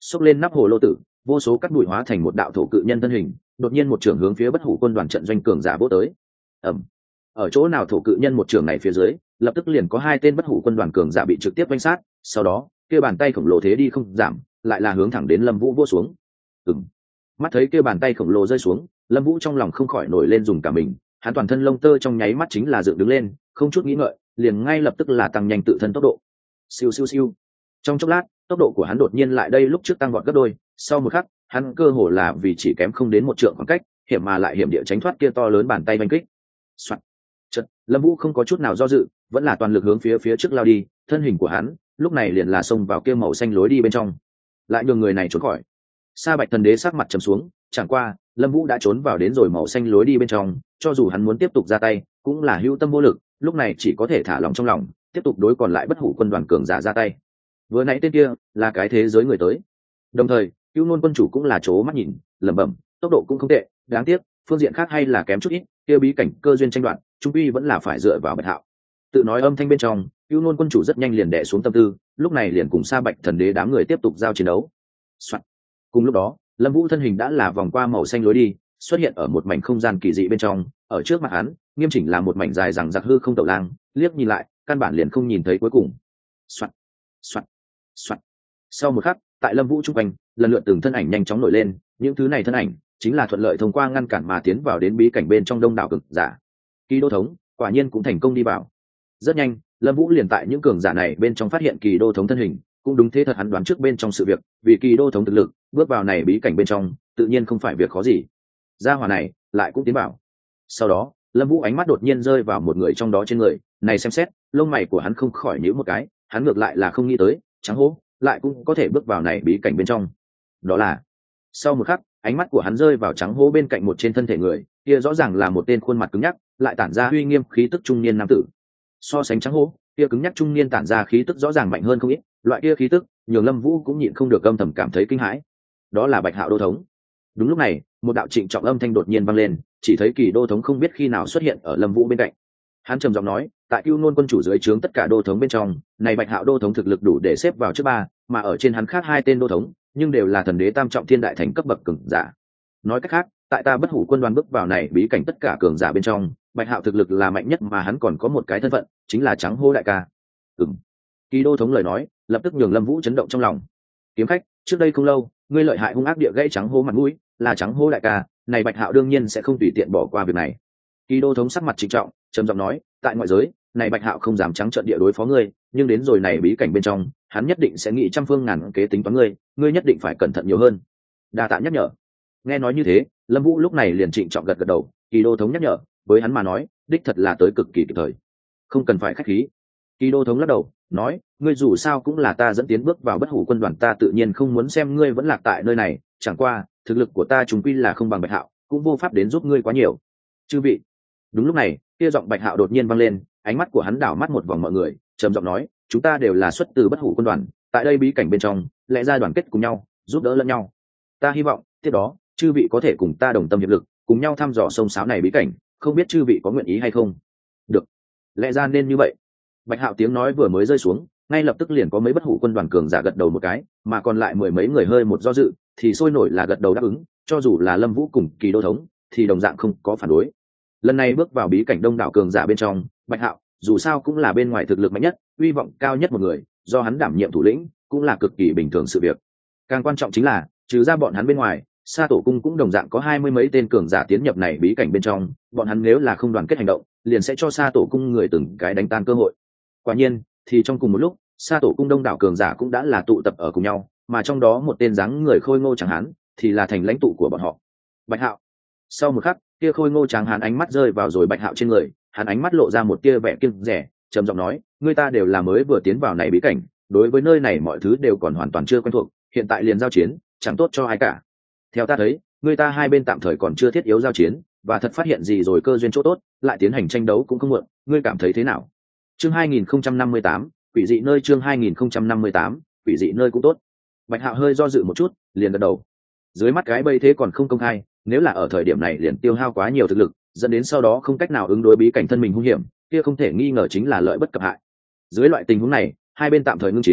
xốc lên nắp hồ lô tử, vô số cắt bụi hóa thành một đạo thổ cự nhân thân hình, đột nhiên một trưởng hướng phía bất hủ quân đoàn trận doanh cường giả vỗ tới. Ầm. Ở chỗ nào thổ cự nhân một trưởng này phía dưới, lập tức liền có hai tên bất hủ quân đoàn cường giả bị trực tiếp vây sát, sau đó, kia bàn tay khổng lồ thế đi không giảm, lại là hướng thẳng đến Lâm Vũ vỗ xuống. Ừm. Mắt thấy kia bàn tay khổng lồ rơi xuống, Lâm Vũ trong lòng không khỏi nổi lên dùng cả mình, hắn toàn thân lông tơ trong nháy mắt chính là dựng đứng lên, không chút nghĩ ngợi, liền ngay lập tức là tăng nhanh tự thân tốc độ. Siêu siêu siêu. Trong chốc lát, tốc độ của hắn đột nhiên lại đây lúc trước tăng vọt gấp đôi, sau một khắc, hắn cơ hồ là vì chỉ kém không đến một trượng khoảng cách, hiểm mà lại hiểm địa tránh thoát kia to lớn bàn tay vành kích. Soạt. Chợt, Lâm Vũ không có chút nào do dự, vẫn là toàn lực hướng phía phía trước lao đi, thân hình của hắn lúc này liền là xông vào kia màu xanh lối đi bên trong, lại nhường người này trốn khỏi. Sa Bạch Thần Đế sắc mặt trầm xuống, chẳng qua, Lâm Vũ đã trốn vào đến rồi màu xanh lối đi bên trong, cho dù hắn muốn tiếp tục ra tay, cũng là hữu tâm vô lực, lúc này chỉ có thể thả lòng trong lòng, tiếp tục đối còn lại bất hủ quân đoàn cường giả ra tay. Vừa nãy tên kia là cái thế giới người tới. Đồng thời, Cửu Nôn quân chủ cũng là chố mắt nhìn, lẩm bẩm, tốc độ cũng không tệ, đáng tiếc, phương diện khác hay là kém chút ít, kia bí cảnh cơ duyên tranh đoạt, trung quy vẫn là phải dựa vào Bạch Hạo. Tự nói âm thanh bên trong, Cửu Nôn quân chủ rất nhanh liền đè xuống tâm tư, lúc này liền cùng Sa Bạch Thần Đế đám người tiếp tục giao chiến đấu. Soạn. Cùng lúc đó, Lâm Vũ thân hình đã là vòng qua màu xanh lối đi, xuất hiện ở một mảnh không gian kỳ dị bên trong, ở trước mặt hắn, nghiêm chỉnh là một mảnh dài rằng giặc hư không tẩu lang, liếc nhìn lại, căn bản liền không nhìn thấy cuối cùng. Soạt, soạt, soạt. Sau một khắc, tại Lâm Vũ trung quanh, lần lượt từng thân ảnh nhanh chóng nổi lên, những thứ này thân ảnh chính là thuận lợi thông qua ngăn cản mà tiến vào đến bí cảnh bên trong đông đảo cường giả. Kỳ Đô thống, quả nhiên cũng thành công đi vào. Rất nhanh, Lâm Vũ liền tại những cường giả này bên trong phát hiện Kỳ Đô thống thân hình, cũng đúng thế thật hắn đoán trước bên trong sự việc, vì Kỳ Đô thống thực lực, bước vào này bí cảnh bên trong, tự nhiên không phải việc khó gì. Gia hỏa này lại cũng tiến vào. Sau đó, Lâm Vũ ánh mắt đột nhiên rơi vào một người trong đó trên người, này xem xét, lông mày của hắn không khỏi nhíu một cái, hắn ngược lại là không nghĩ tới, Trắng Hố lại cũng có thể bước vào này bí cảnh bên trong. Đó là, sau một khắc, ánh mắt của hắn rơi vào Trắng Hố bên cạnh một trên thân thể người, kia rõ ràng là một tên khuôn mặt cứng nhắc, lại tản ra uy nghiêm khí tức trung niên nam tử. So sánh Trắng Hố, kia cứng nhắc trung niên tản ra khí tức rõ ràng mạnh hơn không ít, loại kia khí tức, nhường Lâm Vũ cũng nhịn không được âm thầm cảm thấy kinh hãi. Đó là Bạch Hạo Đô thống. Đúng lúc này, một đạo trịnh trọng âm thanh đột nhiên vang lên, chỉ thấy Kỳ Đô thống không biết khi nào xuất hiện ở Lâm Vũ bên cạnh. Hắn trầm giọng nói, tại Cửu Nôn quân chủ dưới trướng tất cả đô thống bên trong, này Bạch Hạo Đô thống thực lực đủ để xếp vào trước ba, mà ở trên hắn khác hai tên đô thống, nhưng đều là thần đế tam trọng thiên đại thành cấp bậc cường giả. Nói cách khác, tại ta bất hủ quân đoàn bước vào này bí cảnh tất cả cường giả bên trong, Bạch Hạo thực lực là mạnh nhất, mà hắn còn có một cái thân phận, chính là Trắng Hô đại ca. Ừm. Kỳ Đô thống lời nói, lập tức nhường Lâm Vũ chấn động trong lòng. Kiếm khách, trước đây không lâu, ngươi lợi hại hung ác địa gãy Trắng Hô mặt mũi, là Trắng Hô đại ca, này Bạch Hạo đương nhiên sẽ không tùy tiện bỏ qua việc này. Kỳ Đô thống sắc mặt trịnh trọng, trầm giọng nói, tại ngoại giới, này Bạch Hạo không dám trắng trợn địa đối phó ngươi, nhưng đến rồi này bí cảnh bên trong, hắn nhất định sẽ nghĩ trăm phương ngàn kế tính toán ngươi, ngươi nhất định phải cẩn thận nhiều hơn. Đa tạ nhắc nhở. Nghe nói như thế, Lâm Vũ lúc này liền trịnh trọng gật gật đầu, Kỳ Đô thống nhắc nhở, với hắn mà nói, đích thật là tới cực kỳ kịp thời. Không cần phải khách khí. Kỳ Đô thống lắc đầu, nói, ngươi dù sao cũng là ta dẫn tiến bước vào bất hủ quân đoàn, ta tự nhiên không muốn xem ngươi vẫn lạc tại nơi này, chẳng qua, thực lực của ta chúng quy là không bằng Bạch Hạo, cũng vô pháp đến giúp ngươi quá nhiều. Chư vị. Đúng lúc này, kia giọng Bạch Hạo đột nhiên vang lên, ánh mắt của hắn đảo mắt một vòng mọi người, trầm giọng nói, chúng ta đều là xuất từ bất hủ quân đoàn, tại đây bí cảnh bên trong, lẽ ra đoàn kết cùng nhau, giúp đỡ lẫn nhau. Ta hy vọng, tiếp đó, chư vị có thể cùng ta đồng tâm hiệp lực, cùng nhau thăm dò sông sáo này bí cảnh, không biết chư vị có nguyện ý hay không? Được. Lẽ ra nên như vậy. Bạch Hạo tiếng nói vừa mới rơi xuống, ngay lập tức liền có mấy bất hủ quân đoàn cường giả gật đầu một cái, mà còn lại mười mấy người hơi một do dự, thì sôi nổi là gật đầu đáp ứng, cho dù là Lâm Vũ cùng Kỳ Đô thống, thì đồng dạng không có phản đối. Lần này bước vào bí cảnh đông đảo cường giả bên trong, Bạch Hạo dù sao cũng là bên ngoài thực lực mạnh nhất, uy vọng cao nhất một người, do hắn đảm nhiệm thủ lĩnh, cũng là cực kỳ bình thường sự việc. Càng quan trọng chính là, trừ ra bọn hắn bên ngoài, Sa Tổ cung cũng đồng dạng có hai mươi mấy tên cường giả tiến nhập này bí cảnh bên trong, bọn hắn nếu là không đoàn kết hành động, liền sẽ cho Sa Tổ cung người từng cái đánh tan cơ hội. Quả nhiên, thì trong cùng một lúc, Sa Tổ cung đông đảo cường giả cũng đã là tụ tập ở cùng nhau, mà trong đó một tên dáng người khôi ngô trắng hán, thì là thành lãnh tụ của bọn họ. Bạch Hạo. Sau một khắc, kia khôi ngô trắng hán ánh mắt rơi vào rồi Bạch Hạo trên người, hắn ánh mắt lộ ra một tia vẻ kiêng dè, trầm giọng nói, người ta đều là mới vừa tiến vào này bí cảnh, đối với nơi này mọi thứ đều còn hoàn toàn chưa quen thuộc, hiện tại liền giao chiến, chẳng tốt cho ai cả. Theo ta thấy, người ta hai bên tạm thời còn chưa thiết yếu giao chiến, và thật phát hiện gì rồi cơ duyên chỗ tốt, lại tiến hành tranh đấu cũng không muộn, ngươi cảm thấy thế nào? Chương hai nghìn không trăm năm mươi tám, quỷ dị nơi chương hai nghìn không trăm năm mươi tám, quỷ dị nơi cũng tốt. Bạch Hạo hơi do dự một chút, liền gật đầu. Dưới mắt cái bây thế còn không công khai, nếu là ở thời điểm này liền tiêu hao quá nhiều thực lực, dẫn đến sau đó không cách nào ứng đối bí cảnh thân mình hung hiểm, kia không thể nghi ngờ chính là lợi bất cập hại. Dưới loại tình huống này, hai bên tạm thời ngưng chiến,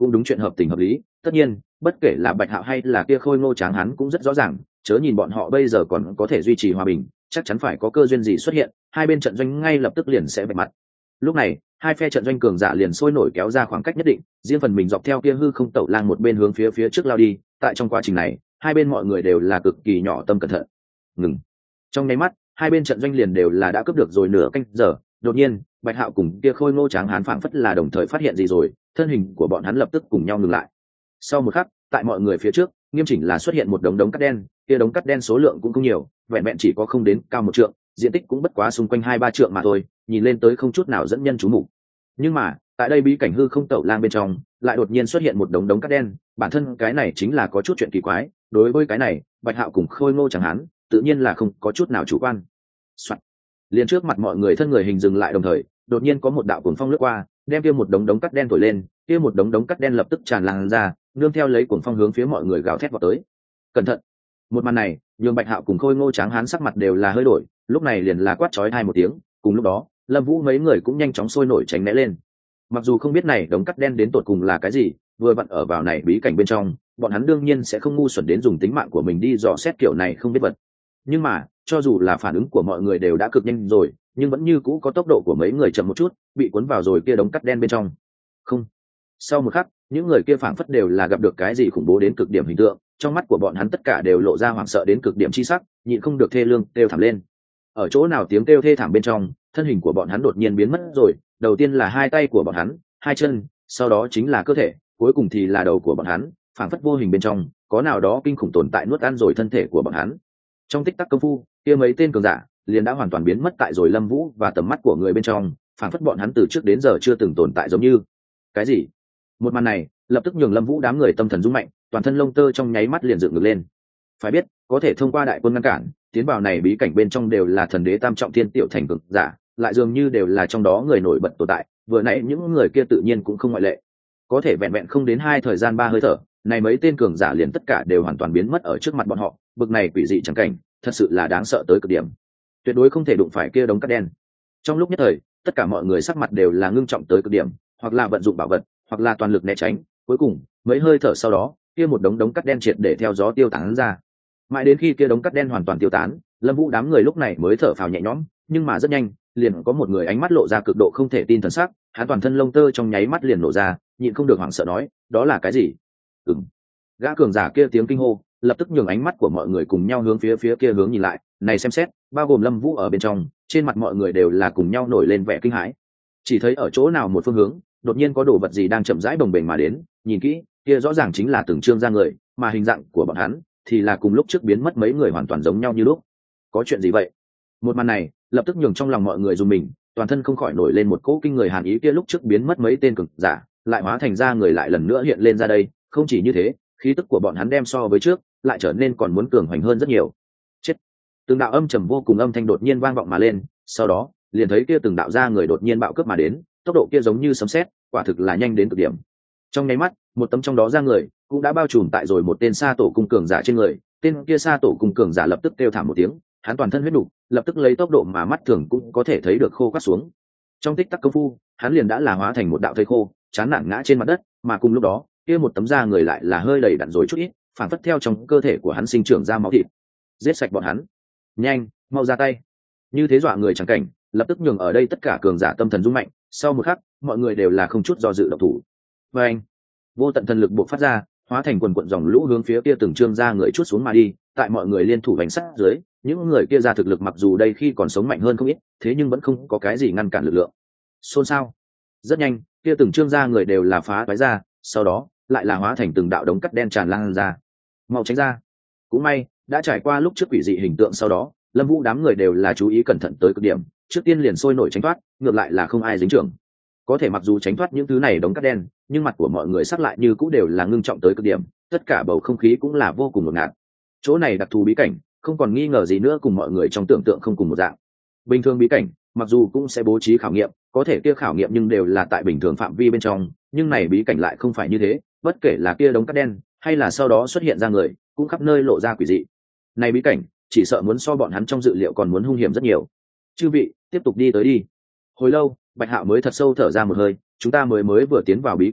cũng đúng chuyện hợp tình hợp lý. Tất nhiên bất kể là Bạch Hạo hay là kia khôi ngô tráng hắn cũng rất rõ ràng, chớ nhìn bọn họ bây giờ còn có thể duy trì hòa bình, chắc chắn phải có cơ duyên gì xuất hiện, hai bên trận doanh ngay lập tức liền sẽ vạch mặt. Lúc này hai phe trận doanh cường giả liền sôi nổi kéo ra khoảng cách nhất định, riêng phần mình dọc theo kia hư không tẩu lang một bên hướng phía phía trước lao đi. Tại trong quá trình này hai bên mọi người đều là cực kỳ nhỏ tâm cẩn thận. Ngừng. Trong nháy mắt hai bên trận doanh liền đều là đã cướp được rồi nửa canh giờ. Đột nhiên Bạch Hạo cùng kia khôi ngô tráng hán phảng phất là đồng thời phát hiện gì rồi, thân hình của bọn hắn lập tức cùng nhau ngừng lại. Sau một khắc tại mọi người phía trước nghiêm chỉnh là xuất hiện một đống đống cát đen, kia đống cát đen số lượng cũng không nhiều, vẹn vẹn chỉ có không đến cao một trượng, diện tích cũng bất quá xung quanh hai ba trượng mà thôi, nhìn lên tới không chút nào dẫn nhân chú mục. Nhưng mà tại đây bí cảnh hư không tẩu lang bên trong lại đột nhiên xuất hiện một đống đống cát đen, bản thân cái này chính là có chút chuyện kỳ quái. Đối với cái này Bạch Hạo cùng khôi ngô chẳng hắn tự nhiên là không có chút nào chủ quan. Liền trước mặt mọi người thân người hình dừng lại, đồng thời đột nhiên có một đạo cuồng phong lướt qua, đem kia một đống đống cát đen thổi lên, kia một đống đống cát đen lập tức tràn lan ra, nương theo lấy cuồng phong hướng phía mọi người gào thét vào tới. Cẩn thận! Một màn này nhường Bạch Hạo cùng khôi ngô tráng hán sắc mặt đều là hơi đổi, lúc này liền là quát chói tai một tiếng. Cùng lúc đó Lâm Vũ mấy người cũng nhanh chóng sôi nổi tránh né lên. Mặc dù không biết này đống cát đen đến tột cùng là cái gì, vừa vặn ở vào này bí cảnh bên trong, bọn hắn đương nhiên sẽ không ngu xuẩn đến dùng tính mạng của mình đi dò xét kiểu này không biết vật. Nhưng mà cho dù là phản ứng của mọi người đều đã cực nhanh rồi, nhưng vẫn như cũ có tốc độ của mấy người chậm một chút, bị cuốn vào rồi kia đống cát đen bên trong. Không. Sau một khắc những người kia phảng phất đều là gặp được cái gì khủng bố đến cực điểm hình tượng, trong mắt của bọn hắn tất cả đều lộ ra hoảng sợ đến cực điểm chi sắc, nhịn không được thê lương kêu thảm lên. Ở chỗ nào tiếng kêu thê thảm bên trong, thân hình của bọn hắn đột nhiên biến mất rồi, đầu tiên là hai tay của bọn hắn, hai chân, sau đó chính là cơ thể, cuối cùng thì là đầu của bọn hắn, phảng phất vô hình bên trong có nào đó kinh khủng tồn tại nuốt ăn rồi thân thể của bọn hắn. Trong tích tắc công phu kia mấy tên cường giả liền đã hoàn toàn biến mất tại rồi Lâm Vũ và tầm mắt của người bên trong, phảng phất bọn hắn từ trước đến giờ chưa từng tồn tại giống như. Cái gì? Một màn này lập tức nhường Lâm Vũ đám người tâm thần rung mạnh, toàn thân lông tơ trong nháy mắt liền dựng ngược lên. Phải biết có thể thông qua đại quân ngăn cản tiến vào này bí cảnh bên trong đều là thần đế tam trọng thiên tiểu thành cường giả, lại dường như đều là trong đó người nổi bật tồn tại, vừa nãy những người kia tự nhiên cũng không ngoại lệ. Có thể vẹn vẹn không đến hai thời gian ba hơi thở, này mấy tên cường giả liền tất cả đều hoàn toàn biến mất ở trước mặt bọn họ, bực này quỷ dị chẳng cảnh thật sự là đáng sợ tới cực điểm, tuyệt đối không thể đụng phải kia đống cát đen. Trong lúc nhất thời tất cả mọi người sắc mặt đều là ngưng trọng tới cực điểm, hoặc là vận dụng bảo vật hoặc là toàn lực né tránh. Cuối cùng mấy hơi thở sau đó kia một đống đống cát đen triệt để theo gió tiêu tán ra. Mãi đến khi kia đống cát đen hoàn toàn tiêu tán, Lâm Vũ đám người lúc này mới thở phào nhẹ nhõm. Nhưng mà rất nhanh liền có một người ánh mắt lộ ra cực độ không thể tin thần sắc, hắn toàn thân lông tơ trong nháy mắt liền nổ ra, nhịn không được hoảng sợ nói, đó là cái gì? Ừm. Gã cường giả kia tiếng kinh hô lập tức nhường ánh mắt của mọi người cùng nhau hướng phía phía kia hướng nhìn lại, này xem xét bao gồm Lâm Vũ ở bên trong, trên mặt mọi người đều là cùng nhau nổi lên vẻ kinh hãi. Chỉ thấy ở chỗ nào một phương hướng đột nhiên có đồ vật gì đang chậm rãi bồng bềnh mà đến, nhìn kỹ kia rõ ràng chính là từng trương ra người, mà hình dạng của bọn hắn thì là cùng lúc trước biến mất mấy người hoàn toàn giống nhau như lúc. Có chuyện gì vậy? Một màn này lập tức nhường trong lòng mọi người run mình, toàn thân không khỏi nổi lên một cỗ kinh người hàn ý, kia lúc trước biến mất mấy tên cường giả lại hóa thành ra người lại lần nữa hiện lên ra đây. Không chỉ như thế, khí tức của bọn hắn đem so với trước lại trở nên còn muốn cường hoành hơn rất nhiều. Chết! Từng đạo âm trầm vô cùng âm thanh đột nhiên vang vọng mà lên, sau đó liền thấy kia từng đạo ra người đột nhiên bạo cướp mà đến, tốc độ kia giống như sấm sét, quả thực là nhanh đến cực điểm. Trong nháy mắt một tấm trong đó ra người cũng đã bao trùm tại rồi một tên sa tổ cung cường giả trên người. Tên kia sa tổ cung cường giả lập tức kêu thảm một tiếng, hắn toàn thân huyết đục lập tức lấy tốc độ mà mắt thường cũng có thể thấy được khô quắt xuống. Trong tích tắc công phu hắn liền đã là hóa thành một đạo thây khô, chán nản ngã trên mặt đất. Mà cùng lúc đó kia một tấm da người lại là hơi đầy đặn rồi chút ít, phản phất theo trong cơ thể của hắn sinh trưởng ra máu thịt. Giết sạch bọn hắn, nhanh, mau ra tay! Như thế dọa người chẳng cảnh lập tức nhường ở đây tất cả cường giả tâm thần rung mạnh. Sau một khắc mọi người đều là không chút do dự động thủ. Và anh vô tận thần lực buộc phát ra, hóa thành quần quận dòng lũ hướng phía kia từng trương ra người chút xuống mà đi. Tại mọi người liên thủ bánh sát dưới, những người kia ra thực lực mặc dù đây khi còn sống mạnh hơn không ít, thế nhưng vẫn không có cái gì ngăn cản lực lượng. Xôn xao. Rất nhanh kia từng trương ra người đều là phá toái ra, sau đó lại là hóa thành từng đạo đống cắt đen tràn lan ra. Mau tránh ra! Cũng may đã trải qua lúc trước quỷ dị hình tượng, sau đó Lâm Vũ đám người đều là chú ý cẩn thận tới cực điểm, trước tiên liền sôi nổi tránh thoát, ngược lại là không ai dính trưởng. Có thể mặc dù tránh thoát những thứ này đống cắt đen, nhưng mặt của mọi người sắc lại như cũ đều là ngưng trọng tới cực điểm, tất cả bầu không khí cũng là vô cùng ngột ngạt. Chỗ này đặc thù bí cảnh không còn nghi ngờ gì nữa cùng mọi người trong tưởng tượng không cùng một dạng. Bình thường bí cảnh mặc dù cũng sẽ bố trí khảo nghiệm, có thể kia khảo nghiệm nhưng đều là tại bình thường phạm vi bên trong, nhưng này bí cảnh lại không phải như thế, bất kể là kia đống cát đen hay là sau đó xuất hiện ra người cũng khắp nơi lộ ra quỷ dị. Này bí cảnh chỉ sợ muốn so bọn hắn trong dự liệu còn muốn hung hiểm rất nhiều. Chư vị tiếp tục đi tới đi. Hồi lâu Bạch Hạo mới thật sâu thở ra một hơi, chúng ta mới mới vừa tiến vào bí cảnh này,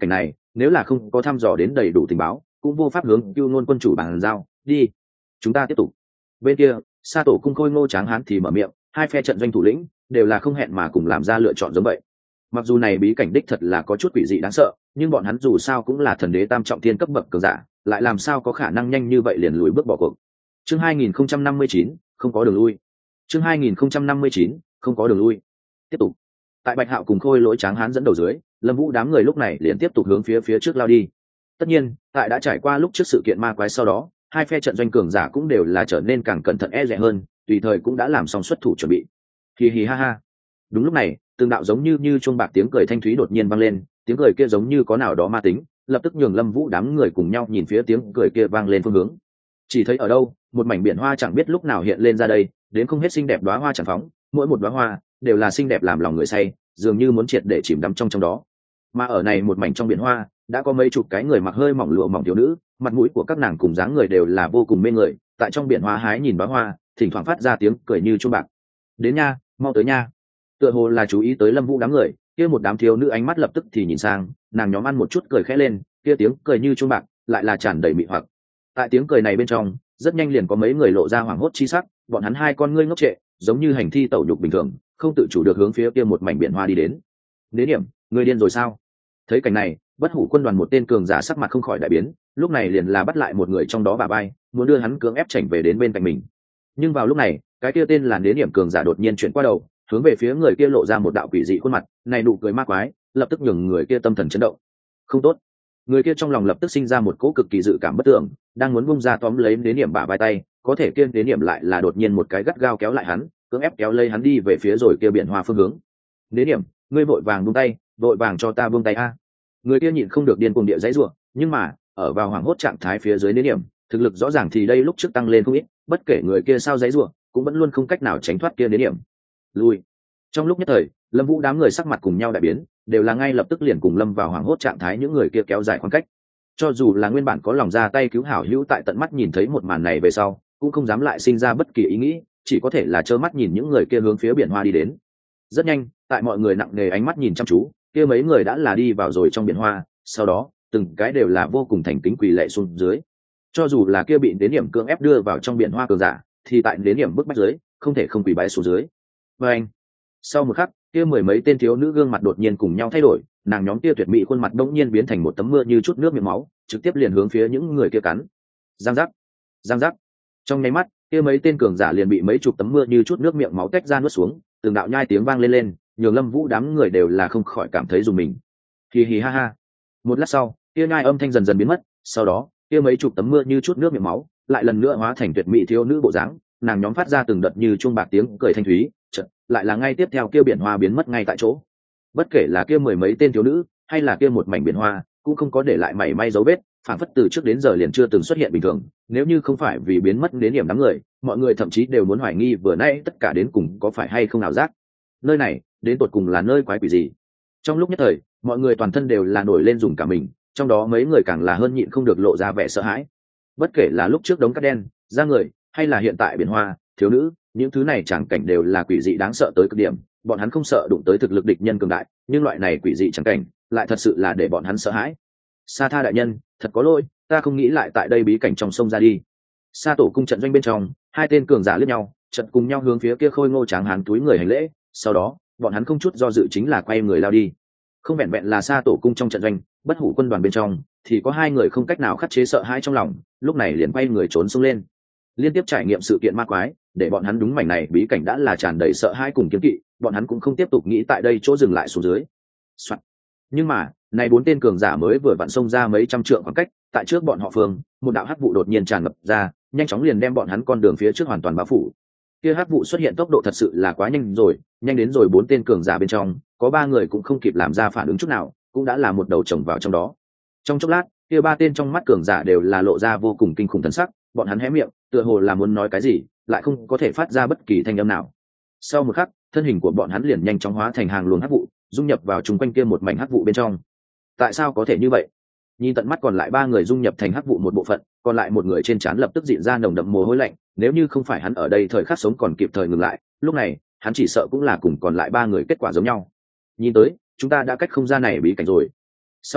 nếu là không có thăm dò đến đầy đủ tình báo cũng vô pháp hướng Cưu Nôn quân chủ bàn giao. Đi, chúng ta tiếp tục. Bên kia Sa Tổ cung Khôi Ngô Tráng Hán thì mở miệng, hai phe trận doanh thủ lĩnh đều là không hẹn mà cùng làm ra lựa chọn giống vậy. Mặc dù này bí cảnh đích thật là có chút quỷ dị đáng sợ, nhưng bọn hắn dù sao cũng là thần đế tam trọng thiên cấp bậc cường giả, lại làm sao có khả năng nhanh như vậy liền lùi bước bỏ cuộc. Chương hai nghìn không trăm năm mươi chín, không có đường lui. Chương hai nghìn không trăm năm mươi chín, không có đường lui. Tiếp tục. Tại Bạch Hạo cùng Khôi Lỗi Tráng Hán dẫn đầu dưới, Lâm Vũ đám người lúc này liền tiếp tục hướng phía phía trước lao đi. Tất nhiên, tại đã trải qua lúc trước sự kiện ma quái sau đó, hai phe trận doanh cường giả cũng đều là trở nên càng cẩn thận e dè hơn, tùy thời cũng đã làm xong xuất thủ chuẩn bị. Hì hì ha ha. Đúng lúc này, từng đạo giống như như chuông bạc tiếng cười thanh thúy đột nhiên vang lên, tiếng cười kia giống như có nào đó ma tính, lập tức nhường Lâm Vũ đám người cùng nhau nhìn phía tiếng cười kia vang lên phương hướng. Chỉ thấy ở đâu, một mảnh biển hoa chẳng biết lúc nào hiện lên ra đây, đến không hết xinh đẹp đóa hoa tràn phóng, mỗi một đóa hoa đều là xinh đẹp làm lòng người say, dường như muốn triệt để chìm đắm trong trong đó. Mà ở này một mảnh trong biển hoa, đã có mấy chục cái người mặc hơi mỏng lụa mỏng thiếu nữ, mặt mũi của các nàng cùng dáng người đều là vô cùng mê người, tại trong biển hoa hái nhìn đóa hoa, thỉnh thoảng phát ra tiếng cười như chuông bạc. Đến nha, mau tới nha. Tựa hồ là chú ý tới Lâm Vũ đám người, kia một đám thiếu nữ ánh mắt lập tức thì nhìn sang, nàng nhóm ăn một chút cười khẽ lên, kia tiếng cười như chuông bạc, lại là tràn đầy mị hoặc. Tại tiếng cười này bên trong, rất nhanh liền có mấy người lộ ra hoảng hốt chi sắc, bọn hắn hai con ngươi ngốc trệ, giống như hành thi tẩu nhục bình thường, không tự chủ được hướng phía kia một mảnh biển hoa đi đến. Đế điểm, người điên rồi sao? Thấy cảnh này, Bất Hủ quân đoàn một tên cường giả sắc mặt không khỏi đại biến, lúc này liền là bắt lại một người trong đó bà bay, muốn đưa hắn cưỡng ép chảnh về đến bên cạnh mình. Nhưng vào lúc này, cái kia tên là Đế điểm cường giả đột nhiên chuyển qua đầu, hướng về phía người kia lộ ra một đạo quỷ dị khuôn mặt, này nụ cười ma quái, lập tức nhường người kia tâm thần chấn động. Không tốt. Người kia trong lòng lập tức sinh ra một cỗ cực kỳ dự cảm bất tưởng, đang muốn bung ra tóm lấy Đế điểm bả vai tay, có thể kia Đế điểm lại là đột nhiên một cái gắt gao kéo lại hắn, cưỡng ép kéo lấy hắn đi về phía rồi kia biển hoa phương hướng. Đế điểm, ngươi vội vàng buông tay, vội vàng cho ta buông tay a. Người kia nhịn không được điên cuồng địa giãy giụa, nhưng mà, ở vào hoảng hốt trạng thái phía dưới Đế điểm, thực lực rõ ràng thì đây lúc trước tăng lên không ít, bất kể người kia sao giãy giụa, cũng vẫn luôn không cách nào tránh thoát kia Đế điểm. Lui. Trong lúc nhất thời, Lâm Vũ đám người sắc mặt cùng nhau đại biến, đều là ngay lập tức liền cùng lâm vào hoảng hốt trạng thái những người kia kéo dài khoảng cách. Cho dù là nguyên bản có lòng ra tay cứu hảo hữu tại tận mắt nhìn thấy một màn này về sau, cũng không dám lại sinh ra bất kỳ ý nghĩ, chỉ có thể là trơ mắt nhìn những người kia hướng phía biển hoa đi đến. Rất nhanh, tại mọi người nặng nề ánh mắt nhìn chăm chú, kia mấy người đã là đi vào rồi trong biển hoa, sau đó, từng cái đều là vô cùng thành kính quỳ lạy xuống dưới. Cho dù là kia bị đến điểm cưỡng ép đưa vào trong biển hoa cường giả, thì tại đến điểm bức bách dưới, không thể không quỳ bái xuống dưới. Và anh, sau một khắc, kia mười mấy tên thiếu nữ gương mặt đột nhiên cùng nhau thay đổi, nàng nhóm kia tuyệt mỹ khuôn mặt đống nhiên biến thành một tấm mưa như chút nước miệng máu, trực tiếp liền hướng phía những người kia cắn. Giang giác, giang giác. Trong nháy mắt, kia mấy tên cường giả liền bị mấy chục tấm mưa như chút nước miệng máu tách ra nuốt xuống, từng đạo nhai tiếng vang lên lên, nhường Lâm Vũ đám người đều là không khỏi cảm thấy rùng mình. Hì hì ha ha. Một lát sau, kia nhai âm thanh dần dần biến mất, sau đó, kia mấy chục tấm mưa như chút nước miệng máu, lại lần nữa hóa thành tuyệt mỹ thiếu nữ bộ dáng, nàng nhóm phát ra từng đợt như chuông bạc tiếng cười thanh thúy, chợt lại là ngay tiếp theo kia biển hoa biến mất ngay tại chỗ. Bất kể là kia mười mấy tên thiếu nữ, hay là kia một mảnh biển hoa, cũng không có để lại mảy may dấu vết, phản phất từ trước đến giờ liền chưa từng xuất hiện bình thường. Nếu như không phải vì biến mất đến điểm đám người, mọi người thậm chí đều muốn hoài nghi vừa nãy tất cả đến cùng có phải hay không ảo giác. Nơi này, đến tột cùng là nơi quái quỷ gì? Trong lúc nhất thời, mọi người toàn thân đều là nổi lên dùng cả mình, trong đó mấy người càng là hơn nhịn không được lộ ra vẻ sợ hãi. Bất kể là lúc trước đống cát đen, da người, hay là hiện tại biển hoa, thiếu nữ, những thứ này chẳng cảnh đều là quỷ dị đáng sợ tới cực điểm, bọn hắn không sợ đụng tới thực lực địch nhân cường đại, nhưng loại này quỷ dị chẳng cảnh lại thật sự là để bọn hắn sợ hãi. Sa Tha đại nhân, thật có lỗi, ta không nghĩ lại tại đây bí cảnh trong sông ra đi. Sa Tổ cung trận doanh bên trong, hai tên cường giả liếc nhau, chợt cùng nhau hướng phía kia Khôi Ngô Tráng Hán túi người hành lễ, sau đó, bọn hắn không chút do dự chính là quay người lao đi. Không vẹn vẹn là Sa Tổ cung trong trận doanh, Bất Hủ quân đoàn bên trong, thì có hai người không cách nào khắc chế sợ hãi trong lòng, lúc này liền quay người trốn xông lên. Liên tiếp trải nghiệm sự kiện ma quái, để bọn hắn đúng mảnh này bí cảnh đã là tràn đầy sợ hãi cùng kiêng kỵ, bọn hắn cũng không tiếp tục nghĩ tại đây chỗ dừng lại xuống dưới. Soạn. Nhưng mà, này bốn tên cường giả mới vừa vặn xông ra mấy trăm trượng khoảng cách, tại trước bọn họ phương, một đạo hắc vụ đột nhiên tràn ngập ra, nhanh chóng liền đem bọn hắn con đường phía trước hoàn toàn bao phủ. Kia hắc vụ xuất hiện tốc độ thật sự là quá nhanh rồi, nhanh đến rồi bốn tên cường giả bên trong, có ba người cũng không kịp làm ra phản ứng chút nào, cũng đã là một đầu chồng vào trong đó. Trong chốc lát, kia ba tên trong mắt cường giả đều là lộ ra vô cùng kinh khủng thần sắc, bọn hắn hé miệng, tựa hồ là muốn nói cái gì, lại không có thể phát ra bất kỳ thanh âm nào. Sau một khắc, thân hình của bọn hắn liền nhanh chóng hóa thành hàng luồng hắc vụ, dung nhập vào chung quanh kia một mảnh hắc vụ bên trong. Tại sao có thể như vậy? Nhìn tận mắt còn lại ba người dung nhập thành hắc vụ một bộ phận, còn lại một người trên trán lập tức diễn ra nồng đậm mồ hôi lạnh, nếu như không phải hắn ở đây thời khắc sống còn kịp thời ngừng lại, lúc này, hắn chỉ sợ cũng là cùng còn lại ba người kết quả giống nhau. Nhìn tới, chúng ta đã cách không gian này bí cảnh rồi. Sau một khắc,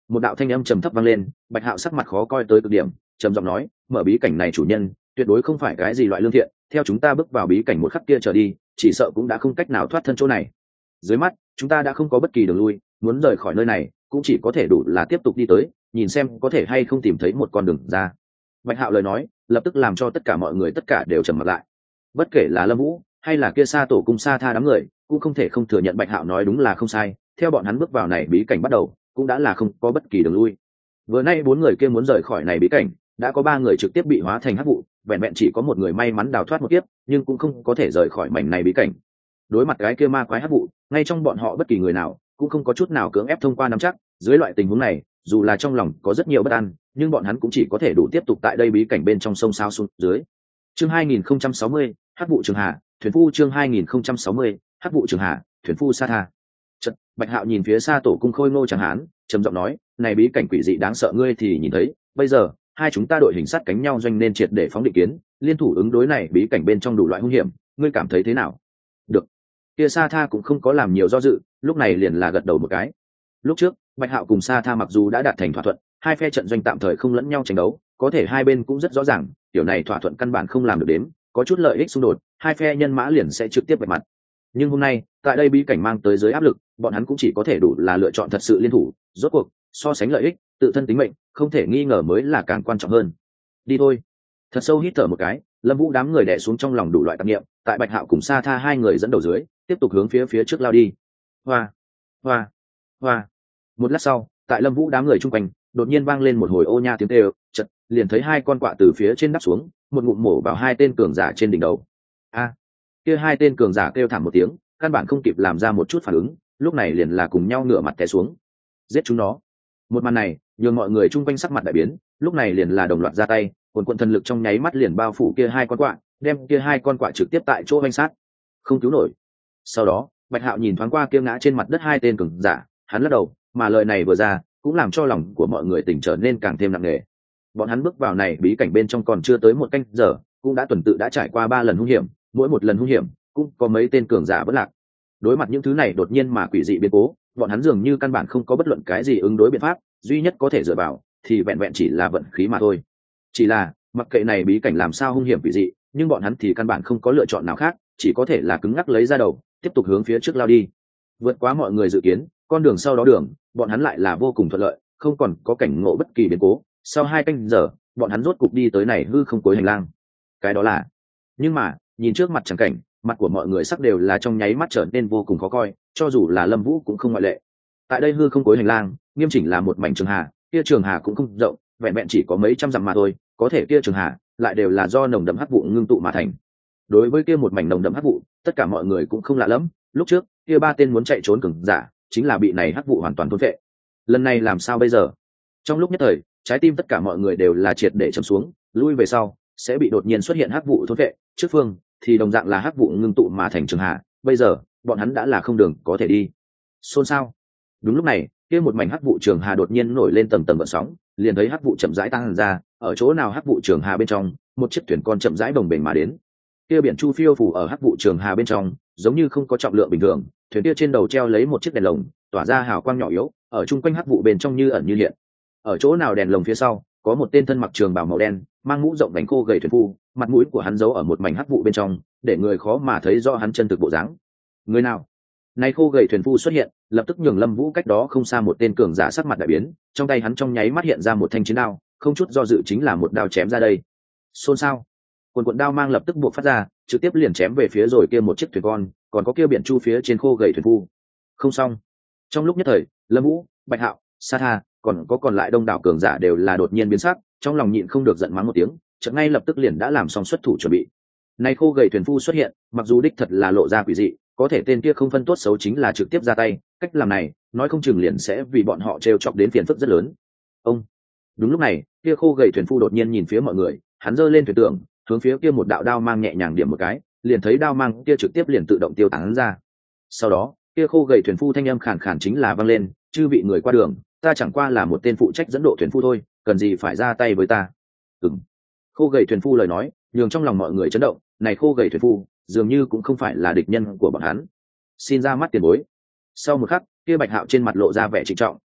một đạo thanh âm trầm thấp vang lên. Bạch Hạo sắc mặt khó coi tới cực điểm, trầm giọng nói, mở bí cảnh này chủ nhân tuyệt đối không phải cái gì loại lương thiện, theo chúng ta bước vào bí cảnh một khắc kia trở đi, chỉ sợ cũng đã không cách nào thoát thân chỗ này. Dưới mắt chúng ta đã không có bất kỳ đường lui, muốn rời khỏi nơi này cũng chỉ có thể đủ là tiếp tục đi tới, nhìn xem có thể hay không tìm thấy một con đường ra. Bạch Hạo lời nói lập tức làm cho tất cả mọi người tất cả đều trầm mặt lại. Bất kể là Lâm Vũ hay là kia Sa Tổ cùng Sa Tha đám người cũng không thể không thừa nhận Bạch Hạo nói đúng là không sai, theo bọn hắn bước vào này bí cảnh bắt đầu cũng đã là không có bất kỳ đường lui. Vừa nay bốn người kia muốn rời khỏi này bí cảnh, đã có ba người trực tiếp bị hóa thành hắc vụ, vẹn vẹn chỉ có một người may mắn đào thoát một kiếp, nhưng cũng không có thể rời khỏi mảnh này bí cảnh. Đối mặt cái kia ma quái hắc vụ, ngay trong bọn họ bất kỳ người nào cũng không có chút nào cưỡng ép thông qua nắm chắc. Dưới loại tình huống này, dù là trong lòng có rất nhiều bất an, nhưng bọn hắn cũng chỉ có thể đủ tiếp tục tại đây bí cảnh bên trong sông sao xuống dưới. Chương hai nghìn không trăm sáu mươi, hắc vụ trường hà, thuyền phu. Chương hai nghìn không trăm sáu mươi, hắc vụ trường hà, thuyền phu. Sa Tha. Chợt, Bạch Hạo nhìn phía xa tổ cung khôi ngô chẳng hán, trầm giọng nói, này bí cảnh quỷ dị đáng sợ ngươi thì nhìn thấy, bây giờ hai chúng ta đội hình sát cánh nhau doanh nên triệt để phóng định kiến, liên thủ ứng đối này bí cảnh bên trong đủ loại hung hiểm, ngươi cảm thấy thế nào? Được. Kia Sa Tha cũng không có làm nhiều do dự, lúc này liền là gật đầu một cái. Lúc trước Bạch Hạo cùng Sa Tha mặc dù đã đạt thành thỏa thuận, hai phe trận doanh tạm thời không lẫn nhau tranh đấu, có thể hai bên cũng rất rõ ràng điều này thỏa thuận căn bản không làm được đến, có chút lợi ích xung đột hai phe nhân mã liền sẽ trực tiếp vạch mặt. Nhưng hôm nay tại đây bí cảnh mang tới dưới áp lực, bọn hắn cũng chỉ có thể đủ là lựa chọn thật sự liên thủ. Rốt cuộc so sánh lợi ích, tự thân tính mệnh không thể nghi ngờ mới là càng quan trọng hơn. Đi thôi. Thật sâu hít thở một cái, Lâm Vũ đám người đè xuống trong lòng đủ loại tạp niệm, tại Bạch Hạo cùng Sa Tha hai người dẫn đầu dưới tiếp tục hướng phía phía trước lao đi. Hoa hoa hoa. Một lát sau, tại Lâm Vũ đám người chung quanh đột nhiên vang lên một hồi ô nha tiếng kêu, chợt liền thấy hai con quạ từ phía trên đáp xuống, một ngụm mổ vào hai tên cường giả trên đỉnh đầu. A! Kia hai tên cường giả kêu thảm một tiếng, căn bản không kịp làm ra một chút phản ứng, lúc này liền là cùng nhau ngửa mặt té xuống. Giết chúng nó. Một màn này nhường mọi người chung quanh sắc mặt đại biến, lúc này liền là đồng loạt ra tay, cuồn cuộn thần lực trong nháy mắt liền bao phủ kia hai con quạ, đem kia hai con quạ trực tiếp tại chỗ vây sát, không cứu nổi. Sau đó Bạch Hạo nhìn thoáng qua kia ngã trên mặt đất hai tên cường giả, hắn lắc đầu, mà lời này vừa ra cũng làm cho lòng của mọi người tỉnh trở nên càng thêm nặng nề. Bọn hắn bước vào này bí cảnh bên trong còn chưa tới một canh giờ, cũng đã tuần tự đã trải qua ba lần hung hiểm, mỗi một lần hung hiểm cũng có mấy tên cường giả bất lạc. Đối mặt những thứ này đột nhiên mà quỷ dị biến cố, bọn hắn dường như căn bản không có bất luận cái gì ứng đối biện pháp, duy nhất có thể dựa vào thì vẹn vẹn chỉ là vận khí mà thôi. Chỉ là mặc kệ này bí cảnh làm sao hung hiểm quỷ dị, nhưng bọn hắn thì căn bản không có lựa chọn nào khác, chỉ có thể là cứng ngắc lấy ra đầu, tiếp tục hướng phía trước lao đi. Vượt quá mọi người dự kiến, con đường sau đó đường, bọn hắn lại là vô cùng thuận lợi, không còn có cảnh ngộ bất kỳ biến cố. Sau hai canh giờ, bọn hắn rốt cục đi tới này hư không cuối hành lang. Cái đó là, nhưng mà nhìn trước mặt chẳng cảnh, mặt của mọi người sắc đều là trong nháy mắt trở nên vô cùng khó coi, cho dù là Lâm Vũ cũng không ngoại lệ. Tại đây hư không cuối hành lang, nghiêm chỉnh là một mảnh trường hà, kia trường hà cũng không rộng, vẹn vẹn chỉ có mấy trăm dặm mà thôi, có thể kia trường hà lại đều là do nồng đậm hắc vụ ngưng tụ mà thành. Đối với kia một mảnh nồng đậm hắc vụ, tất cả mọi người cũng không lạ lắm, lúc trước kia ba tên muốn chạy trốn cường giả chính là bị này hắc vụ hoàn toàn thôn phệ. Lần này làm sao bây giờ? Trong lúc nhất thời, trái tim tất cả mọi người đều là triệt để trầm xuống, lui về sau sẽ bị đột nhiên xuất hiện hắc vụ thôn phệ, trước phương thì đồng dạng là hắc vụ ngưng tụ mà thành trường hạ, bây giờ bọn hắn đã là không đường có thể đi. Xôn xao. Đúng lúc này, kia một mảnh hắc vụ trường hà đột nhiên nổi lên tầng tầng gợn sóng, liền thấy hắc vụ chậm rãi tăng ra, ở chỗ nào hắc vụ trường hà bên trong, một chiếc thuyền con chậm rãi bồng bềnh mà đến. Kia biển chu phiêu phủ ở hắc vụ trường hà bên trong, giống như không có trọng lượng bình thường, thuyền kia trên đầu treo lấy một chiếc đèn lồng, tỏa ra hào quang nhỏ yếu, ở chung quanh hắc vụ bên trong như ẩn như hiện. Ở chỗ nào đèn lồng phía sau, có một tên thân mặc trường bào màu đen, mang mũ rộng vành khô gầy thuyền phu, mặt mũi của hắn giấu ở một mảnh hắc vụ bên trong, để người khó mà thấy rõ hắn chân thực bộ dáng. Người nào? Này khô gầy thuyền phu xuất hiện, lập tức nhường Lâm Vũ cách đó không xa một tên cường giả sắc mặt đại biến, trong tay hắn trong nháy mắt hiện ra một thanh chiến đao, không chút do dự chính là một đao chém ra đây. Xôn xao. Cuồn cuộn đao mang lập tức buộc phát ra, trực tiếp liền chém về phía rồi kia một chiếc thuyền con, còn có kia biển chu phía trên khô gầy thuyền phu. Không xong. Trong lúc nhất thời, Lâm Vũ, Bạch Hạo, Sa Tha, còn có còn lại đông đảo cường giả đều là đột nhiên biến sắc, trong lòng nhịn không được giận mắng một tiếng, chợt ngay lập tức liền đã làm xong xuất thủ chuẩn bị. Này khô gầy thuyền phu xuất hiện, mặc dù đích thật là lộ ra quỷ dị, có thể tên kia không phân tốt xấu chính là trực tiếp ra tay, cách làm này, nói không chừng liền sẽ vì bọn họ trêu chọc đến phiền phức rất lớn. Ông. Đúng lúc này, kia khô gầy thuyền phu đột nhiên nhìn phía mọi người, hắn giơ lên thuyền tượng, hướng phía kia một đạo đao mang nhẹ nhàng điểm một cái, liền thấy đao mang kia trực tiếp liền tự động tiêu tán ra. Sau đó, kia khô gầy thuyền phu thanh âm khàn khàn chính là vang lên, chư vị người qua đường, ta chẳng qua là một tên phụ trách dẫn độ thuyền phu thôi, cần gì phải ra tay với ta? Ừm. Khô gầy thuyền phu lời nói, nhường trong lòng mọi người chấn động, này khô gầy thuyền phu, dường như cũng không phải là địch nhân của bọn hắn. Xin ra mắt tiền bối. Sau một khắc, kia Bạch Hạo trên mặt lộ ra vẻ trịnh trọng,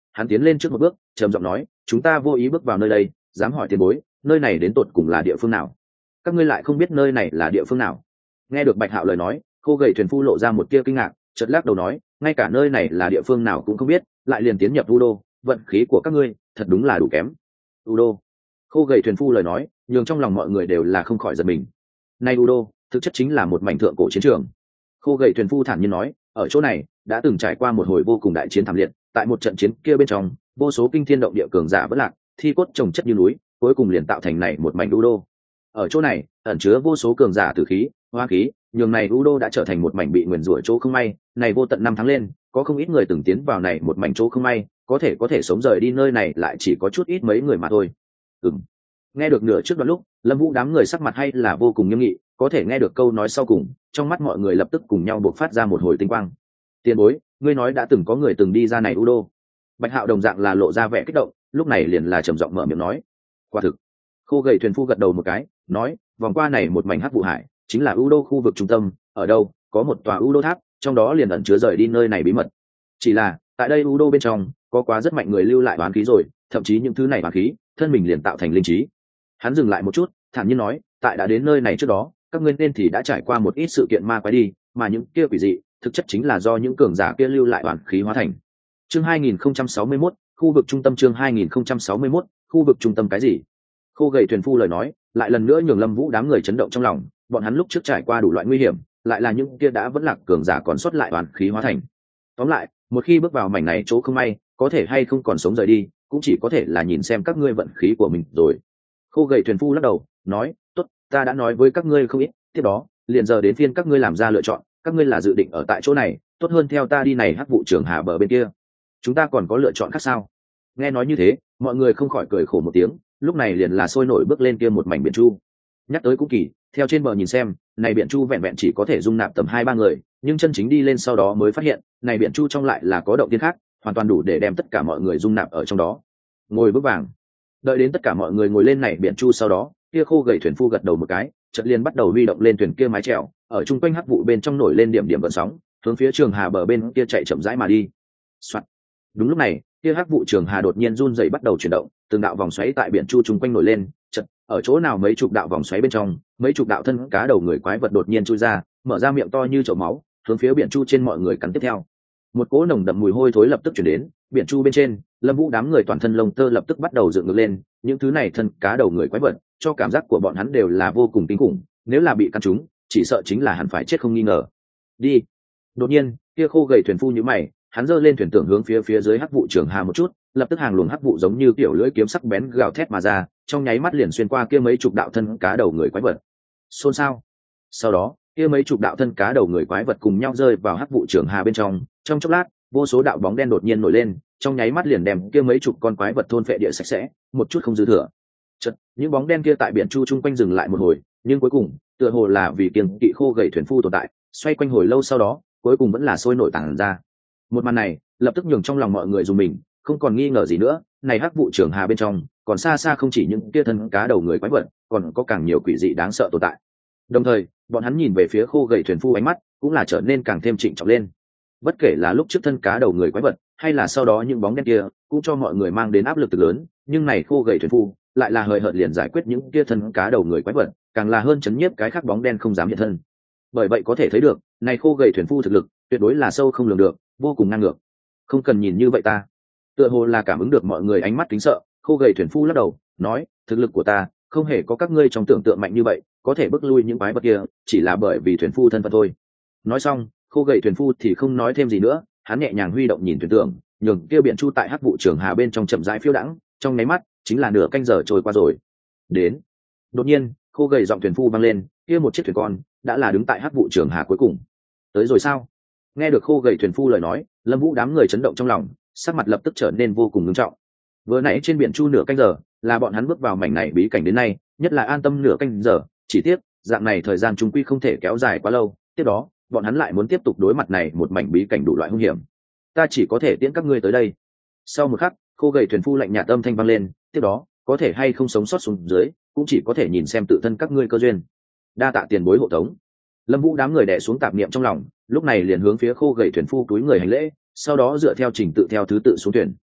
hắn tiến lên trước một bước trầm giọng nói, chúng ta vô ý bước vào nơi đây, dám hỏi tiền bối nơi này đến tột cùng là địa phương nào? Các ngươi lại không biết nơi này là địa phương nào? Nghe được Bạch Hạo lời nói, khô gầy thuyền phu lộ ra một tia kinh ngạc, chợt lắc đầu nói, ngay cả nơi này là địa phương nào cũng không biết, lại liền tiến nhập u đô, vận khí của các ngươi thật đúng là đủ kém. U đô. Khô gầy thuyền phu lời nói nhường trong lòng mọi người đều là không khỏi giật mình. Nay u đô thực chất chính là một mảnh thượng cổ chiến trường. Khô gầy thuyền phu thản nhiên nói, ở chỗ này đã từng trải qua một hồi vô cùng đại chiến thảm liệt, tại một trận chiến kia bên trong vô số kinh thiên động địa cường giả vỡ lạc, thi cốt chồng chất như núi, cuối cùng liền tạo thành này một mảnh u đô. Ở chỗ này ẩn chứa vô số cường giả tử khí, hoa khí, nhường này u đô đã trở thành một mảnh bị nguyền rủa chỗ không may. Này vô tận năm tháng lên, có không ít người từng tiến vào này một mảnh chỗ không may, có thể có thể sống rời đi nơi này lại chỉ có chút ít mấy người mà thôi. Ừm. Nghe được nửa trước đoạn lúc, Lâm Vũ đám người sắc mặt hay là vô cùng nghiêm nghị, có thể nghe được câu nói sau cùng, trong mắt mọi người lập tức cùng nhau bộc phát ra một hồi tinh quang. Tiền bối, ngươi nói đã từng có người từng đi ra này u đô. Bạch Hạo đồng dạng là lộ ra vẻ kích động, lúc này liền là trầm giọng mở miệng nói, quả thực. Khô gầy thuyền phu gật đầu một cái, nói, vòng qua này một mảnh hắc vụ hải, chính là u đô khu vực trung tâm, ở đâu có một tòa u đô tháp, trong đó liền ẩn chứa rời đi nơi này bí mật. Chỉ là tại đây u đô bên trong có quá rất mạnh người lưu lại oán khí rồi, thậm chí những thứ này oán khí thân mình liền tạo thành linh trí. Hắn dừng lại một chút, thản nhiên nói, tại đã đến nơi này trước đó, các ngươi nên thì đã trải qua một ít sự kiện ma quái đi, mà những kia quỷ dị thực chất chính là do những cường giả kia lưu lại oán khí hóa thành. Chương hai nghìn không trăm sáu mươi mốt, khu vực trung tâm. Chương hai nghìn không trăm sáu mươi mốt, khu vực trung tâm cái gì? Khô gầy thuyền phu lời nói lại lần nữa nhường Lâm Vũ đám người chấn động trong lòng, bọn hắn lúc trước trải qua đủ loại nguy hiểm, lại là những kia đã vẫn lạc cường giả còn sót lại oán khí hóa thành. Tóm lại, một khi bước vào mảnh này chỗ không may, có thể hay không còn sống rời đi, cũng chỉ có thể là nhìn xem các ngươi vận khí của mình rồi. Khô gầy thuyền phu lắc đầu nói, tốt, ta đã nói với các ngươi không ít, tiếp đó liền giờ đến phiên các ngươi làm ra lựa chọn, các ngươi là dự định ở tại chỗ này tốt hơn theo ta đi này hắc vụ trường hà bờ bên kia, chúng ta còn có lựa chọn khác sao? Nghe nói như thế, mọi người không khỏi cười khổ một tiếng, lúc này liền là sôi nổi bước lên kia một mảnh biển chu. Nhắc tới cũng kỳ, theo trên bờ nhìn xem, này biển chu vẹn vẹn chỉ có thể dung nạp tầm hai ba người, nhưng chân chính đi lên sau đó mới phát hiện, này biển chu trong lại là có động tiên khác, hoàn toàn đủ để đem tất cả mọi người dung nạp ở trong đó. Ngồi bước vàng. Đợi đến tất cả mọi người ngồi lên này biển chu sau đó, kia khô gầy thuyền phu gật đầu một cái, chợt liền bắt đầu huy động lên thuyền kia mái chèo, ở trung quanh hắc vụ bên trong nổi lên điểm điểm gợn sóng, hướng phía trường hà bờ bên kia chạy chậm rãi mà đi. Soạn. Đúng lúc này, kia hắc vụ trường hà đột nhiên run rẩy bắt đầu chuyển động, từng đạo vòng xoáy tại biển chu trung quanh nổi lên, chợt ở chỗ nào mấy chục đạo vòng xoáy bên trong, mấy chục đạo thân cá đầu người quái vật đột nhiên chui ra, mở ra miệng to như chậu máu, hướng phía biển chu trên mọi người cắn tiếp theo. Một cỗ nồng đậm mùi hôi thối lập tức chuyển đến, biển chu bên trên, Lâm Vũ đám người toàn thân lông tơ lập tức bắt đầu dựng ngược lên, những thứ này thân cá đầu người quái vật, cho cảm giác của bọn hắn đều là vô cùng kinh khủng, nếu là bị căn trúng, chỉ sợ chính là hẳn phải chết không nghi ngờ. Đi. Đột nhiên, kia khô gầy thuyền phu nhíu mày, hắn giơ lên thuyền tưởng hướng phía phía dưới hắc vụ trường hà một chút, lập tức hàng luồng hắc vụ giống như kiểu lưỡi kiếm sắc bén gào thét mà ra, trong nháy mắt liền xuyên qua kia mấy chục đạo thân cá đầu người quái vật. Xôn xao. Sau đó, kia mấy chục đạo thân cá đầu người quái vật cùng nhau rơi vào hắc vụ trường hà bên trong, trong chốc lát, vô số đạo bóng đen đột nhiên nổi lên, trong nháy mắt liền đem kia mấy chục con quái vật thôn phệ địa sạch sẽ, một chút không dư thừa. Chợt, những bóng đen kia tại biển chu chung quanh dừng lại một hồi, nhưng cuối cùng, tựa hồ là vì kiêng kỵ khô gầy thuyền phu tồn tại, xoay quanh hồi lâu sau đó, cuối cùng vẫn là sôi nổi tản ra. Một màn này, lập tức nhường trong lòng mọi người dùng mình, không còn nghi ngờ gì nữa, này hắc vụ trường hà bên trong, còn xa xa không chỉ những kia thân cá đầu người quái vật, còn có càng nhiều quỷ dị đáng sợ tồn tại. Đồng thời, bọn hắn nhìn về phía khô gầy thuyền phu ánh mắt, cũng là trở nên càng thêm trịnh trọng lên. Bất kể là lúc trước thân cá đầu người quái vật, hay là sau đó những bóng đen kia, cũng cho mọi người mang đến áp lực cực lớn, nhưng này khô gầy thuyền phu, lại là hời hợt liền giải quyết những kia thân cá đầu người quái vật, càng là hơn chấn nhiếp cái khác bóng đen không dám hiện thân. Bởi vậy có thể thấy được, này khô gầy thuyền phu thực lực, tuyệt đối là sâu không lường được, vô cùng ngang ngược. Không cần nhìn như vậy ta. Tựa hồ là cảm ứng được mọi người ánh mắt kính sợ, khô gầy thuyền phu lắc đầu, nói, thực lực của ta không hề có các ngươi trong tưởng tượng mạnh như vậy, có thể bước lui những quái vật kia, chỉ là bởi vì thuyền phu thân phận thôi. Nói xong, khô gầy thuyền phu thì không nói thêm gì nữa, hắn nhẹ nhàng huy động nhìn thuyền tưởng, nhường kia biển chu tại hắc vụ trường hà bên trong chậm rãi phiêu đãng, trong nháy mắt chính là nửa canh giờ trôi qua rồi. Đến. Đột nhiên, khô gầy giọng thuyền phu vang lên, kia một chiếc thuyền con đã là đứng tại hắc vụ trường hà cuối cùng. Tới rồi sao? Nghe được khô gầy thuyền phu lời nói, Lâm Vũ đám người chấn động trong lòng, sắc mặt lập tức trở nên vô cùng nghiêm trọng. Vừa nãy trên biển chu nửa canh giờ, là bọn hắn bước vào mảnh này bí cảnh đến nay, nhất là an tâm nửa canh giờ, chỉ tiếc, dạng này thời gian trung quy không thể kéo dài quá lâu, tiếp đó, bọn hắn lại muốn tiếp tục đối mặt này một mảnh bí cảnh đủ loại hung hiểm. Ta chỉ có thể tiễn các ngươi tới đây. Sau một khắc, khô gầy thuyền phu lạnh nhạt âm thanh vang lên, tiếp đó, có thể hay không sống sót xuống dưới, cũng chỉ có thể nhìn xem tự thân các ngươi cơ duyên. Đa tạ tiền bối hộ tống. Lâm Vũ đám người đè xuống tạp niệm trong lòng, lúc này liền hướng phía khô gầy thuyền phu túi người hành lễ, sau đó dựa theo trình tự theo thứ tự xuống thuyền.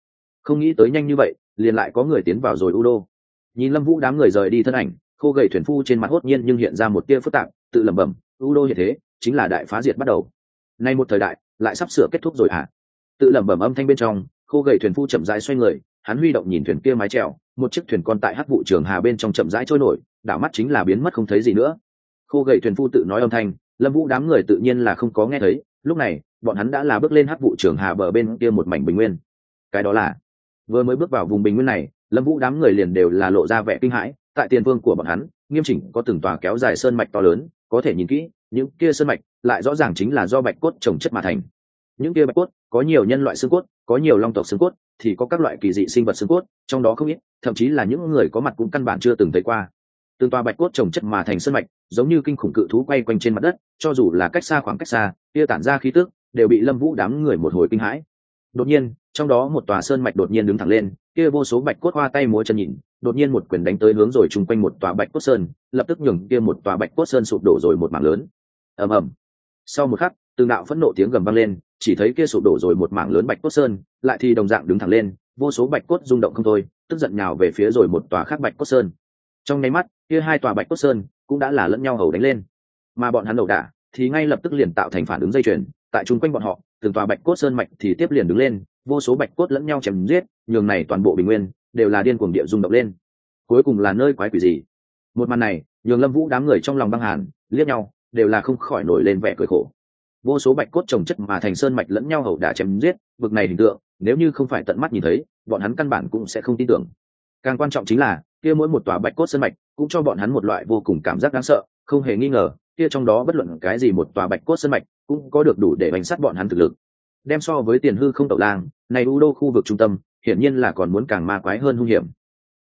không nghĩ tới nhanh như vậy liền lại có người tiến vào rồi u đô. Nhìn Lâm Vũ đám người rời đi thân ảnh, khô gầy thuyền phu trên mặt hốt nhiên nhưng hiện ra một tia phức tạp, tự lẩm bẩm, u đô hiện thế chính là đại phá diệt bắt đầu. Nay một thời đại lại sắp sửa kết thúc rồi à? Tự lẩm bẩm âm thanh bên trong, khô gầy thuyền phu chậm rãi xoay người, hắn huy động nhìn thuyền kia mái chèo, một chiếc thuyền con tại hắc vụ trường hà bên trong chậm rãi trôi nổi, đảo mắt chính là biến mất không thấy gì nữa. Khô gầy thuyền phu tự nói âm thanh, Lâm Vũ đám người tự nhiên là không có nghe thấy, lúc này bọn hắn đã là bước lên hắc vụ trường hà bờ bên kia một mảnh bình nguyên. Cái đó là vừa mới bước vào vùng bình nguyên này, Lâm Vũ đám người liền đều là lộ ra vẻ kinh hãi, tại tiền vương của bọn hắn nghiêm chỉnh có từng tòa kéo dài sơn mạch to lớn, có thể nhìn kỹ những kia sơn mạch lại rõ ràng chính là do bạch cốt trồng chất mà thành. Những kia bạch cốt có nhiều nhân loại xương cốt, có nhiều long tộc xương cốt, thì có các loại kỳ dị sinh vật xương cốt, trong đó không ít thậm chí là những người có mặt cũng căn bản chưa từng thấy qua. Từng tòa bạch cốt trồng chất mà thành sơn mạch, giống như kinh khủng cự thú quay quanh trên mặt đất, cho dù là cách xa khoảng cách xa, kia tản ra khí tức đều bị Lâm Vũ đám người một hồi kinh hãi. Đột nhiên, trong đó một tòa sơn mạch đột nhiên đứng thẳng lên, kia vô số bạch cốt hoa tay múa chân nhìn, đột nhiên một quyền đánh tới hướng rồi chung quanh một tòa bạch cốt sơn, lập tức nhường kia một tòa bạch cốt sơn sụp đổ rồi một mảng lớn. Ầm ầm. Sau một khắc, từng đạo phẫn nộ tiếng gầm vang lên, chỉ thấy kia sụp đổ rồi một mảng lớn bạch cốt sơn, lại thì đồng dạng đứng thẳng lên, vô số bạch cốt rung động không thôi, tức giận nhào về phía rồi một tòa khác bạch cốt sơn. Trong nháy mắt, kia hai tòa bạch cốt sơn cũng đã là lẫn nhau hầu đánh lên, mà bọn hắn đầu đả thì ngay lập tức liền tạo thành phản ứng dây chuyền, tại chung quanh bọn họ, từng tòa bạch cốt sơn mạch thì tiếp liền đứng lên, vô số bạch cốt lẫn nhau chém giết, nhường này toàn bộ bình nguyên đều là điên cuồng địa rung động lên. Cuối cùng là nơi quái quỷ gì? Một màn này, nhường Lâm Vũ đám người trong lòng băng hàn, liếc nhau, đều là không khỏi nổi lên vẻ cười khổ. Vô số bạch cốt chồng chất mà thành sơn mạch lẫn nhau hầu đả chém giết, vực này hình tượng, nếu như không phải tận mắt nhìn thấy, bọn hắn căn bản cũng sẽ không tin tưởng. Càng quan trọng chính là, kia mỗi một tòa bạch cốt sơn mạch cũng cho bọn hắn một loại vô cùng cảm giác đáng sợ, không hề nghi ngờ, kia trong đó bất luận cái gì một tòa bạch cốt sơn mạch cũng có được đủ để bánh sát bọn hắn thực lực. Đem so với tiền hư không tẩu lang, này u đô khu vực trung tâm hiển nhiên là còn muốn càng ma quái hơn hung hiểm.